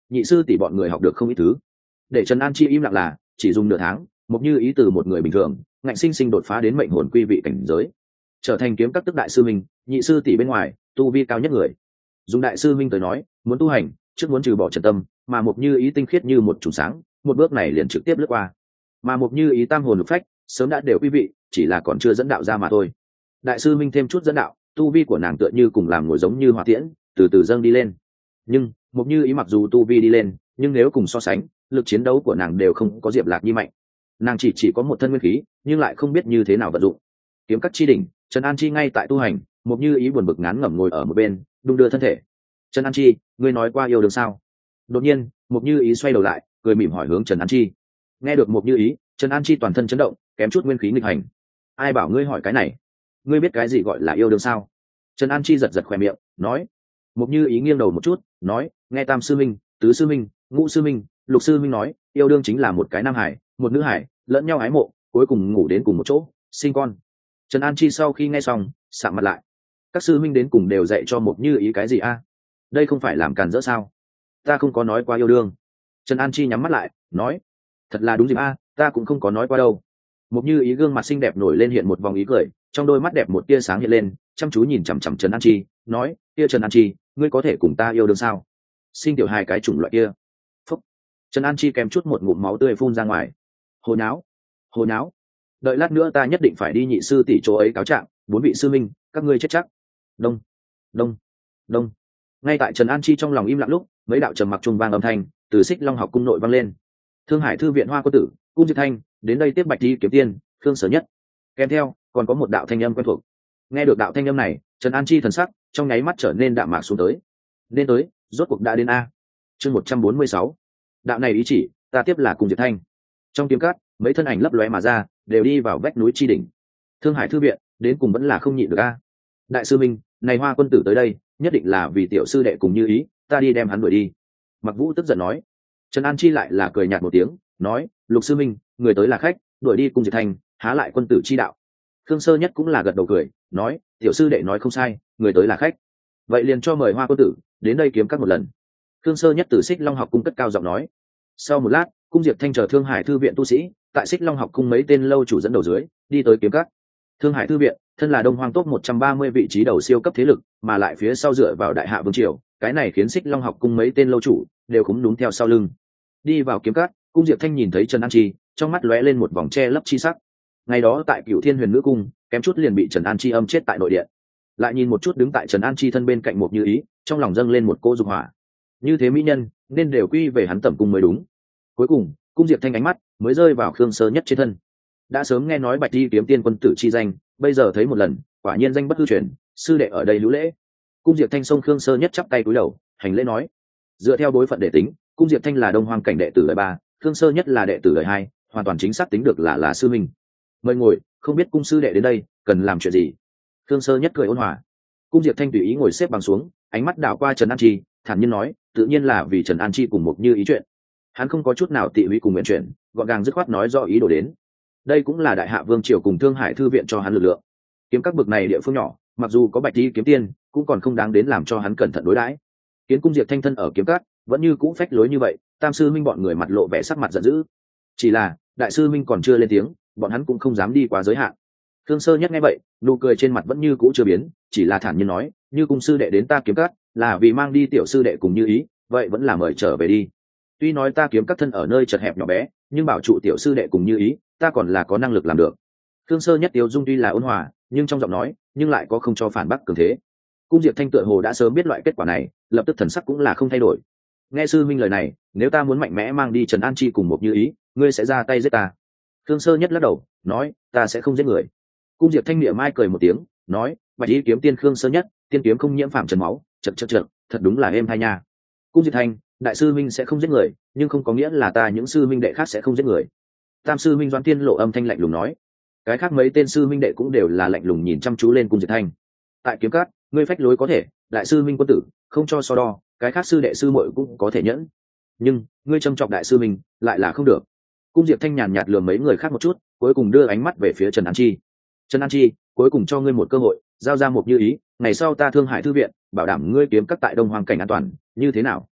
nhị sư tỷ bọn người học được không ít thứ. Để Trần An Chi im lặng là chỉ dùng nửa tháng, Mộc Như Ý từ một người bình thường ngạnh sinh sinh đột phá đến mệnh hồn quy vị cảnh giới, trở thành kiếm các tức đại sư minh, nhị sư tỷ bên ngoài tu vi cao nhất người. Dùng đại sư minh tới nói, muốn tu hành trước muốn trừ bỏ trần tâm, mà Mộc Như Ý tinh khiết như một chùm sáng, một bước này liền trực tiếp lướt qua. Mà Mộc Như Ý tam hồn lục phách sớm đã đều quy vị, chỉ là còn chưa dẫn đạo ra mà thôi. Đại sư minh thêm chút dẫn đạo, tu vi của nàng tựa như cùng làm ngồi giống như hỏa tiễn, từ từ dâng đi lên. Nhưng Mộc Như Ý mặc dù tu vi đi lên, nhưng nếu cùng so sánh, lực chiến đấu của nàng đều không có Diệp Lạc Nhi mạnh. Nàng chỉ chỉ có một thân nguyên khí, nhưng lại không biết như thế nào vận dụng. Kiếm các chi đỉnh, Trần An Chi ngay tại tu hành, Mộc Như Ý buồn bực ngán ngẩm ngồi ở một bên, đung đưa thân thể. Trần An Chi, ngươi nói qua yêu đương sao? Đột nhiên, Mộc Như Ý xoay đầu lại, cười mỉm hỏi hướng Trần An Chi. Nghe được Mộc Như Ý, Trần An Chi toàn thân chấn động, kém chút nguyên khí nghịch hành. Ai bảo ngươi hỏi cái này? Ngươi biết cái gì gọi là yêu đương sao? Trần An Chi giật giật khóe miệng, nói. Mộc Như Ý nghiêng đầu một chút, nói, nghe tam sư minh, tứ sư minh, ngũ sư minh, lục sư minh nói, yêu đương chính là một cái nam hải, một nữ hải, lẫn nhau ái mộ, cuối cùng ngủ đến cùng một chỗ, sinh con. Trần An Chi sau khi nghe xong, sạm mặt lại. Các sư minh đến cùng đều dạy cho Mộc Như Ý cái gì a? Đây không phải làm càn rỡ sao? Ta không có nói qua yêu đương. Trần An Chi nhắm mắt lại, nói, thật là đúng dịp a, ta cũng không có nói qua đâu. Mộc Như Ý gương mặt xinh đẹp nổi lên hiện một vòng ý cười, trong đôi mắt đẹp một tia sáng hiện lên, chăm chú nhìn chằm chằm Trần An Chi, nói, kia Trần An Chi, ngươi có thể cùng ta yêu đương sao? Sinh tiểu hai cái chủng loại kia. Phúc. Trần An Chi kèm chút một ngụm máu tươi phun ra ngoài. Hồ nháo, hồ nháo. Đợi lát nữa ta nhất định phải đi nhị sư tỷ chỗ ấy cáo trạng, bốn vị sư minh, các ngươi chết chắc. Đông, đông, đông. Ngay tại Trần An Chi trong lòng im lặng lúc, mấy đạo trầm mặc trung vang âm thanh từ Xích Long học cung nội vang lên. Thương Hải thư viện Hoa Quân Tử, Cung Diệp Thanh, đến đây tiếp Bạch Đi kiếm tiên, Khương Sở Nhất. Kèm theo, còn có một đạo thanh âm quen thuộc. Nghe được đạo thanh âm này, Trần An Chi thần sắc trong nháy mắt trở nên đạm mạc xuống tới. Nên tới, rốt cuộc đã đến a. Chương một trăm bốn mươi sáu. Đạo này ý chỉ, ta tiếp là Cung Diệp Thanh. Trong kiếm cát, mấy thân ảnh lấp lóe mà ra, đều đi vào vách núi chi đỉnh. Thương Hải thư viện, đến cùng vẫn là không nhịn được a. Đại sư minh, này Hoa Quân Tử tới đây, nhất định là vì tiểu sư đệ cùng Như Ý, ta đi đem hắn đuổi đi. Mặc Vũ tức giận nói. Trần An Chi lại là cười nhạt một tiếng, nói, Lục sư minh, người tới là khách, đuổi đi Cung Diệp Thanh, há lại quân tử chi đạo. Khương Sơ Nhất cũng là gật đầu cười, nói, tiểu sư đệ nói không sai, người tới là khách. Vậy liền cho mời Hoa Quân Tử đến đây kiếm các một lần. Khương Sơ Nhất từ Xích Long học cung cất cao giọng nói. Sau một lát, Cung Diệp Thanh chờ Thương Hải thư viện tu sĩ, tại Xích Long học cung mấy tên lâu chủ dẫn đầu dưới, đi tới kiếm các. Thương Hải thư viện, thân là Đông Hoang top một trăm ba mươi vị trí đầu siêu cấp thế lực, mà lại phía sau dựa vào Đại Hạ vương triều, cái này khiến Xích Long học cung mấy tên lâu chủ đều cũng đúng theo sau lưng. Đi vào kiếm các, Cung Diệp Thanh nhìn thấy Trần An Chi, trong mắt lóe lên một vòng che lấp chi sắc. Ngày đó tại Cửu Thiên Huyền Nữ cung, kém chút liền bị Trần An Chi âm chết tại nội điện. Lại nhìn một chút đứng tại Trần An Chi thân bên cạnh Mộc Như Ý, trong lòng dâng lên một cô dục hỏa. Như thế mỹ nhân, nên đều quy về hắn tẩm cung mới đúng. Cuối cùng, Cung Diệp Thanh ánh mắt mới rơi vào Khương Sơ Nhất trên thân. Đã sớm nghe nói Bạch Đi kiếm tiên quân tử chi danh, bây giờ thấy một lần, quả nhiên danh bất hư truyền, sư đệ ở đây lũ lễ. Cung Diệp Thanh xông Khương Sơ Nhất chắp tay cúi đầu, hành lễ nói: dựa theo bối phận để tính, Cung Diệp Thanh là Đông Hoang cảnh đệ tử đời ba, Khương Sơ Nhất là đệ tử đời hai, hoàn toàn chính xác tính được là là sư minh. Mời ngồi, không biết cung sư đệ đến đây cần làm chuyện gì? Khương Sơ Nhất cười ôn hòa. Cung Diệp Thanh tùy ý ngồi xếp bằng xuống, ánh mắt đảo qua Trần An Chi, thản nhiên nói: tự nhiên là vì Trần An Chi cùng Mộc Như Ý chuyện. Hắn không có chút nào tị húy cùng nguyện chuyện, gọn gàng dứt khoát nói rõ ý đồ đến. Đây cũng là Đại Hạ vương triều cùng Thương Hải thư viện cho hắn lực lượng. Kiếm các bực này địa phương nhỏ, mặc dù có Bạch Đi kiếm tiên, cũng còn không đáng đến làm cho hắn cẩn thận đối đãi. Kiến Cung Diệp Thanh thân ở kiếm các, vẫn như cũ phách lối như vậy, tam sư minh bọn người mặt lộ vẻ sắc mặt giận dữ. Chỉ là đại sư minh còn chưa lên tiếng, bọn hắn cũng không dám đi quá giới hạn. Khương Sơ Nhất nghe vậy, nụ cười trên mặt vẫn như cũ chưa biến, chỉ là thản nhiên nói: như cung sư đệ đến ta kiếm các, là vì mang đi tiểu sư đệ cùng Như Ý, vậy vẫn là mời trở về đi. Tuy nói ta kiếm các thân ở nơi chật hẹp nhỏ bé, nhưng bảo trụ tiểu sư đệ cùng Như Ý, ta còn là có năng lực làm được. Khương Sơ Nhất tiêu dung tuy là ôn hòa, nhưng trong giọng nói nhưng lại có không cho phản bác cường thế. Cung Diệp Thanh tựa hồ đã sớm biết loại kết quả này, lập tức thần sắc cũng là không thay đổi. Nghe sư minh lời này, nếu ta muốn mạnh mẽ mang đi Trần An Chi cùng một Như Ý, ngươi sẽ ra tay giết ta? Khương Sơ Nhất lắc đầu, nói: ta sẽ không giết người. Cung Diệp Thanh miệng mai cười một tiếng, nói: Bạch Đi kiếm tiên Khương Sơ Nhất, tiên kiếm không nhiễm phạm trần máu, chật chật chật, thật đúng là êm hai nha. Cung Diệp Thanh, đại sư minh sẽ không giết người, nhưng không có nghĩa là ta những sư minh đệ khác sẽ không giết người. Tam sư minh Doãn Tiên lộ âm thanh lạnh lùng nói. Cái khác mấy tên sư minh đệ cũng đều là lạnh lùng nhìn chăm chú lên Cung Diệp Thanh. Tại kiếm cát, ngươi phách lối có thể, đại sư minh quân tử không cho so đo, cái khác sư đệ sư muội cũng có thể nhẫn, nhưng ngươi châm chọc đại sư minh lại là không được. Cung Diệp Thanh nhàn nhạt lườm mấy người khác một chút, cuối cùng đưa ánh mắt về phía Trần An Chi. Trần An Chi, cuối cùng cho ngươi một cơ hội, giao ra một Như Ý, ngày sau ta Thương Hải thư viện bảo đảm ngươi kiếm các tại Đông Hoang cảnh an toàn, như thế nào?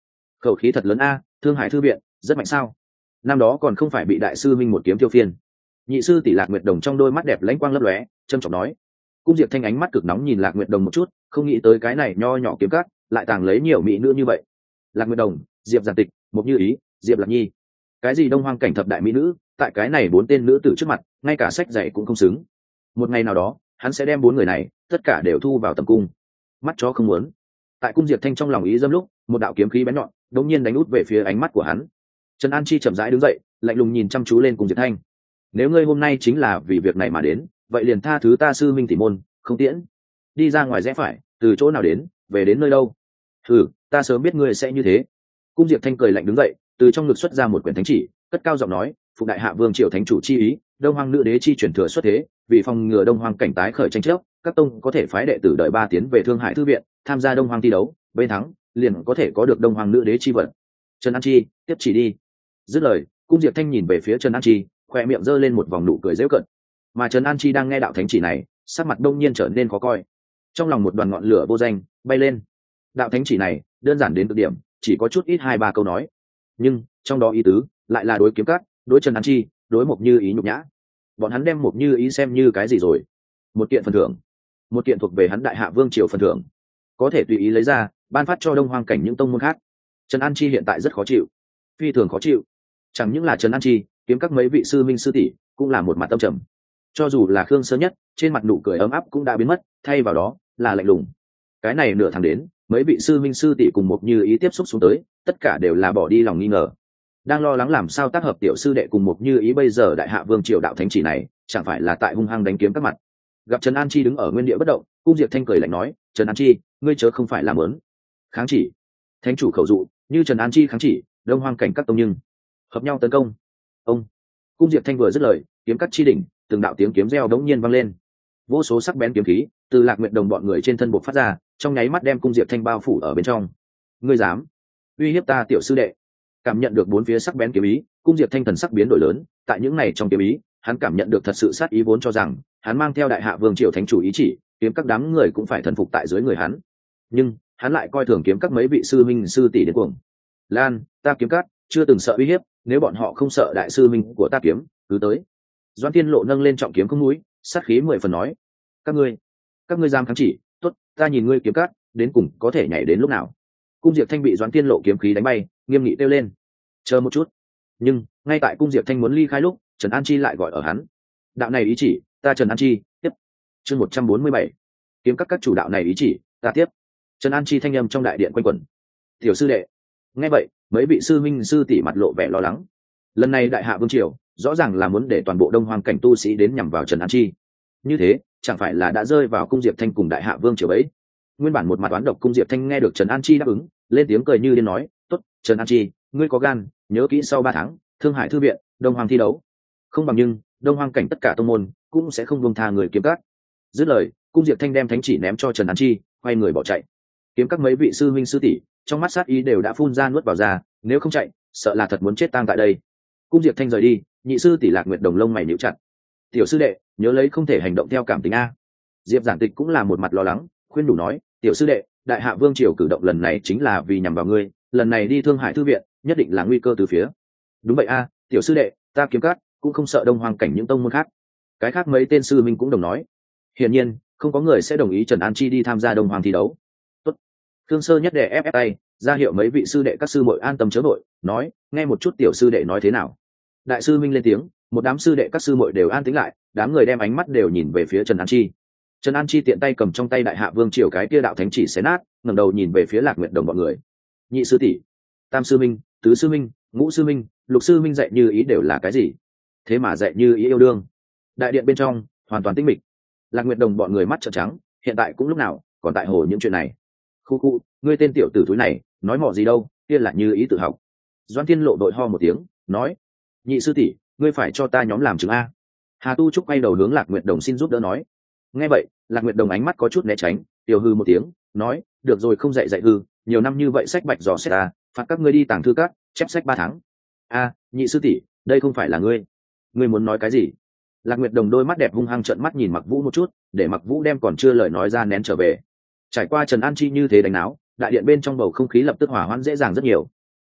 khẩu khí thật lớn a, Thương Hải thư viện rất mạnh sao? Năm đó còn không phải bị đại sư minh một kiếm tiêu phiên. Nhị sư tỷ Lạc Nguyệt Đồng trong đôi mắt đẹp lãnh quang lấp lóe, trầm trọng nói. Cung Diệp Thanh ánh mắt cực nóng nhìn Lạc Nguyệt Đồng một chút, không nghĩ tới cái này nho nhỏ kiếm cắt lại tàng lấy nhiều mỹ nữ như vậy. Lạc Nguyệt Đồng, Diệp Giản Tịch, Mộc Như Ý, Diệp Lạc Nhi, cái gì Đông Hoang cảnh thập đại mỹ nữ, tại cái này bốn tên nữ tử trước mặt, ngay cả sách dạy cũng không xứng. Một ngày nào đó, hắn sẽ đem bốn người này tất cả đều thu vào tầm cung. Mắt chó không muốn. Tại Cung Diệp Thanh trong lòng ý dâm lúc, một đạo kiếm khí bén nhọn đột nhiên đánh út về phía ánh mắt của hắn. Trần An Chi chậm rãi đứng dậy, lạnh lùng nhìn chăm chú lên Cung Diệp Thanh. Nếu ngươi hôm nay chính là vì việc này mà đến, vậy liền tha thứ ta sư minh tỷ môn, không tiễn. Đi ra ngoài rẽ phải, từ chỗ nào đến, về đến nơi đâu? Thử, ta sớm biết ngươi sẽ như thế. Cung Diệp Thanh cười lạnh đứng dậy, từ trong ngực xuất ra một quyển thánh chỉ, cất cao giọng nói, phụ đại hạ vương triều thánh chủ chi ý, Đông Hoang nữ đế chi chuyển thừa xuất thế, vì phòng ngừa Đông Hoang cảnh tái khởi tranh chấp, các tông có thể phái đệ tử đợi ba tiến về Thương Hải thư viện, tham gia Đông Hoang thi đấu, bên thắng liền có thể có được Đông Hoang nữ đế chi vật. Trần An Chi, tiếp chỉ đi. Dứt lời, Cung Diệp Thanh nhìn về phía Trần An Chi, khoe miệng giơ lên một vòng nụ cười giễu cợt. Mà Trần An Chi đang nghe đạo thánh chỉ này, sắc mặt đông nhiên trở nên khó coi. Trong lòng một đoàn ngọn lửa vô danh bay lên. Đạo thánh chỉ này đơn giản đến cực điểm, chỉ có chút ít hai ba câu nói, nhưng trong đó ý tứ lại là đối kiếm cắt, đối Trần An Chi, đối Mộc Như Ý nhục nhã. Bọn hắn đem Mộc Như Ý xem như cái gì rồi? Một kiện phần thưởng, một kiện thuộc về hắn đại hạ vương triều phần thưởng, có thể tùy ý lấy ra ban phát cho Đông Hoang cảnh những tông môn khác. Trần An Chi hiện tại rất khó chịu, phi thường khó chịu. Chẳng những là Trần An Chi, kiếm các mấy vị sư minh sư tỷ cũng là một mặt tâm trầm. Cho dù là Khương Sơ Nhất, trên mặt nụ cười ấm áp cũng đã biến mất, thay vào đó là lạnh lùng. Cái này nửa tháng đến, mấy vị sư minh sư tỷ cùng Mộc Như Ý tiếp xúc xuống tới, tất cả đều là bỏ đi lòng nghi ngờ, đang lo lắng làm sao tác hợp tiểu sư đệ cùng Mộc Như Ý bây giờ đại hạ vương triều đạo thánh chỉ này chẳng phải là tại hung hăng đánh kiếm các mặt. Gặp Trần An Chi đứng ở nguyên địa bất động, Cung Diệp Thanh cười lạnh nói, Trần An Chi, ngươi chớ không phải làm lớn kháng chỉ. Thánh chủ khẩu dụ, như Trần An Chi kháng chỉ, Đông Hoang cảnh các tông nhưng hợp nhau tấn công. Ông. Cung Diệp Thanh vừa dứt lời, kiếm cắt chi đỉnh, từng đạo tiếng kiếm reo đống nhiên vang lên. Vô số sắc bén kiếm khí từ Lạc Nguyệt Đồng bọn người trên thân buộc phát ra, trong nháy mắt đem Cung Diệp Thanh bao phủ ở bên trong. Ngươi dám uy hiếp ta tiểu sư đệ? Cảm nhận được bốn phía sắc bén kiếm ý, Cung Diệp Thanh thần sắc biến đổi lớn, tại những này trong kiếm ý, hắn cảm nhận được thật sự sát ý vốn cho rằng hắn mang theo đại hạ vương triều thánh chủ ý chỉ, kiếm các đám người cũng phải thần phục tại dưới người hắn. Nhưng hắn lại coi thường kiếm các mấy vị sư minh sư tỷ đến cuồng. Lan, ta kiếm các chưa từng sợ uy hiếp, nếu bọn họ không sợ đại sư minh của ta kiếm, cứ tới. Doãn Tiên Lộ nâng lên trọng kiếm không núi, sát khí mười phần nói, các ngươi, các ngươi dám kháng chỉ, tốt, ta nhìn ngươi kiếm các đến cùng có thể nhảy đến lúc nào. Cung Diệp Thanh bị Doãn Tiên Lộ kiếm khí đánh bay, nghiêm nghị kêu lên, chờ một chút. Nhưng ngay tại Cung Diệp Thanh muốn ly khai lúc, Trần An Chi lại gọi ở hắn. Đạo này ý chỉ, ta Trần An Chi tiếp. Chương một trăm bốn mươi bảy, kiếm các các chủ đạo này ý chỉ, ta tiếp. Trần An Chi thanh âm trong đại điện quanh quẩn. Tiểu sư đệ. Nghe vậy, mấy vị sư minh sư tỷ mặt lộ vẻ lo lắng. Lần này đại hạ vương triều rõ ràng là muốn để toàn bộ Đông Hoang cảnh tu sĩ đến nhằm vào Trần An Chi. Như thế, chẳng phải là đã rơi vào Cung Diệp Thanh cùng đại hạ vương triều ấy? Nguyên bản một mặt toán độc Cung Diệp Thanh nghe được Trần An Chi đáp ứng, lên tiếng cười như điên nói, tốt, Trần An Chi, ngươi có gan, nhớ kỹ sau ba tháng, Thương Hải thư viện, Đông Hoang thi đấu. Không bằng nhưng Đông Hoang cảnh tất cả tông môn cũng sẽ không buông tha người kiếm các. Dứt lời, Cung Diệp Thanh đem thánh chỉ ném cho Trần An Chi, quay người bỏ chạy. Kiếm các mấy vị sư huynh sư tỷ trong mắt sát ý đều đã phun ra nuốt vào ra, nếu không chạy, sợ là thật muốn chết tang tại đây. Cung Diệp Thanh rời đi, nhị sư tỷ Lạc Nguyệt Đồng lông mày nhíu chặt. Tiểu sư đệ, nhớ lấy không thể hành động theo cảm tình a. Diệp Giản Tịch cũng là một mặt lo lắng, khuyên đủ nói, tiểu sư đệ, đại hạ vương triều cử động lần này chính là vì nhằm vào ngươi, lần này đi Thương Hải thư viện, nhất định là nguy cơ từ phía. Đúng vậy a, tiểu sư đệ, ta kiếm các cũng không sợ Đông Hoang cảnh những tông môn khác. Cái khác mấy tên sư minh cũng đồng nói. Hiển nhiên, không có người sẽ đồng ý Trần An Chi đi tham gia Đông Hoang thi đấu. Tốt. Khương Sơ Nhất đè ép ép tay, ra hiệu mấy vị sư đệ các sư muội an tâm chớ vội, nói, nghe một chút tiểu sư đệ nói thế nào. Đại sư minh lên tiếng, một đám sư đệ các sư muội đều an tĩnh lại, đám người đem ánh mắt đều nhìn về phía Trần An Chi. Trần An Chi tiện tay cầm trong tay đại hạ vương triều cái kia đạo thánh chỉ xé nát, ngẩng đầu nhìn về phía Lạc Nguyệt Đồng bọn người. Nhị sư tỷ, tam sư minh, tứ sư minh, ngũ sư minh, lục sư minh dạy như ý đều là cái gì? Thế mà dạy như ý yêu đương. Đại điện bên trong hoàn toàn tĩnh mịch. Lạc Nguyệt Đồng bọn người mắt trợn trắng, hiện tại cũng lúc nào còn tại hồ những chuyện này. Khu khu, ngươi tên tiểu tử thúi này nói mỏ gì đâu, kia là như ý tự học. Doãn Thiên Lộ đội ho một tiếng, nói, nhị sư tỷ, ngươi phải cho ta nhóm làm chứng a. Hà Tu Trúc quay đầu hướng Lạc Nguyệt Đồng xin giúp đỡ nói. Nghe vậy, Lạc Nguyệt Đồng ánh mắt có chút né tránh, tiểu hư một tiếng, nói, được rồi, không dạy dạy hư, nhiều năm như vậy sách bạch dò xét ta, phạt các ngươi đi tàng thư các, chép sách ba tháng. A, nhị sư tỷ, đây không phải là ngươi. Ngươi muốn nói cái gì? Lạc Nguyệt Đồng đôi mắt đẹp hung hăng trợn mắt nhìn Mặc Vũ một chút, để Mặc Vũ đem còn chưa lời nói ra nén trở về. Trải qua Trần An Chi như thế đánh náo, đại điện bên trong bầu không khí lập tức hòa hoãn dễ dàng rất nhiều.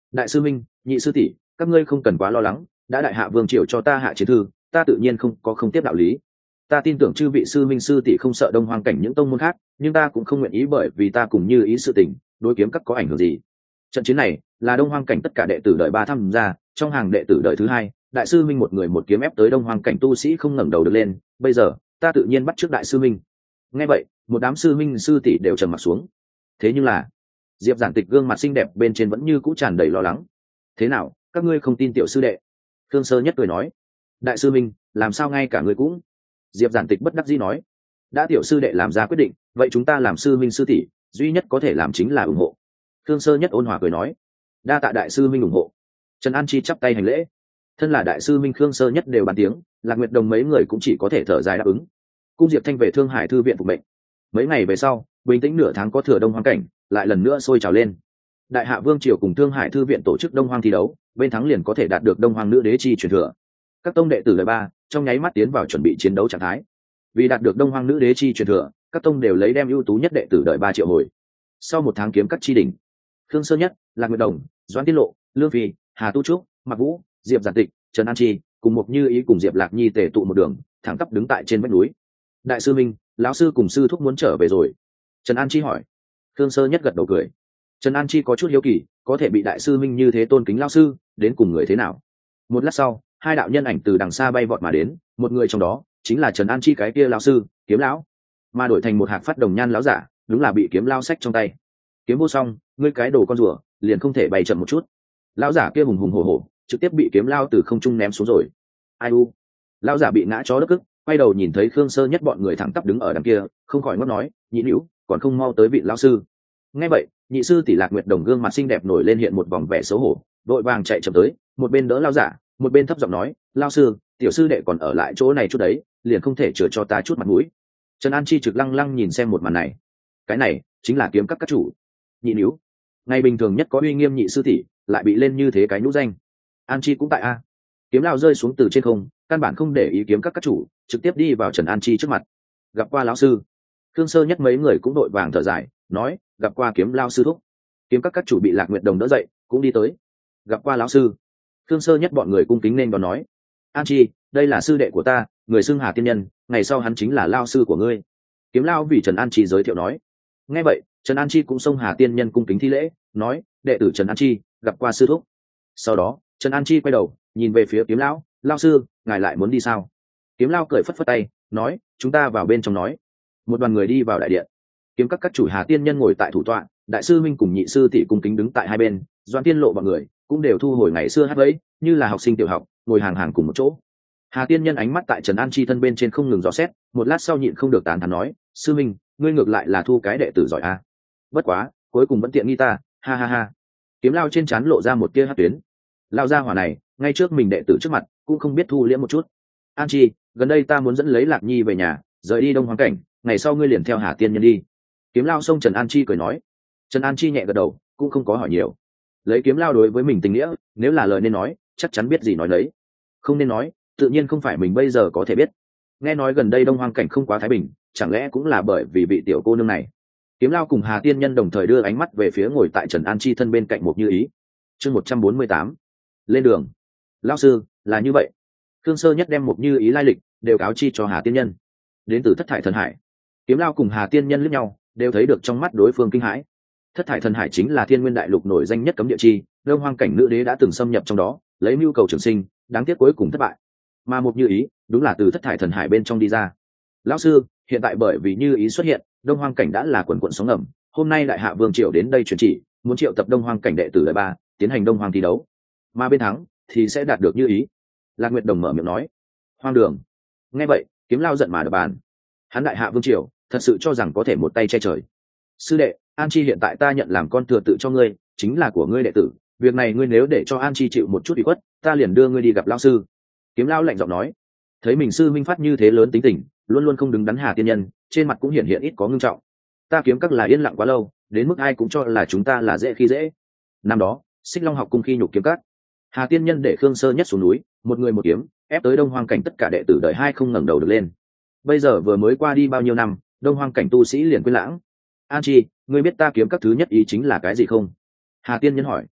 đại sư minh, nhị sư tỷ, các ngươi không cần quá lo lắng, đã đại hạ vương triều cho ta hạ chiến thư, ta tự nhiên không có không tiếp đạo lý. Ta tin tưởng chư vị sư minh sư tỷ không sợ đông hoang cảnh những tông môn khác, nhưng ta cũng không nguyện ý bởi vì ta cùng như ý sự tình đối kiếm các có ảnh hưởng gì. Trận chiến này là đông hoang cảnh tất cả đệ tử đời ba tham gia, trong hàng đệ tử đời thứ hai, đại sư minh một người một kiếm ép tới đông hoang cảnh tu sĩ không ngẩng đầu được lên, bây giờ ta tự nhiên bắt trước đại sư minh. Nghe vậy, một đám sư minh sư tỷ đều trầm mặt xuống. Thế nhưng là Diệp Giản Tịch gương mặt xinh đẹp bên trên vẫn như cũ tràn đầy lo lắng. Thế nào, các ngươi không tin tiểu sư đệ? Thương Sơ Nhất cười nói. Đại sư minh, làm sao ngay cả ngươi cũng? Diệp Giản Tịch bất đắc dĩ nói. Đã tiểu sư đệ làm ra quyết định, vậy chúng ta làm sư minh sư tỷ, duy nhất có thể làm chính là ủng hộ. Thương Sơ Nhất ôn hòa cười nói. Đa tạ đại sư minh ủng hộ. Trần An Chi chắp tay hành lễ. Thân là đại sư minh Khương Sơ Nhất đều bàn tiếng, Lạc Nguyệt Đồng mấy người cũng chỉ có thể thở dài đáp ứng. Cung Diệp Thanh về Thương Hải thư viện phục mệnh. Mấy ngày về sau, bình tĩnh nửa tháng có thừa đông hoang cảnh lại lần nữa sôi trào lên. Đại hạ vương triều cùng Thương Hải thư viện tổ chức đông hoang thi đấu, bên thắng liền có thể đạt được đông hoang nữ đế chi truyền thừa. Các tông đệ tử đời ba trong nháy mắt tiến vào chuẩn bị chiến đấu trạng thái. Vì đạt được đông hoang nữ đế chi truyền thừa, các tông đều lấy đem ưu tú nhất đệ tử đời ba triệu hồi. Sau một tháng kiếm cắt chi đỉnh, Khương Sơ Nhất, Lạc Nguyệt Đồng, Doãn Tiết Lộ, Lương Phi, Hà Tu Trúc, Mạc Vũ, Diệp Giản Tịch, Trần An Chi cùng Mộc Như Ý cùng Diệp Lạc Nhi tề tụ một đường, thẳng tắp đứng tại trên vách núi. Đại sư minh, lão sư cùng sư thúc muốn trở về rồi. Trần An Chi hỏi. Khương Sơ Nhất gật đầu cười. Trần An Chi có chút hiếu kỳ, có thể bị đại sư minh như thế tôn kính lão sư, đến cùng người thế nào? Một lát sau, hai đạo nhân ảnh từ đằng xa bay vọt mà đến, một người trong đó chính là Trần An Chi cái kia lão sư, Kiếm lão, mà đổi thành một hạc phát đồng nhan lão giả, đúng là bị Kiếm lão xách trong tay. Kiếm vô song, ngươi cái đồ con rùa, liền không thể bay chậm một chút. Lão giả kia hùng hùng hổ hổ, trực tiếp bị Kiếm lão từ không trung ném xuống rồi. Ai u? Lão giả bị ngã chó đất ức, quay đầu nhìn thấy Khương Sơ Nhất bọn người thẳng tắp đứng ở đằng kia, không khỏi ngót nói, nhị hữu, còn không mau tới vị lão sư. Nghe vậy, nhị sư tỷ Lạc Nguyệt Đồng gương mặt xinh đẹp nổi lên hiện một vòng vẻ xấu hổ, đội vàng chạy chậm tới, một bên đỡ lão giả, một bên thấp giọng nói, lão sư, tiểu sư đệ còn ở lại chỗ này chút đấy, liền không thể chừa cho ta chút mặt mũi. Trần An Chi trực lăng lăng nhìn xem một màn này. Cái này chính là kiếm các các chủ. Nhị hữu, ngày bình thường nhất có uy nghiêm nhị sư tỷ, lại bị lên như thế cái nhũ danh. An Chi cũng tại a. Kiếm lão rơi xuống từ trên không, căn bản không để ý kiếm các các chủ, trực tiếp đi vào Trần An Chi trước mặt. Gặp qua lão sư. Khương Sơ Nhất mấy người cũng đội vàng thở dài, nói, gặp qua Kiếm lão sư thúc. Kiếm các các chủ bị Lạc Nguyệt Đồng đỡ dậy, cũng đi tới. Gặp qua lão sư. Khương Sơ Nhất bọn người cung kính nên đón nói, An Chi, đây là sư đệ của ta, người xưng Hà tiên nhân, ngày sau hắn chính là lão sư của ngươi. Kiếm lão vì Trần An Chi giới thiệu nói. Nghe vậy, Trần An Chi cũng xông Hà tiên nhân cung kính thi lễ, nói, đệ tử Trần An Chi, gặp qua sư thúc. Sau đó, Trần An Chi quay đầu, nhìn về phía Kiếm lão, lão sư, ngài lại muốn đi sao? Kiếm lão cười phất phất tay, nói, chúng ta vào bên trong nói. Một đoàn người đi vào đại điện. Kiếm các các chủ Hà tiên nhân ngồi tại thủ tọa, đại sư minh cùng nhị sư tỷ cung kính đứng tại hai bên, Doãn Tiên Lộ bọn người cũng đều thu hồi ngày xưa hát vẫy, như là học sinh tiểu học, ngồi hàng hàng cùng một chỗ. Hà tiên nhân ánh mắt tại Trần An Chi thân bên trên không ngừng dò xét, một lát sau nhịn không được tán thán nói, sư minh, ngươi ngược lại là thu cái đệ tử giỏi a. Bất quá, cuối cùng vẫn tiện nghi ta, ha ha ha. Kiếm lao trên trán lộ ra một tia hắc tuyến. Lao ra hỏa này, ngay trước mình đệ tử trước mặt, cũng không biết thu liễm một chút. An Chi, gần đây ta muốn dẫn lấy Lạc Nhi về nhà, rời đi Đông Hoang cảnh, ngày sau ngươi liền theo Hà tiên nhân đi. Kiếm lao xông Trần An Chi cười nói. Trần An Chi nhẹ gật đầu, cũng không có hỏi nhiều. Lấy kiếm lao đối với mình tình nghĩa, nếu là lời nên nói, chắc chắn biết gì nói lấy. Không nên nói, tự nhiên không phải mình bây giờ có thể biết. Nghe nói gần đây Đông Hoang cảnh không quá thái bình, chẳng lẽ cũng là bởi vì vị tiểu cô nương này. Kiếm lao cùng Hà tiên nhân đồng thời đưa ánh mắt về phía ngồi tại Trần An Chi thân bên cạnh Mộc Như Ý. Chương một trăm bốn mươi tám, lên đường. Lão sư, là như vậy. Khương Sơ Nhất đem Mộc Như Ý lai lịch đều cáo chi cho Hà tiên nhân. Đến từ Thất Thải Thần Hải. Kiếm lao cùng Hà tiên nhân liếc nhau, đều thấy được trong mắt đối phương kinh hãi. Thất Thải Thần Hải chính là Thiên Nguyên Đại Lục nổi danh nhất cấm địa chi, Đông Hoang cảnh nữ đế đã từng xâm nhập trong đó, lấy mưu cầu trường sinh, đáng tiếc cuối cùng thất bại. Mà Mộc Như Ý, đúng là từ Thất Thải Thần Hải bên trong đi ra. Lão sư, hiện tại bởi vì Như Ý xuất hiện, Đông Hoang cảnh đã là quần quần sóng ngầm, hôm nay Đại Hạ Vương triều đến đây truyền chỉ, muốn triệu tập Đông Hoang cảnh đệ tử đời ba, tiến hành Đông Hoang thi đấu. Mà bên thắng thì sẽ đạt được Như Ý. Lạc Nguyệt Đồng mở miệng nói. Hoang đường. Nghe vậy, Kiếm lao giận mà đập bàn. Hắn Đại Hạ Vương triều, thật sự cho rằng có thể một tay che trời. Sư đệ, An Chi hiện tại ta nhận làm con thừa tự cho ngươi, chính là của ngươi đệ tử, việc này ngươi nếu để cho An Chi chịu một chút ủy khuất, ta liền đưa ngươi đi gặp lão sư. Kiếm lão lạnh giọng nói. Thấy mình sư minh phát như thế lớn tính tình, luôn luôn không đứng đắn Hà tiên nhân, trên mặt cũng hiện hiện ít có ngưng trọng. Ta kiếm các là yên lặng quá lâu, đến mức ai cũng cho là chúng ta là dễ khi dễ. Năm đó, Xích Long học cung khi nhục kiếm các, Hà tiên nhân để Khương Sơ Nhất xuống núi, một người một kiếm, ép tới Đông Hoang cảnh tất cả đệ tử đời hai không ngẩng đầu được lên. Bây giờ vừa mới qua đi bao nhiêu năm, Đông Hoang cảnh tu sĩ liền quên lãng. An Chi, ngươi biết ta kiếm các thứ nhất ý chính là cái gì không? Hà tiên nhân hỏi.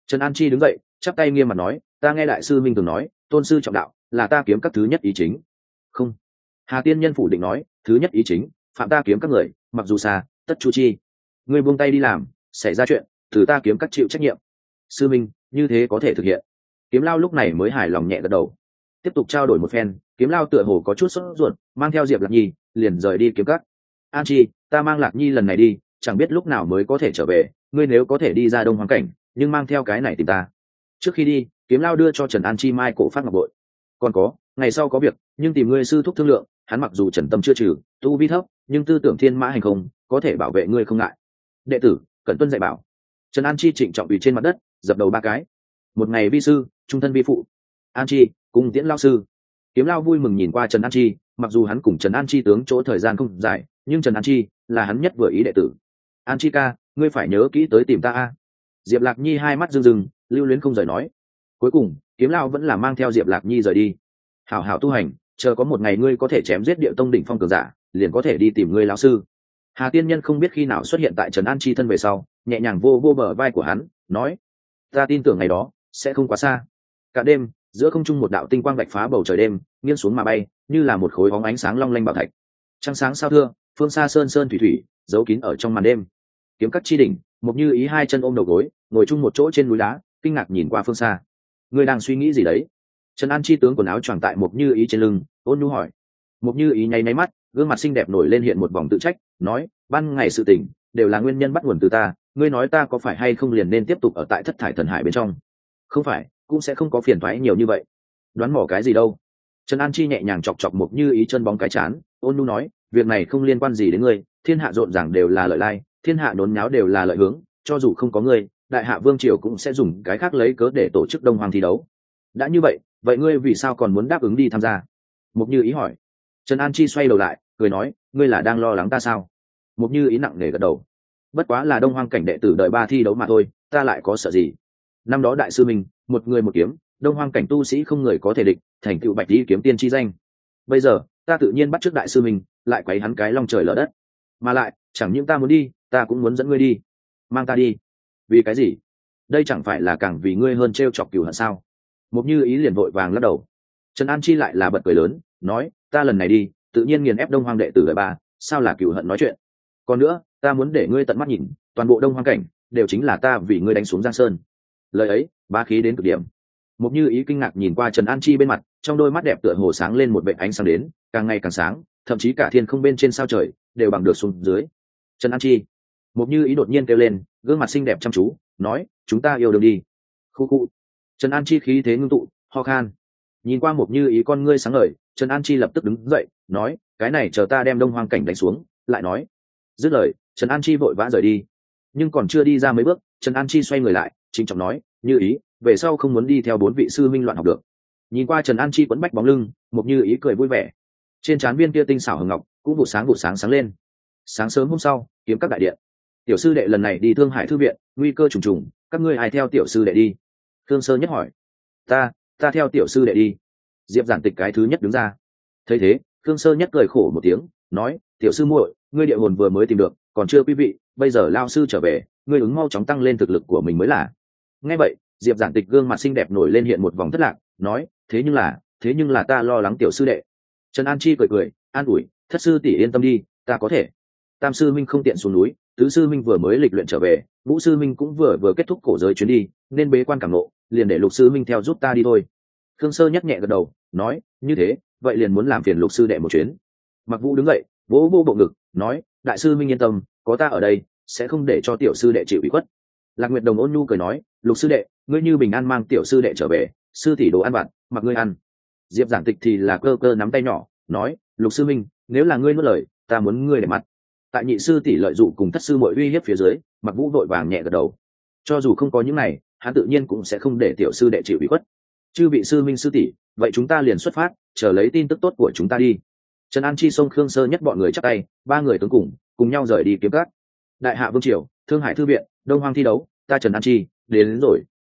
Trần An Chi đứng dậy chắp tay nghiêm mặt nói, ta nghe đại sư minh từng nói tôn sư trọng đạo là ta kiếm các thứ nhất ý chính. Không. Hà Tiên Nhân phủ định nói, thứ nhất ý chính phạm ta kiếm các người mặc dù xa tất chu chi. Ngươi buông tay đi làm, xảy ra chuyện từ ta kiếm các chịu trách nhiệm. Sư minh, như thế có thể thực hiện. Kiếm Lao lúc này mới hài lòng nhẹ gật đầu. Tiếp tục trao đổi một phen, Kiếm Lao tựa hồ có chút sốt ruột, mang theo Diệp Lạc Nhi liền rời đi kiếm các. An Chi, ta mang Lạc Nhi lần này đi, chẳng biết lúc nào mới có thể trở về, ngươi nếu có thể đi ra Đông Hoang cảnh, nhưng mang theo cái này tìm ta. Trước khi đi, Kiếm Lao đưa cho Trần An Chi mai cổ phát ngọc bội. Còn có, ngày sau có việc, nhưng tìm ngươi sư thúc thương lượng, hắn mặc dù trần tâm chưa trừ, tu vi thấp, nhưng tư tưởng thiên mã hành không, có thể bảo vệ ngươi không ngại. Đệ tử, cẩn tuân dạy bảo. Trần An Chi trịnh trọng quỳ trên mặt đất, dập đầu ba cái. Một ngày vi sư, trung thân vi phụ. An Chi, cùng tiễn lao sư. Kiếm Lao vui mừng nhìn qua Trần An Chi, mặc dù hắn cùng Trần An Chi tướng chỗ thời gian không dài, nhưng Trần An Chi là hắn nhất vừa ý đệ tử. An Chi ca, ngươi phải nhớ kỹ tới tìm ta a. Diệp Lạc Nhi hai mắt rưng rưng, lưu luyến không rời nói. Cuối cùng, Kiếm Lao vẫn là mang theo Diệp Lạc Nhi rời đi. Hảo hảo tu hành, chờ có một ngày ngươi có thể chém giết Điệu Tông đỉnh phong cường giả, liền có thể đi tìm ngươi lão sư. Hà Tiên Nhân không biết khi nào xuất hiện tại Trần An Chi thân về sau, nhẹ nhàng vô vô bờ vai của hắn, nói: ta tin tưởng ngày đó sẽ không quá xa. Cả đêm, giữa không trung một đạo tinh quang vạch phá bầu trời đêm, nghiêng xuống mà bay, như là một khối bóng ánh sáng long lanh bảo thạch. Trăng sáng sao thưa, phương xa sơn sơn thủy thủy, giấu kín ở trong màn đêm. Kiếm các chi đỉnh, Mộc Như Ý hai chân ôm đầu gối, ngồi chung một chỗ trên núi đá, kinh ngạc nhìn qua phương xa. Ngươi đang suy nghĩ gì đấy? Trần An Chi tướng quần áo choàng tại Mộc Như Ý trên lưng, ôn nhu hỏi. Mộc Như Ý nháy nháy mắt, gương mặt xinh đẹp nổi lên hiện một vòng tự trách, nói: ban ngày sự tình đều là nguyên nhân bắt nguồn từ ta, ngươi nói ta có phải hay không liền nên tiếp tục ở tại thất thải thần hải bên trong? Không phải, cũng sẽ không có phiền toái nhiều như vậy. Đoán mò cái gì đâu? Trần An Chi nhẹ nhàng chọc chọc Mộc Như Ý chân bóng cái chán, ôn nhu nói: việc này không liên quan gì đến ngươi, thiên hạ rộn ràng đều là lợi lai, thiên hạ đốn nháo đều là lợi hướng, cho dù không có ngươi, đại hạ vương triều cũng sẽ dùng cái khác lấy cớ để tổ chức Đông Hoàng thi đấu. Đã như vậy, vậy ngươi vì sao còn muốn đáp ứng đi tham gia? Mộc Như Ý hỏi. Trần An Chi xoay đầu lại, cười nói: ngươi là đang lo lắng ta sao? Mộc Như Ý nặng nề gật đầu. Bất quá là Đông Hoang cảnh đệ tử đợi ba thi đấu mà thôi, ta lại có sợ gì? Năm đó đại sư mình, một người một kiếm, Đông Hoang cảnh tu sĩ không người có thể địch, thành tựu bạch đi kiếm tiên chi danh. Bây giờ, ta tự nhiên bắt chước đại sư mình, lại quấy hắn cái long trời lở đất. Mà lại, chẳng những ta muốn đi, ta cũng muốn dẫn ngươi đi. Mang ta đi. Vì cái gì? Đây chẳng phải là càng vì ngươi hơn trêu chọc cừu hận sao? Mộc Như Ý liền vội vàng lắc đầu. Trần An Chi lại là bật cười lớn, nói: ta lần này đi, tự nhiên nghiền ép Đông Hoang đệ tử đời ba, sao là cừu hận nói chuyện? Còn nữa, ta muốn để ngươi tận mắt nhìn, toàn bộ Đông Hoang cảnh đều chính là ta vì ngươi đánh xuống Giang Sơn. Lời ấy, bá khí đến cực điểm. Mộc Như Ý kinh ngạc nhìn qua Trần An Chi bên mặt, trong đôi mắt đẹp tựa hồ sáng lên một vệt ánh sáng đến, càng ngày càng sáng, thậm chí cả thiên không bên trên sao trời đều bằng được xuống dưới. Trần An Chi. Mộc Như Ý đột nhiên kêu lên, gương mặt xinh đẹp chăm chú, nói: chúng ta yêu đương đi. Khu khu. Trần An Chi khí thế ngưng tụ, ho khan. Nhìn qua Mộc Như Ý con ngươi sáng ngời, Trần An Chi lập tức đứng dậy, nói: cái này chờ ta đem Đông Hoang cảnh đánh xuống, lại nói. Dứt lời, Trần An Chi vội vã rời đi. Nhưng còn chưa đi ra mấy bước, Trần An Chi xoay người lại, trịnh trọng nói: Như Ý, về sau không muốn đi theo bốn vị sư minh loạn học được. Nhìn qua Trần An Chi quấn bách bóng lưng, Mộc Như Ý cười vui vẻ. Trên trán viên kia tinh xảo hồng ngọc cũng vụ sáng vụ sáng sáng lên. Sáng sớm hôm sau, kiếm các đại điện. Tiểu sư đệ lần này đi Thương Hải thư viện, nguy cơ trùng trùng, các ngươi ai theo tiểu sư đệ đi? Thương Sơ Nhất hỏi. Ta, ta theo tiểu sư đệ đi. Diệp Giản Tịch cái thứ nhất đứng ra. Thấy thế, Thương Sơ Nhất cười khổ một tiếng, nói: tiểu sư muội, ngươi địa hồn vừa mới tìm được, còn chưa quý vị, bây giờ lao sư trở về, ngươi ứng mau chóng tăng lên thực lực của mình mới là. Nghe vậy, Diệp Giản Tịch gương mặt xinh đẹp nổi lên hiện một vòng thất lạc, nói: thế nhưng là, thế nhưng là ta lo lắng tiểu sư đệ. Trần An Chi cười cười, an ủi: thất sư tỷ yên tâm đi, ta có thể. Tam sư minh không tiện xuống núi, tứ sư minh vừa mới lịch luyện trở về, ngũ sư minh cũng vừa vừa kết thúc cổ giới chuyến đi, nên bế quan cảm ngộ, liền để lục sư minh theo giúp ta đi thôi. Khương Sơ Nhất nhẹ gật đầu, nói: như thế, vậy liền muốn làm phiền lục sư đệ một chuyến. Mặc Vũ đứng dậy, vỗ vỗ bộ ngực, nói: đại sư minh yên tâm, có ta ở đây, sẽ không để cho tiểu sư đệ chịu ủy khuất. Lạc Nguyệt Đồng ôn nhu cười nói: lục sư đệ, ngươi như bình an mang tiểu sư đệ trở về, sư tỷ đồ ăn vặt, mặc ngươi ăn. Diệp Giản Tịch thì là cơ cơ nắm tay nhỏ, nói: lục sư minh, nếu là ngươi nuốt lời, ta muốn ngươi để mặt. Tại nhị sư tỷ lợi dụng cùng thất sư muội uy hiếp phía dưới, Mặc Vũ vội vàng nhẹ gật đầu. Cho dù không có những này, hắn tự nhiên cũng sẽ không để tiểu sư đệ chịu ủy khuất. Chư vị sư minh sư tỷ, vậy chúng ta liền xuất phát, chờ lấy tin tức tốt của chúng ta đi. Trần An Chi xông Khương Sơ Nhất bọn người chắp tay, ba người tướng cùng cùng nhau rời đi kiếm cát. Đại hạ vương triều, Thương Hải thư viện, Đông Hoang thi đấu, ta Trần An Chi đến, đến rồi.